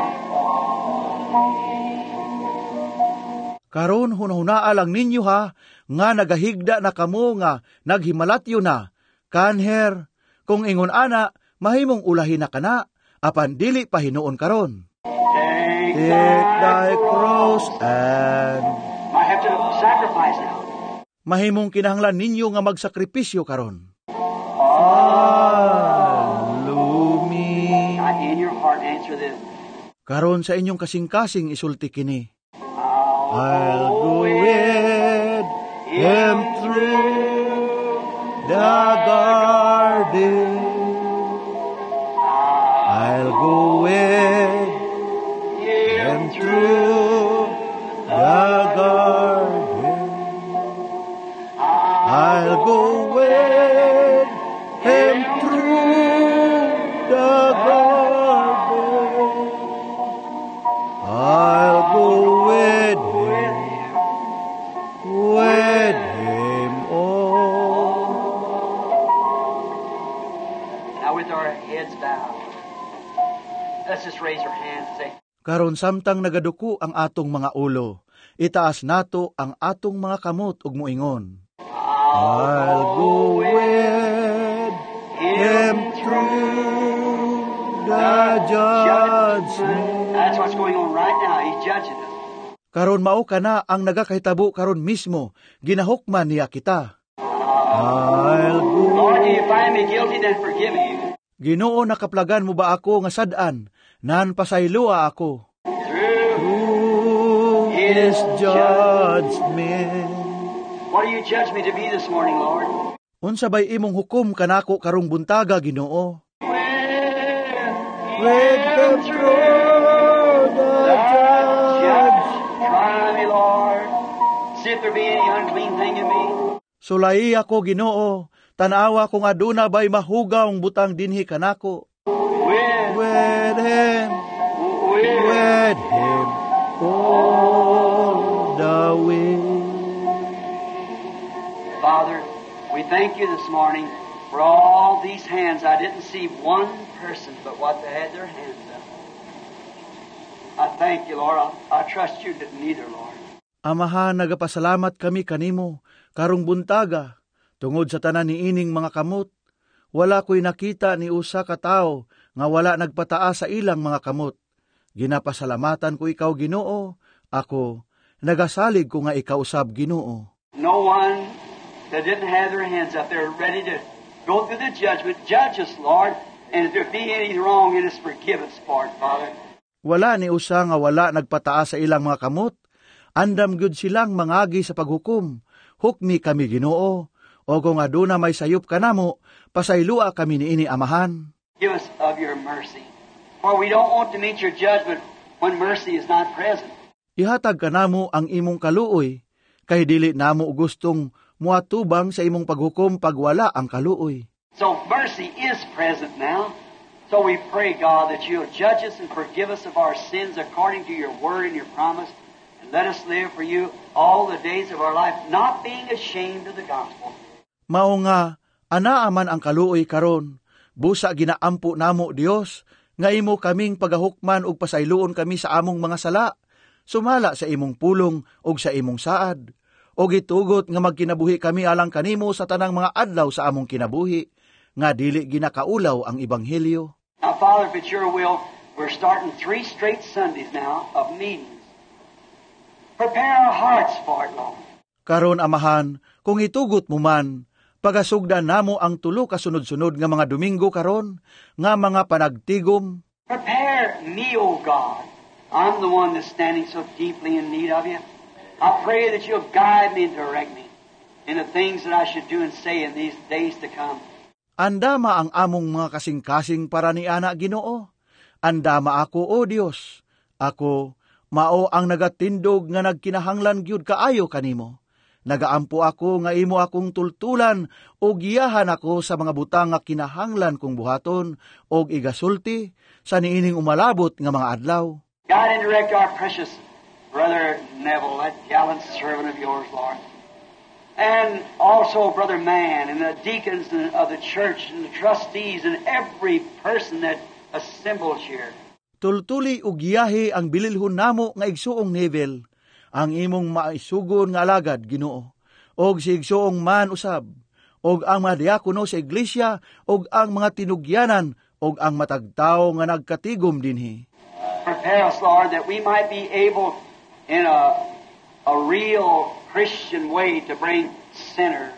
Karon hunahunaa lang ninyo ha, nga nagahigda na kamo nga naghimalatyo na. Kanher, kung ingon ana, mahimong ulahin na kana, apan dili pa hinuon karon. Take thy cross and I have to sacrifice now. mahimong kinahanglan ninyo nga magsakripisyo karon. Not in your heart, answer this. Karon sa inyong kasing-kasing isulti kini. I'll go with him through the garden. I'll Let's just raise our hands and say, Karon samtang nagaduko ang atong mga ulo, itaas nato ang atong mga kamot ug moingon. I'll go with him through the judgment. That's what's going on right now. He's judging us. Karon mao kana ang nagakahitabo karon mismo, ginahukman niya kita. I'll go. Lord, do you find me guilty, then forgive me. Ginoo, nakaplagan mo ba ako nga sad-an? Nan pasaylua ako. Through his judgment. What do you judge me to be this morning, Lord? Unsa bay imong hukom kanako karong buntaga, Ginoo? With him through the judge. Try me, Lord. See if there be any unclean thing in me. Sulay ako, Ginoo. Tanawa kung aduna ba'y mahugaw ang butang dinhi kanako. With him all the way. Father, we thank you this morning for all these hands. I didn't see one person but what they had their hands up. I thank you, Lord. I trust you didn't either, Lord. Amahan, nagapasalamat kami kanimo karong buntaga. Tungod sa tanan ni ining mga kamot, wala ko'y nakita ni usa ka tao nga wala nagpataas sa ilang mga kamot. Ginapasalamatan ko ikaw, Ginoo. Ako, nagasalig ko nga ikaw usab, Ginoo. No one that didn't have their hands up, they're ready to go through the judgment. Judge us, Lord, and if there be any wrong in us, forgive us for it, Father. Wala ni usa nga wala nagpataas sa ilang mga kamot. Andam gyud silang mangagi sa paghukom. Hukmi kami, Ginoo. O kung aduna may sayop kanamo, pasaylua kami niini, Amahan. Give us of your mercy. For we don't want to meet your judgment when mercy is not present. Ihatag kanamo ang imong kaluoy, kay dili namo gustong muatubang sa imong paghukom pag wala ang kaluoy. So mercy is present now. So we pray, God, that you'll judge us and forgive us of our sins according to your word and your promise. And let us live for you all the days of our life, not being ashamed of the gospel. Mao nga, anaaman ang kaluoy karon, busa ginaampo namo Dios, nga imo kaming pagahukman ug pasayloon kami sa among mga sala, sumala sa imong pulong ug sa imong saad, ug itugot nga magkinabuhi kami alang kanimo sa tanang mga adlaw sa among kinabuhi, nga dili ginakaulaw ang ebanghelyo. Now, Father, if it's your will, we're starting 3 straight Sundays now of meetings. Prepare our hearts for it, Lord. Karon, Amahan, kung itugot mo man, pagasugdan namo ang tulo kasunod-sunod nga mga Domingo karon, nga mga panagtigom. Prepare me, O God. I'm the one that's standing so deeply in need of you. I pray that you'll guide me and direct me in the things that I should do and say in these days to come. Andama ang among mga kasing-kasing para ni Ana, Ginoo. Andama ako, O Dios. Ako, mao ang nagatindog nga nagkinahanglan gyud kaayo kanimo. Nagaampo ako nga imo akong tultulan o giyahan ako sa mga butang nga kinahanglan kong buhaton o igasulti sa niining umalabot nga mga adlaw. Guide and direct our precious Brother Neville, that gallant servant of yours, Lord. And also Brother Mann and the deacons of the church and the trustees and every person that assembles here. Tultuli o giyahe ang bililhon namo nga igsuong Neville, ang imong maisugon nga alagad, Ginoo, og si igsuong man usab, og ang mga diakono sa iglesia, og ang mga tinugyanan, og ang matagtaw nga nagkatigom dinhi. Prepare us, Lord, that we might be able in a real Christian way to bring sinners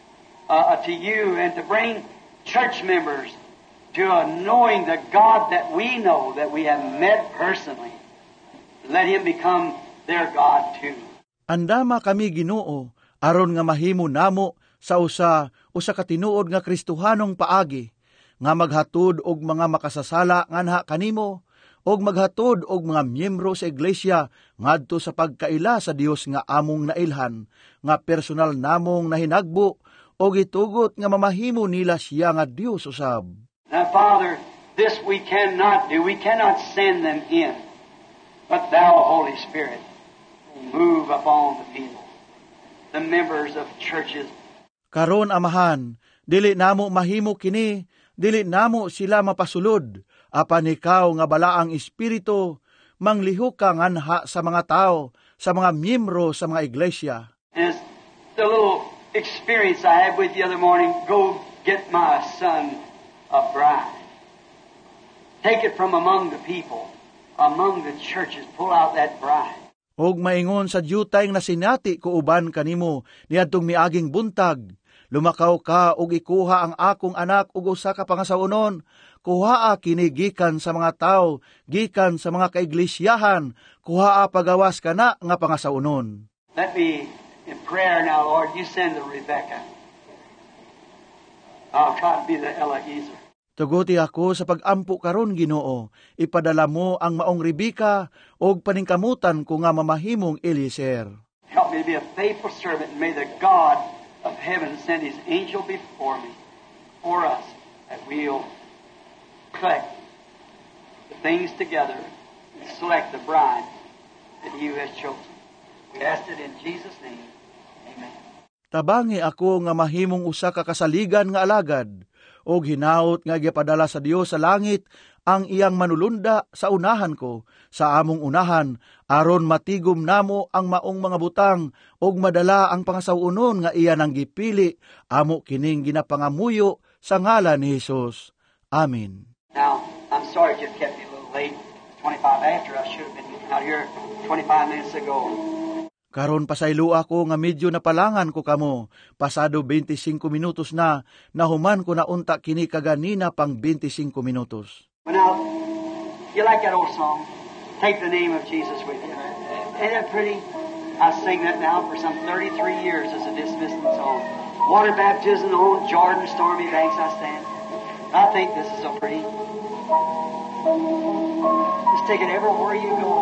to you and to bring church members to knowing the God that we know, that we have met personally. Let Him become their God too. Andama kami, Ginoo, aron nga mahimo namo sa usa ka tinuod nga Kristohanong paagi, nga maghatod og mga makasasala nganha kanimo, og maghatod og mga miyembro sa iglesia ngadto sa pagkaila sa Dios nga among nailhan, nga personal namong nahinagbo, og itugot nga mamahimo nila siya nga Dios usab. Now, Father, this we cannot do. We cannot send them in. But Thou, Holy Spirit, move upon the people, the members of churches. Karon, Amahan, dili namo mahimo kini, dili namo sila mapasulod, Apan ikaw nga balaang espiritu, manglihok ka nganha sa mga tao, sa mga miyembro sa mga iglesia. And it's the little experience I had with you the other morning, go get my son a bride. Take it from among the people, among the churches, pull out that bride. Og maingon sa diyutay nga sinati ko uban kanimo niadtong miaging buntag, lumakaw ka og ikuha ang akong anak ug usa ka pangasaunon, kuhaa kini gikan sa mga tao, gikan sa mga kaiglesiyahan, kuhaa pagawas kana nga pangasaunon. Let me, in prayer now, Lord, you send the Rebecca. I'll try to be the Eliezer. Tuguti ako sa pag-ampo karon Ginoo, ipadala mo ang maong Rebecca og paningkamutan ko nga mamahimong Eliezer. Help me to be a faithful servant, and may the God of heaven send his angel before me, for us, that we'll collect the things together and select the bride that he has chosen. We ask it in Jesus' name. Amen. Tabangi ako nga mahimong usa ka kasaligan nga alagad, og hinaut nga gipadala sa Dios sa langit ang iyang manulunda sa unahan ko, sa among unahan, aron matigom namo ang maong mga butang, og madala ang pangasaunon nga iya nang gipili, amo kining ginapangamuyo sa ngalan ni Jesus. Amen. Now, I'm sorry you kept me a little late. 25 after. I should have been out here 25 minutes ago. Karon pasaylo ako nga medyo napalangan ko kamo, pasado 25 minutos na, nahuman ko na unta kini kaganina pang 25 minutos. Well, now, you like that old song? Take the name of Jesus with you. Ain't that pretty? I sing that now for some 33 years as a dismissing song. Water baptism on Jordan stormy banks I stand. I think this is so pretty. Just take it everywhere you go.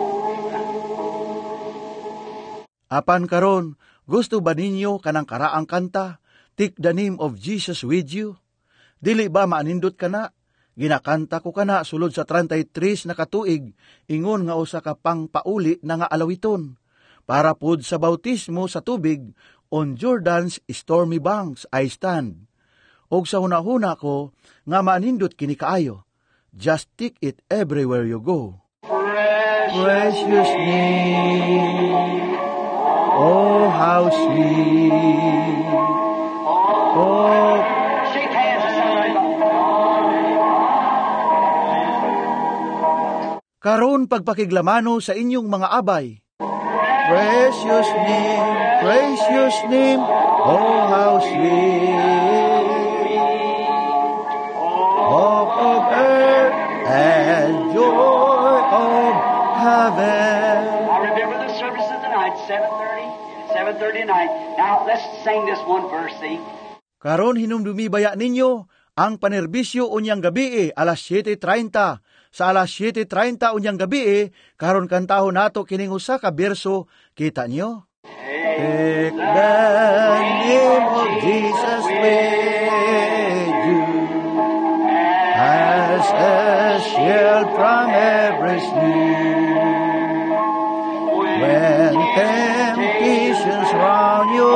Apan karon, gusto ba ninyo kanang karaang kanta, Take the name of Jesus with you? Dili ba maanindot kana? Ginakanta ko kana sulod sa 33 na katuig, ingon nga usa ka pang pauli na nga alawiton. Para pud sa bautismo sa tubig, on Jordan's stormy banks I stand. Og sa hunahuna ko, nga maanindot kini kaayo, just take it everywhere you go. Precious name, oh, how sweet. Oh, Shake hands with somebody. karon pagpakiglamano sa inyong mga abay. Precious name, oh, how sweet. Hope of earth and joy of heaven. I remember the services tonight, 7:30 tonight. Now, let's sing this one verse, see? Karon hinumdumibaya ninyo ang panerbisyo unyang gabi alas 7:30. Sa alas 7:30 unyang gabi karon kantahon nato kining usa ka berso, kita niyo? Take the name of Jesus with you as a shield from every snare. When temptations round you,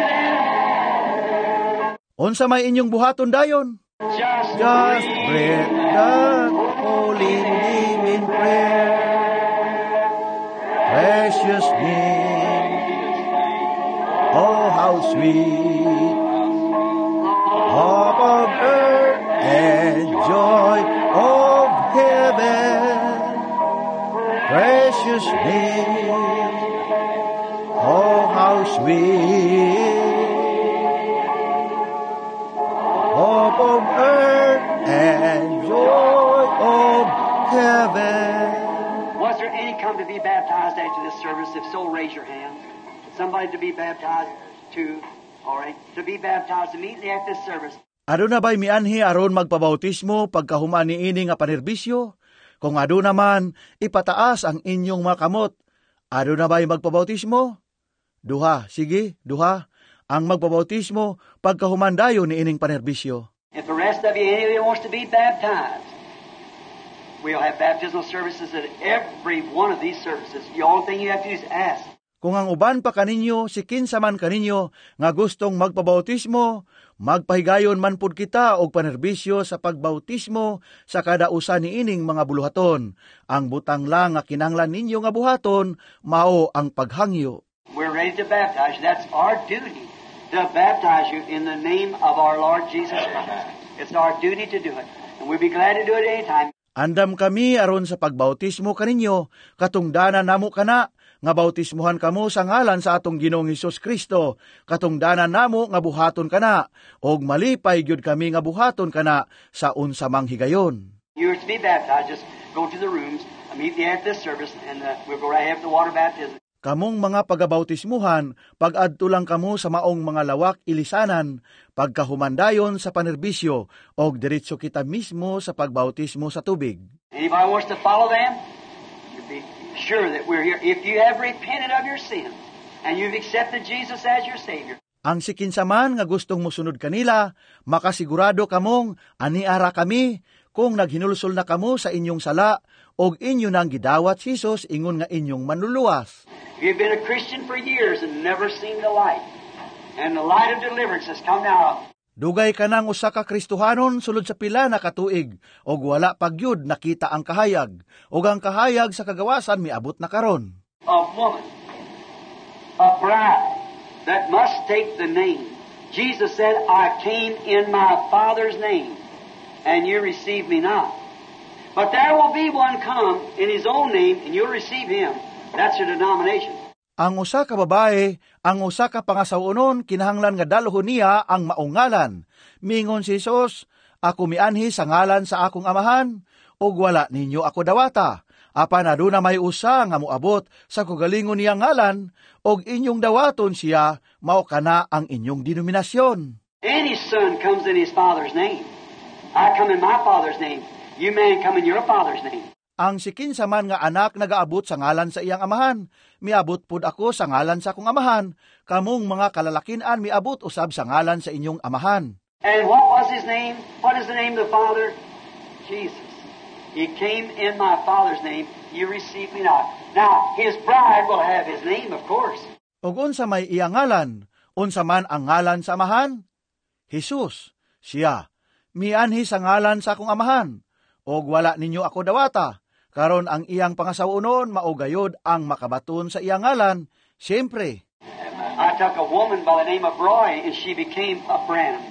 unsa may inyong buhaton dayon? Just breathe that holy name in prayer. Precious name, oh how sweet. Hope of earth and joy of heaven. Precious name, oh how sweet. Hope of earth and joy of heaven. Was there any come to be baptized after this service? If so, raise your hand. Somebody to be baptized too. All right. To be baptized immediately after this service. Aduna ba'y mianhi aron magpabautismo pagkahuman niini nga panerbisyo? Kung aduna man, ipataas ang inyong mga kamot. Aduna ba'y magpabautismo? Duha, sige, duha. Ang magpabautismo pagkahumandayo ni ining panerbisyo. If the rest of you, any of you wants to be baptized, we'll have baptismal services at every one of these services. The only thing you have to do is ask. Kung ang uban pa kaninyo, si kinsa man kaninyo, nga gustong magpabautismo, magpahigayon man pud kita og panerbisyo sa pagbautismo sa kada usa niining mga buluhaton. Ang butang lang nga kinahanglan ninyo nga buhaton, mao ang paghangyo. We're ready to baptize you. That's our duty, to baptize you in the name of our Lord Jesus Christ. It's our duty to do it. And we'll be glad to do it anytime. Andam kami aron sa pagbautismo kaninyo, katungdanan namo kana, nga bautismuhan kamo sa ngalan sa atong Ginoong Hesus Kristo, katungdanan namo nga buhaton kana, og malipay gyud kami nga buhaton kana sa unsa mang higayon. You're to be baptized. Just go to the rooms, meet me after this service, and we'll go right after the water baptism. Kamong mga pagabautismuhan, pag-adto lang kamo sa maong mga lawak ilisanan, pagkahumandayon sa panerbisyo, og diretso kita mismo sa pagbautismo sa tubig. Anybody wants to follow them? You'll be sure that we're here. If you have repented of your sins, and you've accepted Jesus as your Savior. Ang sikinsaman nga gustong musunod kanila, makasigurado kamong aniara kami kung naghinulsol na kamo sa inyong sala, og inyo nang gidawat si Jesus ingon nga inyong manluluwas. You've been a Christian for years and never seen the light. And the light of deliverance has come now. Dugay ka nang usa ka Kristohanon sulod sa pila na katuig, og wala pagyud nakita ang kahayag, og ang kahayag sa kagawasan miabot na karon. A woman, a bride, that must take the name. Jesus said, I came in my Father's name, and you receive me not. But there will be one come in his own name, and you'll receive him. That's your denomination. Ang usa ka babae, ang usa ka pangasawunon, kinahanglan nga dalhon niya ang maong ngalan. Mingon si Jesus, ako mianhi sa ngalan sa akong amahan, og wala ninyo ako dawata. Apan aduna may usa nga moabot sa kugalingon niya ngalan, og inyong dawaton siya, mao kana ang inyong denominasyon. Any son comes in his father's name. I come in my Father's name. You man come in your father's name. Ang sikinsa man nga anak nagaabot sa ngalan sa iyang amahan, miabot pud ako sa ngalan sa akong amahan, kamong mga kalalakinan miabot usab sa ngalan sa inyong amahan. And what was his name? What is the name of the Father? Jesus. He came in my Father's name, you receive me not. Now, his bride will have his name, of course. Ug unsa may iyang ngalan, unsa man ang ngalan sa amahan? Jesus, siya. Mianhi sa ngalan sa akong amahan, og wala ninyo ako dawata. Karon ang iyang pangasawunon maugayod ang makabaton sa iyang ngalan, siyempre. I took a woman by the name of Roy, and she became a Branham.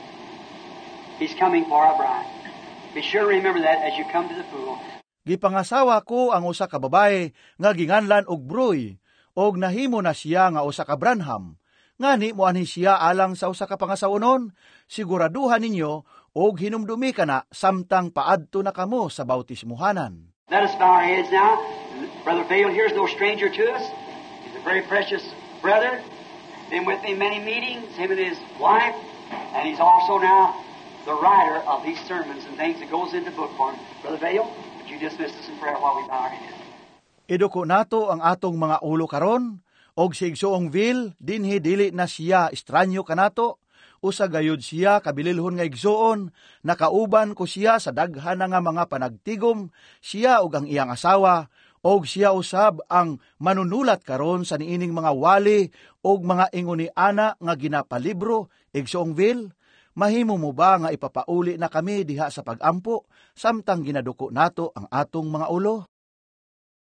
He's coming for a bride. Be sure to remember that as you come to the pool. Gipangasawa ko ang usa ka babae nga ginganlan og Broy, og nahimo na siya nga usa ka Branham. Ngani moanhi siya alang sa usa ka pangasawunon, siguraduhan ninyo og hinumdumi kana samtang paadto na kamo sa bautismuhanan. Let us bow our heads now. Brother Vail here is no stranger to us. He's a very precious brother. Been with me many meetings, him and his wife, and he's also now the writer of these sermons and things that goes into book form. Brother Vail, would you dismiss us in prayer while we bow our heads? Iduko nato ang atong mga ulo karon, og si Igsoong Vil, dinhi dili na siya estranyo kanato, usa gayud siya kabililhon nga igsoon, nakauban ko siya sa daghan nga mga panagtigom, siya ug ang iyang asawa, og siya usab ang manunulat karon sa niining mga wali og mga inguni ana nga ginapalibro. Igsoong Vil, mahimo mo ba nga ipapauli na kami diha sa pagampo samtang ginaduko nato ang atong mga ulo?